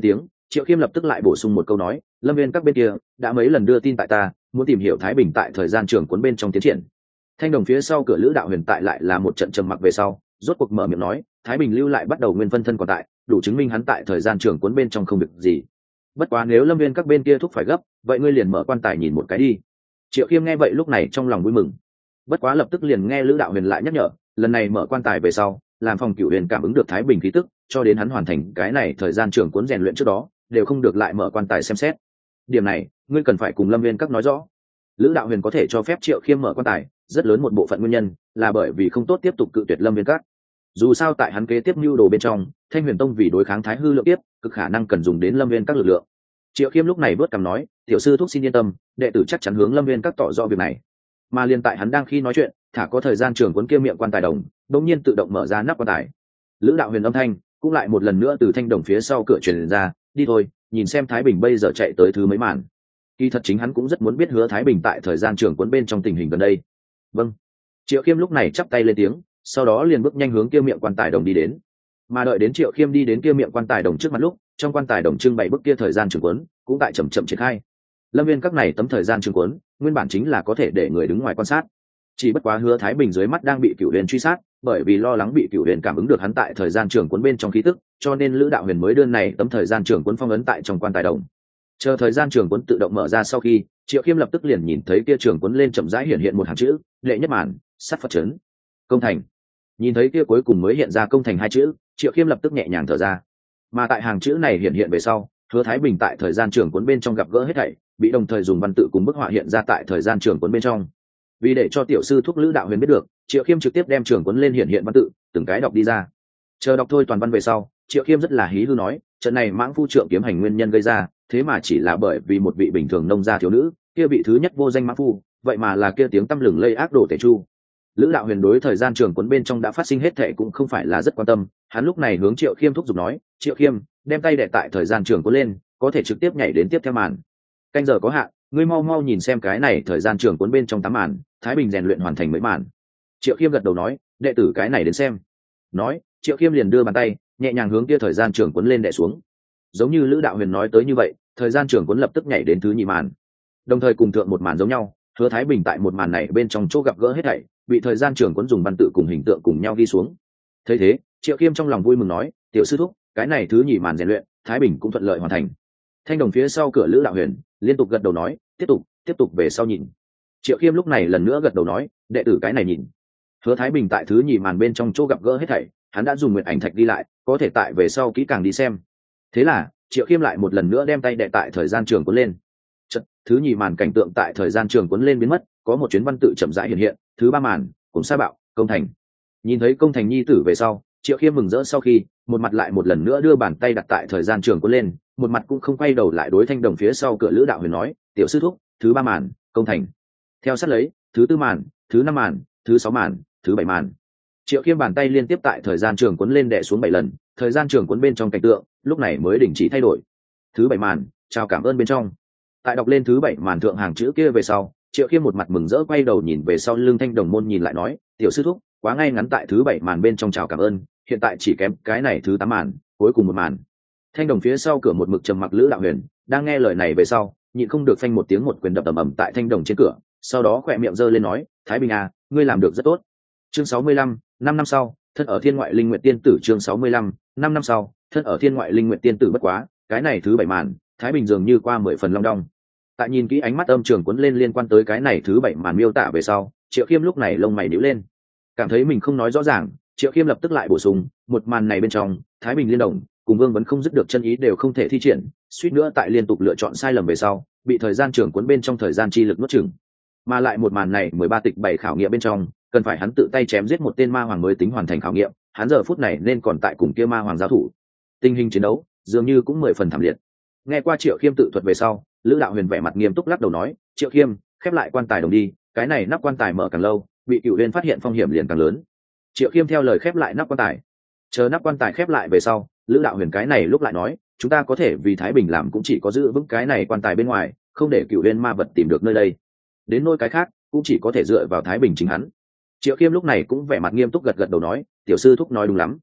Triệu Khiêm lập tức lại bổ sung một câu nói, lâm viên các bên kia đã mấy lần đưa tin tại ta, muốn tìm hiểu Thái Bình tại thời gian trường cuốn bên trong tiến triển. Thanh đồng phía sau cửa Lữ Đạo Huyền tại lại là một trận trầm mặc về sau, rốt cuộc mở miệng nói, Thái Bình lưu lại bắt đầu nguyên phân thân còn tại, đủ chứng minh hắn tại thời gian trường cuốn bên trong không việc gì. Bất quá nếu lâm viên các bên kia thúc phải gấp, vậy ngươi liền mở quan tài nhìn một cái đi. Triệu Khiêm nghe vậy lúc này trong lòng vui mừng. Bất quá lập tức liền nghe Lữ Đạo Huyền lại nhắc nhở, lần này mở quan tài về sau, làm Phong Cửu Huyền cảm ứng được Thái Bình khí tức, cho đến hắn hoàn thành cái này thời gian trường cuốn rèn luyện trước đó, đều không được lại mở quan tài xem xét. Điểm này, ngươi cần phải cùng lâm viên các nói rõ. Lữ Đạo Huyền có thể cho phép Triệu Khiêm mở quan tài, rất lớn một bộ phận nguyên nhân là bởi vì không tốt tiếp tục cự tuyệt lâm viên các. Dù sao tại hắn kế tiếp mưu đồ bên trong, Thanh Huyền Tông vì đối kháng Thái Hư lượng tiếp, cực khả năng cần dùng đến lâm viên các lực lượng. Triệu Khiêm lúc này vớt cằm nói, tiểu sư thúc xin yên tâm, đệ tử chắc chắn hướng lâm viên các tỏ rõ việc này. Mà liền tại hắn đang khi nói chuyện, thả có thời gian trường cuốn kia miệng quan tài đồng, đột nhiên tự động mở ra nắp quan tài. Lữ Đạo Huyền âm thanh cũng lại một lần nữa từ thanh đồng phía sau cửa truyền ra, đi thôi, nhìn xem Thái Bình bây giờ chạy tới thứ mấy màn. Kỳ thật chính hắn cũng rất muốn biết Hứa Thái Bình tại thời gian trường cuốn bên trong tình hình gần đây. Vâng. Triệu Khiêm lúc này chắp tay lên tiếng, sau đó liền bước nhanh hướng kia miệng quan tài đồng đi đến. Mà đợi đến Triệu Khiêm đi đến kia miệng quan tài đồng trước mặt lúc, trong quan tài đồng trưng bày bức kia thời gian trường cuốn cũng tại chậm chậm triển khai. Lâm viên các này tấm thời gian trường cuốn nguyên bản chính là có thể để người đứng ngoài quan sát, chỉ bất quá Hứa Thái Bình dưới mắt đang bị Cửu Huyền truy sát, bởi vì lo lắng bị Cửu Huyền cảm ứng được hắn tại thời gian trường cuốn bên trong khí tức, cho nên Lữ Đạo Huyền mới đưa này tấm thời gian trường cuốn phong ấn tại trong quan tài đồng. Chờ thời gian trường cuốn tự động mở ra sau khi, Triệu Khiêm lập tức liền nhìn thấy kia trường cuốn lên chậm rãi hiện hiện một hàng chữ, Lệ Nhất Màn, Sát Phật Trấn, Công Thành. Nhìn thấy kia cuối cùng mới hiện ra Công Thành hai chữ, Triệu Khiêm lập tức nhẹ nhàng thở ra. Mà tại hàng chữ này hiện hiện về sau, Hứa Thái Bình tại thời gian trường cuốn bên trong gặp gỡ hết thảy, bị đồng thời dùng văn tự cùng bức họa hiện ra tại thời gian trường cuốn bên trong. Vì để cho tiểu sư thúc Lữ Đạo Huyền biết được, Triệu Khiêm trực tiếp đem trường cuốn lên hiện văn tự, từng cái đọc đi ra. Chờ đọc thôi toàn văn về sau, Triệu Khiêm rất là hí hư nói, trận này mãng phu trượng kiếm hành nguyên nhân gây ra, thế mà chỉ là bởi vì một vị bình thường nông gia thiếu nữ, kia vị thứ nhất vô danh mãng phu, vậy mà là kia tiếng tăm lừng lây ác đồ Tể Chu. Lữ Đạo Huyền đối thời gian trường cuốn bên trong đã phát sinh hết thệ cũng không phải là rất quan tâm, hắn lúc này hướng Triệu Khiêm thúc giục nói, Triệu Khiêm, đem tay đè tại thời gian trường cuốn lên, có thể trực tiếp nhảy đến tiếp theo màn. Canh giờ có hạn, ngươi mau mau nhìn xem cái này thời gian trường cuốn bên trong 8 màn, Thái Bình rèn luyện hoàn thành mấy màn. Triệu Khiêm gật đầu nói, đệ tử cái này đến xem. Nói, Triệu Khiêm liền đưa bàn tay nhẹ nhàng hướng kia thời gian trường cuốn lên đè xuống. Giống như Lữ Đạo Huyền nói tới như vậy, thời gian trường cuốn lập tức nhảy đến thứ nhị màn. Đồng thời cùng thượng một màn giống nhau, Hứa Thái Bình tại một màn này bên trong chỗ gặp gỡ hết thảy, bị thời gian trường cuốn dùng văn tự cùng hình tượng cùng nhau ghi xuống. Thấy thế, Triệu Khiêm trong lòng vui mừng nói, tiểu sư thúc, cái này thứ nhị màn rèn luyện, Thái Bình cũng thuận lợi hoàn thành. Thanh đồng phía sau cửa Lữ Đạo Huyền liên tục gật đầu nói, tiếp tục về sau nhìn. Triệu Khiêm lúc này lần nữa gật đầu nói, đệ tử cái này nhìn. Hứa Thái Bình tại thứ nhì màn bên trong chỗ gặp gỡ hết thảy, hắn đã dùng nguyện ảnh thạch đi lại, có thể tại về sau kỹ càng đi xem. Thế là Triệu Khiêm lại một lần nữa đem tay đè tại thời gian trường cuốn lên. Thứ nhì màn cảnh tượng tại thời gian trường cuốn lên biến mất, có một chuyến văn tự chậm rãi hiện hiện. Thứ ba màn, cùng sa bạo, Công Thành. Nhìn thấy Công Thành nhi tử về sau, Triệu Khiêm mừng rỡ sau khi, một mặt lại một lần nữa đưa bàn tay đặt tại thời gian trường cuốn lên, một mặt cũng không quay đầu lại đối thanh đồng phía sau cửa Lữ Đạo Huyền nói, tiểu sư thúc, thứ ba màn, Công Thành. Theo sát lấy, thứ tư màn, thứ năm màn, thứ sáu màn, thứ bảy màn. Triệu Khiêm bàn tay liên tiếp tại thời gian trường cuốn lên đè xuống 7 lần, thời gian trường cuốn bên trong cảnh tượng lúc này mới đình chỉ thay đổi. Thứ bảy màn, chào cảm ơn bên trong. Tại đọc lên thứ bảy màn thượng hàng chữ kia về sau, Triệu Khiêm một mặt mừng rỡ quay đầu nhìn về sau lưng thanh đồng môn nhìn lại nói, tiểu sư thúc, quá ngay ngắn tại thứ bảy màn bên trong chào cảm ơn, hiện tại chỉ kém cái này thứ 8 màn, cuối cùng một màn. Thanh đồng phía sau cửa một mực trầm mặc Lữ Đạo Huyền đang nghe lời này về sau, nhịn không được phanh một tiếng một quyền đập ầm ầm tại thanh đồng trên cửa, sau đó khỏe miệng giơ lên nói, Thái Bình à, ngươi làm được rất tốt. Chương 65, 5 năm sau, thân ở thiên ngoại linh nguyệt tiên tử. Chương 65, 5 năm sau, thân ở thiên ngoại linh nguyệt tiên tử. Bất quá, cái này thứ bảy màn, Thái Bình dường như qua 10 phần long đong. Tại nhìn kỹ ánh mắt âm trường cuốn lên liên quan tới cái này thứ bảy màn miêu tả về sau, Triệu Khiêm lúc này lông mày nhíu lên, cảm thấy mình không nói rõ ràng. Triệu Khiêm lập tức lại bổ sung, một màn này bên trong, Thái Bình liên động cùng Vương Vấn không dứt được chân ý đều không thể thi triển, suýt nữa tại liên tục lựa chọn sai lầm về sau, bị thời gian trường cuốn bên trong thời gian chi lực nuốt chửng. Mà lại một màn này 13 tịch 7 khảo nghiệm bên trong, cần phải hắn tự tay chém giết một tên ma hoàng mới tính hoàn thành khảo nghiệm, hắn giờ phút này nên còn tại cùng kia ma hoàng giao thủ. Tình hình chiến đấu dường như cũng 10 phần thảm liệt. Nghe qua Triệu Khiêm tự thuật về sau, Lữ Đạo Huyền vẻ mặt nghiêm túc lắc đầu nói, Triệu Khiêm, khép lại quan tài đồng đi, cái này nắp quan tài mở càng lâu, bị Cửu Uyên phát hiện phong hiểm liền càng lớn. Triệu Khiêm theo lời khép lại nắp quan tài. Chờ nắp quan tài khép lại về sau, Lữ Đạo Huyền cái này lúc lại nói, chúng ta có thể vì Thái Bình làm cũng chỉ có giữ vững cái này quan tài bên ngoài, không để Cửu Uyên ma vật tìm được nơi đây. Đến nỗi cái khác, cũng chỉ có thể dựa vào Thái Bình chính hắn. Triệu Khiêm lúc này cũng vẻ mặt nghiêm túc gật gật đầu nói, tiểu sư thúc nói đúng lắm.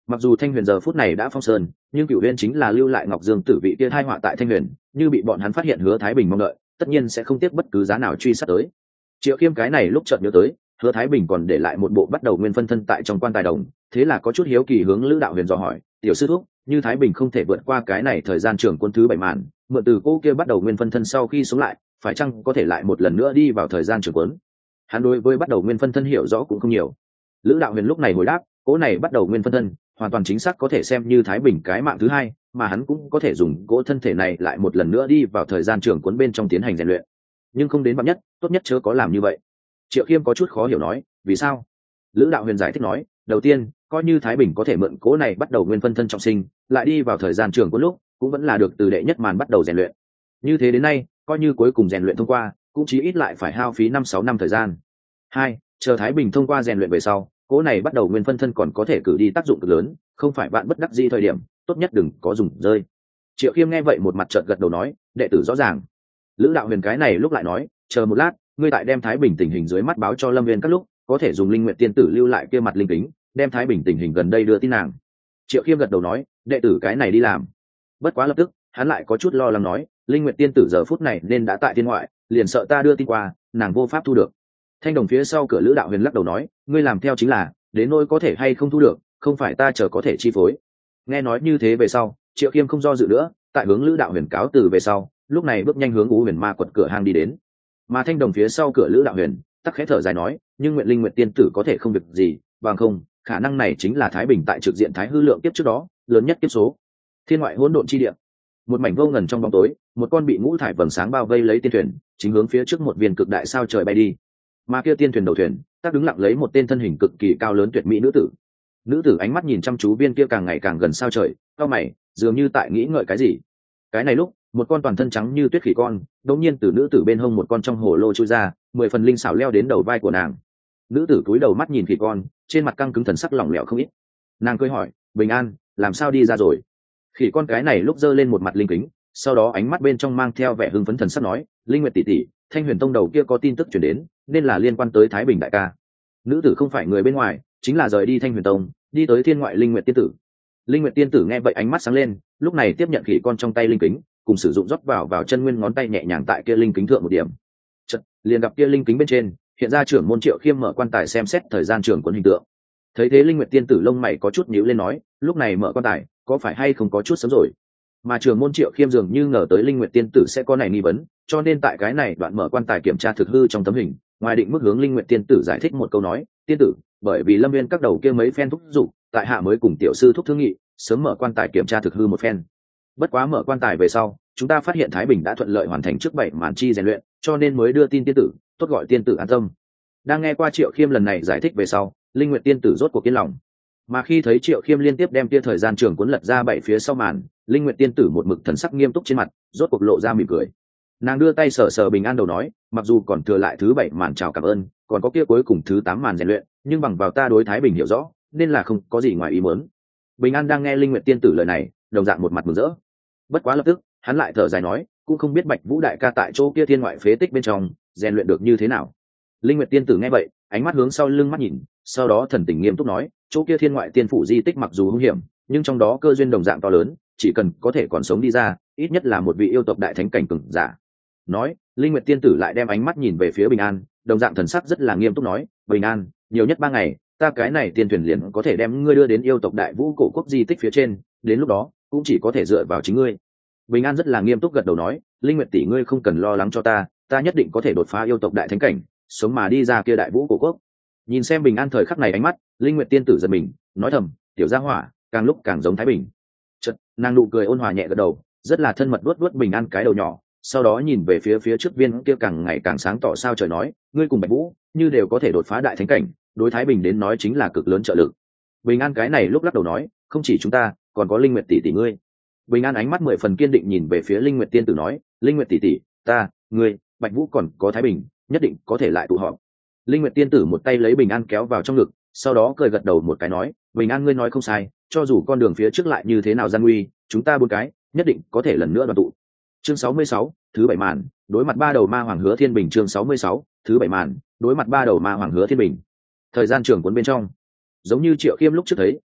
Mặc dù Thanh Huyền giờ phút này đã phong sơn, nhưng Cửu Uyên chính là lưu lại Ngọc Dương tử vị kia thai họa tại Thanh Huyền, như bị bọn hắn phát hiện Hứa Thái Bình mong đợi, tất nhiên sẽ không tiếc bất cứ giá nào truy sát tới. Triệu Khiêm cái này lúc chợt nhớ tới, Hứa Thái Bình còn để lại một bộ bắt đầu nguyên phân thân tại trong quan tài đồng, thế là có chút hiếu kỳ hướng Lữ Đạo Huyền dò hỏi, "Tiểu sư thúc, như Thái Bình không thể vượt qua cái này thời gian trường quân thứ 7 màn, mượn từ cô kia bắt đầu nguyên phân thân sau khi sống lại, phải chăng có thể lại một lần nữa đi vào thời gian trường quân?" Hắn đối với bắt đầu nguyên phân thân hiểu rõ cũng không nhiều. Lữ Đạo Huyền lúc này hồi đáp, "Cỗ này bắt đầu nguyên phân thân, hoàn toàn chính xác có thể xem như Thái Bình cái mạng thứ hai, mà hắn cũng có thể dùng cỗ thân thể này lại một lần nữa đi vào thời gian trường cuốn bên trong tiến hành rèn luyện, nhưng không đến vạn nhất, tốt nhất chớ có làm như vậy." Triệu Khiêm có chút khó hiểu nói, "Vì sao?" Lữ Đạo Huyền giải thích nói, "Đầu tiên, coi như Thái Bình có thể mượn cỗ này bắt đầu nguyên phân thân trọng sinh, lại đi vào thời gian trường cuốn lúc, cũng vẫn là được từ đệ nhất màn bắt đầu rèn luyện. Như thế đến nay, coi như cuối cùng rèn luyện thông qua, cũng chí ít lại phải hao phí 5-6 năm thời gian. Hai, chờ Thái Bình thông qua rèn luyện về sau, cỗ này bắt đầu nguyên phân thân còn có thể cử đi tác dụng cực lớn, không phải bạn bất đắc dĩ thời điểm, tốt nhất đừng có dùng rơi." Triệu Khiêm nghe vậy một mặt chợt gật đầu nói, "Đệ tử rõ ràng." Lữ Đạo Huyền cái này lúc lại nói, "Chờ một lát, ngươi tại đem Thái Bình tình hình dưới mắt báo cho Lâm Viên các lúc, có thể dùng Linh Nguyệt tiên tử lưu lại kia mặt linh kính, đem Thái Bình tình hình gần đây đưa tin nàng." Triệu Khiêm gật đầu nói, "Đệ tử cái này đi làm." Bất quá lập tức, hắn lại có chút lo lắng nói, "Linh Nguyệt tiên tử giờ phút này nên đã tại thiên ngoại, liền sợ ta đưa tin qua, nàng vô pháp thu được." Thanh đồng phía sau cửa Lữ Đạo Huyền lắc đầu nói, "Ngươi làm theo chính là, đến nỗi có thể hay không thu được, không phải ta chờ có thể chi phối." Nghe nói như thế về sau, Triệu Khiêm không do dự nữa, tại hướng Lữ Đạo Huyền cáo từ về sau, lúc này bước nhanh hướng U Huyền Ma quật cửa hang đi đến. Mà Thanh đồng phía sau cửa Lữ Đạo Huyền tắc khẽ thở dài nói, "Nhưng nguyện Linh Nguyệt tiên tử có thể không việc gì, bằng không, khả năng này chính là Thái Bình tại trực diện Thái hư lượng kiếp trước đó, lớn nhất kiếp số." Thiên ngoại hỗn độn chi địa, một mảnh vô ngần trong bóng tối, một con bị ngũ thải vầng sáng bao vây lấy tiên thuyền, chính hướng phía trước một viên cực đại sao trời bay đi. Mà kia tiên thuyền đầu thuyền, tác đứng lặng lấy một tên thân hình cực kỳ cao lớn tuyệt mỹ nữ tử. Nữ tử ánh mắt nhìn chăm chú viên kia càng ngày càng gần sao trời, cau mày, dường như tại nghĩ ngợi cái gì. Cái này lúc, một con toàn thân trắng như tuyết khỉ con, đột nhiên từ nữ tử bên hông một con trong hồ lô chui ra, 10 phần linh xảo leo đến đầu vai của nàng. Nữ tử cúi đầu mắt nhìn khỉ con, trên mặt căng cứng thần sắc lỏng lẻo không ít. Nàng cười hỏi, "Bình an, làm sao đi ra rồi?" Khỉ con cái này lúc giơ lên một mặt linh kính, sau đó ánh mắt bên trong mang theo vẻ hưng phấn thần sắc nói, "Linh Nguyệt tỷ tỷ, Thanh Huyền tông đầu kia có tin tức truyền đến, nên là liên quan tới Thái Bình đại ca." Nữ tử không phải người bên ngoài, chính là rời đi Thanh Huyền tông, đi tới thiên ngoại Linh Nguyệt tiên tử. Linh Nguyệt tiên tử nghe vậy ánh mắt sáng lên, lúc này tiếp nhận khỉ con trong tay linh kính, cùng sử dụng rót vào chân nguyên ngón tay nhẹ nhàng tại kia linh kính thượng một điểm. Chợt, liền gặp kia linh kính bên trên, hiện ra trưởng môn Triệu Khiêm mở quan tài xem xét thời gian trường cuốn hình tượng. Thấy thế Linh Nguyệt tiên tử lông mày có chút nhíu lên nói, "Lúc này mở quan tài, có phải hay không có chút sớm rồi?" Mà trưởng môn Triệu Khiêm dường như ngờ tới Linh Nguyệt tiên tử sẽ có này nghi vấn, cho nên tại cái này đoạn mở quan tài kiểm tra thực hư trong tấm hình, ngoài định mức hướng Linh Nguyệt tiên tử giải thích một câu nói, "Tiên tử, bởi vì Lâm Viên các đầu kia mấy phen thúc giục, tại hạ mới cùng tiểu sư thúc thương nghị, sớm mở quan tài kiểm tra thực hư một phen. Bất quá mở quan tài về sau, chúng ta phát hiện Thái Bình đã thuận lợi hoàn thành trước 7 màn chi rèn luyện, cho nên mới đưa tin tiên tử, tốt gọi tiên tử an tâm." Đang nghe qua Triệu Khiêm lần này giải thích về sau, Linh Nguyệt tiên tử rốt cuộc yên lòng. Mà khi thấy Triệu Khiêm liên tiếp đem tia thời gian trường cuốn lật ra 7 phía sau màn, Linh Nguyệt tiên tử một mực thần sắc nghiêm túc trên mặt, rốt cuộc lộ ra mỉm cười. Nàng đưa tay sờ sờ bình an đầu nói, "Mặc dù còn thừa lại thứ 7 màn chào cảm ơn, còn có kia cuối cùng thứ 8 màn rèn luyện, nhưng bằng vào ta đối Thái Bình hiểu rõ, nên là không có gì ngoài ý muốn." Bình an đang nghe Linh Nguyệt tiên tử lời này, đồng dạng một mặt mừng rỡ. Bất quá lập tức, hắn lại thở dài nói, "Cũng không biết Bạch Vũ đại ca tại chỗ kia thiên ngoại phế tích bên trong, rèn luyện được như thế nào." Linh Nguyệt tiên tử nghe vậy, ánh mắt hướng sau lưng mắt nhìn, sau đó thần tình nghiêm túc nói, "Chỗ kia thiên ngoại tiên phủ di tích mặc dù hung hiểm, nhưng trong đó cơ duyên đồng dạng to lớn, chỉ cần có thể còn sống đi ra, ít nhất là một vị yêu tộc đại thánh cảnh cường giả." Nói, Linh Nguyệt tiên tử lại đem ánh mắt nhìn về phía Bình an, đồng dạng thần sắc rất là nghiêm túc nói, "Bình an, nhiều nhất 3 ngày, ta cái này tiên thuyền liền có thể đem ngươi đưa đến yêu tộc đại vũ cổ quốc di tích phía trên, đến lúc đó cũng chỉ có thể dựa vào chính ngươi." Bình an rất là nghiêm túc gật đầu nói, "Linh Nguyệt tỷ ngươi không cần lo lắng cho ta, ta nhất định có thể đột phá yêu tộc đại thánh cảnh, sống mà đi ra kia đại vũ cổ quốc." Nhìn xem Bình an thời khắc này ánh mắt, Linh Nguyệt tiên tử giật mình, nói thầm, "Tiểu gia hỏa, càng lúc càng giống Thái Bình." Chợt, nàng nụ cười ôn hòa nhẹ gật đầu, rất là thân mật vuốt vuốt Bình an cái đầu nhỏ, sau đó nhìn về phía trước viên kia càng ngày càng sáng tỏ sao trời nói, "Ngươi cùng Bạch Vũ, như đều có thể đột phá đại thánh cảnh, đối Thái Bình đến nói chính là cực lớn trợ lực." Bình an cái này lúc lắc đầu nói, "Không chỉ chúng ta, còn có Linh Nguyệt tỷ tỷ ngươi." Bình an ánh mắt 10 phần kiên định nhìn về phía Linh Nguyệt tiên tử nói, "Linh Nguyệt tỷ tỷ, ta, ngươi, Bạch Vũ còn có Thái Bình, nhất định có thể lại tụ họp." Linh Nguyệt tiên tử một tay lấy Bình an kéo vào trong ngực, sau đó cười gật đầu một cái nói, "Bình an ngươi nói không sai, cho dù con đường phía trước lại như thế nào gian nguy, chúng ta 4 cái nhất định có thể lần nữa đoàn tụ." Chương 66, thứ 7 màn, đối mặt 3 đầu ma hoàng Hứa Thiên Bình. Chương 66, thứ 7 màn, đối mặt 3 đầu ma hoàng Hứa Thiên Bình. Thời gian trường cuốn bên trong, giống như Triệu Khiêm lúc trước thấy,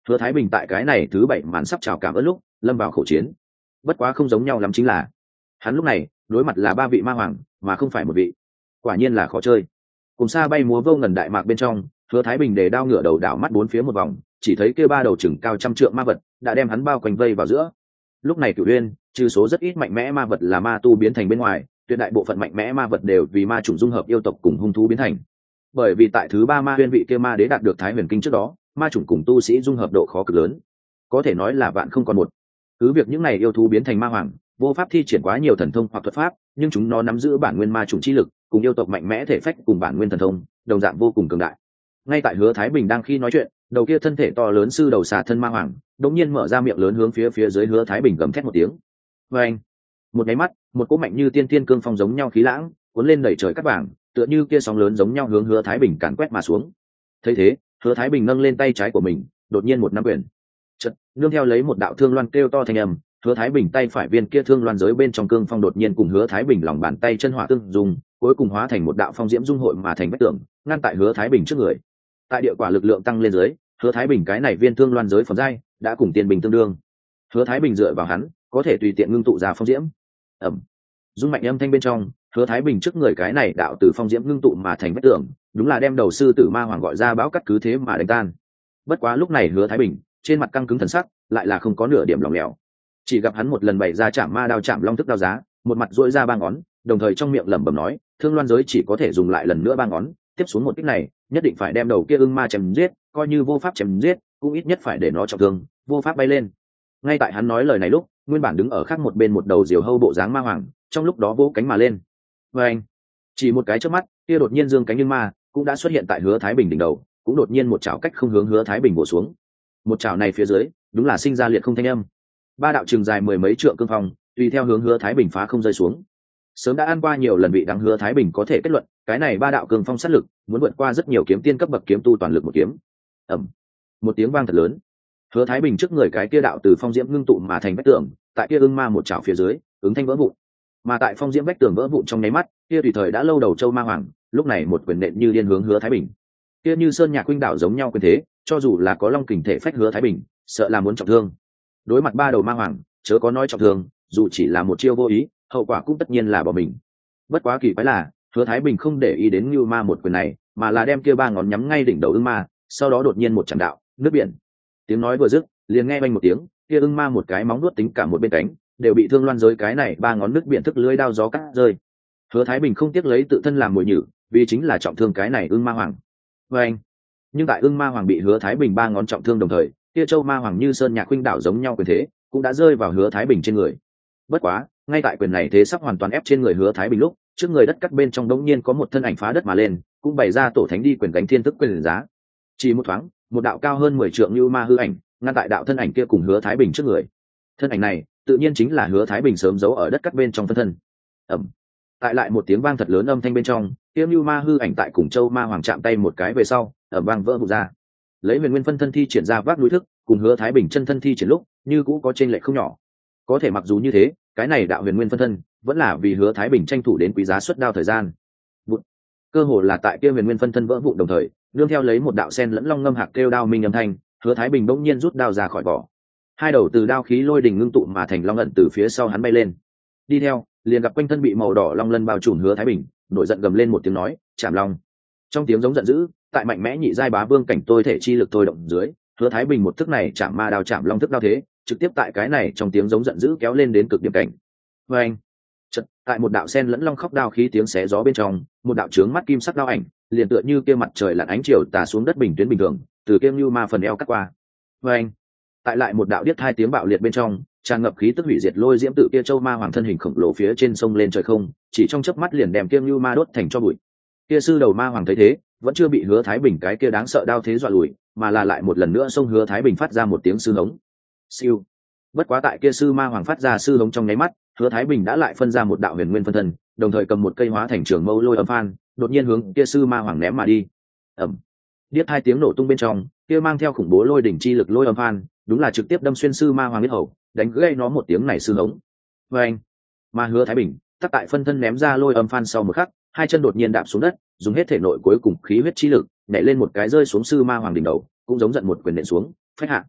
Hứa Thái Bình tại cái này thứ 7 màn sắp chào cảm ơn lúc lâm vào khẩu chiến. Bất quá không giống nhau lắm chính là hắn lúc này đối mặt là 3 vị ma hoàng mà không phải một vị, quả nhiên là khó chơi. Cùng xa bay múa vô ngần đại mạc bên trong, Hứa Thái Bình để đao ngửa đầu đảo mắt bốn phía một vòng, chỉ thấy kia 3 đầu chừng cao trăm trượng ma vật đã đem hắn bao quanh vây vào giữa. Lúc này Cửu Uyên, trừ số rất ít mạnh mẽ ma vật là ma tu biến thành bên ngoài, tuyệt đại bộ phận mạnh mẽ ma vật đều vì ma chủng dung hợp yêu tộc cùng hung thú biến thành. Bởi vì tại thứ 3 ma huyên vị kia ma đế đạt được Thái Huyền Kinh trước đó, ma chủng cùng tu sĩ dung hợp độ khó cực lớn, có thể nói là vạn không còn một. Cứ việc những này yêu thú biến thành ma hoàng, vô pháp thi triển quá nhiều thần thông hoặc thuật pháp, nhưng chúng nó nắm giữ bản nguyên ma chủng chi lực, cùng yêu tộc mạnh mẽ thể phách cùng bản nguyên thần thông, đồng dạng vô cùng cường đại. Ngay tại Hứa Thái Bình đang khi nói chuyện, đầu kia thân thể to lớn sư đầu xà thân ma hoàng, đột nhiên mở ra miệng lớn hướng phía dưới Hứa Thái Bình gầm thét một tiếng. Oeng! Một cái mắt, một cỗ mạnh như tiên tiên cương phong giống nhau khí lãng, cuốn lên đẩy trời cát vàng, tựa như kia sóng lớn giống nhau hướng Hứa Thái Bình càn quét mà xuống. Thấy thế, Hứa Thái Bình nâng lên tay trái của mình, đột nhiên một nắm quyền. Chợt, nương theo lấy một đạo thương loan kêu to thành âm, Hứa Thái Bình tay phải viên kia thương loan giới bên trong cương phong đột nhiên cùng Hứa Thái Bình lòng bàn tay chân hỏa tương dùng, cuối cùng hóa thành một đạo phong diễm dung hội mà thành vách tường, ngăn tại Hứa Thái Bình trước người. Tại địa quả lực lượng tăng lên dưới, Hứa Thái Bình cái này viên thương loan giới phẩm giai đã cùng tiên bình tương đương. Hứa Thái Bình dựa vào hắn, có thể tùy tiện ngưng tụ ra phong diễm. Ầm. Dung mạnh âm thanh bên trong, Hứa Thái Bình trước người cái này đạo từ phong diễm ngưng tụ mà thành vách tường, đúng là đem đầu sư tử ma hoàng gọi ra bão cắt cứ thế mà đánh tan. Bất quá lúc này Hứa Thái Bình trên mặt căng cứng thần sắc, lại là không có nửa điểm lỏng lẻo. Chỉ gặp hắn một lần bày ra chạm ma đao chạm long thức đao giá, một mặt duỗi ra ba ngón, đồng thời trong miệng lẩm bẩm nói, thương loan giới chỉ có thể dùng lại lần nữa ba ngón, tiếp xuống một kích này, nhất định phải đem đầu kia ưng ma chém giết, coi như vô pháp chém giết, cũng ít nhất phải để nó trọng thương, vô pháp bay lên. Ngay tại hắn nói lời này lúc, nguyên bản đứng ở khác một bên một đầu diều hâu bộ dáng ma hoàng, trong lúc đó vỗ cánh mà lên. Và anh, chỉ một cái chớp mắt, kia đột nhiên dương cánh ưng ma cũng đã xuất hiện tại Hứa Thái Bình đỉnh đầu, cũng đột nhiên một chảo cách không hướng Hứa Thái Bình bổ xuống. Một chảo này phía dưới, đúng là sinh ra liệt không thanh âm. 3 đạo trường dài mười mấy trượng cương phong, tùy theo hướng Hứa Thái Bình phá không rơi xuống. Sớm đã ăn qua nhiều lần vị đắng Hứa Thái Bình có thể kết luận, cái này 3 đạo cương phong sát lực, muốn vượt qua rất nhiều kiếm tiên cấp bậc kiếm tu toàn lực một kiếm. Ầm. Một tiếng vang thật lớn. Hứa Thái Bình trước người cái kia đạo từ phong diễm ngưng tụ mà thành vách tường, tại kia ưng ma một chảo phía dưới, ứng thanh vỡ vụn. Mà tại phong diễm vách tường vỡ vụn trong nháy mắt, kia tùy thời đã lâu đầu châu ma hoàng, lúc này một quyền nện như điên hướng Hứa Thái Bình. Kia như sơn nhạc huynh đảo giống nhau quyền thế, cho dù là có long kình thể phách Hứa Thái Bình, sợ là muốn trọng thương. Đối mặt 3 đầu ma hoàng, chớ có nói trọng thương, dù chỉ là một chiêu vô ý, hậu quả cũng tất nhiên là bỏ mình. Bất quá kỳ quái là, Hứa Thái Bình không để ý đến Nưu Ma một quyền này, mà là đem kia 3 ngón nhắm ngay đỉnh đầu ưng ma, sau đó đột nhiên một chạm đạo, nước biển. Tiếng nói vừa dứt, liền nghe vang một tiếng, kia ưng ma một cái móng nuốt tính cả một bên cánh, đều bị thương loan giới cái này 3 ngón nước biển thức lưới đao gió cắt rơi. Hứa Thái Bình không tiếc lấy tự thân làm mồi nhử, vì chính là trọng thương cái này ưng ma hoàng. Anh. Nhưng tại ưng ma hoàng bị Hứa Thái Bình 3 ngón trọng thương đồng thời, kia châu ma hoàng như sơn nhạc huynh đảo giống nhau quyền thế, cũng đã rơi vào Hứa Thái Bình trên người. Bất quá, ngay tại quyền này thế sắp hoàn toàn ép trên người Hứa Thái Bình lúc, trước người đất cắt bên trong đống nhiên có một thân ảnh phá đất mà lên, cũng bày ra tổ thánh đi quyền gánh thiên tức quyền giá. Chỉ một thoáng, một đạo cao hơn 10 trượng như ma hư ảnh, ngăn tại đạo thân ảnh kia cùng Hứa Thái Bình trước người. Thân ảnh này, tự nhiên chính là Hứa Thái Bình sớm giấu ở đất cắt bên trong phân thân. Ầm. Tại lại một tiếng vang thật lớn âm thanh bên trong, kia như ma hư ảnh tại cùng châu ma hoàng chạm tay một cái về sau, ầm vang vỡ vụn ra. Lấy Huyền Nguyên phân thân thi triển ra vác núi thức, cùng Hứa Thái Bình chân thân thi triển lúc, như cũ có chênh lệch không nhỏ. Có thể mặc dù như thế, cái này đạo Huyền Nguyên phân thân vẫn là vì Hứa Thái Bình tranh thủ đến quý giá xuất đao thời gian. Vụn. Cơ hồ là tại kia Huyền Nguyên phân thân vỡ vụn đồng thời, nương theo lấy một đạo sen lẫn long ngâm hạc kêu đao minh âm thanh, Hứa Thái Bình bỗng nhiên rút đao ra khỏi vỏ. 2 đầu từ đao khí lôi đình ngưng tụ mà thành long ẩn từ phía sau hắn bay lên. Đi theo, liền gặp quanh thân bị màu đỏ long lân bao trùm Hứa Thái Bình, nổi giận gầm lên một tiếng nói, "Chạm long!" Trong tiếng giống giận dữ, tại mạnh mẽ nhị giai bá vương cảnh tôi thể chi lực thôi động dưới, Hứa Thái Bình một thức này chạm ma đao chạm long thức đao thế, trực tiếp tại cái này trong tiếng giống giận dữ kéo lên đến cực điểm cảnh. Và anh, chợt, tại một đạo sen lẫn long khóc đao khí tiếng xé gió bên trong, một đạo chướng mắt kim sắc đao ảnh, liền tựa như kia mặt trời lặn ánh chiều tà xuống đất bình tuyến bình thường, từ kia như ma phần eo cắt qua. Và anh, tại lại một đạo điếc hai tiếng bạo liệt bên trong, tràn ngập khí tức hủy diệt lôi diễm tự kia châu ma hoàng thân hình khổng lồ phía trên sông lên trời không, chỉ trong chớp mắt liền đem kia như ma đốt thành cho bụi. Kia sư đầu ma hoàng thấy thế, vẫn chưa bị Hứa Thái Bình cái kia đáng sợ đao thế dọa lùi, mà là lại một lần nữa xông Hứa Thái Bình phát ra một tiếng sư hống. Siêu. Bất quá tại kia sư ma hoàng phát ra sư hống trong nháy mắt, Hứa Thái Bình đã lại phân ra một đạo huyền nguyên phân thân, đồng thời cầm một cây hóa thành trường mâu lôi âm phan, đột nhiên hướng kia sư ma hoàng ném mà đi. Ầm. Điếc hai tiếng nổ tung bên trong, kia mang theo khủng bố lôi đỉnh chi lực lôi âm phan, đúng là trực tiếp đâm xuyên sư ma hoàng huyết hầu, đánh gãy nó một tiếng này sư hống. Anh. Mà Hứa Thái Bình, tắc tại phân thân ném ra lôi âm phan sau một khắc, 2 chân đột nhiên đạp xuống đất, dùng hết thể nội cuối cùng khí huyết chi lực, nhảy lên một cái rơi xuống sư ma hoàng đỉnh đầu, cũng giống giận một quyền nện xuống, phách hạ.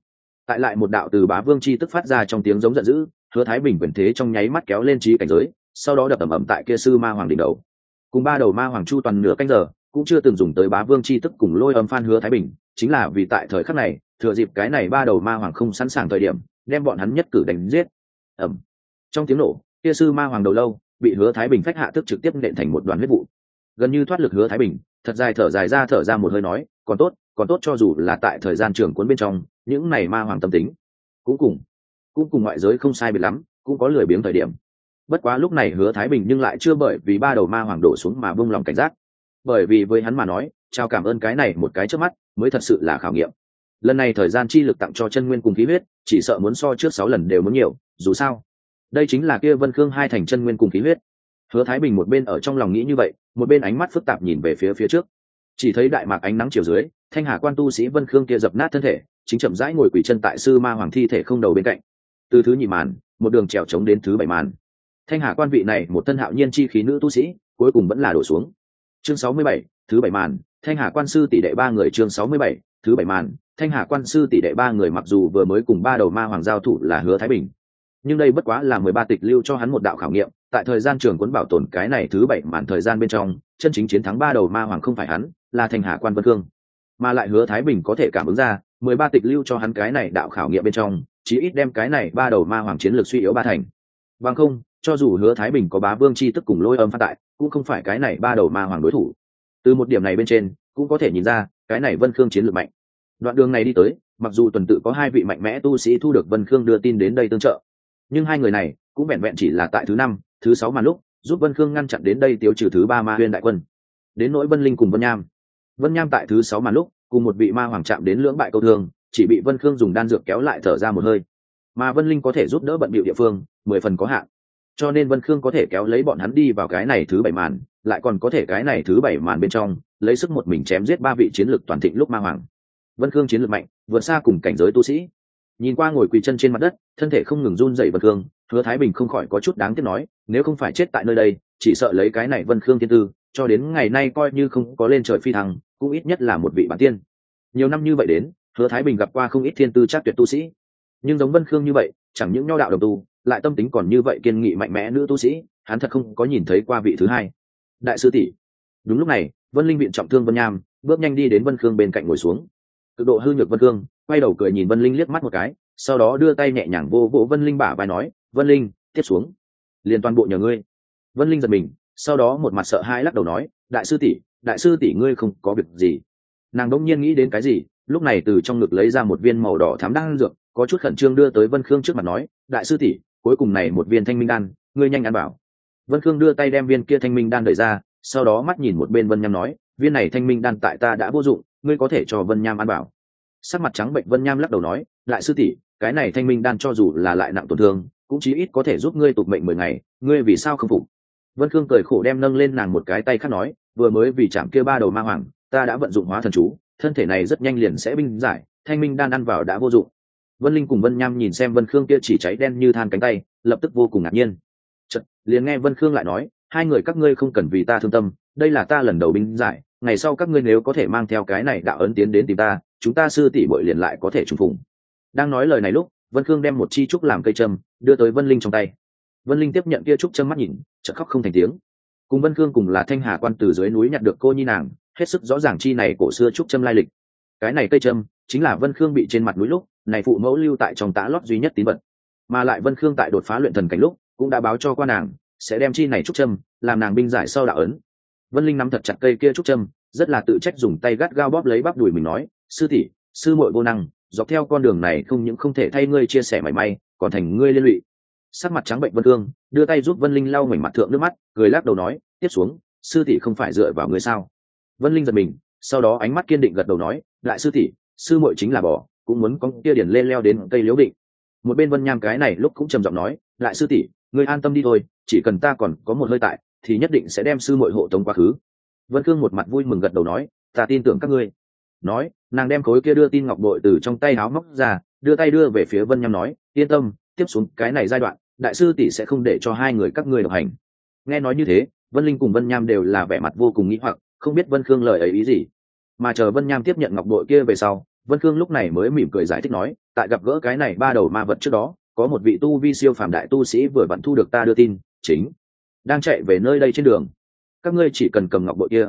tại lại một đạo từ bá vương chi tức phát ra trong tiếng giống giận dữ, Hứa Thái Bình quyền thế trong nháy mắt kéo lên trí cảnh giới, sau đó đập ầm ầm tại kia sư ma hoàng đỉnh đầu. Cùng ba đầu ma hoàng chu toàn nửa canh giờ, cũng chưa từng dùng tới bá vương chi tức cùng lôi âm phan Hứa Thái Bình, chính là vì tại thời khắc này, thừa dịp cái này ba đầu ma hoàng không sẵn sàng thời điểm, đem bọn hắn nhất cử đánh giết. Ầm. Trong tiếng nổ, kia sư ma hoàng đầu lâu bị Hứa Thái Bình phách hạ tức trực tiếp nện thành một đoàn huyết vụ. Gần như thoát lực Hứa Thái Bình, thật dài thở ra một hơi nói, còn tốt cho dù là tại thời gian trường cuốn bên trong, những này ma hoàng tâm tính cũng cùng ngoại giới không sai biệt lắm, cũng có lười biếng thời điểm. Bất quá lúc này Hứa Thái Bình nhưng lại chưa bởi vì ba đầu ma hoàng đổ xuống mà buông lòng cảnh giác, bởi vì với hắn mà nói, chào cảm ơn cái này một cái trước mắt mới thật sự là khảo nghiệm. Lần này thời gian chi lực tặng cho chân nguyên cùng khí huyết, chỉ sợ muốn so trước 6 lần đều muốn nhiều, dù sao đây chính là kia Vân Khương hai thành chân nguyên cùng khí huyết. Hứa Thái Bình một bên ở trong lòng nghĩ như vậy, một bên ánh mắt phức tạp nhìn về phía trước. Chỉ thấy đại mạc ánh nắng chiều dưới, Thanh Hà quan tu sĩ Vân Khương kia dập nát thân thể, chính chậm rãi ngồi quỳ chân tại sư ma hoàng thi thể không đầu bên cạnh. Từ thứ nhì màn, một đường trèo trống đến thứ 7 màn. Thanh Hà quan vị này một thân hạo nhiên chi khí nữ tu sĩ, cuối cùng vẫn là đổ xuống. Chương 67, thứ 7 màn, Thanh Hà quan sư tỷ đệ 3 người. Chương 67, thứ 7 màn, Thanh Hà quan sư tỷ đệ 3 người. Mặc dù vừa mới cùng ba đầu ma hoàng giao thủ là Hứa Thái Bình, nhưng đây bất quá là 13 tịch lưu cho hắn một đạo khảo nghiệm, tại thời gian trường cuốn bảo tồn cái này thứ 7 màn thời gian bên trong, chân chính chiến thắng ba đầu ma hoàng không phải hắn, là Thanh Hà quan Vân Khương. Mà lại Hứa Thái Bình có thể cảm ứng ra, 13 tịch lưu cho hắn cái này đạo khảo nghiệm bên trong, chí ít đem cái này ba đầu ma hoàng chiến lược suy yếu 3 thành. Bằng không, cho dù Hứa Thái Bình có bá vương chi tức cùng lôi âm phan tại, cũng không phải cái này ba đầu ma hoàng đối thủ. Từ một điểm này bên trên, cũng có thể nhìn ra, cái này Vân Khương chiến lược mạnh. Đoạn đường này đi tới, mặc dù tuần tự có 2 vị mạnh mẽ tu sĩ thu được Vân Khương đưa tin đến đây tương trợ, nhưng 2 người này cũng vẹn vẹn chỉ là tại thứ 5, thứ 6 màn lúc giúp Vân Khương ngăn chặn đến đây tiêu trừ thứ 3 ma huyên đại quân. Đến nỗi Vân Linh cùng Vân Nham tại thứ 6 màn lúc cùng một vị ma hoàng chạm đến lưỡng bại câu thương, chỉ bị Vân Khương dùng đan dược kéo lại thở ra một hơi. Mà Vân Linh có thể giúp đỡ bận bịu địa phương, 10 phần có hạn. Cho nên Vân Khương có thể kéo lấy bọn hắn đi vào cái này thứ 7 màn, lại còn có thể cái này thứ 7 màn bên trong, lấy sức một mình chém giết 3 vị chiến lực toàn thịnh lúc ma hoàng. Vân Khương chiến lược mạnh, vượt xa cùng cảnh giới tu sĩ. Nhìn qua ngồi quỳ chân trên mặt đất, thân thể không ngừng run rẩy Vân Khương, Hứa Thái Bình không khỏi có chút đáng tiếc nói, nếu không phải chết tại nơi đây, chỉ sợ lấy cái này Vân Khương thiên tư, cho đến ngày nay coi như không có lên trời phi thăng, cũng ít nhất là một vị bản tiên. Nhiều năm như vậy đến, Hứa Thái Bình gặp qua không ít thiên tư chắc tuyệt tu sĩ, nhưng giống Vân Khương như vậy, chẳng những nho đạo đồng tu, lại tâm tính còn như vậy kiên nghị mạnh mẽ nữ tu sĩ, hắn thật không có nhìn thấy qua vị thứ hai. Đại sư tỷ. Đúng lúc này, Vân Linh viện trọng thương Vân Nham, bước nhanh đi đến Vân Khương bên cạnh ngồi xuống. Cực độ hư nhược Vân Khương quay đầu cười nhìn Vân Linh liếc mắt một cái, sau đó đưa tay nhẹ nhàng vô vỗ Vân Linh bả vai nói, Vân Linh, tiếp xuống, liền toàn bộ nhờ ngươi. Vân Linh giật mình, sau đó một mặt sợ hãi lắc đầu nói, đại sư tỷ ngươi không có việc gì. Nàng đỗng nhiên nghĩ đến cái gì, lúc này từ trong ngực lấy ra một viên màu đỏ thắm đan dược, có chút khẩn trương đưa tới Vân Khương trước mặt nói, đại sư tỷ, cuối cùng này một viên thanh minh đan, ngươi nhanh ăn bảo. Vân Khương đưa tay đem viên kia thanh minh đan đẩy ra, sau đó mắt nhìn một bên Vân Nham nói, viên này thanh minh đan tại ta đã vô dụng, ngươi có thể cho Vân Nham ăn bảo. Sắc mặt trắng bệnh Vân Nham lắc đầu nói, đại sư tỷ, cái này thanh minh đan cho dù là lại nặng tổn thương, cũng chí ít có thể giúp ngươi tục mệnh 10 ngày, ngươi vì sao không phục? Vân Khương cười khổ đem nâng lên nàng một cái tay khác nói, vừa mới vì chạm kia ba đầu ma hoàng, ta đã vận dụng hóa thần chú, thân thể này rất nhanh liền sẽ binh giải, thanh minh đan ăn vào đã vô dụng. Vân Linh cùng Vân Nham nhìn xem Vân Khương kia chỉ cháy đen như than cánh tay, lập tức vô cùng ngạc nhiên. Chợt, liền nghe Vân Khương lại nói, hai người các ngươi không cần vì ta thương tâm, đây là ta lần đầu binh giải, ngày sau các ngươi nếu có thể mang theo cái này đạo ấn tiến đến tìm ta, chúng ta sư tỷ muội liền lại có thể trùng phùng. Đang nói lời này lúc, Vân Khương đem một chi trúc làm cây châm đưa tới Vân Linh trong tay. Vân Linh tiếp nhận kia trúc châm mắt nhìn, chợt khóc không thành tiếng. Cùng Vân Khương cùng là Thanh Hà quan từ dưới núi nhặt được cô nhi nàng, hết sức rõ ràng chi này cổ xưa trúc châm lai lịch. Cái này cây châm chính là Vân Khương bị trên mặt núi lúc này phụ mẫu lưu tại trong tã lót duy nhất tín vật, mà lại Vân Khương tại đột phá luyện thần cảnh lúc cũng đã báo cho qua nàng sẽ đem chi này trúc châm làm nàng binh giải sau đạo ấn. Vân Linh nắm thật chặt cây kia trúc châm, rất là tự trách dùng tay gắt gao bóp lấy bắp đùi mình nói, sư tỷ, sư muội vô năng, dọc theo con đường này không những không thể thay ngươi chia sẻ mảy may, còn thành ngươi liên lụy. Sắc mặt trắng bệnh Vân Khương đưa tay giúp Vân Linh lau mảnh mặt thượng nước mắt, cười lắc đầu nói, tiếp xuống, sư tỷ không phải dựa vào ngươi sao? Vân Linh giật mình, sau đó ánh mắt kiên định gật đầu nói, lại sư tỷ, sư muội chính là bò, cũng muốn có kia điển lên leo đến cây liễu định. Một bên Vân Nham cái này lúc cũng trầm giọng nói, lại sư tỷ, ngươi an tâm đi thôi, chỉ cần ta còn có một hơi tại, thì nhất định sẽ đem sư muội hộ tống quá khứ. Vân Khương một mặt vui mừng gật đầu nói, ta tin tưởng các ngươi. Nói, nàng đem khối kia đưa tin ngọc bội từ trong tay áo móc ra, đưa tay đưa về phía Vân Nham nói, yên tâm, tiếp xuống cái này giai đoạn, đại sư tỷ sẽ không để cho hai người các ngươi độc hành. Nghe nói như thế, Vân Linh cùng Vân Nham đều là vẻ mặt vô cùng nghi hoặc, không biết Vân Khương lời ấy ý gì. Mà chờ Vân Nham tiếp nhận ngọc bội kia về sau, Vân Khương lúc này mới mỉm cười giải thích nói, tại gặp gỡ cái này ba đầu ma vật trước đó, có một vị tu vi siêu phàm đại tu sĩ vừa vặn thu được ta đưa tin, chính đang chạy về nơi đây trên đường. Các ngươi chỉ cần cầm ngọc bội kia,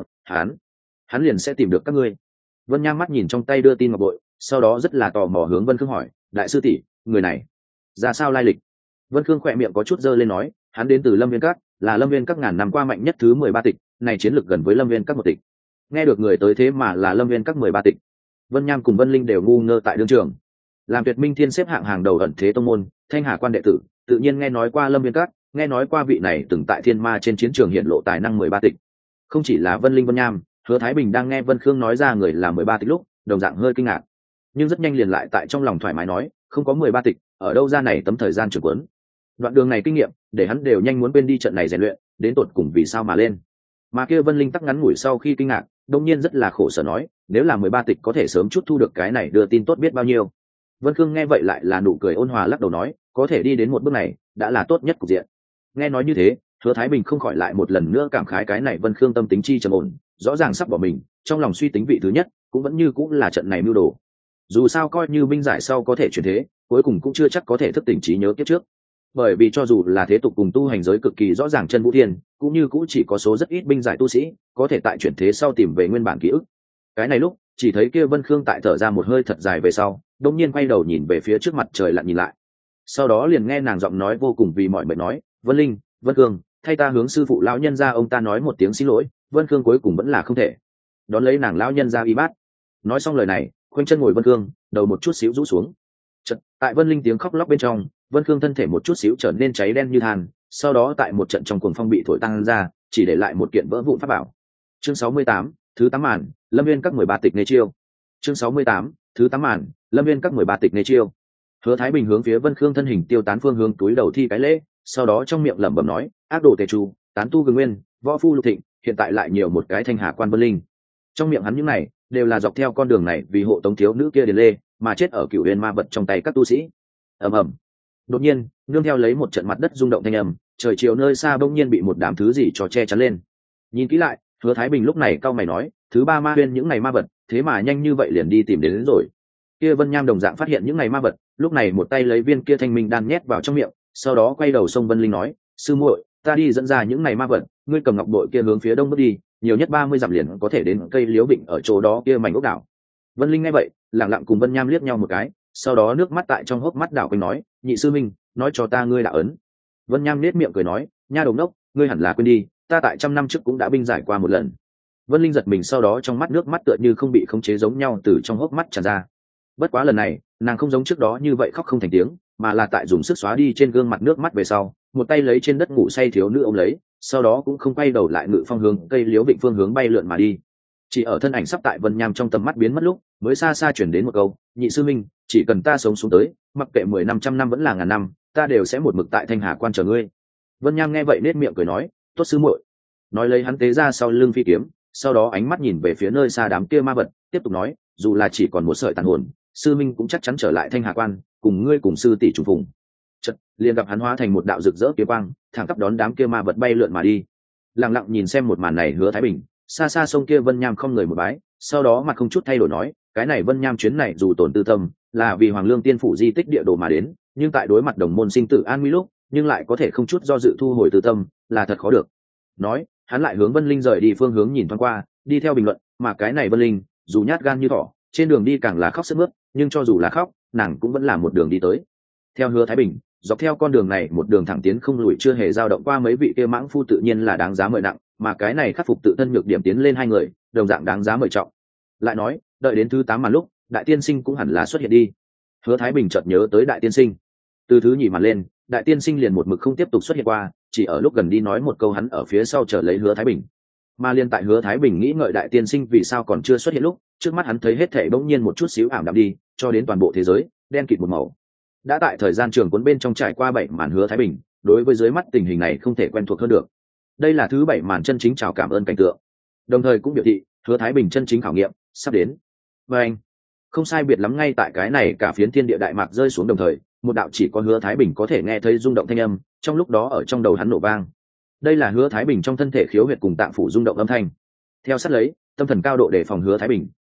hắn liền sẽ tìm được các ngươi. Vân Nham mắt nhìn trong tay đưa tin ngọc bội, sau đó rất là tò mò hướng Vân Khương hỏi, đại sư tỷ, người này ra sao lai lịch? Vân Khương khỏe miệng có chút dơ lên nói, hắn đến từ Lâm Viên Các, là Lâm Viên Các ngàn năm qua mạnh nhất thứ 13 tịch, này chiến lược gần với Lâm Viên Các một tịch. Nghe được người tới thế mà là Lâm Viên Các 13 tịch. Vân Nham cùng Vân Linh đều ngu ngơ tại đương trường. Làm Tuyệt Minh Thiên xếp hạng hàng đầu ẩn thế tông môn, Thanh Hà quan đệ tử, tự nhiên nghe nói qua Lâm Viên Các, nghe nói qua vị này từng tại Thiên Ma trên chiến trường hiện lộ tài năng 13 tịch. Không chỉ là Vân Linh Vân Nham, Hứa Thái Bình đang nghe Vân Khương nói ra người là 13 tịch lúc, đồng dạng hơi kinh ngạc. Nhưng rất nhanh liền lại tại trong lòng thoải mái nói, không có 13 tịch, ở đâu ra này tấm thời gian trường cuốn. Đoạn đường này kinh nghiệm, để hắn đều nhanh muốn quên đi trận này rèn luyện, đến tột cùng vì sao mà lên. Mà kia Vân Linh tắc ngắn ngủi sau khi kinh ngạc, đông nhiên rất là khổ sở nói, nếu là 13 tịch có thể sớm chút thu được cái này đưa tin tốt biết bao nhiêu. Vân Khương nghe vậy lại là nụ cười ôn hòa lắc đầu nói, có thể đi đến một bước này, đã là tốt nhất cục diện. Nghe nói như thế, Hứa Thái Bình không khỏi lại một lần nữa cảm khái cái này Vân Khương tâm tính chi trầm ổn, rõ ràng sắp bỏ mình, trong lòng suy tính vị thứ nhất, cũng vẫn như cũng là trận này mưu đồ. Dù sao coi như binh giải sau có thể chuyển thế, cuối cùng cũng chưa chắc có thể thức tỉnh trí nhớ kiếp trước. Bởi vì cho dù là thế tục cùng tu hành giới cực kỳ rõ ràng chân vũ thiên, cũng như cũng chỉ có số rất ít binh giải tu sĩ có thể tại chuyển thế sau tìm về nguyên bản ký ức. Cái này lúc chỉ thấy kia Vân Khương tại thở ra một hơi thật dài về sau, đông nhiên quay đầu nhìn về phía trước mặt trời lặn nhìn lại. Sau đó liền nghe nàng giọng nói vô cùng vì mọi mệt nói, Vân Linh, Vân Khương, thay ta hướng sư phụ lão nhân gia ông ta nói một tiếng xin lỗi. Vân Khương cuối cùng vẫn là không thể đón lấy nàng lão nhân gia y bát. Nói xong lời này, khoanh chân ngồi Vân Khương, đầu một chút xíu rũ xuống. Chợt, tại Vân Linh tiếng khóc lóc bên trong, Vân Khương thân thể một chút xíu trở nên cháy đen như than, sau đó tại một trận trong cuồng phong bị thổi tăng ra, chỉ để lại một kiện vỡ vụn pháp bảo. Chương 68, thứ 8 màn, Lâm Viên Các 13 tịch nê chiêu. Chương 68, thứ 8 màn, Lâm Viên Các 13 tịch nê chiêu. Hứa Thái Bình hướng phía Vân Khương thân hình tiêu tán phương hướng túi đầu thi cái lễ, sau đó trong miệng lẩm bẩm nói, ác đồ tề chu, tán tu Vương Nguyên, võ phu Lục Thịnh, hiện tại lại nhiều một cái Thanh Hà quan Vân Linh. Trong miệng hắn những này đều là dọc theo con đường này vì hộ tống thiếu nữ kia Điền Lê, mà chết ở Cửu Huyền ma vật trong tay các tu sĩ. Ầm ầm. Đột nhiên, nương theo lấy một trận mặt đất rung động thanh âm, trời chiều nơi xa bỗng nhiên bị một đám thứ gì cho che chắn lên. Nhìn kỹ lại, Hứa Thái Bình lúc này cau mày nói, thứ ba ma huyên những ngày ma vật, thế mà nhanh như vậy liền đi tìm đến rồi. Kia Vân Nham đồng dạng phát hiện những ngày ma vật, lúc này một tay lấy viên kia thanh minh đan nhét vào trong miệng, sau đó quay đầu xông Vân Linh nói, sư muội, ta đi dẫn ra những ngày ma vật, ngươi cầm ngọc bội kia hướng phía đông bước đi, nhiều nhất 30 dặm liền có thể đến cây liễu vịnh ở chỗ đó kia mảnh ốc đảo. Vân Linh nghe vậy, lặng lặng cùng Vân Nham liếc nhau một cái, sau đó nước mắt tại trong hốc mắt đảo quanh nói, nhị sư minh, nói cho ta ngươi đã ấn. Vân Nham nết miệng cười nói, nha đầu ngốc, ngươi hẳn là quên đi, ta tại 100 năm trước cũng đã binh giải qua một lần. Vân Linh giật mình, sau đó trong mắt nước mắt tựa như không bị khống chế giống nhau từ trong hốc mắt tràn ra. Bất quá lần này, nàng không giống trước đó như vậy khóc không thành tiếng, mà là tại dùng sức xóa đi trên gương mặt nước mắt về sau, một tay lấy trên đất ngủ say thiếu nữ ôm lấy, sau đó cũng không quay đầu lại ngự phong hướng cây liễu vịnh phương hướng bay lượn mà đi. Chỉ ở thân ảnh sắp tại Vân Nham trong tầm mắt biến mất lúc, mới xa xa chuyển đến một câu, nhị sư minh, chỉ cần ta sống xuống tới, mặc kệ 10 năm 100 năm vẫn là ngàn năm, ta đều sẽ một mực tại Thanh Hà quan chờ ngươi. Vân Nham nghe vậy nết miệng cười nói, tốt sư muội. Nói lấy hắn tế ra sau lưng phi kiếm, sau đó ánh mắt nhìn về phía nơi xa đám kia ma vật, tiếp tục nói, dù là chỉ còn một sợi tàn hồn, sư minh cũng chắc chắn trở lại Thanh Hà quan, cùng ngươi cùng sư tỷ trùng phùng. Chợt, liền gặp hắn hóa thành một đạo rực rỡ kiếm quang, thẳng tắp đón đám kia ma vật bay lượn mà đi. Lặng lặng nhìn xem một màn này Hứa Thái Bình, xa xa sông kia Vân Nham không người một bái, sau đó mặt không chút thay đổi nói, cái này Vân Nham chuyến này dù tổn tư tâm, là vì Hoàng Lương Tiên phủ di tích địa đồ mà đến, nhưng tại đối mặt đồng môn sinh tử an nguy lúc, nhưng lại có thể không chút do dự thu hồi tư tâm, là thật khó được. Nói, hắn lại hướng Vân Linh rời đi phương hướng nhìn thoáng qua, đi theo bình luận, mà cái này Vân Linh, dù nhát gan như thỏ, trên đường đi càng là khóc sướt mướt, nhưng cho dù là khóc, nàng cũng vẫn là một đường đi tới. Theo Hứa Thái Bình, dọc theo con đường này một đường thẳng tiến không lùi, chưa hề dao động qua mấy vị kia mãng phu tự nhiên là đáng giá mời nặng, mà cái này khắc phục tự thân nhược điểm tiến lên hai người, đồng dạng đáng giá mời trọng. Lại nói, đợi đến thứ 8 màn lúc, Đại Tiên Sinh cũng hẳn là xuất hiện đi. Hứa Thái Bình chợt nhớ tới Đại Tiên Sinh. Từ thứ nhì màn lên, Đại Tiên Sinh liền một mực không tiếp tục xuất hiện qua, chỉ ở lúc gần đi nói một câu hắn ở phía sau chờ lấy Hứa Thái Bình. Mà liên tại Hứa Thái Bình nghĩ ngợi Đại Tiên Sinh vì sao còn chưa xuất hiện lúc, trước mắt hắn thấy hết thảy bỗng nhiên một chút xíu ảm đạm đi, cho đến toàn bộ thế giới đen kịt một màu. Đã tại thời gian trường cuốn bên trong trải qua 7 màn Hứa Thái Bình, đối với dưới mắt tình hình này không thể quen thuộc hơn được. Đây là thứ 7 màn chân chính chào cảm ơn cảnh tượng, đồng thời cũng biểu thị Hứa Thái Bình chân chính khảo nghiệm sắp đến. Và anh, không sai biệt lắm, ngay tại cái này cả phiến thiên địa đại mạc rơi xuống đồng thời, một đạo chỉ có Hứa Thái Bình có thể nghe thấy rung động thanh âm, trong lúc đó ở trong đầu hắn nổ vang. Đây là Hứa Thái Bình trong thân thể khiếu huyệt cùng tạng phủ rung động âm thanh. Theo sát lấy, tâm thần cao độ đề phòng Hứa Thái Bình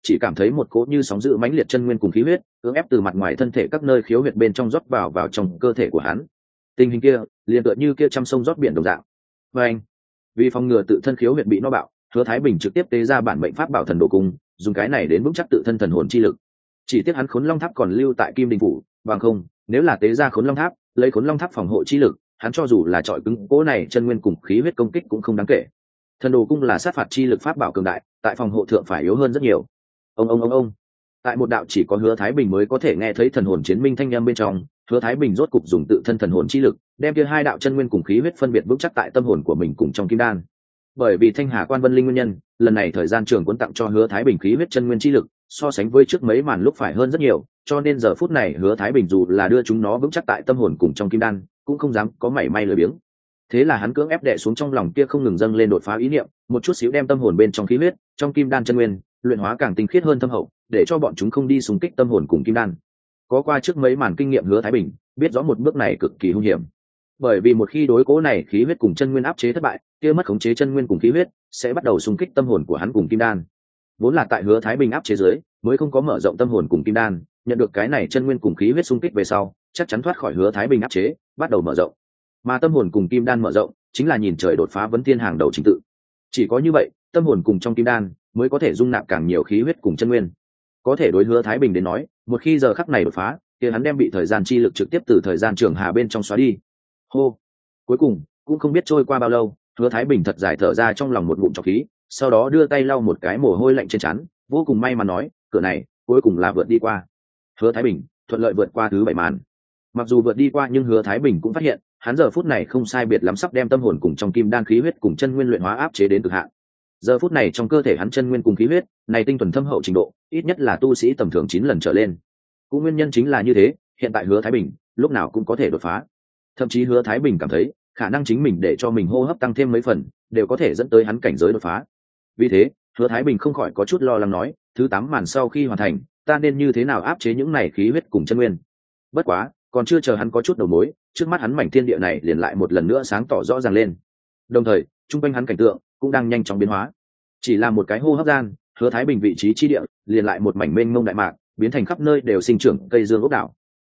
chỉ cảm thấy một cỗ như sóng dữ mãnh liệt chân nguyên cùng khí huyết cưỡng ép từ mặt ngoài thân thể các nơi khiếu huyệt bên trong rót vào trong cơ thể của hắn. Tình hình kia liền tựa như kia trăm sông rót biển đồng dạng. Và anh, vì phòng ngừa tự thân khiếu huyệt bị nó bạo, Hứa Thái Bình trực tiếp tế ra bản mệnh pháp bảo thần đồ cung, dùng cái này đến vững chắc tự thân thần hồn chi lực. Chỉ tiếc hắn Khốn Long Tháp còn lưu tại Kim Đình phủ, bằng không, nếu là tế ra Khốn Long Tháp, lấy Khốn Long Tháp phòng hộ chi lực, hắn cho dù là trọi cứng cỗ này chân nguyên cùng khí huyết công kích cũng không đáng kể. Thần đồ cung là sát phạt chi lực pháp bảo cường đại, tại phòng hộ thượng phải yếu hơn rất nhiều. Ông. Tại một đạo chỉ có Hứa Thái Bình mới có thể nghe thấy thần hồn chiến minh thanh âm bên trong, Hứa Thái Bình rốt cục dùng tự thân thần hồn chi lực, đem kia hai đạo chân nguyên cùng khí huyết phân biệt vững chắc tại tâm hồn của mình cùng trong kim đan. Bởi vì Thanh Hà Quan Vân Linh nguyên nhân, lần này thời gian trường cuốn tặng cho Hứa Thái Bình khí huyết chân nguyên chi lực, so sánh với trước mấy màn lúc phải hơn rất nhiều, cho nên giờ phút này Hứa Thái Bình dù là đưa chúng nó vững chắc tại tâm hồn cùng trong kim đan, cũng không dám có mảy may lười biếng. Thế là hắn cưỡng ép đè xuống trong lòng kia không ngừng dâng lên đột phá ý niệm, một chút xíu đem tâm hồn bên trong khí huyết, trong kim đan chân nguyên, luyện hóa càng tinh khiết hơn thâm hậu, để cho bọn chúng không đi xung kích tâm hồn cùng kim đan. Có qua trước mấy màn kinh nghiệm Hứa Thái Bình, biết rõ một bước này cực kỳ hung hiểm. Bởi vì một khi đối cố này khí huyết cùng chân nguyên áp chế thất bại, kia mất khống chế chân nguyên cùng khí huyết sẽ bắt đầu xung kích tâm hồn của hắn cùng kim đan. Vốn là tại Hứa Thái Bình áp chế dưới, mới không có mở rộng tâm hồn cùng kim đan, nhận được cái này chân nguyên cùng khí huyết xung kích về sau, chắc chắn thoát khỏi Hứa Thái Bình áp chế, bắt đầu mở rộng. Mà tâm hồn cùng kim đan mở rộng, chính là nhìn trời đột phá vấn thiên hàng đầu trình tự. Chỉ có như vậy, tâm hồn cùng trong kim đan mới có thể dung nạp càng nhiều khí huyết cùng chân nguyên. Có thể đối Hứa Thái Bình đến nói, một khi giờ khắc này đột phá, thì hắn đem bị thời gian chi lực trực tiếp từ thời gian trường hà bên trong xóa đi. Hô. Cuối cùng, cũng không biết trôi qua bao lâu, Hứa Thái Bình thật dài thở ra trong lòng một ngụm trọc khí, sau đó đưa tay lau một cái mồ hôi lạnh trên trán, vô cùng may mắn nói, cửa này cuối cùng là vượt đi qua. Hứa Thái Bình thuận lợi vượt qua thứ 7 màn. Mặc dù vượt đi qua nhưng Hứa Thái Bình cũng phát hiện, hắn giờ phút này không sai biệt lắm sắp đem tâm hồn cùng trong kim đan khí huyết cùng chân nguyên luyện hóa áp chế đến cực hạn. Giờ phút này trong cơ thể hắn chân nguyên cùng khí huyết, này tinh thuần thâm hậu trình độ, ít nhất là tu sĩ tầm thường 9 lần trở lên. Cũng nguyên nhân chính là như thế, hiện tại Hứa Thái Bình lúc nào cũng có thể đột phá. Thậm chí Hứa Thái Bình cảm thấy, khả năng chính mình để cho mình hô hấp tăng thêm mấy phần, đều có thể dẫn tới hắn cảnh giới đột phá. Vì thế, Hứa Thái Bình không khỏi có chút lo lắng nói, thứ 8 màn sau khi hoàn thành, ta nên như thế nào áp chế những này khí huyết cùng chân nguyên. Bất quá, còn chưa chờ hắn có chút đầu mối, trước mắt hắn mảnh thiên địa này liền lại một lần nữa sáng tỏ rõ ràng lên. Đồng thời, trung quanh hắn cảnh tượng cũng đang nhanh chóng biến hóa. Chỉ là một cái hô hấp gian, Hứa Thái Bình vị trí chi địa liền lại một mảnh mênh mông đại mạc, biến thành khắp nơi đều sinh trưởng cây dương ốc đảo.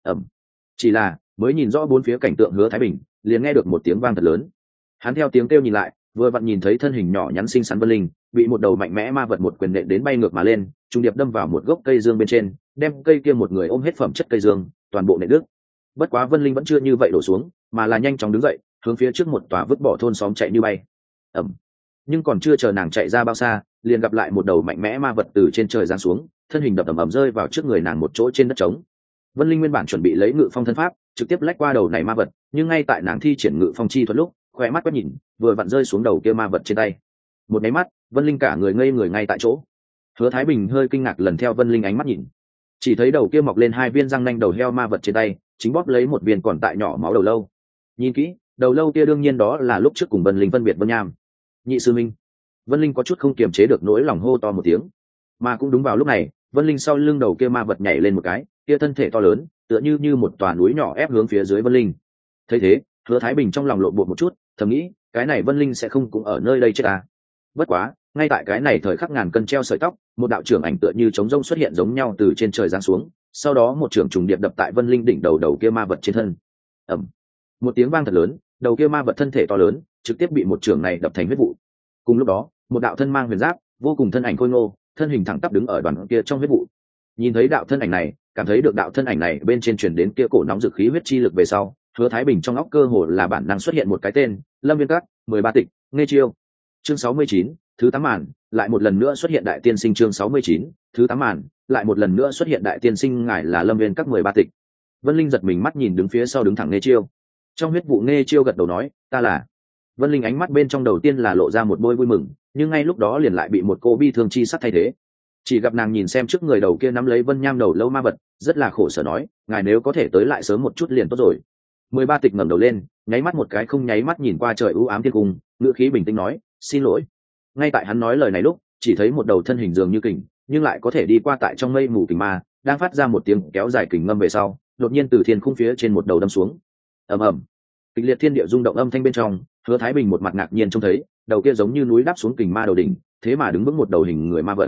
Chỉ là mới nhìn rõ bốn phía cảnh tượng Hứa Thái Bình, liền nghe được một tiếng vang thật lớn. Hắn theo tiếng kêu nhìn lại, vừa vặn nhìn thấy thân hình nhỏ nhắn xinh xắn Vân Linh bị một đầu mạnh mẽ ma vật một quyền nện đến bay ngược mà lên, trùng điệp đâm vào một gốc cây dương bên trên, đem cây kia một người ôm hết phẩm chất cây dương, toàn bộ nện đứt. Bất quá Vân Linh vẫn chưa như vậy đổ xuống, mà là nhanh chóng đứng dậy, hướng phía trước một tòa vứt bỏ thôn xóm chạy như bay. Nhưng còn chưa chờ nàng chạy ra bao xa, liền gặp lại một đầu mạnh mẽ ma vật từ trên trời giáng xuống, thân hình đập ầm rơi vào trước người nàng một chỗ trên đất trống. Vân Linh nguyên bản chuẩn bị lấy ngự phong thân pháp, trực tiếp lách qua đầu này ma vật, nhưng ngay tại nàng thi triển ngự phong chi thuật lúc, khỏe mắt quét nhìn, vừa vặn rơi xuống đầu kia ma vật trên tay. Một cái mắt, Vân Linh cả người ngây người ngay tại chỗ. Hứa Thái Bình hơi kinh ngạc lần theo Vân Linh ánh mắt nhìn, chỉ thấy đầu kia mọc lên 2 viên răng nanh đầu heo ma vật trên tay, chính bóp lấy một viên còn tại nhỏ máu đầu lâu. Nhìn kỹ, đầu lâu kia đương nhiên đó là lúc trước cùng Vân Linh phân biệt Vân Nham. Nhị sư minh. Vân Linh có chút không kiềm chế được nỗi lòng hô to một tiếng. Mà cũng đúng vào lúc này, Vân Linh sau lưng đầu kia ma vật nhảy lên một cái, kia thân thể to lớn, tựa như một tòa núi nhỏ ép hướng phía dưới Vân Linh. Thấy thế, Hứa Thái Bình trong lòng lộn bột một chút, thầm nghĩ, cái này Vân Linh sẽ không cũng ở nơi đây chết à? Bất quá, ngay tại cái này thời khắc ngàn cân treo sợi tóc, một đạo trưởng ảnh tựa như trống rông xuất hiện giống nhau từ trên trời giáng xuống, sau đó một trưởng trùng điệp đập tại Vân Linh đỉnh đầu kia ma vật trên thân. Một tiếng vang thật lớn, đầu kia ma vật thân thể to lớn, trực tiếp bị một trưởng này đập thành huyết vụ. Cùng lúc đó, một đạo thân mang huyền giáp, vô cùng thân ảnh khôi ngô, thân hình thẳng tắp đứng ở đoàn kia trong huyết vụ. Nhìn thấy đạo thân ảnh này, cảm thấy được đạo thân ảnh này bên trên truyền đến kia cổ nóng dực khí huyết chi lực về sau, Hứa Thái Bình trong óc cơ hồ là bản năng xuất hiện một cái tên, Lâm Viên Các, 13 tịch, nghe chiêu. Chương 69, thứ 8 màn, lại một lần nữa xuất hiện đại tiên sinh. Chương 69, thứ 8 màn, lại một lần nữa xuất hiện đại tiên sinh, ngài là Lâm Viên Các 13 tịch. Vân Linh giật mình mắt nhìn đứng phía sau đứng thẳng nghe chiêu. Trong huyết vụ nghe chiêu gật đầu nói, ta là. Vân Linh ánh mắt bên trong đầu tiên là lộ ra một bôi vui mừng, nhưng ngay lúc đó liền lại bị một cô bi thương chi sắc thay thế. Chỉ gặp nàng nhìn xem trước người đầu kia nắm lấy Vân Nham đầu lâu ma vật, rất là khổ sở nói, ngài nếu có thể tới lại sớm một chút liền tốt rồi. 13 tịch ngẩng đầu lên, nháy mắt một cái không nháy mắt nhìn qua trời u ám thiên cung, ngữ khí bình tĩnh nói, xin lỗi. Ngay tại hắn nói lời này lúc, chỉ thấy một đầu thân hình dường như kình, nhưng lại có thể đi qua tại trong mây mù kình ma, đang phát ra một tiếng kéo dài kình ngâm về sau, đột nhiên từ thiên khung phía trên một đầu đâm xuống. Ầm. Kịch liệt thiên địa rung động âm thanh bên trong, Hứa Thái Bình một mặt ngạc nhiên trông thấy, đầu kia giống như núi đáp xuống kình ma đầu đỉnh, thế mà đứng vững một đầu hình người ma vật.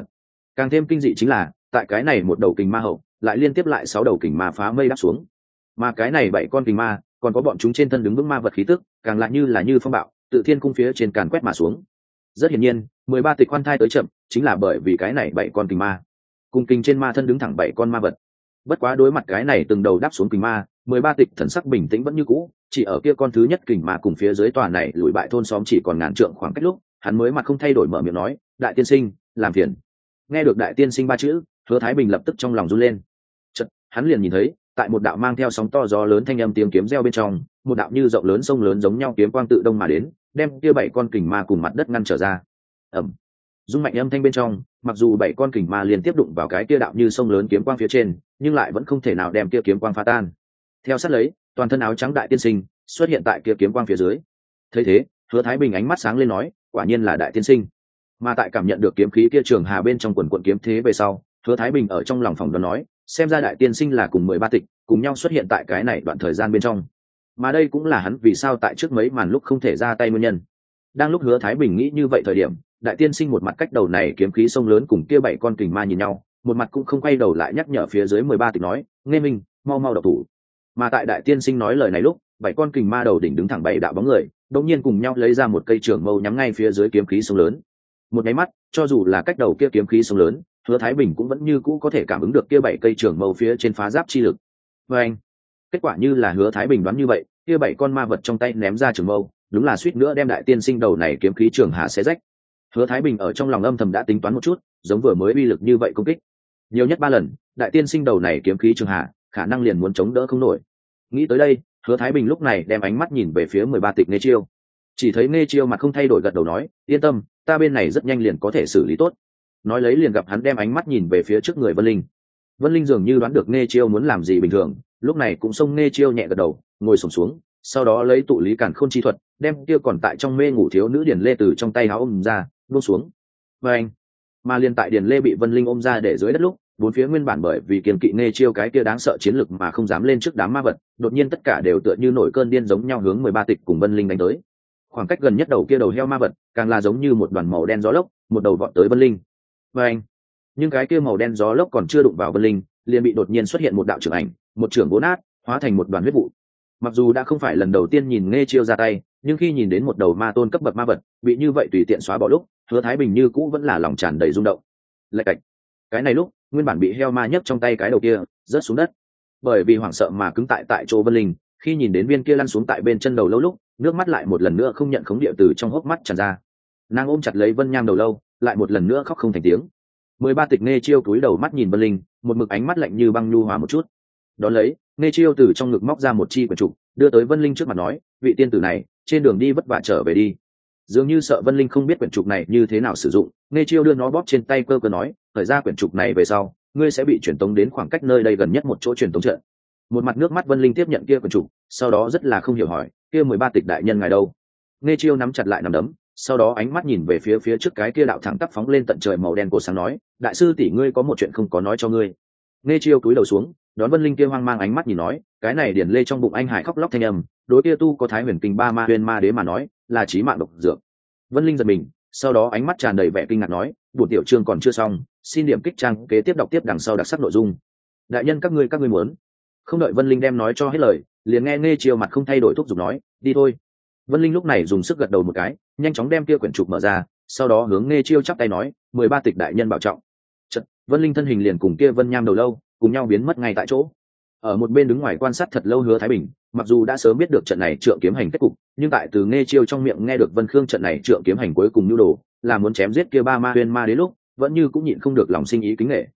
Càng thêm kinh dị chính là tại cái này một đầu kình ma hậu lại liên tiếp lại 6 đầu kình ma phá mây đáp xuống, mà cái này 7 con kình ma còn có bọn chúng trên thân đứng vững ma vật khí tức, càng lại như phong bạo tự thiên cung phía trên càn quét mà xuống. Rất hiển nhiên 13 tịch khoan thai tới chậm chính là bởi vì cái này 7 con kình ma cùng kình trên ma thân đứng thẳng 7 con ma vật. Bất quá đối mặt cái này từng đầu đáp xuống kình ma, 13 tịch thần sắc bình tĩnh vẫn như cũ, chỉ ở kia con thứ nhất kình ma cùng phía dưới tòa này lùi bại thôn xóm chỉ còn ngàn trượng khoảng cách lúc, hắn mới mặt không thay đổi mở miệng nói, đại tiên sinh, làm phiền. Nghe được đại tiên sinh ba chữ, Hứa Thái Bình lập tức trong lòng run lên. Chợt, hắn liền nhìn thấy, tại một đạo mang theo sóng to gió lớn thanh âm tiếng kiếm reo bên trong, một đạo như rộng lớn sông lớn giống nhau kiếm quang tự đông mà đến, đem kia 7 con kình ma cùng mặt đất ngăn trở ra. Ầm. Dung mạnh âm thanh bên trong, mặc dù 7 con kình ma liên tiếp đụng vào cái kia đạo như sông lớn kiếm quang phía trên, nhưng lại vẫn không thể nào đem kia kiếm quang phá tan. Theo sát lấy, toàn thân áo trắng đại tiên sinh xuất hiện tại kia kiếm quang phía dưới. Thấy thế, Hứa Thái Bình ánh mắt sáng lên nói, quả nhiên là đại tiên sinh. Mà tại cảm nhận được kiếm khí kia trường hà bên trong quần quần kiếm thế về sau, Hứa Thái Bình ở trong lòng phòng đoán nói, xem ra đại tiên sinh là cùng 13 tịch cùng nhau xuất hiện tại cái này đoạn thời gian bên trong. Mà đây cũng là hắn vì sao tại trước mấy màn lúc không thể ra tay nguyên nhân. Đang lúc Hứa Thái Bình nghĩ như vậy thời điểm, đại tiên sinh một mặt cách đầu này kiếm khí sông lớn cùng kia 7 con kình ma nhìn nhau, một mặt cũng không quay đầu lại nhắc nhở phía dưới 13 tịch nói, nghe minh, mau mau độc thủ. Mà tại đại tiên sinh nói lời này lúc, 7 con kình ma đầu đỉnh đứng thẳng 7 đạo bóng người, đột nhiên cùng nhau lấy ra một cây trường mâu nhắm ngay phía dưới kiếm khí sông lớn. Một cái mắt, cho dù là cách đầu kia kiếm khí sông lớn, Hứa Thái Bình cũng vẫn như cũ có thể cảm ứng được kia 7 cây trường mâu phía trên phá giáp chi lực. Và anh, kết quả như là Hứa Thái Bình đoán như vậy, kia 7 con ma vật trong tay ném ra trường mâu, đúng là suýt nữa đem đại tiên sinh đầu này kiếm khí trường hạ xé rách. Hứa Thái Bình ở trong lòng âm thầm đã tính toán một chút, giống vừa mới uy lực như vậy công kích, nhiều nhất 3 lần, đại tiên sinh đầu này kiếm khí trường hạ, khả năng liền muốn chống đỡ không nổi. Nghĩ tới đây, Hứa Thái Bình lúc này đem ánh mắt nhìn về phía 13 tịch Nghe Chiêu. Chỉ thấy Nghe Chiêu mặt không thay đổi gật đầu nói, yên tâm, ta bên này rất nhanh liền có thể xử lý tốt. Nói lấy liền gặp hắn đem ánh mắt nhìn về phía trước người Vân Linh. Vân Linh dường như đoán được Nghe Chiêu muốn làm gì bình thường, lúc này cũng xông Nghe Chiêu nhẹ gật đầu, ngồi xổm xuống, sau đó lấy tụ lý cản khôn chi thuật, đem kia còn tại trong mê ngủ thiếu nữ Điền Lê từ trong tay áo ôm ra, buông xuống. Và anh, mà liền tại Điền Lê bị Vân Linh ôm ra để dưới đất lúc, bốn phía nguyên bản bởi vì kiên kỵ Nghe Chiêu cái kia đáng sợ chiến lực mà không dám lên trước đám ma vật, đột nhiên tất cả đều tựa như nổi cơn điên giống nhau hướng 13 tịch cùng Vân Linh đánh tới. Khoảng cách gần nhất đầu kia đầu heo ma vật, càng là giống như một đoàn màu đen gió lốc, một đầu vọt tới Vân Linh. Và anh, nhưng cái kia màu đen gió lốc còn chưa đụng vào Vân Linh, liền bị đột nhiên xuất hiện một đạo trưởng ảnh, một trưởng vỗ nát, hóa thành một đoàn huyết vụ. Mặc dù đã không phải lần đầu tiên nhìn Nghe Chiêu ra tay, nhưng khi nhìn đến một đầu ma tôn cấp bậc ma vật bị như vậy tùy tiện xóa bỏ lúc, Hứa Thái Bình như cũ vẫn là lòng tràn đầy rung động. Lạch cạch. Cái này lúc, nguyên bản bị heo ma nhấc trong tay cái đầu kia rớt xuống đất, bởi vì hoảng sợ mà cứng tại chỗ Vân Linh, khi nhìn đến viên kia lăn xuống tại bên chân đầu lâu lúc, nước mắt lại một lần nữa không nhận khống địa từ trong hốc mắt tràn ra. Nàng ôm chặt lấy Vân Nham đầu lâu, lại một lần nữa khóc không thành tiếng. 13 tịch Nghe Chiêu cúi đầu mắt nhìn Vân Linh, một mực ánh mắt lạnh như băng nhu hòa một chút. Đón lấy, Nghe Chiêu từ trong ngực móc ra một chi quyển trục, đưa tới Vân Linh trước mặt nói, vị tiên tử này, trên đường đi vất vả trở về đi. Dường như sợ Vân Linh không biết quyển trục này như thế nào sử dụng, Nghe Chiêu đưa nó bóp trên tay cơ nói, thời ra quyển trục này về sau, ngươi sẽ bị truyền tống đến khoảng cách nơi đây gần nhất một chỗ truyền tống trận. Một mặt nước mắt Vân Linh tiếp nhận kia quyển trục, sau đó rất là không hiểu hỏi, kia 13 tịch đại nhân ngài đâu? Nghe Chiêu nắm chặt lại nắm đấm, sau đó ánh mắt nhìn về phía trước cái kia đạo thẳng tắp phóng lên tận trời màu đen của sáng nói, đại sư tỷ ngươi có một chuyện không có nói cho ngươi. Nghe Chiêu cúi đầu xuống, đón Vân Linh kia hoang mang ánh mắt nhìn nói, cái này điển lê trong bụng anh hải khóc lóc thanh âm, đối kia tu có thái huyền kinh ba ma huyền ma đế mà nói, là chí mạng độc dược. Vân Linh giật mình, sau đó ánh mắt tràn đầy vẻ kinh ngạc nói, buổi tiểu chương còn chưa xong, xin điểm kích trang kế tiếp đọc tiếp đằng sau đặc sắc nội dung. Đại nhân các ngươi muốn. Không đợi Vân Linh đem nói cho hết lời, liền nghe Chiêu mặt không thay đổi thúc giục nói, đi thôi. Vân Linh lúc này dùng sức gật đầu một cái, nhanh chóng đem kia quyển trục mở ra, sau đó hướng Nghe Chiêu chắp tay nói, 13 tịch đại nhân bảo trọng. Chợt, Vân Linh thân hình liền cùng kia Vân Nham đầu lâu, cùng nhau biến mất ngay tại chỗ. Ở một bên đứng ngoài quan sát thật lâu Hứa Thái Bình, mặc dù đã sớm biết được trận này trượng kiếm hành kết cục, nhưng tại từ Nghe Chiêu trong miệng nghe được Vân Khương trận này trượng kiếm hành cuối cùng nhu đồ, là muốn chém giết kia ba ma huyền ma đế lúc, vẫn như cũng nhịn không được lòng sinh ý kính nể.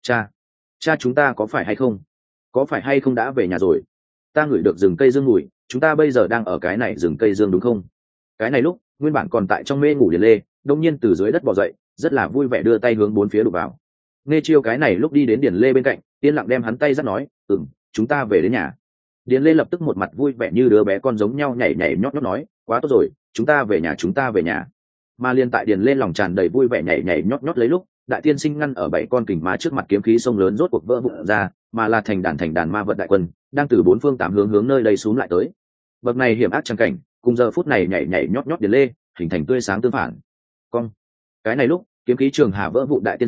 Cha chúng ta có phải hay không đã về nhà rồi? Ta ngửi được rừng cây dương mùi, chúng ta bây giờ đang ở cái này rừng cây dương đúng không? Cái này lúc, nguyên bản còn tại trong mê ngủ Điền Lê, đột nhiên từ dưới đất bò dậy, rất là vui vẻ đưa tay hướng bốn phía đụng vào. Nghe Chiêu cái này lúc đi đến Điền Lê bên cạnh, yên lặng đem hắn tay dắt nói, chúng ta về đến nhà. Điền Lê lập tức một mặt vui vẻ như đứa bé con giống nhau nhảy nhót nói, quá tốt rồi, chúng ta về nhà. Mà liên tại Điền Lê lòng tràn đầy vui vẻ nhảy nhót lấy lúc, đại tiên sinh ngăn ở 7 con kình ma trước mặt kiếm khí sông lớn rốt cuộc vỡ vụn ra, mà là thành đàn ma vật đại quân, đang từ 4 phương 8 hướng nơi đây xuống lại tới. Bậc này hiểm ác chẳng cảnh, cùng giờ phút này nhảy nhót Điền Lê, hình thành tươi sáng tương phản. Cái này lúc, kiếm khí trường hà vỡ vụn đại tiên sinh,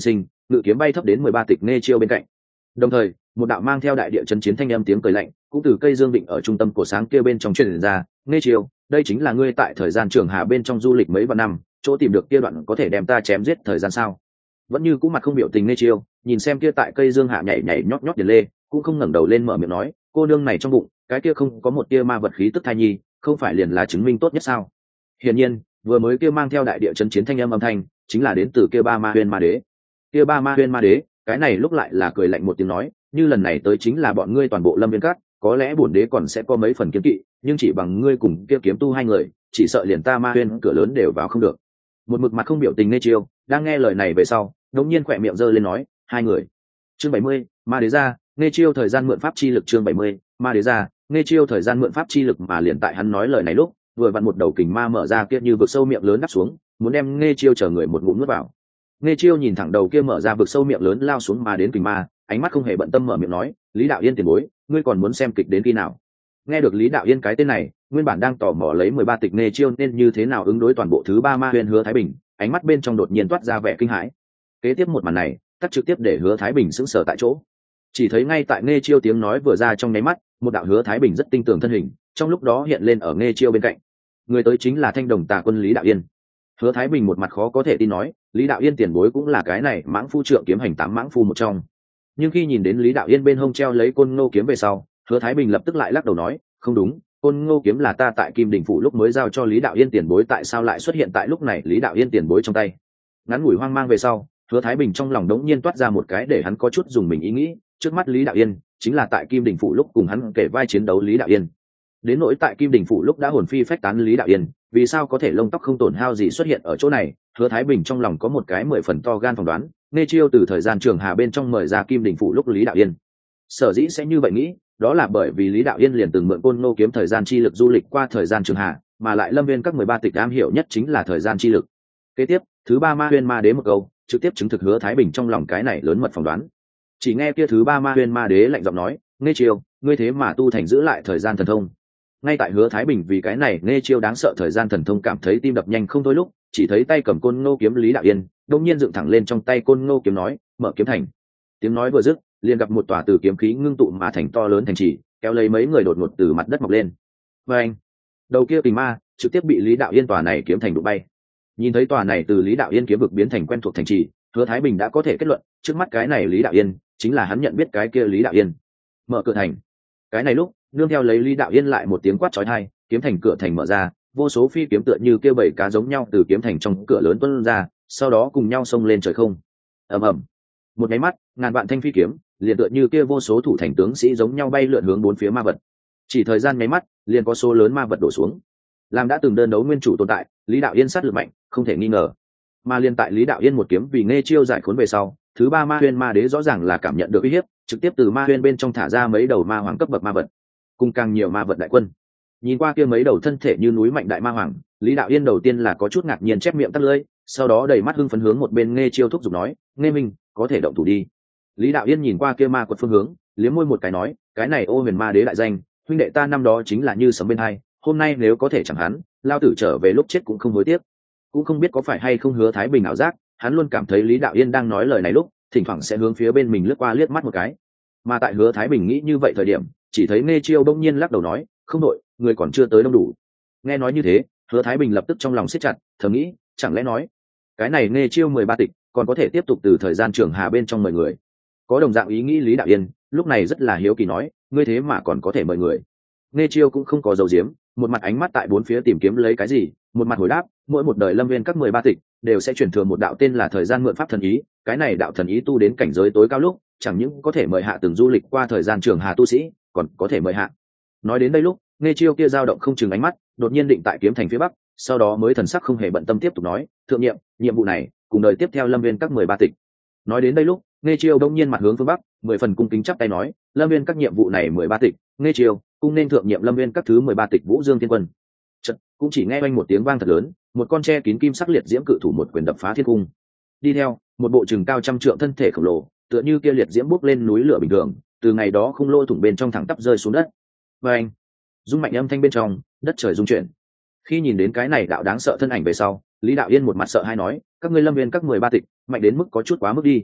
ngự kiếm bay thấp đến 13 tịch nghe chiêu bên cạnh. Đồng thời một đạo mang theo đại địa chấn chiến thanh âm tiếng cười lạnh cũng từ cây dương định ở trung tâm cổ sáng kia bên trong truyền ra. Nghe chiêu, đây chính là ngươi tại thời gian trường hà bên trong du lịch mấy vạn năm chỗ tìm được kia đoạn có thể đem ta chém giết thời gian sao? Vẫn như cũng mặt không biểu tình Nghe chiêu nhìn xem kia tại cây dương hạ nhảy nhảy nhót nhót điền lê, cũng không ngẩng đầu lên mở miệng nói, cô nương này trong bụng cái kia không có một tia ma vật khí tức thai nhi, không phải liền là chứng minh tốt nhất sao? Hiển nhiên vừa mới kia mang theo đại địa chấn chiến thanh âm thanh chính là đến từ kia ba ma huyên ma đế. Kia ba ma huyên ma đế cái này lúc lại là cười lạnh một tiếng nói, như lần này tới chính là bọn ngươi toàn bộ Lâm Viên Các, có lẽ bổn đế còn sẽ có mấy phần kiếm kỵ, nhưng chỉ bằng ngươi cùng kia kiếm tu hai người, chỉ sợ liền ta ma huyên cửa lớn đều vào không được. Một mực mặt không biểu tình Nghe chiêu đang nghe lời này về sau đột nhiên khỏe miệng giơ lên nói, hai người. Chương 70, ma đế ra. Nghe chiêu thời gian mượn pháp chi lực. Chương 70, ma đế ra. Nghe chiêu thời gian mượn pháp chi lực. Mà liền tại hắn nói lời này lúc vừa vặn một đầu kình ma mở ra kia như vực sâu miệng lớn đắp xuống, muốn đem Nghe chiêu chở người một ngụm nuốt vào. Nghe chiêu nhìn thẳng đầu kia mở ra vực sâu miệng lớn lao xuống mà đến kình ma, ánh mắt không hề bận tâm mở miệng nói, Lý Đạo Yên tiền bối, ngươi còn muốn xem kịch đến khi nào? Nghe được Lý Đạo Yên cái tên này, nguyên bản đang tò mò lấy 13 tịch Nghe chiêu nên như thế nào ứng đối toàn bộ thứ ba ma huyền Hứa Thái Bình, ánh mắt bên trong đột nhiên toát ra vẻ kinh hãi. Kế tiếp một màn này tắt trực tiếp để Hứa Thái Bình sững sờ tại chỗ. Chỉ thấy ngay tại Nghe chiêu tiếng nói vừa ra trong nháy mắt, một đạo Hứa Thái Bình rất tinh tường thân hình trong lúc đó hiện lên ở Nghe chiêu bên cạnh. Người tới chính là Thanh Đồng Tà Quân Lý Đạo Yên. Hứa Thái Bình một mặt khó có thể tin nói, Lý Đạo Yên tiền bối cũng là cái này mãng phu trượng kiếm hành 8 mãng phu một trong. Nhưng khi nhìn đến Lý Đạo Yên bên hông treo lấy côn ngô kiếm về sau, Hứa Thái Bình lập tức lại lắc đầu nói, không đúng, côn ngô kiếm là ta tại Kim Đình phủ lúc mới giao cho Lý Đạo Yên tiền bối, tại sao lại xuất hiện tại lúc này Lý Đạo Yên tiền bối trong tay? Ngắn ngủi hoang mang về sau, Hứa Thái Bình trong lòng đống nhiên toát ra một cái để hắn có chút dùng mình ý nghĩ, trước mắt Lý Đạo Yên chính là tại Kim Đình phủ lúc cùng hắn kể vai chiến đấu Lý Đạo Yên. Đến nỗi tại Kim Đình phủ lúc đã hồn phi phách tán Lý Đạo Yên, vì sao có thể lông tóc không tổn hao gì xuất hiện ở chỗ này? Hứa Thái Bình trong lòng có một cái 10 phần to gan phỏng đoán, Nghe chiêu từ thời gian trường hà bên trong mời ra Kim Đình phủ lúc Lý Đạo Yên. Sở dĩ sẽ như vậy nghĩ, đó là bởi vì Lý Đạo Yên liền từng mượn côn ngô kiếm thời gian chi lực du lịch qua thời gian trường hà, mà lại Lâm Viên các 13 tịch am hiểu nhất chính là thời gian chi lực. Kế tiếp, thứ ba ma huyên ma đế một câu, trực tiếp chứng thực Hứa Thái Bình trong lòng cái này lớn mật phỏng đoán. Chỉ nghe kia thứ ba ma huyên ma đế lạnh giọng nói, Nghe chiêu, ngươi thế mà tu thành giữ lại thời gian thần thông. Ngay tại Hứa Thái Bình vì cái này Nghe chiêu đáng sợ thời gian thần thông cảm thấy tim đập nhanh không thôi lúc, chỉ thấy tay cầm côn ngô kiếm Lý Đạo Yên đột nhiên dựng thẳng lên trong tay côn ngô kiếm nói, mở kiếm thành. Tiếng nói vừa dứt, liền gặp một tòa từ kiếm khí ngưng tụ mà thành to lớn thành trì, kéo lấy mấy người đột ngột từ mặt đất mọc lên. Và anh, đầu kia kình ma trực tiếp bị Lý Đạo Yên tòa này kiếm thành đụng bay. Nhìn thấy tòa này từ Lý Đạo Yên kiếm vực biến thành quen thuộc thành trì, Hứa Thái Bình đã có thể kết luận, trước mắt cái này Lý Đạo Yên chính là hắn nhận biết cái kia Lý Đạo Yên. Mở cửa thành. Cái này lúc, nương theo lấy Lý Đạo Yên lại một tiếng quát chói tai, kiếm thành cửa thành mở ra, vô số phi kiếm tựa như kêu bảy cá giống nhau từ kiếm thành trong cửa lớn tuôn ra, sau đó cùng nhau xông lên trời không. Ầm ầm. Một cái mắt, ngàn vạn thanh phi kiếm liền tựa như kia vô số thủ thành tướng sĩ giống nhau bay lượn hướng bốn phía ma vật. Chỉ thời gian nháy mắt, liền có số lớn ma vật đổ xuống. Làm đã từng đơn đấu nguyên chủ tồn tại, Lý Đạo Yên sát lực mạnh, không thể nghi ngờ. Mà liên tại Lý Đạo Yên một kiếm vì Nghe chiêu giải khốn về sau, thứ ba ma huyên ma đế rõ ràng là cảm nhận được uy hiếp, trực tiếp từ ma huyên bên trong thả ra mấy đầu ma hoàng cấp bậc ma vật, cùng càng nhiều ma vật đại quân. Nhìn qua kia mấy đầu thân thể như núi mạnh đại ma hoàng, Lý Đạo Yên đầu tiên là có chút ngạc nhiên chép miệng tắt lưỡi, sau đó đầy mắt hưng phấn hướng một bên Nghe chiêu thúc giục nói, Nghe Minh, có thể động thủ đi. Lý Đạo Yên nhìn qua kia ma quật phương hướng, liếm môi một cái nói, cái này Ô Huyền Ma Đế đại danh, huynh đệ ta năm đó chính là như sấm bên hai, hôm nay nếu có thể chẳng hắn, lao tử trở về lúc chết cũng không hối tiếc. Cũng không biết có phải hay không Hứa Thái Bình ảo giác, hắn luôn cảm thấy Lý Đạo Yên đang nói lời này lúc, thỉnh thoảng sẽ hướng phía bên mình lướt qua liếc mắt một cái. Mà tại Hứa Thái Bình nghĩ như vậy thời điểm, chỉ thấy Nghe chiêu bỗng nhiên lắc đầu nói, không đội, người còn chưa tới đông đủ. Nghe nói như thế, Hứa Thái Bình lập tức trong lòng siết chặt, thầm nghĩ, chẳng lẽ nói cái này Nghe chiêu 13 tịch còn có thể tiếp tục từ thời gian trường hà bên trong mời người. Có đồng dạng ý nghĩ Lý Đạo Yên lúc này rất là hiếu kỳ nói, ngươi thế mà còn có thể mời người. Nghe chiêu cũng không có dấu diếm, một mặt ánh mắt tại bốn phía tìm kiếm lấy cái gì, một mặt hồi đáp, mỗi một đời Lâm Viên các 13 tịch đều sẽ truyền thừa một đạo tên là thời gian mượn pháp thần ý, cái này đạo thần ý tu đến cảnh giới tối cao lúc, chẳng những có thể mời hạ từng du lịch qua thời gian trường hà tu sĩ, còn có thể mời hạ. Nói đến đây lúc, Nghe chiêu kia dao động không chừng ánh mắt, đột nhiên định tại kiếm thành phía bắc, sau đó mới thần sắc không hề bận tâm tiếp tục nói, thượng nhiệm, nhiệm vụ này cùng đời tiếp theo Lâm Viên các 13 tịch. Nói đến đây lúc, Nghe chiêu đông nhiên mặt hướng phương bắc, 10 phần cung kính chắp tay nói, Lâm Viên các nhiệm vụ này 13 tịch, Nghe chiêu cung nên thượng nhiệm Lâm Viên các thứ 13 tịch Vũ Dương Thiên Quân. Chợt, cũng chỉ nghe oanh một tiếng vang thật lớn, một con tre kín kim sắc liệt diễm cự thủ một quyền đập phá thiên cung. Đi theo, một bộ chừng cao trăm trượng thân thể khổng lồ, tựa như kia liệt diễm bốc lên núi lửa bình thường, từ ngày đó không lôi thủng bên trong thẳng tắp rơi xuống đất. Và anh, rung mạnh âm thanh bên trong, đất trời rung chuyển. Khi nhìn đến cái này đạo đáng sợ thân ảnh về sau, Lý Đạo Yên một mặt sợ hãi nói, các ngươi Lâm Viên các 13 tịch, mạnh đến mức có chút quá mức đi.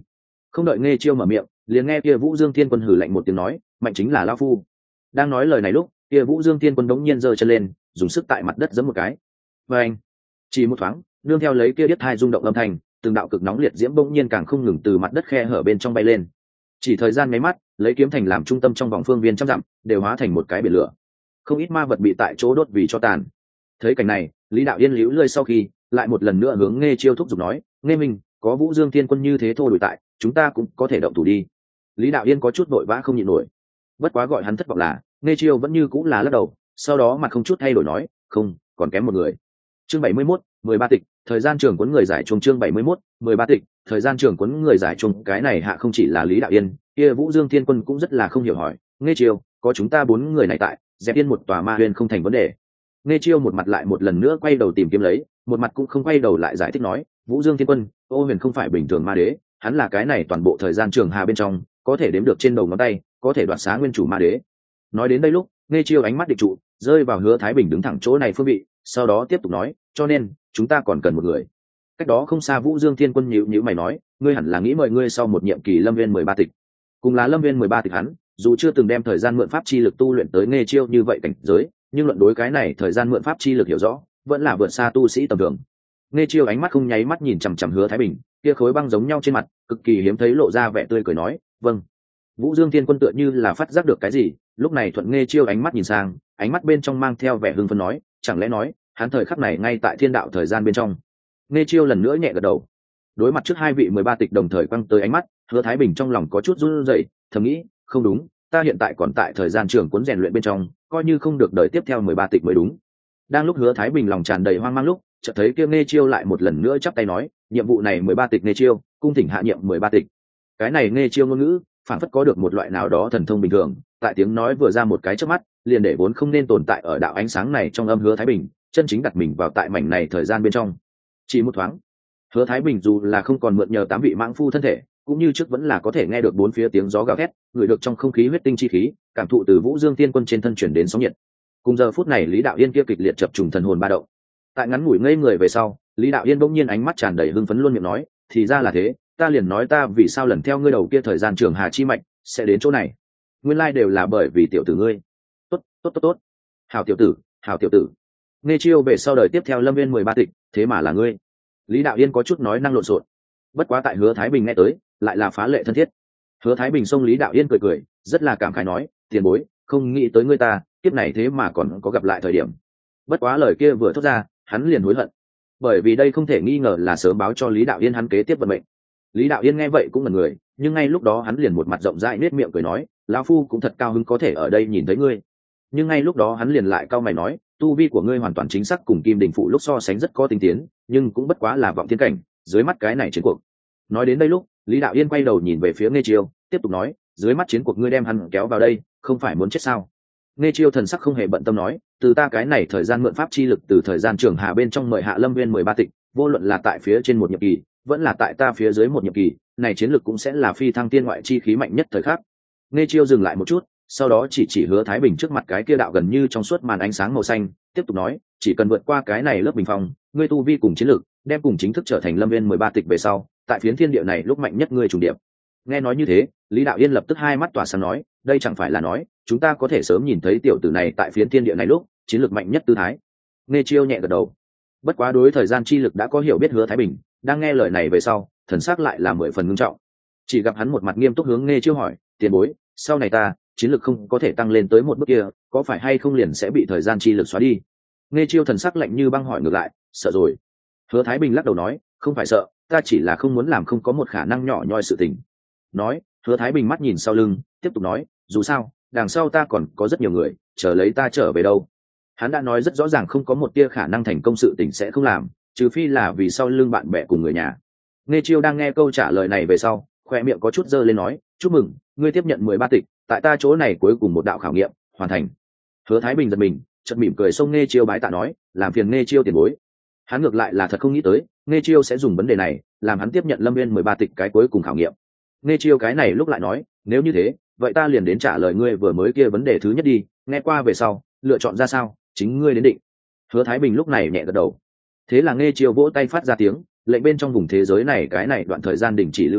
Không đợi nghe chiêu mở miệng, liền nghe kia Vũ Dương Thiên Quân hừ lạnh một tiếng nói, mạnh chính là lão phu. Đang nói lời này lúc, kia Vũ Dương Thiên Quân đống nhiên giơ chân lên, dùng sức tại mặt đất giẫm một cái. Và anh, chỉ một thoáng, nương theo lấy kia điếc thai rung động âm thanh, từng đạo cực nóng liệt diễm bỗng nhiên càng không ngừng từ mặt đất khe hở bên trong bay lên. Chỉ thời gian mấy mắt, lấy kiếm thành làm trung tâm trong vòng phương viên trăm dặm, đều hóa thành một cái biển lửa. Không ít ma vật bị tại chỗ đốt vì cho tàn. Thấy cảnh này, Lý Đạo Yên liễu lơi sau khi, lại một lần nữa hướng Nghe Chiêu thúc giục nói, nghe mình, có Vũ Dương Thiên Quân như thế thô đổi tại, chúng ta cũng có thể động thủ đi. Lý Đạo Yên có chút vội vã không nhịn nổi. Bất quá gọi hắn thất vọng là, Nghe Chiêu vẫn như cũng là lắc đầu, sau đó mặt không chút thay đổi nói, không, còn kém một người. Chương 71, 13 tịch, thời gian trường cuốn người giải chuông. Chương 71, 13 tịch, thời gian trường cuốn người giải chuông. Cái này hạ không chỉ là Lý Đạo Yên, kia Vũ Dương Thiên Quân cũng rất là không hiểu hỏi, Nghe Chiêu, có chúng ta 4 người này tại, dẹp yên một tòa ma huyền không thành vấn đề. Nghe Chiêu một mặt lại một lần nữa quay đầu tìm kiếm lấy, một mặt cũng không quay đầu lại giải thích nói, Vũ Dương Thiên Quân, Ô Huyền không phải bình thường ma đế, hắn là cái này toàn bộ thời gian trường hà bên trong, có thể đếm được trên đầu ngón tay, có thể đoạt xá nguyên chủ ma đế. Nói đến đây lúc, Nghe Chiêu ánh mắt định trụ, rơi vào Hứa Thái Bình đứng thẳng chỗ này phương vị, sau đó tiếp tục nói, cho nên chúng ta còn cần một người. Cách đó không xa Vũ Dương Thiên Quân nhíu mày nói, ngươi hẳn là nghĩ mời ngươi sau một nhiệm kỳ Lâm Viên 13 tịch. Cùng là Lâm Viên 13 tịch hắn, dù chưa từng đem thời gian mượn pháp chi lực tu luyện tới Nghe Chiêu như vậy cảnh giới, nhưng luận đối cái này thời gian mượn pháp chi lực hiểu rõ, vẫn là vượt xa tu sĩ tầm thường. Nghe Chiêu ánh mắt không nháy mắt nhìn chằm chằm Hứa Thái Bình, kia khối băng giống nhau trên mặt, cực kỳ hiếm thấy lộ ra vẻ tươi cười nói, vâng. Vũ Dương Thiên Quân tựa như là phát giác được cái gì, lúc này thuận Nghe Chiêu ánh mắt nhìn sang, ánh mắt bên trong mang theo vẻ hưng phấn nói, chẳng lẽ nói hắn thời khắc này ngay tại thiên đạo thời gian bên trong. Nghe Chiêu lần nữa nhẹ gật đầu. Đối mặt trước hai vị 13 tịch đồng thời quăng tới ánh mắt, Hứa Thái Bình trong lòng có chút run rẩy, thầm nghĩ, không đúng, ta hiện tại còn tại thời gian trường cuốn rèn luyện bên trong, coi như không được đợi tiếp theo 13 tịch mới đúng. Đang lúc Hứa Thái Bình lòng tràn đầy hoang mang lúc, chợt thấy kia Nghe Chiêu lại một lần nữa chắp tay nói, nhiệm vụ này 13 tịch Nghe Chiêu, cung thỉnh hạ nhiệm 13 tịch. Cái này Nghe Chiêu ngôn ngữ, phản phất có được một loại nào đó thần thông bình thường, tại tiếng nói vừa ra một cái chớp mắt, liền để vốn không nên tồn tại ở đạo ánh sáng này trong âm Hứa Thái Bình, chân chính đặt mình vào tại mảnh này thời gian bên trong. Chỉ một thoáng, Hứa Thái Bình dù là không còn mượn nhờ 8 vị mãng phu thân thể, cũng như trước vẫn là có thể nghe được bốn phía tiếng gió gào thét, ngửi được trong không khí huyết tinh chi khí, cảm thụ từ Vũ Dương Tiên Quân trên thân chuyển đến sóng nhiệt. Cùng giờ phút này Lý Đạo Yên kia kịch liệt chập trùng thần hồn ba động. Tại ngắn ngủi ngây người về sau, Lý Đạo Yên bỗng nhiên ánh mắt tràn đầy hưng phấn luôn miệng nói, thì ra là thế, ta liền nói ta vì sao lần theo ngươi đầu kia thời gian trường hà chi mạnh sẽ đến chỗ này. Nguyên lai đều là bởi vì tiểu tử ngươi. Tốt. Hảo tiểu tử. Nghe Chiêu về sau đời tiếp theo Lâm Viên 13 tịch, thế mà là ngươi. Lý Đạo Yên có chút nói năng lộn xộn. Bất quá tại Hứa Thái Bình nghe tới, lại là phá lệ thân thiết. Hứa Thái Bình xông Lý Đạo Yên cười, rất là cảm khái nói, tiền bối, không nghĩ tới ngươi ta, kiếp này thế mà còn có gặp lại thời điểm. Bất quá lời kia vừa thốt ra, hắn liền hối hận. Bởi vì đây không thể nghi ngờ là sớm báo cho Lý Đạo Yên hắn kế tiếp vận mệnh. Lý Đạo Yên nghe vậy cũng ngẩn người, nhưng ngay lúc đó hắn liền một mặt rộng rãi nết miệng cười nói, lão phu cũng thật cao hứng có thể ở đây nhìn thấy ngươi. Nhưng ngay lúc đó hắn liền lại cau mày nói, tu vi của ngươi hoàn toàn chính xác cùng Kim Đình phụ lúc so sánh rất có tinh tiến, nhưng cũng bất quá là vọng thiên cảnh, dưới mắt cái này chiến cuộc. Nói đến đây lúc, Lý Đạo Yên quay đầu nhìn về phía Nghe Chiêu, tiếp tục nói, dưới mắt chiến cuộc ngươi đem hắn kéo vào đây, không phải muốn chết sao? Nghe Chiêu thần sắc không hề bận tâm nói, từ ta cái này thời gian mượn pháp chi lực từ thời gian trường hà bên trong mời hạ Lâm Viên 13 tịch, vô luận là tại phía trên một nhiệm kỳ, vẫn là tại ta phía dưới một nhiệm kỳ, này chiến lực cũng sẽ là phi thăng tiên ngoại chi khí mạnh nhất thời khắc. Nghe Chiêu dừng lại một chút, sau đó chỉ Hứa Thái Bình trước mặt cái kia đạo gần như trong suốt màn ánh sáng màu xanh, tiếp tục nói, chỉ cần vượt qua cái này lớp bình phong, ngươi tu vi cùng chiến lực, đem cùng chính thức trở thành Lâm Viên 13 tịch về sau, tại phiến thiên địa này lúc mạnh nhất ngươi trùng điệp. Nghe nói như thế, Lý Đạo Yên lập tức hai mắt tỏa sáng nói, đây chẳng phải là nói, chúng ta có thể sớm nhìn thấy tiểu tử này tại phiến thiên địa này lúc, chiến lược mạnh nhất tư thái. Nghe Chiêu nhẹ gật đầu. Bất quá đối thời gian chi lực đã có hiểu biết Hứa Thái Bình, đang nghe lời này về sau, thần sắc lại là 10 phần ngưng trọng. Chỉ gặp hắn một mặt nghiêm túc hướng Nghe Chiêu hỏi, tiền bối, sau này ta, chiến lược không có thể tăng lên tới một bước kia, có phải hay không liền sẽ bị thời gian chi lực xóa đi? Nghe Chiêu thần sắc lạnh như băng hỏi ngược lại, sợ rồi. Hứa Thái Bình lắc đầu nói, không phải sợ, ta chỉ là không muốn làm không có một khả năng nhỏ nhoi sự tình. Nói, Hứa Thái Bình mắt nhìn sau lưng, tiếp tục nói, dù sao, đằng sau ta còn có rất nhiều người, chờ lấy ta trở về đâu. Hắn đã nói rất rõ ràng không có một tia khả năng thành công sự tình sẽ không làm, trừ phi là vì sau lưng bạn bè cùng người nhà. Nghe Chiêu đang nghe câu trả lời này về sau, khoe miệng có chút dơ lên nói, chúc mừng, ngươi tiếp nhận 13 tịch, tại ta chỗ này cuối cùng một đạo khảo nghiệm hoàn thành. Hứa Thái Bình giật mình, chợt mỉm cười xông Nghe Chiêu bái tạ nói, làm phiền Nghe Chiêu tiền bối. Hắn ngược lại là thật không nghĩ tới, Nghe Chiêu sẽ dùng vấn đề này làm hắn tiếp nhận Lâm Viên 13 tịch cái cuối cùng khảo nghiệm. Nghe Chiêu cái này lúc lại nói, nếu như thế, vậy ta liền đến trả lời ngươi vừa mới kia vấn đề thứ nhất đi, nghe qua về sau, lựa chọn ra sao, chính ngươi đến định. Hứa Thái Bình lúc này nhẹ gật đầu. Thế là Nghe Chiêu vỗ tay phát ra tiếng, lệnh bên trong vùng thế giới này cái này đoạn thời gian đình chỉ lưu chuyển,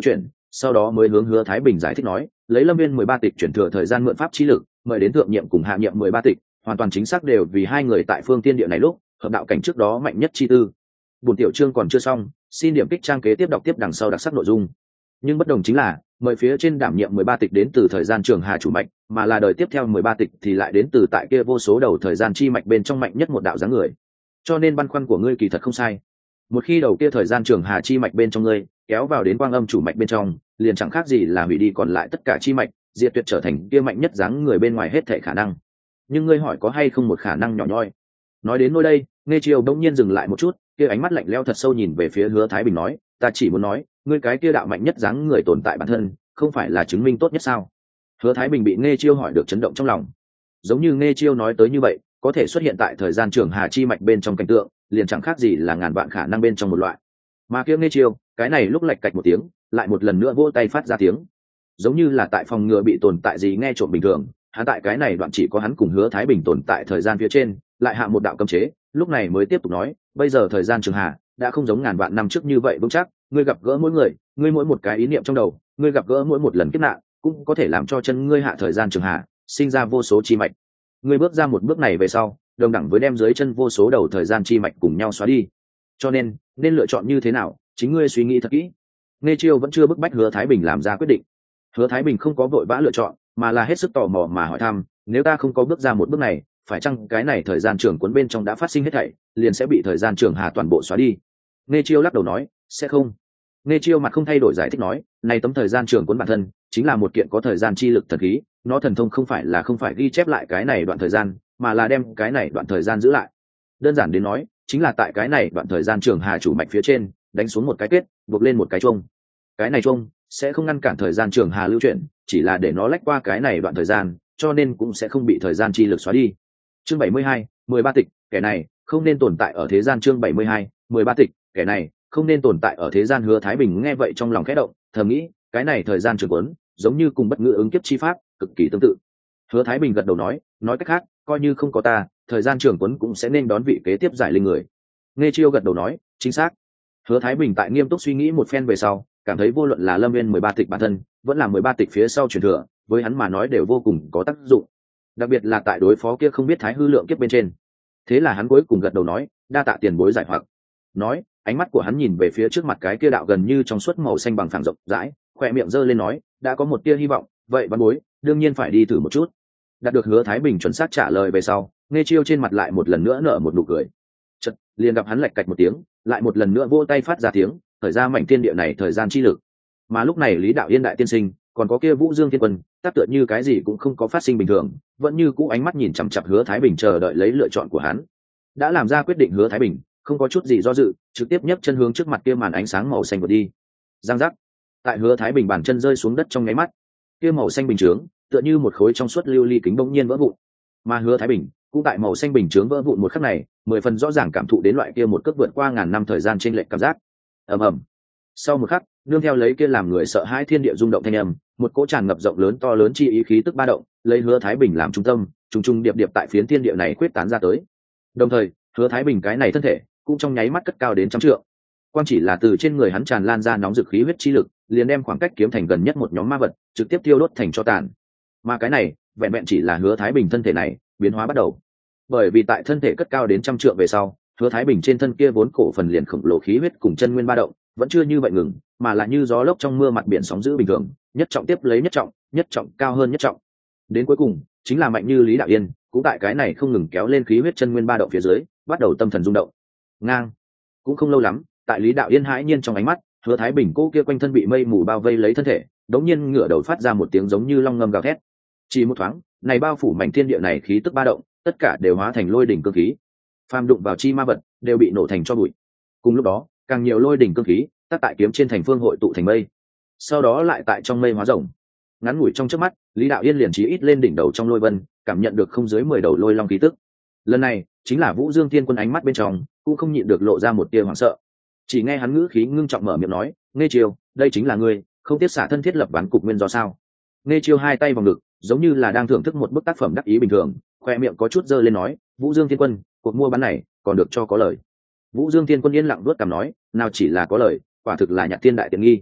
sau đó mới hướng Hứa Thái Bình giải thích nói, lấy Lâm Viên 13 tịch chuyển thừa thời gian mượn pháp chi lực, mời đến thượng nhiệm cùng hạ nhiệm 13 tịch, hoàn toàn chính xác đều vì hai người tại phương tiên địa này lúc hợp đạo cảnh trước đó mạnh nhất chi tư. Bổn tiểu chương còn chưa xong, xin điểm kích trang kế tiếp đọc tiếp đằng sau đặc sắc nội dung. Nhưng bất đồng chính là, mời phía trên đảm nhiệm 13 tịch đến từ thời gian trường hà chủ mạch, mà là đời tiếp theo 13 tịch thì lại đến từ tại kia vô số đầu thời gian chi mạch bên trong mạnh nhất một đạo dáng người. Cho nên băn khoăn của ngươi kỳ thật không sai. Một khi đầu kia thời gian trường hà chi mạch bên trong ngươi kéo vào đến quang âm chủ mạch bên trong, liền chẳng khác gì là hủy đi còn lại tất cả chi mạch, diệt tuyệt trở thành kia mạnh nhất dáng người bên ngoài hết thể khả năng. Nhưng ngươi hỏi có hay không một khả năng nhỏ nhoi? Nói đến nơi đây, Nghe Chiêu bỗng nhiên dừng lại một chút, kia ánh mắt lạnh lẽo thật sâu nhìn về phía Hứa Thái Bình nói, ta chỉ muốn nói, ngươi cái kia đạo mạnh nhất dáng người tồn tại bản thân, không phải là chứng minh tốt nhất sao? Hứa Thái Bình bị Nghe Chiêu hỏi được chấn động trong lòng. Giống như Nghe Chiêu nói tới như vậy, có thể xuất hiện tại thời gian trường hà chi mạch bên trong cảnh tượng, liền chẳng khác gì là ngàn vạn khả năng bên trong một loại. Mà kia Nghe Chiêu, cái này lúc lạch cạch một tiếng, lại một lần nữa vỗ tay phát ra tiếng, giống như là tại phòng ngừa bị tồn tại gì nghe trộm bình thường. Hắn tại cái này đoạn chỉ có hắn cùng Hứa Thái Bình tồn tại thời gian phía trên, lại hạ một đạo cấm chế, lúc này mới tiếp tục nói, bây giờ thời gian trường hà đã không giống ngàn vạn năm trước như vậy vững chắc, ngươi gặp gỡ mỗi người, ngươi mỗi một cái ý niệm trong đầu, ngươi gặp gỡ mỗi một lần kiếp nạn, cũng có thể làm cho chân ngươi hạ thời gian trường hà sinh ra vô số chi mạch. Ngươi bước ra một bước này về sau, đồng đẳng với đem dưới chân vô số đầu thời gian chi mạch cùng nhau xóa đi. Cho nên lựa chọn như thế nào, chính ngươi suy nghĩ thật kỹ. Nghe Chiêu vẫn chưa bức bách Hứa Thái Bình làm ra quyết định. Hứa Thái Bình không có vội vã lựa chọn, mà là hết sức tò mò mà hỏi thăm, nếu ta không có bước ra một bước này, phải chăng cái này thời gian trường cuốn bên trong đã phát sinh hết thảy, liền sẽ bị thời gian trường hà toàn bộ xóa đi? Nghe Chiêu lắc đầu nói, sẽ không. Nghe Chiêu mặt không thay đổi giải thích nói, này tấm thời gian trường cuốn bản thân chính là một kiện có thời gian chi lực thần khí, nó thần thông không phải ghi chép lại cái này đoạn thời gian, mà là đem cái này đoạn thời gian giữ lại. Đơn giản đến nói, chính là tại cái này đoạn thời gian trường hà chủ mạch phía trên đánh xuống một cái kết, buộc lên một cái chuông. Cái này chuông sẽ không ngăn cản thời gian trường hà lưu chuyển, chỉ là để nó lách qua cái này đoạn thời gian, cho nên cũng sẽ không bị thời gian chi lực xóa đi. Chương 72, 13 tịch, kẻ này không nên tồn tại ở thế gian. Chương 72, 13 tịch, kẻ này không nên tồn tại ở thế gian. Hứa Thái Bình nghe vậy trong lòng khẽ động, thầm nghĩ, cái này thời gian trường cuốn giống như cùng bất ngữ ứng kiếp chi pháp cực kỳ tương tự. Hứa Thái Bình gật đầu nói cách khác, coi như không có ta, thời gian trường cuốn cũng sẽ nên đón vị kế tiếp giải linh người. Nghe Chiêu gật đầu nói, chính xác. Hứa Thái Bình tại nghiêm túc suy nghĩ một phen về sau, cảm thấy vô luận là Lâm Viên 13 tịch bản thân, vẫn là 13 tịch phía sau truyền thừa, với hắn mà nói đều vô cùng có tác dụng, đặc biệt là tại đối phó kia không biết thái hư lượng kiếp bên trên. Thế là hắn cuối cùng gật đầu nói, đa tạ tiền bối giải hoặc. Nói, ánh mắt của hắn nhìn về phía trước mặt cái kia đạo gần như trong suốt màu xanh bằng phẳng rộng rãi, khỏe miệng giơ lên nói, đã có một tia hy vọng, vậy văn bối đương nhiên phải đi thử một chút. Đạt được Hứa Thái Bình chuẩn xác trả lời về sau, Nghe Chiêu trên mặt lại một lần nữa nở một nụ cười. Chợt liền gặp hắn lạch cạch một tiếng, lại một lần nữa vỗ tay phát ra tiếng, thời ra mảnh thiên địa này thời gian chi lực. Mà lúc này Lý Đạo Yên đại tiên sinh, còn có kia Vũ Dương Thiên Quân, tác tựa như cái gì cũng không có phát sinh bình thường, vẫn như cũ ánh mắt nhìn chằm chằm Hứa Thái Bình chờ đợi lấy lựa chọn của hắn. Đã làm ra quyết định Hứa Thái Bình không có chút gì do dự, trực tiếp nhấc chân hướng trước mặt kia màn ánh sáng màu xanh vượt đi. Giang giác, tại Hứa Thái Bình bàn chân rơi xuống đất trong nháy mắt, kia màu xanh bình chướng tựa như một khối trong suốt lưu ly kính bỗng nhiên vỡ vụn. Mà Hứa Thái Bình cũng tại màu xanh bình chướng vỡ vụn một khắc này, 10 phần rõ ràng cảm thụ đến loại kia một cước vượt qua ngàn năm thời gian trên lệch cảm giác. Ầm ầm. Sau một khắc, nương theo lấy kia làm người sợ hãi thiên địa rung động thanh âm, một cỗ tràn ngập rộng lớn to lớn chi ý khí tức ba động, lấy Hứa Thái Bình làm trung tâm, trùng trùng điệp điệp tại phiến thiên địa này quyết tán ra tới. Đồng thời, Hứa Thái Bình cái này thân thể cũng trong nháy mắt cất cao đến trăm trượng. Quang chỉ là từ trên người hắn tràn lan ra nóng dực khí huyết chi lực, liền đem khoảng cách kiếm thành gần nhất một nhóm ma vật, trực tiếp tiêu đốt thành tro tàn. Mà cái này, vẹn vẹn chỉ là Hứa Thái Bình thân thể này biến hóa bắt đầu. Bởi vì tại thân thể cất cao đến trăm trượng về sau, Hứa Thái Bình trên thân kia vốn cổ phần liền khổng lồ khí huyết cùng chân nguyên ba động, vẫn chưa như vậy ngừng, mà là như gió lốc trong mưa mặt biển sóng dữ bình thường, nhất trọng tiếp lấy nhất trọng cao hơn nhất trọng. Đến cuối cùng, chính là mạnh như Lý Đạo Yên, cũng tại cái này không ngừng kéo lên khí huyết chân nguyên ba động phía dưới, bắt đầu tâm thần rung động. Ngang, cũng không lâu lắm, tại Lý Đạo Yên hãi nhiên trong ánh mắt, Hứa Thái Bình cô kia quanh thân bị mây mù bao vây lấy thân thể, đống nhiên ngửa đầu phát ra một tiếng giống như long ngâm gào thét. Chỉ một thoáng, này bao phủ mảnh thiên địa này khí tức ba động, tất cả đều hóa thành lôi đỉnh cương khí. Phàm đụng vào chi ma vật, đều bị nổ thành tro bụi. Cùng lúc đó, càng nhiều lôi đỉnh cương khí, tác tại kiếm trên thành phương hội tụ thành mây. Sau đó lại tại trong mây hóa rồng. Ngắn ngủi trong chớp mắt, Lý Đạo Yên liền chí ít lên đỉnh đầu trong lôi vân, cảm nhận được không dưới 10 đầu lôi long khí tức. Lần này, chính là Vũ Dương Thiên Quân ánh mắt bên trong, cũng không nhịn được lộ ra một tia hoảng sợ. Chỉ nghe hắn ngữ khí ngưng trọng mở miệng nói, "Nghe Chiêu, đây chính là ngươi, không tiếc xả thân thiết lập ván cục nguyên do sao?" Nghe Chiêu hai tay vào ngực, giống như là đang thưởng thức một bức tác phẩm đắc ý bình thường, khoe miệng có chút dơ lên nói, "Vũ Dương Thiên Quân, cuộc mua bán này còn được cho có lời." Vũ Dương Thiên Quân yên lặng đuốt cằm nói, "Nào chỉ là có lời, quả thực là nhặt thiên đại tiện nghi."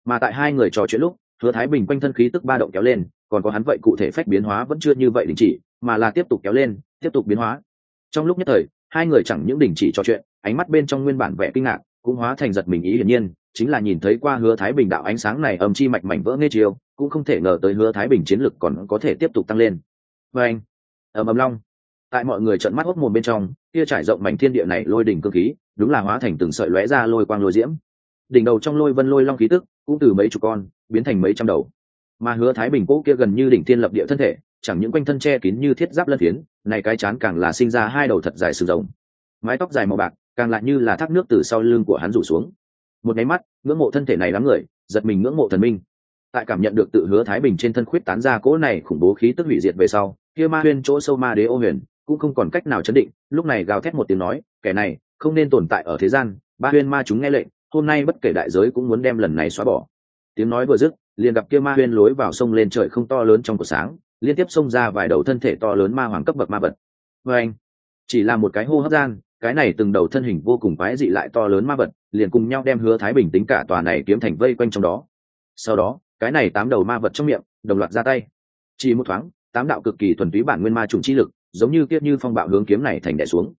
Mà tại hai người trò chuyện lúc, Hứa Thái Bình quanh thân khí tức ba động kéo lên, còn có hắn vậy cụ thể phách biến hóa vẫn chưa như vậy đình chỉ, mà là tiếp tục kéo lên, tiếp tục biến hóa. Trong lúc nhất thời, hai người chẳng những đình chỉ trò chuyện, ánh mắt bên trong nguyên bản vẻ kinh ngạc cũng hóa thành giật mình ý, hiển nhiên chính là nhìn thấy qua Hứa Thái Bình đạo ánh sáng này âm chi mạch mảnh vỡ nghe chiều, cũng không thể ngờ tới Hứa Thái Bình chiến lực còn có thể tiếp tục tăng lên. Và anh, ầm long, tại mọi người trợn mắt hốt mồm bên trong, kia trải rộng mảnh thiên địa này lôi đỉnh cương khí, đúng là hóa thành từng sợi lóe ra lôi quang lôi diễm. Đỉnh đầu trong lôi vân lôi long khí tức cũng từ mấy chục con biến thành mấy trăm đầu. Mà Hứa Thái Bình cố kia gần như đỉnh thiên lập địa thân thể, chẳng những quanh thân che kín như thiết giáp lân phiến, này cái chán càng là sinh ra hai đầu thật dài sừng rồng. Mái tóc dài màu bạc càng lại như là thác nước từ sau lưng của hắn rủ xuống. Một cái mắt, ngưỡng mộ thân thể này lắm người, giật mình ngưỡng mộ thần minh. Tại cảm nhận được tự Hứa Thái Bình trên thân khuyết tán ra cỗ này khủng bố khí tức hủy diệt về sau, kia ma huyên chỗ sâu ma đế ô huyền cũng không còn cách nào chấn định, lúc này gào thét một tiếng nói, kẻ này không nên tồn tại ở thế gian. Ba huyên ma chúng nghe lệnh, hôm nay bất kể đại giới cũng muốn đem lần này xóa bỏ. Tiếng nói vừa dứt, liền gặp kia ma huyên lối vào sông lên trời không to lớn trong cột sáng, liên tiếp xông ra vài đầu thân thể to lớn ma hoàng cấp bậc ma vật. Và anh, chỉ là một cái hô hấp gian, cái này từng đầu thân hình vô cùng quái dị lại to lớn ma vật liền cùng nhau đem Hứa Thái Bình tính cả tòa này kiếm thành vây quanh trong đó. Sau đó, cái này 8 đầu ma vật trong miệng đồng loạt ra tay. Chỉ một thoáng, 8 đạo cực kỳ thuần túy bản nguyên ma trùng chi lực, giống như kiếp như phong bạo hướng kiếm này thành đè xuống.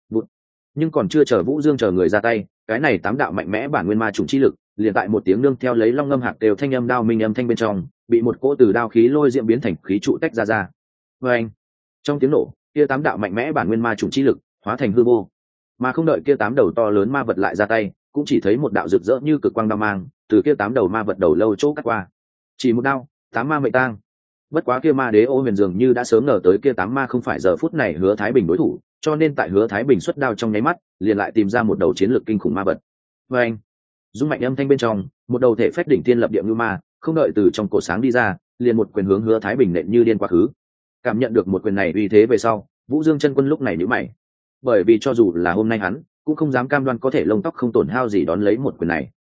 Nhưng còn chưa chờ Vũ Dương chờ người ra tay, cái này 8 đạo mạnh mẽ bản nguyên ma trùng chi lực, liền tại một tiếng nương theo lấy long ngâm hạc đều thanh âm đao minh âm thanh bên trong, bị một cỗ từ đao khí lôi diễm biến thành khí trụ tách ra. Và anh, trong tiếng nổ, kia 8 đạo mạnh mẽ bản nguyên ma trùng chi lực hóa thành hư vô. Mà không đợi kia 8 đầu to lớn ma vật lại ra tay, cũng chỉ thấy một đạo rực rỡ như cực quang đao mang từ kia 8 đầu ma vật đầu lâu chỗ cắt qua. Chỉ một đao, 8 ma mệnh tang. Bất quá kia ma đế ô huyền dường như đã sớm ngờ tới kia 8 ma không phải giờ phút này Hứa Thái Bình đối thủ, cho nên tại Hứa Thái Bình xuất đao trong nháy mắt, liền lại tìm ra một đầu chiến lược kinh khủng ma vật. Và anh, dung mạnh âm thanh bên trong, một đầu thể phách đỉnh thiên lập địa như ma, không đợi từ trong cổ sáng đi ra, liền một quyền hướng Hứa Thái Bình nện như điên quá khứ. Cảm nhận được một quyền này uy thế về sau, Vũ Dương chân quân lúc này nhíu mày, bởi vì cho dù là hôm nay hắn cũng không dám cam đoan có thể lông tóc không tổn hao gì đón lấy một quyền này.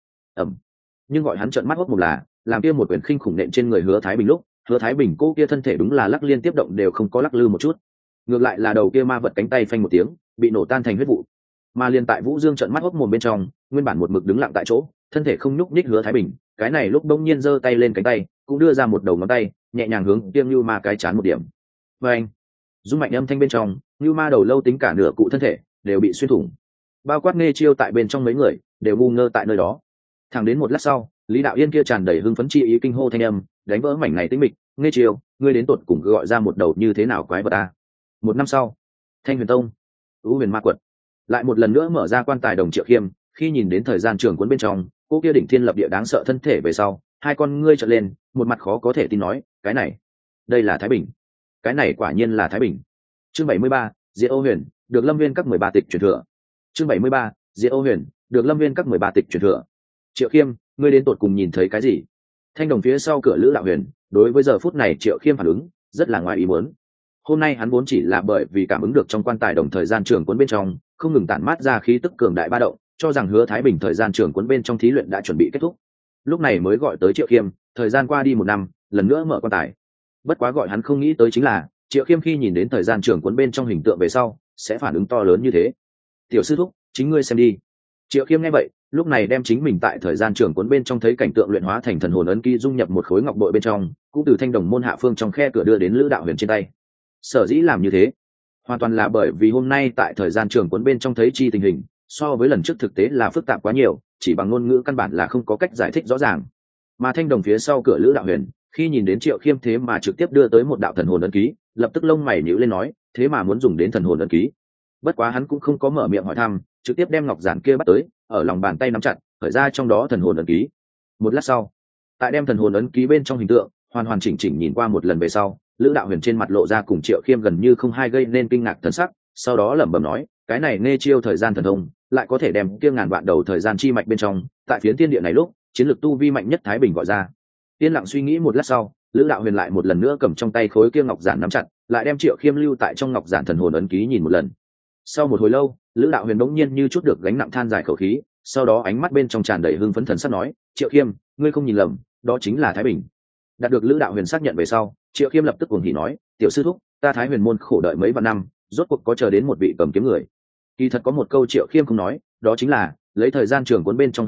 Nhưng gọi hắn trợn mắt hốt một là, làm kia một quyền khinh khủng nện trên người Hứa Thái Bình lúc, Hứa Thái Bình cô kia thân thể đúng là lắc liên tiếp động đều không có lắc lư một chút, ngược lại là đầu kia ma vật cánh tay phanh một tiếng bị nổ tan thành huyết vụ. Mà liền tại Vũ Dương trợn mắt hốt mồm bên trong, nguyên bản một mực đứng lặng tại chỗ, thân thể không nhúc nhích Hứa Thái Bình, cái này lúc đông nhiên giơ tay lên cánh tay, cũng đưa ra một đầu ngón tay, nhẹ nhàng hướng tiêm lưu ma cái chán một điểm. Và anh, dung mạnh âm thanh bên trong, lưu ma đầu lâu tính cả nửa cụ thân thể đều bị xuyên thủng, bao quát nghe chiêu tại bên trong mấy người đều ngu ngơ tại nơi đó. Thẳng đến một lát sau, Lý Đạo Yên kia tràn đầy hưng phấn chi ý kinh hô thanh âm đánh vỡ mảnh này tĩnh mịch, nghe chiêu, ngươi đến tột cùng gọi ra một đầu như thế nào quái vật ta. Một năm sau, Thanh Huyền Tông, U Huyền Ma Quật lại một lần nữa mở ra quan tài đồng Triệu Khiêm, khi nhìn đến thời gian trường cuốn bên trong cô kia đỉnh thiên lập địa đáng sợ thân thể về sau, hai con ngươi trợn lên, một mặt khó có thể tin nói, cái này, đây là Thái Bình, cái này quả nhiên là Thái Bình. Chương 73, Diệt Ô Huyền, được Lâm Viên các 13 tịch truyền thừa. Chương 73, Diệt Ô Huyền, được Lâm Viên các 13 tịch truyền thừa. Triệu Khiêm, ngươi đến tột cùng nhìn thấy cái gì? Thanh đồng phía sau cửa Lữ Đạo Huyền, đối với giờ phút này Triệu Khiêm phản ứng rất là ngoài ý muốn. Hôm nay hắn vốn chỉ là bởi vì cảm ứng được trong quan tài đồng thời gian trường cuốn bên trong không ngừng tản mát ra khí tức cường đại ba động, cho rằng Hứa Thái Bình thời gian trường cuốn bên trong thí luyện đã chuẩn bị kết thúc, lúc này mới gọi tới Triệu Khiêm. Thời gian qua đi 1 năm, lần nữa mở quan tài. Bất quá gọi hắn không nghĩ tới chính là Triệu Khiêm khi nhìn đến thời gian trường cuốn bên trong hình tượng về sau sẽ phản ứng to lớn như thế. Tiểu sư thúc, chính ngươi xem đi. Triệu Khiêm nghe vậy, lúc này đem chính mình tại thời gian trường cuốn bên trong thấy cảnh tượng luyện hóa thành thần hồn ấn ký dung nhập một khối ngọc bội bên trong, cũng từ thanh đồng môn hạ phương trong khe cửa đưa đến Lữ Đạo Huyền trên tay. Sở dĩ làm như thế, hoàn toàn là bởi vì hôm nay tại thời gian trường cuốn bên trong thấy chi tình hình so với lần trước thực tế là phức tạp quá nhiều, chỉ bằng ngôn ngữ căn bản là không có cách giải thích rõ ràng. Mà thanh đồng phía sau cửa Lữ Đạo Huyền khi nhìn đến Triệu Khiêm thế mà trực tiếp đưa tới một đạo thần hồn ấn ký, lập tức lông mày nhíu lên nói, thế mà muốn dùng đến thần hồn ấn ký. Bất quá hắn cũng không có mở miệng hỏi thăm, trực tiếp đem ngọc giản kia bắt tới, ở lòng bàn tay nắm chặt, khởi ra trong đó thần hồn ấn ký. Một lát sau, tại đem thần hồn ấn ký bên trong hình tượng hoàn chỉnh nhìn qua một lần về sau, Lữ Đạo Huyền trên mặt lộ ra cùng Triệu Khiêm gần như không hai gây nên kinh ngạc thần sắc, sau đó lẩm bẩm nói, cái này nghe chiêu thời gian thần thông, lại có thể đem kia ngàn vạn đầu thời gian chi mạch bên trong, tại phiến thiên địa này lúc, chiến lược tu vi mạnh nhất Thái Bình gọi ra. Yên lặng suy nghĩ một lát sau, Lữ Đạo Huyền lại một lần nữa cầm trong tay khối kia ngọc giản nắm chặt, lại đem Triệu Khiêm lưu tại trong ngọc giản thần hồn ấn ký nhìn một lần. Sau một hồi lâu, Lữ Đạo Huyền bỗng nhiên như chút được gánh nặng than dài khẩu khí, sau đó ánh mắt bên trong tràn đầy hưng phấn thần sắc nói, Triệu Khiêm, ngươi không nhìn lầm, đó chính là Thái Bình. Đạt được Lữ Đạo Huyền xác nhận về sau, Triệu Khiêm lập tức cuồng hỉ nói, tiểu sư thúc, ta Thái Huyền môn khổ đợi mấy vạn năm, rốt cuộc có chờ đến một vị cầm kiếm người. Kỳ thật có một câu Triệu Khiêm không nói, đó chính là lấy thời gian trường cuốn bên trong hình tượng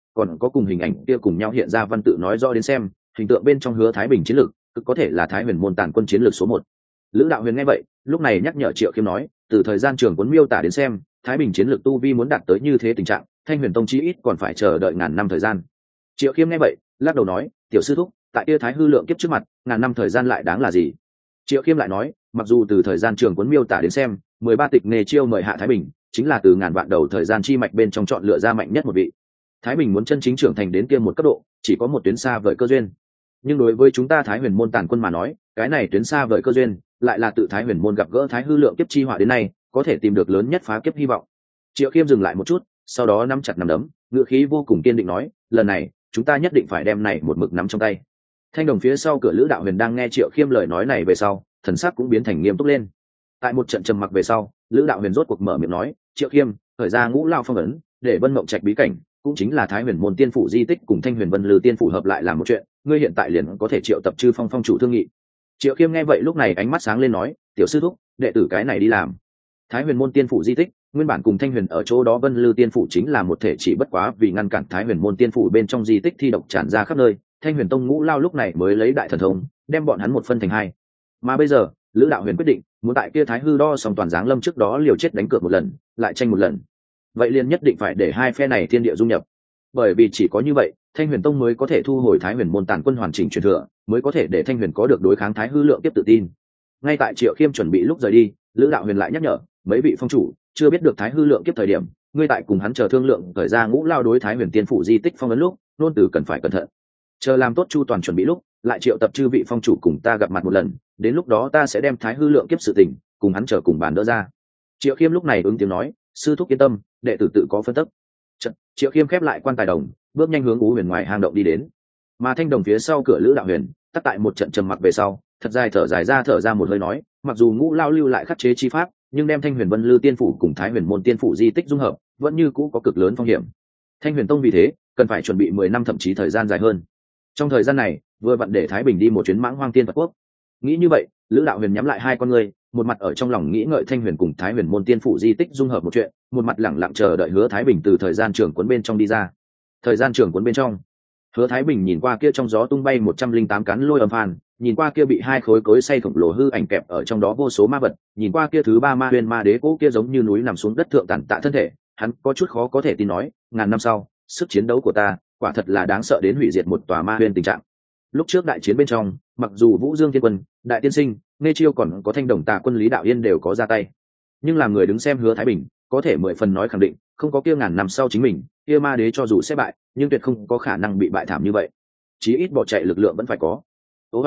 còn có cùng hình ảnh kia cùng nhau hiện ra văn tự nói rõ đến xem, hình tượng bên trong Hứa Thái Bình chiến lược cực có thể là Thái Huyền môn tàn quân chiến lược số 1. Lữ Đạo Huyền nghe vậy, lúc này nhắc nhở Triệu Khiêm nói, từ thời gian trường cuốn miêu tả đến xem, Thái Bình chiến lược tu vi muốn đạt tới như thế tình trạng, Thanh Huyền tông chí ít còn phải chờ đợi ngàn năm thời gian. Triệu Khiêm nghe vậy, lắc đầu nói, tiểu sư thúc, tại kia Thái hư lượng kiếp trước mặt, ngàn năm thời gian lại đáng là gì? Triệu Khiêm lại nói, mặc dù từ thời gian trường cuốn miêu tả đến xem, 13 tịch nghề chiêu mời hạ Thái Bình, chính là từ ngàn vạn đầu thời gian chi mạch bên trong chọn lựa ra mạnh nhất một vị. Thái Bình muốn chân chính trưởng thành đến kia một cấp độ, chỉ có một tuyến xa vời cơ duyên. Nhưng đối với chúng ta Thái Huyền môn tàn quân mà nói, cái này tuyến xa vời cơ duyên, lại là tự Thái Huyền môn gặp gỡ Thái hư lượng kiếp chi họa đến nay, có thể tìm được lớn nhất phá kiếp hy vọng. Triệu Khiêm dừng lại một chút, sau đó nắm chặt nắm đấm, ngữ khí vô cùng kiên định nói, lần này, chúng ta nhất định phải đem này một mực nắm trong tay. Thanh đồng phía sau cửa Lữ Đạo Huyền đang nghe Triệu Khiêm lời nói này về sau, thần sắc cũng biến thành nghiêm túc lên. Tại một trận trầm mặc về sau, Lữ Đạo Huyền rốt cuộc mở miệng nói, Triệu Khiêm, thời ra Ngũ Lao phong ấn, để Vân Mộng Trạch bí cảnh, cũng chính là Thái Huyền môn tiên phủ di tích cùng Thanh Huyền Vân Lư tiên phủ hợp lại làm một chuyện, ngươi hiện tại liền có thể triệu tập Chư Phong phong chủ thương nghị. Triệu Khiêm nghe vậy lúc này ánh mắt sáng lên nói, tiểu sư thúc, đệ tử cái này đi làm. Thái Huyền môn tiên phủ di tích, nguyên bản cùng Thanh Huyền ở chỗ đó Vân Lư tiên phủ chính là một thể, chỉ bất quá vì ngăn cản Thái Huyền môn tiên phủ bên trong di tích thi độc tràn ra khắp nơi, Thanh Huyền tông Ngũ Lao lúc này mới lấy đại thần thông, đem bọn hắn một phân thành hai. Mà bây giờ, Lữ Đạo Huyền quyết định, muốn tại kia Thái hư đo xong toàn giáng lâm trước đó liều chết đánh cược một lần, lại tranh một lần. Vậy liền nhất định phải để hai phe này thiên địa dung nhập. Bởi vì chỉ có như vậy, Thanh Huyền tông mới có thể thu hồi Thái Huyền môn tàn quân hoàn chỉnh truyền thừa, mới có thể để Thanh Huyền có được đối kháng Thái hư lượng tiếp tự tin. Ngay tại Triệu Khiêm chuẩn bị lúc rời đi, Lữ Đạo Huyền lại nhắc nhở, mấy vị phong chủ, chưa biết được Thái hư lượng kiếp thời điểm, ngươi tại cùng hắn chờ thương lượng thời ra Ngũ Lao đối Thái Huyền tiên phủ di tích phong ấn lúc, nôn từ cần phải cẩn thận. Chờ làm tốt chu toàn chuẩn bị lúc, lại triệu tập chư vị phong chủ cùng ta gặp mặt một lần, đến lúc đó ta sẽ đem Thái hư lượng kiếp sự tình cùng hắn chờ cùng bàn đỡ ra. Triệu Khiêm lúc này ứng tiếng nói, sư thúc yên tâm, đệ tử tự có phân tích. Triệu Khiêm khép lại quan tài đồng, bước nhanh hướng Ú Huyền ngoài hang động đi đến. Mà Thanh đồng phía sau cửa Lữ Đạo Huyền, tắt tại một trận trầm mặc về sau, thật dài thở ra một hơi nói, mặc dù Ngũ Lao lưu lại khắc chế chi pháp, nhưng đem Thanh Huyền Vân Lư tiên phủ cùng Thái Huyền môn tiên phủ di tích dung hợp, vẫn như cũ có cực lớn phong hiểm. Thanh Huyền tông vì thế cần phải chuẩn bị 10 năm thậm chí thời gian dài hơn. Trong thời gian này, vừa vặn để Thái Bình đi một chuyến Mãng Hoang Tiên Phật Quốc. Nghĩ như vậy, Lữ Đạo Huyền nhắm lại hai con ngươi, một mặt ở trong lòng nghĩ ngợi Thanh Huyền cùng Thái Huyền môn tiên phủ di tích dung hợp một chuyện, một mặt lẳng lặng chờ đợi Hứa Thái Bình từ thời gian trường cuốn bên trong đi ra. Thời gian trường cuốn bên trong, Hứa Thái Bình nhìn qua kia trong gió tung bay 108 cán lôi âm phan, nhìn qua kia bị hai khối cối xay khổng lồ hư ảnh kẹp ở trong đó vô số ma vật, nhìn qua kia thứ ba ma huyền ma đế cố kia giống như núi nằm xuống đất thượng tàn tạ thân thể, hắn có chút khó có thể tin nói, ngàn năm sau, sức chiến đấu của ta, quả thật là đáng sợ đến hủy diệt một tòa ma huyền tình trạng. Lúc trước đại chiến bên trong, mặc dù Vũ Dương Thiên Quân, Đại Tiên Sinh, Nghe Chiêu còn có Thanh Đồng Tà Quân Lý Đạo Yên đều có ra tay, nhưng làm người đứng xem Hứa Thái Bình, có thể 10 phần nói khẳng định, không có kia ngàn năm sau chính mình, kia ma đế cho dù sẽ bại, nhưng tuyệt không có khả năng bị bại thảm như vậy. Chí ít bỏ chạy lực lượng vẫn phải có. Ô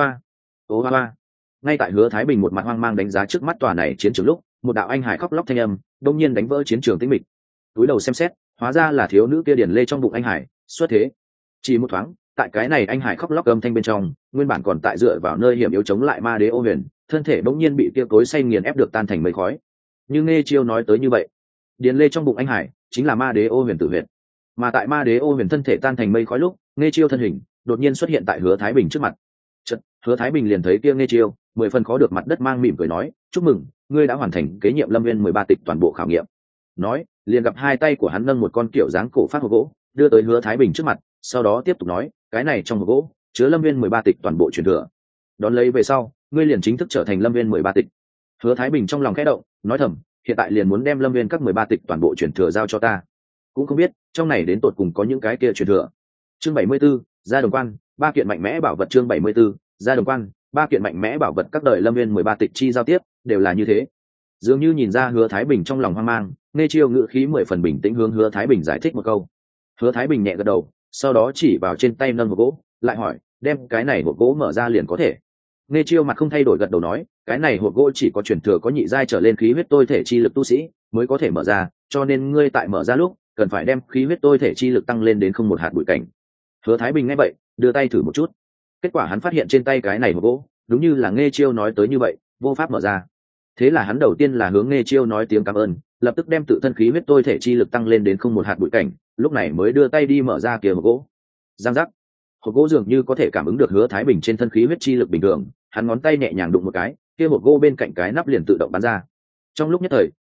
hoa. Ngay tại Hứa Thái Bình một mặt hoang mang đánh giá trước mắt tòa này chiến trường lúc, một đạo anh hải khóc lóc thanh âm, đột nhiên đánh vỡ chiến trường tĩnh mịch. Túi đầu xem xét, hóa ra là thiếu nữ kia điền lê trong bụng anh hải, xuất thế. Chỉ một thoáng, tại cái này anh hải khóc lóc âm thanh bên trong, nguyên bản còn tại dựa vào nơi hiểm yếu chống lại ma đế Ô Huyền, thân thể bỗng nhiên bị kia cối xay nghiền ép được tan thành mây khói. Như Nghe Chiêu nói tới như vậy, điền lê trong bụng anh hải chính là ma đế Ô Huyền tử huyệt. Mà tại ma đế Ô Huyền thân thể tan thành mây khói lúc, Nghe Chiêu thân hình đột nhiên xuất hiện tại Hứa Thái Bình trước mặt. Hứa Thái Bình liền thấy kia Nghe Chiêu, 10 phần khó được mặt đất mang mỉm cười nói, chúc mừng, ngươi đã hoàn thành kế nhiệm Lâm Viên 13 tịch toàn bộ khảo nghiệm. Nói, liền gặp hai tay của hắn nâng một con kiểu dáng cổ phát hộp gỗ, đưa tới Hứa Thái Bình trước mặt, sau đó tiếp tục nói, cái này trong hộp gỗ chứa Lâm Viên 13 tịch toàn bộ truyền thừa. Đón lấy về sau, ngươi liền chính thức trở thành Lâm Viên 13 tịch. Hứa Thái Bình trong lòng khẽ động, nói thầm, hiện tại liền muốn đem Lâm Viên các 13 tịch toàn bộ truyền thừa giao cho ta. Cũng không biết, trong này đến tột cùng có những cái kia truyền thừa. Chương 74, Gia Đồng Quan, 3 kiện mạnh mẽ bảo vật. Chương 74, Gia Đồng Quan, 3 kiện mạnh mẽ bảo vật. Các đời Lâm Viên 13 tịch chi giao tiếp đều là như thế. Dường như nhìn ra Hứa Thái Bình trong lòng hoang mang, Nghe Chiêu ngữ khí 10 phần bình tĩnh hướng Hứa Thái Bình giải thích một câu. Hứa Thái Bình nhẹ gật đầu, sau đó chỉ vào trên tay nâng hộp gỗ, lại hỏi, đem cái này hộp gỗ mở ra liền có thể. Nghe Chiêu mặt không thay đổi gật đầu nói, cái này hộp gỗ chỉ có truyền thừa có nhị giai trở lên khí huyết tôi thể chi lực tu sĩ mới có thể mở ra, cho nên ngươi tại mở ra lúc cần phải đem khí huyết tôi thể chi lực tăng lên đến không một hạt bụi cảnh. Hứa Thái Bình nghe vậy, đưa tay thử một chút. Kết quả hắn phát hiện trên tay cái này hộp gỗ, đúng như là Nghe Chiêu nói tới như vậy, vô pháp mở ra. Thế là hắn đầu tiên là hướng Nghe Chiêu nói tiếng cảm ơn, lập tức đem tự thân khí huyết tôi thể chi lực tăng lên đến không một hạt bụi cảnh, lúc này mới đưa tay đi mở ra kia hộp gỗ. Giang giác, hộp gỗ dường như có thể cảm ứng được Hứa Thái Bình trên thân khí huyết chi lực bình thường, hắn ngón tay nhẹ nhàng đụng một cái, kia hộp gỗ bên cạnh cái nắp liền tự động bắn ra. Trong lúc nhất thời,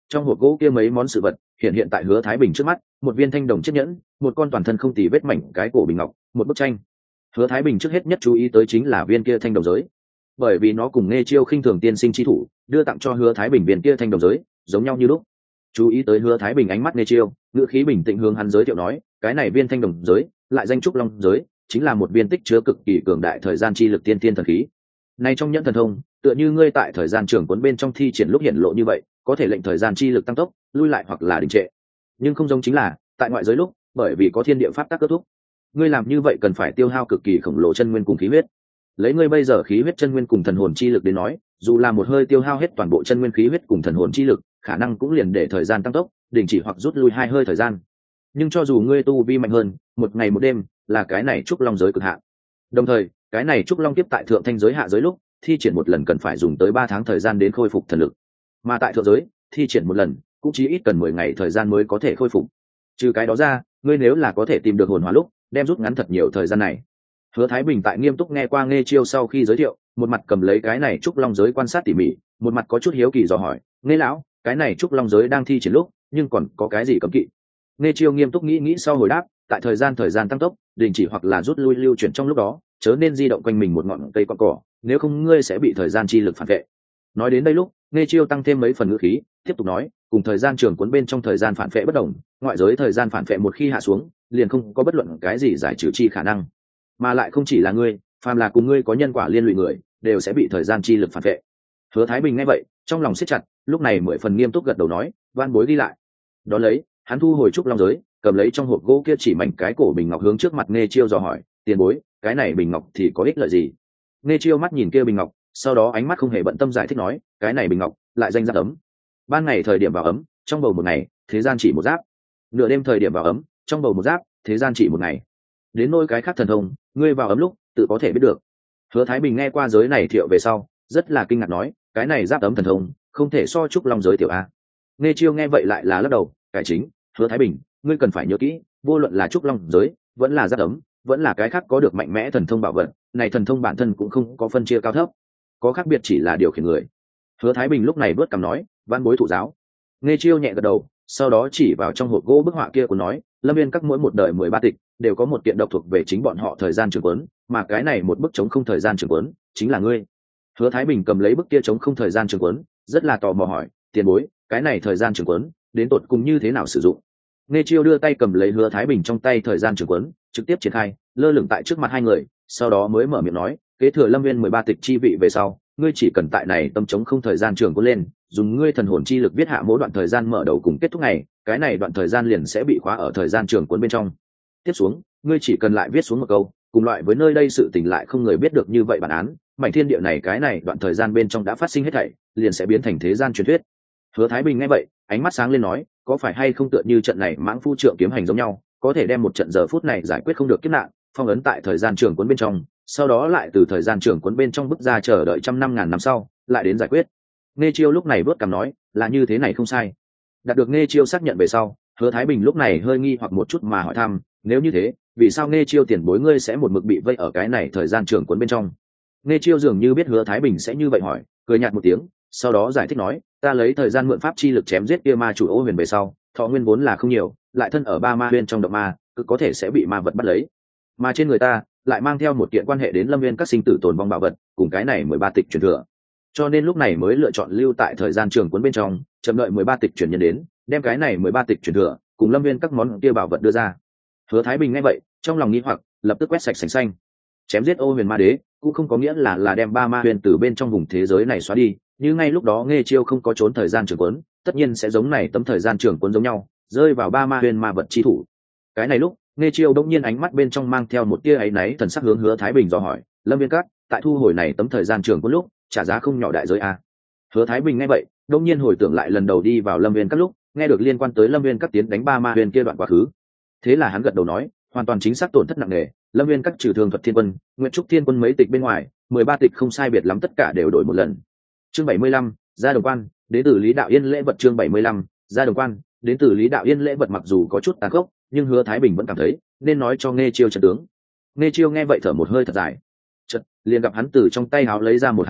trong hộp gỗ kia mấy món sự vật hiện tại Hứa Thái Bình trước mắt, một viên thanh đồng chiếc nhẫn, một con toàn thân không tì vết mảnh cái cổ bình ngọc, một bức tranh. Hứa Thái Bình trước hết nhất chú ý tới chính là viên kia thanh đồng giới, bởi vì nó cùng Nghe Chiêu khinh thường tiên sinh chi thủ đưa tặng cho Hứa Thái Bình viên kia thanh đồng giới giống nhau như lúc. Chú ý tới Hứa Thái Bình ánh mắt Nghe Chiêu, ngữ khí bình tĩnh hướng hắn giới thiệu nói, cái này viên thanh đồng giới lại danh trúc long giới, chính là một viên tích chứa cực kỳ cường đại thời gian chi lực tiên tiên thần khí. Này trong nhẫn thần thông, tựa như ngươi tại thời gian trường cuốn bên trong thi triển lúc hiện lộ như vậy, có thể lệnh thời gian chi lực tăng tốc, lui lại hoặc là đình trệ. Nhưng không giống chính là, tại ngoại giới lúc, bởi vì có thiên địa pháp tắc kết thúc, ngươi làm như vậy cần phải tiêu hao cực kỳ khổng lồ chân nguyên cùng khí huyết. Lấy ngươi bây giờ khí huyết chân nguyên cùng thần hồn chi lực đến nói, dù là một hơi tiêu hao hết toàn bộ chân nguyên khí huyết cùng thần hồn chi lực, khả năng cũng liền để thời gian tăng tốc, đình chỉ hoặc rút lui 2 hơi thời gian. Nhưng cho dù ngươi tu vi mạnh hơn, một ngày một đêm là cái này trúc long giới cực hạn. Đồng thời, cái này trúc long tiếp tại thượng thanh giới hạ giới lúc, thi triển một lần cần phải dùng tới 3 tháng thời gian đến khôi phục thần lực. Mà tại thượng giới, thi triển một lần cũng chỉ ít cần 10 ngày thời gian mới có thể khôi phục. Trừ cái đó ra, ngươi nếu là có thể tìm được hồn hóa lúc, đem rút ngắn thật nhiều thời gian này. Hứa Thái Bình tại nghiêm túc nghe qua Nghe Chiêu sau khi giới thiệu, một mặt cầm lấy cái này trúc long giới quan sát tỉ mỉ, một mặt có chút hiếu kỳ dò hỏi, Nghe lão, cái này trúc long giới đang thi triển lúc, nhưng còn có cái gì cấm kỵ? Nghe Chiêu nghiêm túc nghĩ sau hồi đáp, tại thời gian tăng tốc, đình chỉ hoặc là rút lui lưu chuyển trong lúc đó, chớ nên di động quanh mình một ngọn cây con cỏ, nếu không ngươi sẽ bị thời gian chi lực phản vệ. Nói đến đây lúc, Nghe Chiêu tăng thêm mấy phần ngữ khí, tiếp tục nói, cùng thời gian trường cuốn bên trong thời gian phản vệ bất đồng, ngoại giới thời gian phản vệ một khi hạ xuống, liền không có bất luận cái gì giải trừ chi khả năng. Mà lại không chỉ là ngươi, phàm là cùng ngươi có nhân quả liên lụy người, đều sẽ bị thời gian chi lực phản vệ. Hứa Thái Bình nghe vậy, trong lòng siết chặt, lúc này 10 phần nghiêm túc gật đầu nói, van bối ghi lại. Đó lấy, hắn thu hồi trúc long giới, cầm lấy trong hộp gỗ kia chỉ mảnh cái cổ bình ngọc hướng trước mặt Nghe Chiêu dò hỏi, tiền bối, cái này bình ngọc thì có ích lợi gì? Nghe Chiêu mắt nhìn kia bình ngọc, sau đó ánh mắt không hề bận tâm giải thích nói, cái này bình ngọc lại danh giáp ấm. Ban ngày thời điểm vào ấm, trong bầu một ngày, thế gian chỉ một giáp. Nửa đêm thời điểm vào ấm, trong bầu một giáp, thế gian chỉ một ngày. Đến nỗi cái khác thần thông, ngươi vào ấm lúc tự có thể biết được. Hứa Thái Bình nghe qua giới này thiệu về sau, rất là kinh ngạc nói, cái này giáp ấm thần thông không thể so trúc long giới tiểu a. Nghe Chiêu nghe vậy lại là lắc đầu, cải chính, Hứa Thái Bình, ngươi cần phải nhớ kỹ, vô luận là trúc long giới, vẫn là giáp ấm, vẫn là cái khác có được mạnh mẽ thần thông bảo vật, này thần thông bản thân cũng không có phân chia cao thấp, có khác biệt chỉ là điều khiển người. Hứa Thái Bình lúc này bước cằm nói, văn bối thụ giáo. Nghe Chiêu nhẹ gật đầu, sau đó chỉ vào trong hộp gỗ bức họa kia của nói, Lâm Viên các mỗi một đời 13 tịch đều có một kiện độc thuộc về chính bọn họ thời gian trường cuốn, mà cái này một bức chống không thời gian trường cuốn chính là ngươi. Hứa Thái Bình cầm lấy bức kia chống không thời gian trường cuốn, rất là tò mò hỏi, tiền bối, cái này thời gian trường cuốn đến tột cùng như thế nào sử dụng? Nghe Chiêu đưa tay cầm lấy Hứa Thái Bình trong tay thời gian trường cuốn, trực tiếp triển khai, lơ lửng tại trước mặt hai người, sau đó mới mở miệng nói, kế thừa Lâm Viên 13 tịch chi vị về sau, ngươi chỉ cần tại này tâm chống không thời gian trường cuốn lên, dùng ngươi thần hồn chi lực viết hạ mỗi đoạn thời gian mở đầu cùng kết thúc ngày, cái này đoạn thời gian liền sẽ bị khóa ở thời gian trường cuốn bên trong. Tiếp xuống, ngươi chỉ cần lại viết xuống một câu, cùng loại với nơi đây sự tình lại không người biết được như vậy bản án, mảnh thiên địa này cái này đoạn thời gian bên trong đã phát sinh hết thảy, liền sẽ biến thành thế gian truyền thuyết. Hứa Thái Bình nghe vậy, ánh mắt sáng lên nói, có phải hay không tựa như trận này mãng phu trượng kiếm hành giống nhau, có thể đem một trận giờ phút này giải quyết không được kiếp nạn, phong ấn tại thời gian trường cuốn bên trong, sau đó lại từ thời gian trường cuốn bên trong bước ra chờ đợi 100.000 năm sau, lại đến giải quyết. Nghe Chiêu lúc này bước cằm nói, là như thế này không sai. Đạt được Nghe Chiêu xác nhận về sau, Hứa Thái Bình lúc này hơi nghi hoặc một chút mà hỏi thăm, nếu như thế, vì sao Nghe Chiêu tiền bối ngươi sẽ một mực bị vây ở cái này thời gian trường cuốn bên trong? Nghe Chiêu dường như biết Hứa Thái Bình sẽ như vậy hỏi, cười nhạt một tiếng, sau đó giải thích nói, ta lấy thời gian mượn pháp chi lực chém giết kia ma chủ Ô Huyền về sau, thọ nguyên vốn là không nhiều, lại thân ở ba ma huyền trong động ma, cực có thể sẽ bị ma vật bắt lấy. Mà trên người ta lại mang theo một kiện quan hệ đến Lâm Viên các sinh tử tồn vong bảo vật, cùng cái này 13 tịch truyền thừa. Cho nên lúc này mới lựa chọn lưu tại thời gian trường cuốn bên trong, chậm đợi 13 tịch truyền nhân đến, đem cái này 13 tịch truyền thừa cùng Lâm Viên các món kia bảo vật đưa ra. Hứa Thái Bình nghe vậy, trong lòng nghi hoặc, lập tức quét sạch sành xanh. Chém giết Ô Huyền ma đế, cũng không có nghĩa là đem ba ma huyền từ bên trong vùng thế giới này xóa đi, như ngay lúc đó Nghe Chiêu không có trốn thời gian trường cuốn, tất nhiên sẽ giống này tấm thời gian trường cuốn giống nhau, rơi vào ba ma huyền ma vật chi thủ. Cái này lúc, Nghe Chiêu đông nhiên ánh mắt bên trong mang theo một tia áy náy thần sắc hướng Hứa Thái Bình dò hỏi, Lâm Viên các tại thu hồi này tấm thời gian trường cuốn lúc, trả giá không nhỏ đại giới a. Hứa Thái Bình nghe vậy, đông nhiên hồi tưởng lại lần đầu đi vào Lâm Viên các lúc, nghe được liên quan tới Lâm Viên các tiến đánh ba ma huyền kia đoạn quá khứ. Thế là hắn gật đầu nói, hoàn toàn chính xác tổn thất nặng nề, Lâm Viên các trừ Thường Thuật Thiên Quân, Nguyệt Trúc Thiên Quân mấy tịch bên ngoài, 13 tịch không sai biệt lắm tất cả đều đổi một lần. Chương 75, Gia Đồng Quan, đến từ Lý Đạo Yên lễ vật. Chương 75, Gia Đồng Quan, đến từ Lý Đạo Yên lễ vật. Mặc dù có chút tàn khốc, nhưng Hứa Thái Bình vẫn cảm thấy nên nói cho Nghe Chiêu trận tướng. Nghe Chiêu nghe vậy thở một hơi thật dài, chợt liền gặp hắn từ trong tay áo lấy ra một hạt châu,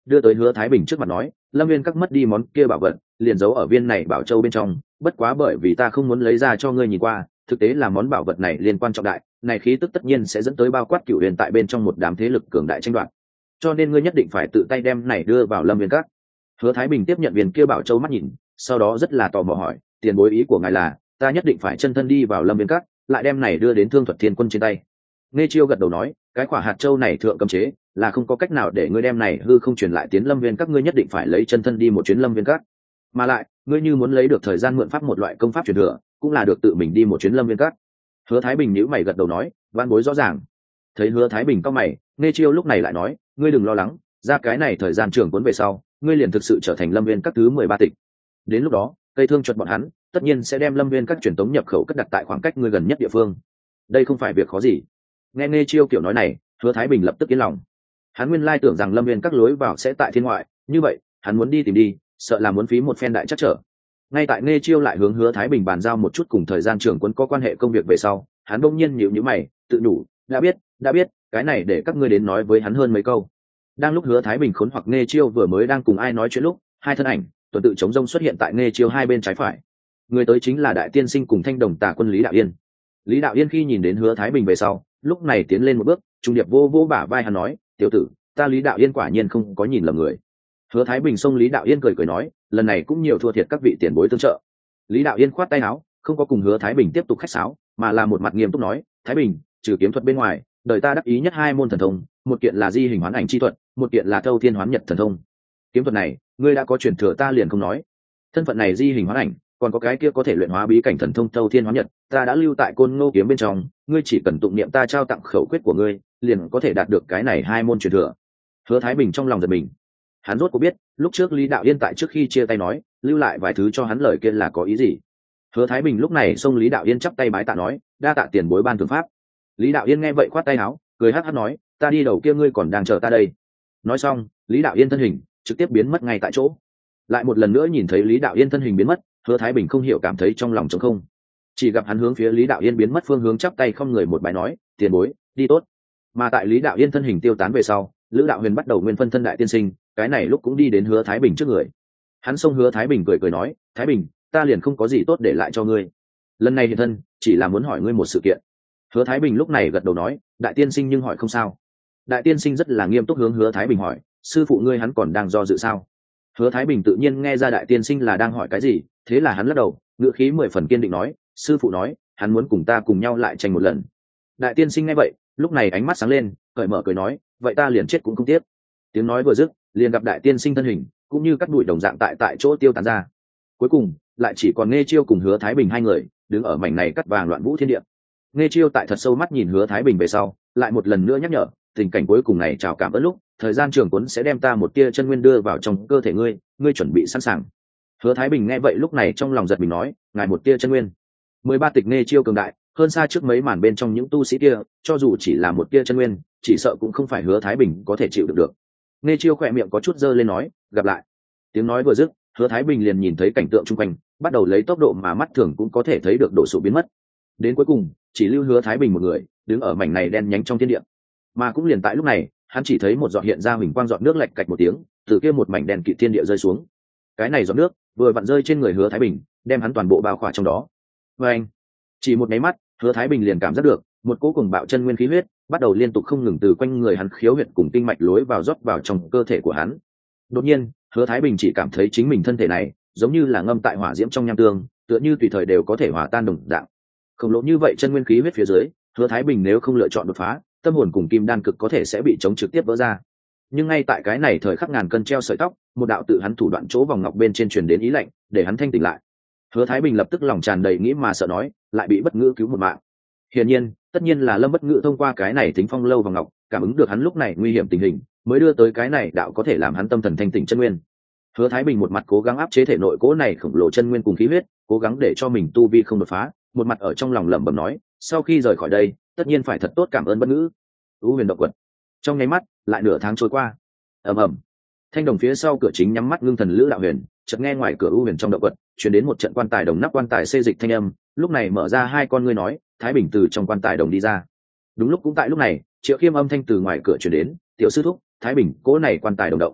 đưa tới Hứa Thái Bình trước mặt nói, Lâm Viên các mất đi món kia bảo vật, liền giấu ở viên này bảo châu bên trong, bất quá bởi vì ta không muốn lấy ra cho ngươi nhìn qua, thực tế là món bảo vật này liên quan trọng đại, này khí tức tất nhiên sẽ dẫn tới bao quát cửu huyền tại bên trong một đám thế lực cường đại tranh đoạt, cho nên ngươi nhất định phải tự tay đem này đưa vào Lâm Viên các. Hứa Thái Bình tiếp nhận viên kia bảo châu mắt nhìn, sau đó rất là tò mò hỏi, tiền bối ý của ngài là ta nhất định phải chân thân đi vào Lâm Viên các, lại đem này đưa đến Thương Thuật Thiên Quân trên tay? Nghe Chiêu gật đầu nói, cái quả hạt châu này thượng cấm chế, là không có cách nào để ngươi đem này hư không truyền lại tiến Lâm Viên các, ngươi nhất định phải lấy chân thân đi một chuyến Lâm Viên các. Mà lại, ngươi như muốn lấy được thời gian mượn pháp một loại công pháp truyền thừa, cũng là được tự mình đi một chuyến Lâm Viên các. Hứa Thái Bình nhíu mày gật đầu nói, văn bối rõ ràng. Thấy Hứa Thái Bình cau mày, Nghe Chiêu lúc này lại nói, ngươi đừng lo lắng, ra cái này thời gian trường cuốn về sau, ngươi liền thực sự trở thành Lâm Viên các thứ 13 tịch. Đến lúc đó, cây thương chuột bọn hắn, tất nhiên sẽ đem Lâm Viên các truyền tống nhập khẩu cất đặt tại khoảng cách ngươi gần nhất địa phương. Đây không phải việc khó gì. Nghe Chiêu kiểu nói này, Hứa Thái Bình lập tức yên lòng. Hắn nguyên lai tưởng rằng Lâm Viên các lối vào sẽ tại thiên ngoại, như vậy, hắn muốn đi tìm đi, sợ là muốn phí một phen đại chắc trở. Ngay tại Nghe Chiêu lại hướng Hứa Thái Bình bàn giao một chút cùng thời gian trường quân có quan hệ công việc về sau, hắn bỗng nhiên nhíu mày, tự nhủ, đã biết, cái này để các ngươi đến nói với hắn hơn mấy câu. Đang lúc Hứa Thái Bình khốn hoặc Nghe Chiêu vừa mới đang cùng ai nói chuyện lúc, hai thân ảnh tuần tự chống rông xuất hiện tại Nghe Chiêu hai bên trái phải. Người tới chính là Đại Tiên Sinh cùng Thanh Đồng Tà Quân Lý Đạo Yên. Lý Đạo Yên khi nhìn đến Hứa Thái Bình về sau, lúc này tiến lên một bước, trung điệp vô bả vai hắn nói, tiểu tử, ta Lý Đạo Yên quả nhiên không có nhìn lầm người. Hứa Thái Bình xông Lý Đạo Yên cười nói, lần này cũng nhiều thua thiệt các vị tiền bối tương trợ. Lý Đạo Yên khoát tay áo, không có cùng Hứa Thái Bình tiếp tục khách sáo, mà là một mặt nghiêm túc nói, Thái Bình, trừ kiếm thuật bên ngoài, đời ta đắc ý nhất hai môn thần thông, một kiện là di hình hoán ảnh chi thuật, một kiện là thâu thiên hoán nhật thần thông. Kiếm thuật này, ngươi đã có truyền thừa ta liền không nói. Thân phận này di hình hoán ảnh, còn có cái kia có thể luyện hóa bí cảnh thần thông thâu thiên hoán nhật, ta đã lưu tại Côn Ngô kiếm bên trong, ngươi chỉ cần tụng niệm ta trao tặng khẩu quyết của ngươi, liền có thể đạt được cái này hai môn truyền thừa. Hứa Thái Bình trong lòng giật mình. Hắn rốt cuộc biết, lúc trước Lý Đạo Yên tại trước khi chia tay nói, lưu lại vài thứ cho hắn lời kia là có ý gì. Hứa Thái Bình lúc này xông Lý Đạo Yên chắp tay bái tạ nói, đa tạ tiền bối ban thưởng pháp. Lý Đạo Yên nghe vậy khoát tay áo, cười hắc hắc nói, ta đi đầu kia ngươi còn đang chờ ta đây. Nói xong, Lý Đạo Yên thân hình trực tiếp biến mất ngay tại chỗ. Lại một lần nữa nhìn thấy Lý Đạo Yên thân hình biến mất, Hứa Thái Bình không hiểu cảm thấy trong lòng trống không. Chỉ gặp hắn hướng phía Lý Đạo Yên biến mất phương hướng chắp tay không người một bài nói, tiền bối, đi tốt. Mà tại Lý Đạo Yên thân hình tiêu tán về sau, Lữ Đạo Huyền bắt đầu nguyên phân thân Đại Tiên Sinh, cái này lúc cũng đi đến Hứa Thái Bình trước người. Hắn xông Hứa Thái Bình cười nói, Thái Bình, ta liền không có gì tốt để lại cho ngươi. Lần này hiện thân, chỉ là muốn hỏi ngươi một sự kiện. Hứa Thái Bình lúc này gật đầu nói, Đại Tiên Sinh nhưng hỏi không sao. Đại Tiên Sinh rất là nghiêm túc hướng Hứa Thái Bình hỏi, sư phụ ngươi hắn còn đang do dự sao? Hứa Thái Bình tự nhiên nghe ra Đại Tiên Sinh là đang hỏi cái gì, thế là hắn lắc đầu, ngữ khí 10 phần kiên định nói, sư phụ nói, hắn muốn cùng ta cùng nhau lại tranh một lần. Đại Tiên Sinh nghe vậy, lúc này ánh mắt sáng lên, cởi mở cười nói, vậy ta liền chết cũng không tiếc. Tiếng nói vừa dứt, liền gặp Đại Tiên Sinh thân hình cũng như cắt đuổi đồng dạng tại chỗ tiêu tán ra. Cuối cùng, lại chỉ còn Nghe Chiêu cùng Hứa Thái Bình hai người đứng ở mảnh này cắt vàng loạn vũ thiên địa. Nghe Chiêu tại thật sâu mắt nhìn Hứa Thái Bình về sau, lại một lần nữa nhắc nhở, tình cảnh cuối cùng này chào cảm ơn lúc, thời gian trường cuốn sẽ đem ta một tia chân nguyên đưa vào trong cơ thể ngươi, ngươi chuẩn bị sẵn sàng. Hứa Thái Bình nghe vậy lúc này trong lòng giật mình nói, ngài một tia chân nguyên. 13 tịch Nghe Chiêu cường đại, hơn xa trước mấy màn bên trong những tu sĩ kia, cho dù chỉ là một tia chân nguyên, chỉ sợ cũng không phải Hứa Thái Bình có thể chịu được. Nghe Chiêu khỏe miệng có chút dơ lên nói, gặp lại. Tiếng nói vừa dứt, Hứa Thái Bình liền nhìn thấy cảnh tượng chung quanh, bắt đầu lấy tốc độ mà mắt thường cũng có thể thấy được đổ sụp biến mất. Đến cuối cùng, chỉ lưu Hứa Thái Bình một người, đứng ở mảnh này đen nhánh trong thiên địa. Mà cũng liền tại lúc này, hắn chỉ thấy một giọt hiện ra huỳnh quang giọt nước lạch cạch một tiếng, từ kia một mảnh đen kịt thiên địa rơi xuống. Cái này giọt nước vừa vặn rơi trên người Hứa Thái Bình, đem hắn toàn bộ bao khỏa trong đó. Và anh, chỉ một cái mắt, Hứa Thái Bình liền cảm giác được một cỗ cùng bạo chân nguyên khí huyết bắt đầu liên tục không ngừng từ quanh người hắn khiếu huyệt cùng kinh mạch lối vào rót vào trong cơ thể của hắn. Đột nhiên, Hứa Thái Bình chỉ cảm thấy chính mình thân thể này giống như là ngâm tại hỏa diễm trong nham tương, tựa như tùy thời đều có thể hòa tan đồng dạng. Khổng lồ như vậy chân nguyên khí huyết phía dưới, Hứa Thái Bình nếu không lựa chọn đột phá, tâm hồn cùng kim đan cực có thể sẽ bị chống trực tiếp vỡ ra. Nhưng ngay tại cái này thời khắc ngàn cân treo sợi tóc, một đạo tự hắn thủ đoạn chỗ vòng ngọc bên trên truyền đến ý lệnh, để hắn thanh tỉnh lại. Hứa Thái Bình lập tức lòng tràn đầy nghĩ mà sợ nói, lại bị Bất Ngữ cứu một mạng. Hiển nhiên, tất nhiên là Lâm Bất Ngữ thông qua cái này Tính Phong lâu vòng ngọc, cảm ứng được hắn lúc này nguy hiểm tình hình, mới đưa tới cái này đạo có thể làm hắn tâm thần thanh tỉnh chân nguyên. Hứa Thái Bình một mặt cố gắng áp chế thể nội cỗ này khổng lồ chân nguyên cùng khí huyết, cố gắng để cho mình tu vi không đột phá, một mặt ở trong lòng lẩm bẩm nói, sau khi rời khỏi đây, tất nhiên phải thật tốt cảm ơn Bất Ngữ. Huyền động quật. Trong nháy mắt, lại nửa tháng trôi qua. Ầm ầm. Thanh đồng phía sau cửa chính nhắm mắt ngưng thần Lữ Đạo Huyền, chợt nghe ngoài cửa huyền trong động quật truyền đến một trận quan tài đồng nắp quan tài xê dịch thanh âm, lúc này mở ra hai con ngươi nói, Thái Bình từ trong quan tài đồng đi ra. Đúng lúc cũng tại lúc này, Triệu Khiêm âm thanh từ ngoài cửa truyền đến, tiểu sư thúc, Thái Bình cỗ này quan tài đồng động.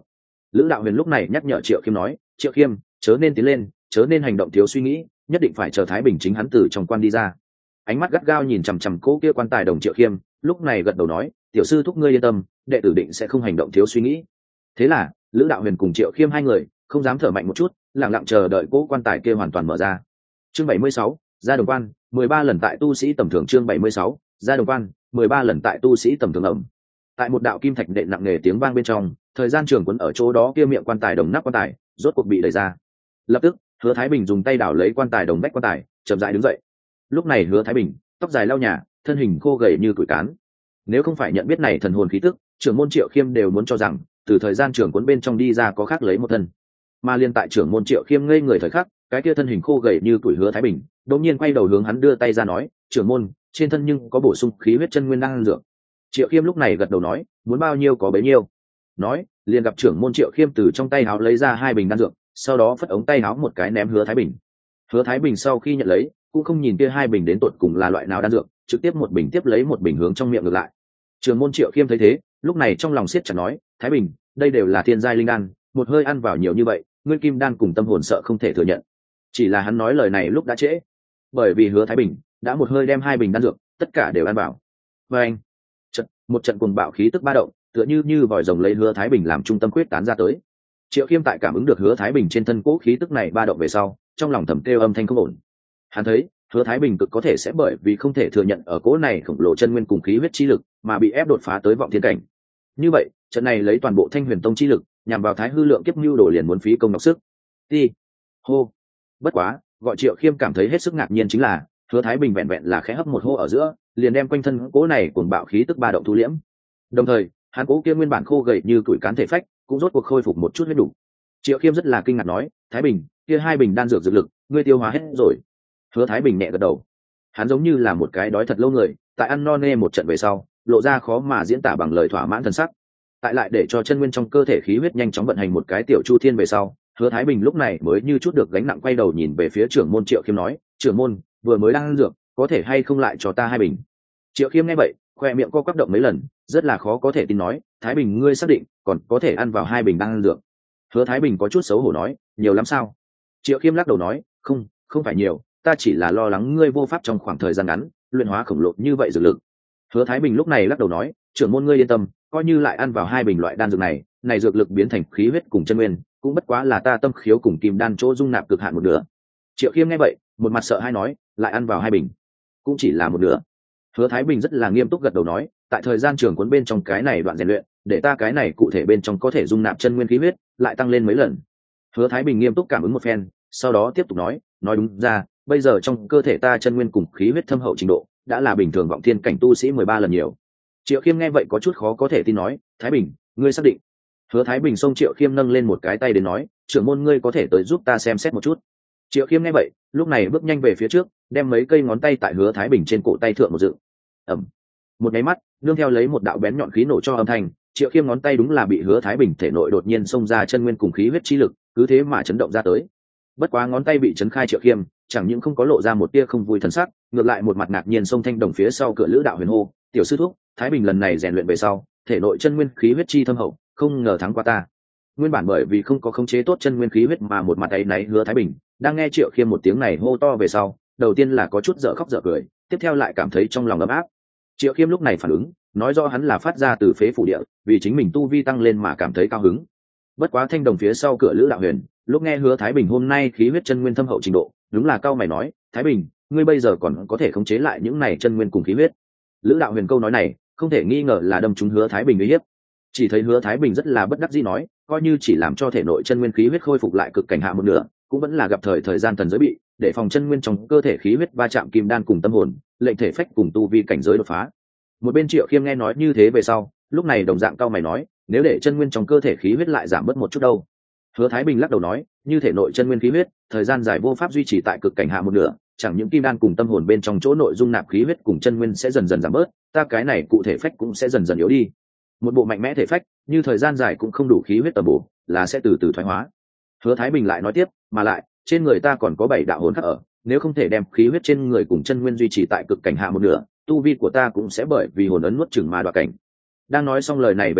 Lữ đạo huyền lúc này nhắc nhở Triệu Khiêm nói, Triệu Khiêm, chớ nên tiến lên, chớ nên hành động thiếu suy nghĩ, nhất định phải chờ Thái Bình chính hắn từ trong quan đi ra. Ánh mắt gắt gao nhìn chằm chằm cô kia quan tài đồng Triệu Khiêm, lúc này gật đầu nói, tiểu sư thúc ngươi yên tâm, đệ tử định sẽ không hành động thiếu suy nghĩ. Thế là Lữ đạo huyền cùng Triệu Khiêm hai người không dám thở mạnh một chút, lặng lặng chờ đợi cố quan tài kia hoàn toàn mở ra. Chương 76, ra đồng quan, 13 lần tại tu sĩ tầm thường. Chương 76, ra đồng quan, 13 lần tại tu sĩ tầm thường ẩm. Tại một đạo kim thạch đệm nặng nề tiếng vang bên trong, thời gian trường quấn ở chỗ đó kia miệng quan tài đồng nắp quan tài rốt cuộc bị đẩy ra. Lập tức Hứa Thái Bình dùng tay đảo lấy quan tài đồng bách quan tài, chậm rãi đứng dậy. Lúc này Hứa Thái Bình tóc dài lau nhà, thân hình khô gầy như củi cán. Nếu không phải nhận biết này thần hồn khí tức, trưởng môn Triệu Khiêm đều muốn cho rằng từ thời gian trường cuốn bên trong đi ra có khác lấy một thân. Mà liên tại trưởng môn Triệu Khiêm ngây người thời khắc, cái kia thân hình khô gầy như củi Hứa Thái Bình đột nhiên quay đầu hướng hắn đưa tay ra nói, trưởng môn, trên thân nhưng có bổ sung khí huyết chân nguyên đang ăn dược. Triệu Khiêm lúc này gật đầu nói, muốn bao nhiêu có bấy nhiêu. Nói liền gặp trưởng môn Triệu Khiêm từ trong tay áo lấy ra 2 bình đan dược, sau đó phất ống tay áo một cái ném Hứa Thái Bình. Hứa Thái Bình sau khi nhận lấy cũng không nhìn kia 2 bình đến tột cùng là loại nào đan dược, trực tiếp một bình tiếp lấy một bình hướng trong miệng ngược lại. Trưởng môn Triệu Khiêm thấy thế, lúc này trong lòng siết chặt nói, Thái Bình, đây đều là thiên giai linh đan, một hơi ăn vào nhiều như vậy, ngươi kim đan cùng tâm hồn sợ không thể thừa nhận. Chỉ là hắn nói lời này lúc đã trễ, bởi vì Hứa Thái Bình đã một hơi đem 2 bình đan dược tất cả đều ăn vào. Và anh, một trận cuồng bạo khí tức ba động, tựa như vòi rồng lấy Hứa Thái Bình làm trung tâm quyết tán ra tới. Triệu Khiêm tại cảm ứng được Hứa Thái Bình trên thân cố khí tức này ba động về sau, trong lòng thầm kêu âm thanh không ổn. Hắn thấy Hứa Thái Bình cực có thể sẽ bởi vì không thể thừa nhận ở cỗ này khổng lồ chân nguyên cùng khí huyết chi lực mà bị ép đột phá tới vọng thiên cảnh. Như vậy trận này lấy toàn bộ Thanh Huyền Tông chi lực nhằm vào Thái Hư Lượng kiếp nhu đồ liền muốn phí công nhọc sức. Đi hô. Bất quá gọi Triệu Khiêm cảm thấy hết sức ngạc nhiên chính là Hứa Thái Bình vẹn vẹn là khẽ hấp một hô ở giữa, liền đem quanh thân cỗ này cuồng bạo khí tức ba động thu liễm. Đồng thời hắn cố kia nguyên bản khô gầy như củi cán thể phách cũng rốt cuộc khôi phục một chút huyết đủ. Triệu Khiêm rất là kinh ngạc nói, Thái Bình, kia 2 bình đan dược dược lực ngươi tiêu hóa hết rồi. Hứa Thái Bình nhẹ gật đầu. Hắn giống như là một cái đói thật lâu người, tại ăn no nê một trận về sau lộ ra khó mà diễn tả bằng lời thỏa mãn thần sắc. Tại lại để cho chân nguyên trong cơ thể khí huyết nhanh chóng vận hành một cái tiểu chu thiên về sau, Hứa Thái Bình lúc này mới như chút được gánh nặng quay đầu nhìn về phía trưởng môn Triệu Khiêm nói, trưởng môn, vừa mới đang ăn dược, có thể hay không lại cho ta 2 bình. Triệu Khiêm nghe vậy khoe miệng co quắp động mấy lần, rất là khó có thể tin nói, Thái Bình ngươi xác định còn có thể ăn vào 2 bình đang ăn dược. Hứa Thái Bình có chút xấu hổ nói, nhiều lắm sao? Triệu Khiêm lắc đầu nói, không phải nhiều, ta chỉ là lo lắng ngươi vô pháp trong khoảng thời gian ngắn luyện hóa khổng lồ như vậy dược lực. Hứa Thái Bình lúc này lắc đầu nói, trưởng môn ngươi yên tâm, coi như lại ăn vào 2 bình loại đan dược này dược lực biến thành khí huyết cùng chân nguyên cũng bất quá là ta tâm khiếu cùng kim đan chỗ dung nạp cực hạn một nửa. Triệu Khiêm nghe vậy một mặt sợ hãi nói, lại ăn vào 2 bình cũng chỉ là một nửa. Hứa Thái Bình rất là nghiêm túc gật đầu nói, tại thời gian trường cuốn bên trong cái này đoạn rèn luyện, để ta cái này cụ thể bên trong có thể dung nạp chân nguyên khí huyết lại tăng lên mấy lần. Hứa Thái Bình nghiêm túc cảm ứng một phen, sau đó tiếp tục nói đúng ra, bây giờ trong cơ thể ta chân nguyên cùng khí huyết thâm hậu trình độ đã là bình thường vọng thiên cảnh tu sĩ 13 lần nhiều. Triệu Khiêm nghe vậy có chút khó có thể tin nói, Thái Bình, ngươi xác định? Hứa Thái Bình xông Triệu Khiêm nâng lên một cái tay đến nói, trưởng môn ngươi có thể tới giúp ta xem xét một chút. Triệu Khiêm nghe vậy lúc này bước nhanh về phía trước, đem mấy cây ngón tay tại Hứa Thái Bình trên cổ tay thượng một dựng. Ẩm. Một cái mắt nương theo lấy một đạo bén nhọn khí nổ cho âm thanh, Triệu Khiêm ngón tay đúng là bị Hứa Thái Bình thể nội đột nhiên xông ra chân nguyên cùng khí huyết chi lực, cứ thế mà chấn động ra tới. Bất quá ngón tay bị chấn khai Triệu Khiêm chẳng những không có lộ ra một tia không vui thần sắc, ngược lại một mặt ngạc nhiên xông thanh đồng phía sau cửa Lữ đạo huyền hô, tiểu sư thúc, Thái Bình lần này rèn luyện về sau thể nội chân nguyên khí huyết chi thâm hậu, không ngờ thắng qua ta. Nguyên bản bởi vì không có khống chế tốt chân nguyên khí huyết mà một mặt ấy náy Hứa Thái Bình đang nghe Triệu Khiêm một tiếng này hô to về sau, đầu tiên là có chút dở khóc dở cười, tiếp theo lại cảm thấy trong lòng ấm áp. Triệu Khiêm lúc này phản ứng nói rõ hắn là phát ra từ phế phủ địa, vì chính mình tu vi tăng lên mà cảm thấy cao hứng. Bất quá thanh đồng phía sau cửa Lữ đạo huyền lúc nghe Hứa Thái Bình hôm nay khí huyết chân nguyên thâm hậu trình độ, đúng là cao mày nói, Thái Bình, ngươi bây giờ còn có thể khống chế lại những này chân nguyên cùng khí huyết? Lữ đạo huyền câu nói này không thể nghi ngờ là đâm trúng Hứa Thái Bình uy hiếp. Chỉ thấy Hứa Thái Bình rất là bất đắc dĩ nói, coi như chỉ làm cho thể nội chân nguyên khí huyết khôi phục lại cực cảnh hạ một nửa, cũng vẫn là gặp thời gian thần giới bị, để phòng chân nguyên trong cơ thể khí huyết va chạm kim đan cùng tâm hồn, lệnh thể phách cùng tu vi cảnh giới đột phá. Một bên Triệu Khiêm nghe nói như thế về sau, lúc này đồng dạng cao mày nói, nếu để chân nguyên trong cơ thể khí huyết lại giảm bớt một chút đâu? Hứa Thái Bình lắc đầu nói, như thể nội chân nguyên khí huyết thời gian dài vô pháp duy trì tại cực cảnh hạ một nửa, chẳng những kim đan cùng tâm hồn bên trong chỗ nội dung nạp khí huyết cùng chân nguyên sẽ dần dần giảm bớt, ta cái này cụ thể phách cũng sẽ dần dần yếu đi. Một bộ mạnh mẽ thể phách, như thời gian dài cũng không đủ khí huyết tầm bổ, là sẽ từ từ thoái hóa. Hứa Thái Bình lại nói tiếp, mà lại trên người ta còn có 7 đạo hồn khắc ở, nếu không thể đem khí huyết trên người cùng chân nguyên duy trì tại cực cảnh hạ một nửa, tu vi của ta cũng sẽ bởi vì hồn ấn nuốt chửng mà đoạt cảnh. Đang nói xong lời này về sau,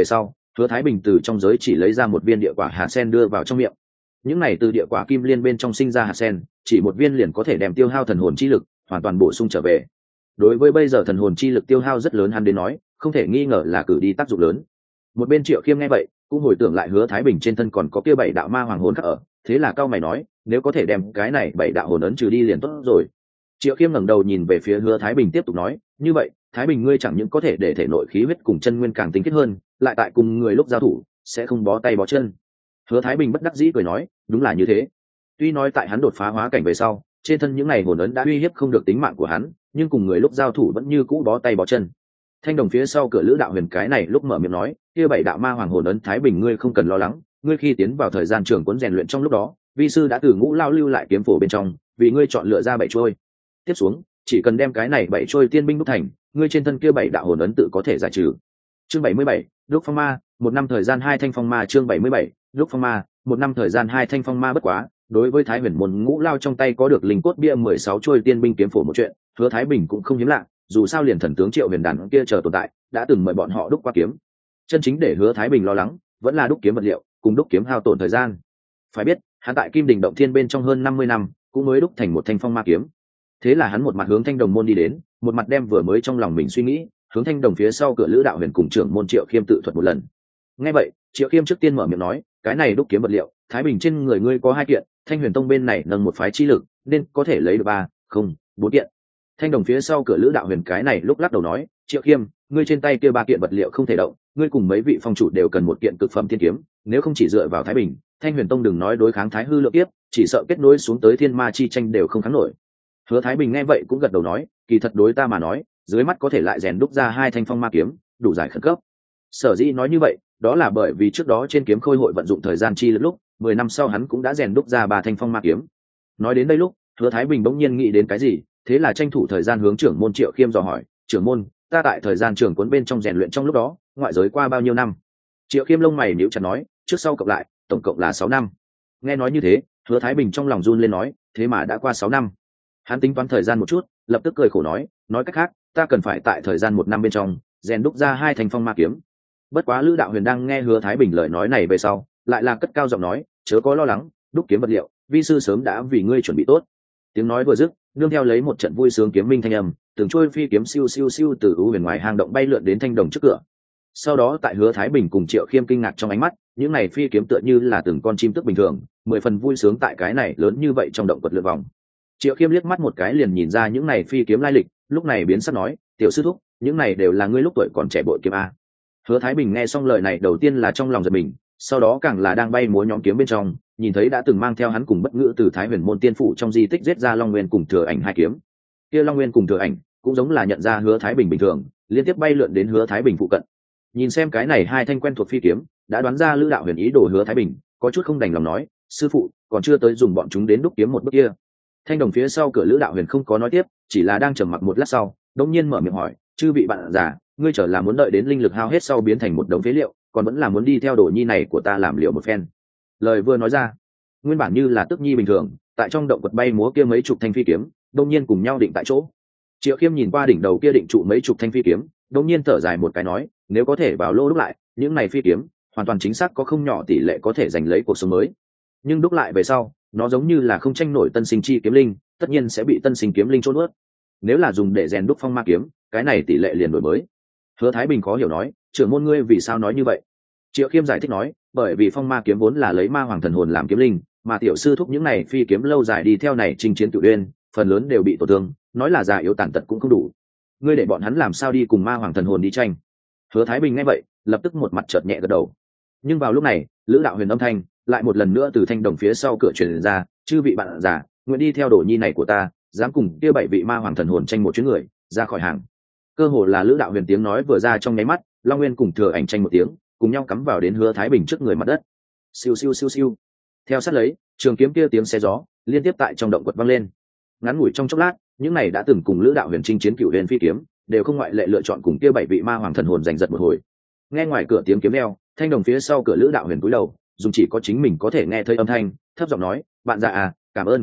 Hứa Thái Bình từ trong giới chỉ lấy ra một viên địa quả hạt sen đưa vào trong miệng. Những này từ địa quả kim liên bên trong sinh ra hạt sen, chỉ một viên liền có thể đem tiêu hao thần hồn chi lực hoàn toàn bổ sung trở về. Đối với bây giờ thần hồn chi lực tiêu hao rất lớn, hắn đến nói không thể nghi ngờ là cử đi tác dụng lớn. Một bên Triệu Khiêm nghe vậy cũng hồi tưởng lại Hứa Thái Bình trên thân còn có kia 7 đạo ma hoàng hồn khắc ở, thế là cao mày nói, nếu có thể đem cái này 7 đạo hồn ấn trừ đi liền tốt rồi. Triệu Khiêm ngẩng đầu nhìn về phía Hứa Thái Bình tiếp tục nói, như vậy Thái Bình ngươi chẳng những có thể để thể nội khí huyết cùng chân nguyên càng tinh khiết hơn, lại tại cùng người lúc giao thủ sẽ không bó tay bó chân. Hứa Thái Bình bất đắc dĩ cười nói, đúng là như thế. Tuy nói tại hắn đột phá hóa cảnh về sau, trên thân những ngày hồn ấn đã uy hiếp không được tính mạng của hắn, nhưng cùng người lúc giao thủ vẫn như cũ bó tay bó chân. Thanh đồng phía sau cửa Lữ Đạo Huyền cái này lúc mở miệng nói, kia 7 đạo ma hoàng hồn ấn Thái Bình ngươi không cần lo lắng, ngươi khi tiến vào thời gian trường cuốn rèn luyện trong lúc đó, vi sư đã từ Ngũ Lao lưu lại kiếm phổ bên trong, vì ngươi chọn lựa ra 7 trôi. Tiếp xuống, chỉ cần đem cái này 7 trôi tiên binh đúc thành, ngươi trên thân kia 7 đạo hồn ấn tự có thể giải trừ. Chương 77, Lúc Phong Ma, một năm thời gian 2 thanh phong ma. Chương 77, Lúc Phong Ma, một năm thời gian 2 thanh phong ma. Bất quá, đối với Thái Huyền môn Ngũ Lao trong tay có được linh cốt bia 16 trôi tiên binh kiếm phổ một chuyện, Hứa Thái Bình cũng không hiếm lạ, dù sao liền thần tướng Triệu Huyền đàn kia chờ tồn tại, đã từng mời bọn họ đúc qua kiếm. Chân chính để Hứa Thái Bình lo lắng, vẫn là đúc kiếm vật liệu, cùng đúc kiếm hao tổn thời gian. Phải biết, hắn tại Kim Đình động thiên bên trong hơn 50 năm, cũng mới đúc thành một thanh phong ma kiếm. Thế là hắn một mặt hướng Thanh Đồng môn đi đến, một mặt đem vừa mới trong lòng mình suy nghĩ, hướng Thanh Đồng phía sau cửa Lữ Đạo Huyền cùng trưởng môn Triệu Khiêm tự thuật một lần. Nghe vậy, Triệu Khiêm trước tiên mở miệng nói, cái này đúc kiếm vật liệu, Thái Bình trên người ngươi có 2 kiện, Thanh Huyền tông bên này nâng một phái chi lực, nên có thể lấy được 3, không, 4 kiện. Thanh Đồng phía sau cửa Lữ Đạo Huyền cái này lúc lắc đầu nói, Triệu Khiêm, ngươi trên tay kia 3 kiện vật liệu không thể động, ngươi cùng mấy vị phong chủ đều cần một kiện cực phẩm thiên kiếm, nếu không chỉ dựa vào Thái Bình, Thanh Huyền tông đừng nói đối kháng Thái hư lượng tiếp, chỉ sợ kết nối xuống tới thiên ma chi tranh đều không kháng nổi. Hứa Thái Bình nghe vậy cũng gật đầu nói, kỳ thật đối ta mà nói, dưới mắt có thể lại rèn đúc ra 2 thanh phong ma kiếm, đủ giải khẩn cấp. Sở dĩ nói như vậy, đó là bởi vì trước đó trên kiếm khôi hội vận dụng thời gian chi lực lúc, 10 năm sau hắn cũng đã rèn đúc ra 3 thanh phong ma kiếm. Nói đến đây lúc, Hứa Thái Bình bỗng nhiên nghĩ đến cái gì, thế là tranh thủ thời gian hướng trưởng môn Triệu Khiêm dò hỏi, trưởng môn, ta tại thời gian trường cuốn bên trong rèn luyện trong lúc đó, ngoại giới qua bao nhiêu năm? Triệu Khiêm lông mày nhíu chặt nói, trước sau cộng lại, tổng cộng là 6 năm. Nghe nói như thế, Hứa Thái Bình trong lòng run lên nói, thế mà đã qua 6 năm. Hắn tính toán thời gian một chút, lập tức cười khổ nói cách khác, ta cần phải tại thời gian 1 năm bên trong rèn đúc ra 2 thanh phong ma kiếm. Bất quá Lữ Đạo Huyền đang nghe Hứa Thái Bình lời nói này về sau, lại là cất cao giọng nói, chớ có lo lắng, đúc kiếm vật liệu, vi sư sớm đã vì ngươi chuẩn bị tốt. Tiếng nói vừa dứt, nương theo lấy một trận vui sướng kiếm minh thanh âm, từng trôi phi kiếm siêu siêu siêu từ u huyền ngoài hang động bay lượn đến Thanh Đồng trước cửa. Sau đó tại Hứa Thái Bình cùng Triệu Khiêm kinh ngạc trong ánh mắt, những này phi kiếm tựa như là từng con chim tức bình thường, 10 phần vui sướng tại cái này lớn như vậy trong động quật lượn vòng. Triệu Khiêm liếc mắt một cái liền nhìn ra những này phi kiếm lai lịch, lúc này biến sắc nói, tiểu sư thúc, những này đều là ngươi lúc tuổi còn trẻ bội kiếm a. Hứa Thái Bình nghe xong lời này đầu tiên là trong lòng giật mình, sau đó càng là đang bay múa nhóm kiếm bên trong, nhìn thấy đã từng mang theo hắn cùng bất ngữ từ Thái Huyền môn tiên phủ trong di tích giết ra Long Nguyên cùng Thừa Ảnh 2 kiếm. Kia Long Nguyên cùng Thừa Ảnh cũng giống là nhận ra Hứa Thái Bình bình thường, liên tiếp bay lượn đến Hứa Thái Bình phụ cận. Nhìn xem cái này 2 thanh quen thuộc phi kiếm, đã đoán ra Lữ Đạo Huyền ý đồ Hứa Thái Bình, có chút không đành lòng nói, sư phụ, còn chưa tới dùng bọn chúng đến đúc kiếm một bước kia. Thanh Đồng phía sau cửa Lữ Đạo Huyền không có nói tiếp, chỉ là đang trầm mặc một lát sau, đột nhiên mở miệng hỏi, chư vị bạn già, ngươi trở là muốn đợi đến linh lực hao hết sau biến thành một đống phế liệu, còn vẫn là muốn đi theo đồ nhi này của ta làm liệu một phen. Lời vừa nói ra, nguyên bản như là tức nhi bình thường, tại trong động quật bay múa kia mấy chục thanh phi kiếm, đột nhiên cùng nhau định tại chỗ. Triệu Khiêm nhìn qua đỉnh đầu kia định trụ mấy chục thanh phi kiếm, đột nhiên thở dài một cái nói, nếu có thể vào lô đúc lại, những này phi kiếm, hoàn toàn chính xác có không nhỏ tỷ lệ có thể giành lấy cuộc sống mới. Nhưng đúc lại về sau, nó giống như là không tranh nổi tân sinh chi kiếm linh, tất nhiên sẽ bị tân sinh kiếm linh trôn nuốt. Nếu là dùng để rèn đúc phong ma kiếm, cái này tỷ lệ liền đổi mới. Hứa Thái Bình khó hiểu nói, trưởng môn ngươi vì sao nói như vậy? Triệu Khiêm giải thích nói, bởi vì phong ma kiếm vốn là lấy ma hoàng thần hồn làm kiếm linh, mà tiểu sư thúc những này phi kiếm lâu dài đi theo này chinh chiến cửu uyên, phần lớn đều bị tổn thương, nói là già yếu tàn tật cũng không đủ. Ngươi để bọn hắn làm sao đi cùng ma hoàng thần hồn đi tranh? Hứa Thái Bình nghe vậy, lập tức một mặt chợt nhẹ gật đầu. Nhưng vào lúc này, Lữ Đạo Huyền âm thanh lại một lần nữa từ Thanh Đồng phía sau cửa truyền ra, chư vị bạn già, nguyện đi theo đồ nhi này của ta, dám cùng kia 7 vị ma hoàng thần hồn tranh một chuyến người, ra khỏi hàng. Cơ hồ là Lữ Đạo Huyền tiếng nói vừa ra trong nháy mắt, Long Nguyên cùng Thừa Ảnh tranh một tiếng, cùng nhau cắm vào đến Hứa Thái Bình trước người mặt đất. Siêu siêu siêu siêu. Theo sát lấy, trường kiếm kia tiếng xé gió liên tiếp tại trong động quật vang lên. Ngắn ngủi trong chốc lát, những này đã từng cùng Lữ Đạo Huyền chinh chiến cửu huyền phi kiếm, đều không ngoại lệ lựa chọn cùng kia 7 vị ma hoàng thần hồn giành giật một hồi. Nghe ngoài cửa tiếng kiếm reo, Thanh Đồng phía sau cửa Lữ Đạo Huyền cúi đầu, dùng chỉ có chính mình có thể nghe thấy âm thanh, thấp giọng nói, bạn già à, cảm ơn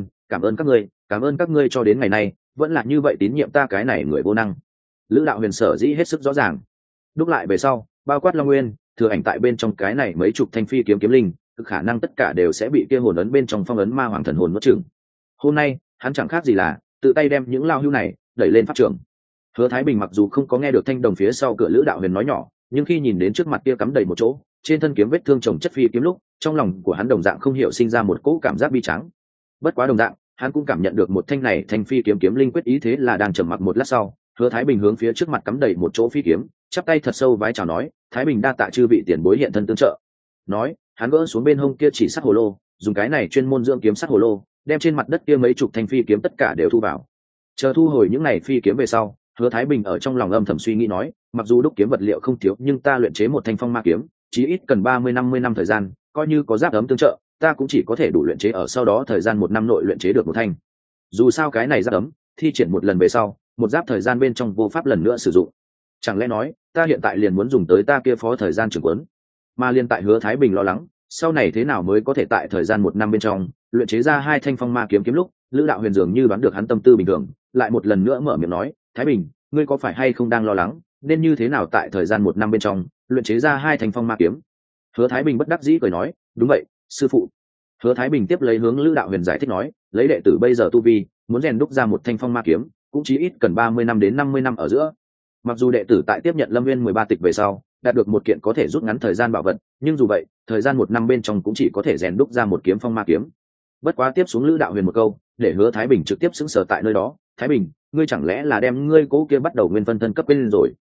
cảm ơn các ngươi cho đến ngày nay vẫn là như vậy tín nhiệm ta cái này người vô năng. Lữ Đạo Huyền sở dĩ hết sức rõ ràng, đúc lại về sau, bao quát Long Nguyên, thừa ảnh tại bên trong cái này mấy chục thanh phi kiếm kiếm linh, khả năng tất cả đều sẽ bị kia hồn ấn bên trong phong ấn ma hoàng thần hồn nuốt chửng. Hôm nay hắn chẳng khác gì là tự tay đem những lao hưu này đẩy lên pháp trường. Hứa Thái Bình mặc dù không có nghe được thanh đồng phía sau cửa Lữ Đạo Huyền nói nhỏ, nhưng khi nhìn đến trước mặt kia cắm đầy một chỗ trên thân kiếm vết thương chồng chất phi kiếm lúc, trong lòng của hắn đồng dạng không hiểu sinh ra một cỗ cảm giác bi tráng. Bất quá đồng dạng, hắn cũng cảm nhận được một thanh này thanh phi kiếm kiếm linh quyết ý thế là đang trầm mặc một lát sau, Hứa Thái Bình hướng phía trước mặt cắm đầy một chỗ phi kiếm, chắp tay thật sâu vái chào nói, Thái Bình đa tạ chư vị tiền bối hiện thân tương trợ. Nói, hắn gỡ xuống bên hông kia chỉ sắt hồ lô, dùng cái này chuyên môn dưỡng kiếm sắt hồ lô, đem trên mặt đất kia mấy chục thanh phi kiếm tất cả đều thu vào. Chờ thu hồi những này phi kiếm về sau, Hứa Thái Bình ở trong lòng âm thầm suy nghĩ nói, mặc dù đúc kiếm vật liệu không thiếu, nhưng ta luyện chế một thanh phong ma kiếm, chí ít cần 30-50 năm thời gian, coi như có giáp ấm tương trợ, ta cũng chỉ có thể đủ luyện chế ở sau đó thời gian 1 năm nội luyện chế được một thanh. Dù sao cái này giáp ấm, thi triển một lần về sau, một giáp thời gian bên trong vô pháp lần nữa sử dụng. Chẳng lẽ nói, ta hiện tại liền muốn dùng tới ta kia phó thời gian trường quấn. Mà liên tại Hứa Thái Bình lo lắng, sau này thế nào mới có thể tại thời gian 1 năm bên trong luyện chế ra 2 thanh phong ma kiếm kiếm lúc, Lữ Đạo Huyền dường như đoán được hắn tâm tư bình thường, lại một lần nữa mở miệng nói, Thái Bình, ngươi có phải hay không đang lo lắng, nên như thế nào tại thời gian 1 năm bên trong luyện chế ra 2 thanh phong ma kiếm? Hứa Thái Bình bất đắc dĩ cười nói, đúng vậy, sư phụ. Hứa Thái Bình tiếp lấy hướng Lữ Đạo Huyền giải thích nói, lấy đệ tử bây giờ tu vi, muốn rèn đúc ra một thanh phong ma kiếm, cũng chỉ ít cần 30 năm đến 50 năm ở giữa. Mặc dù đệ tử tại tiếp nhận Lâm Nguyên 13 tịch về sau, đạt được một kiện có thể rút ngắn thời gian bảo vật, nhưng dù vậy, thời gian 1 năm bên trong cũng chỉ có thể rèn đúc ra một kiếm phong ma kiếm. Bất quá tiếp xuống Lữ Đạo Huyền một câu, để Hứa Thái Bình trực tiếp sững sờ tại nơi đó, Thái Bình, ngươi chẳng lẽ là đem ngươi cố kia bắt đầu nguyên phân thân cấp lên rồi?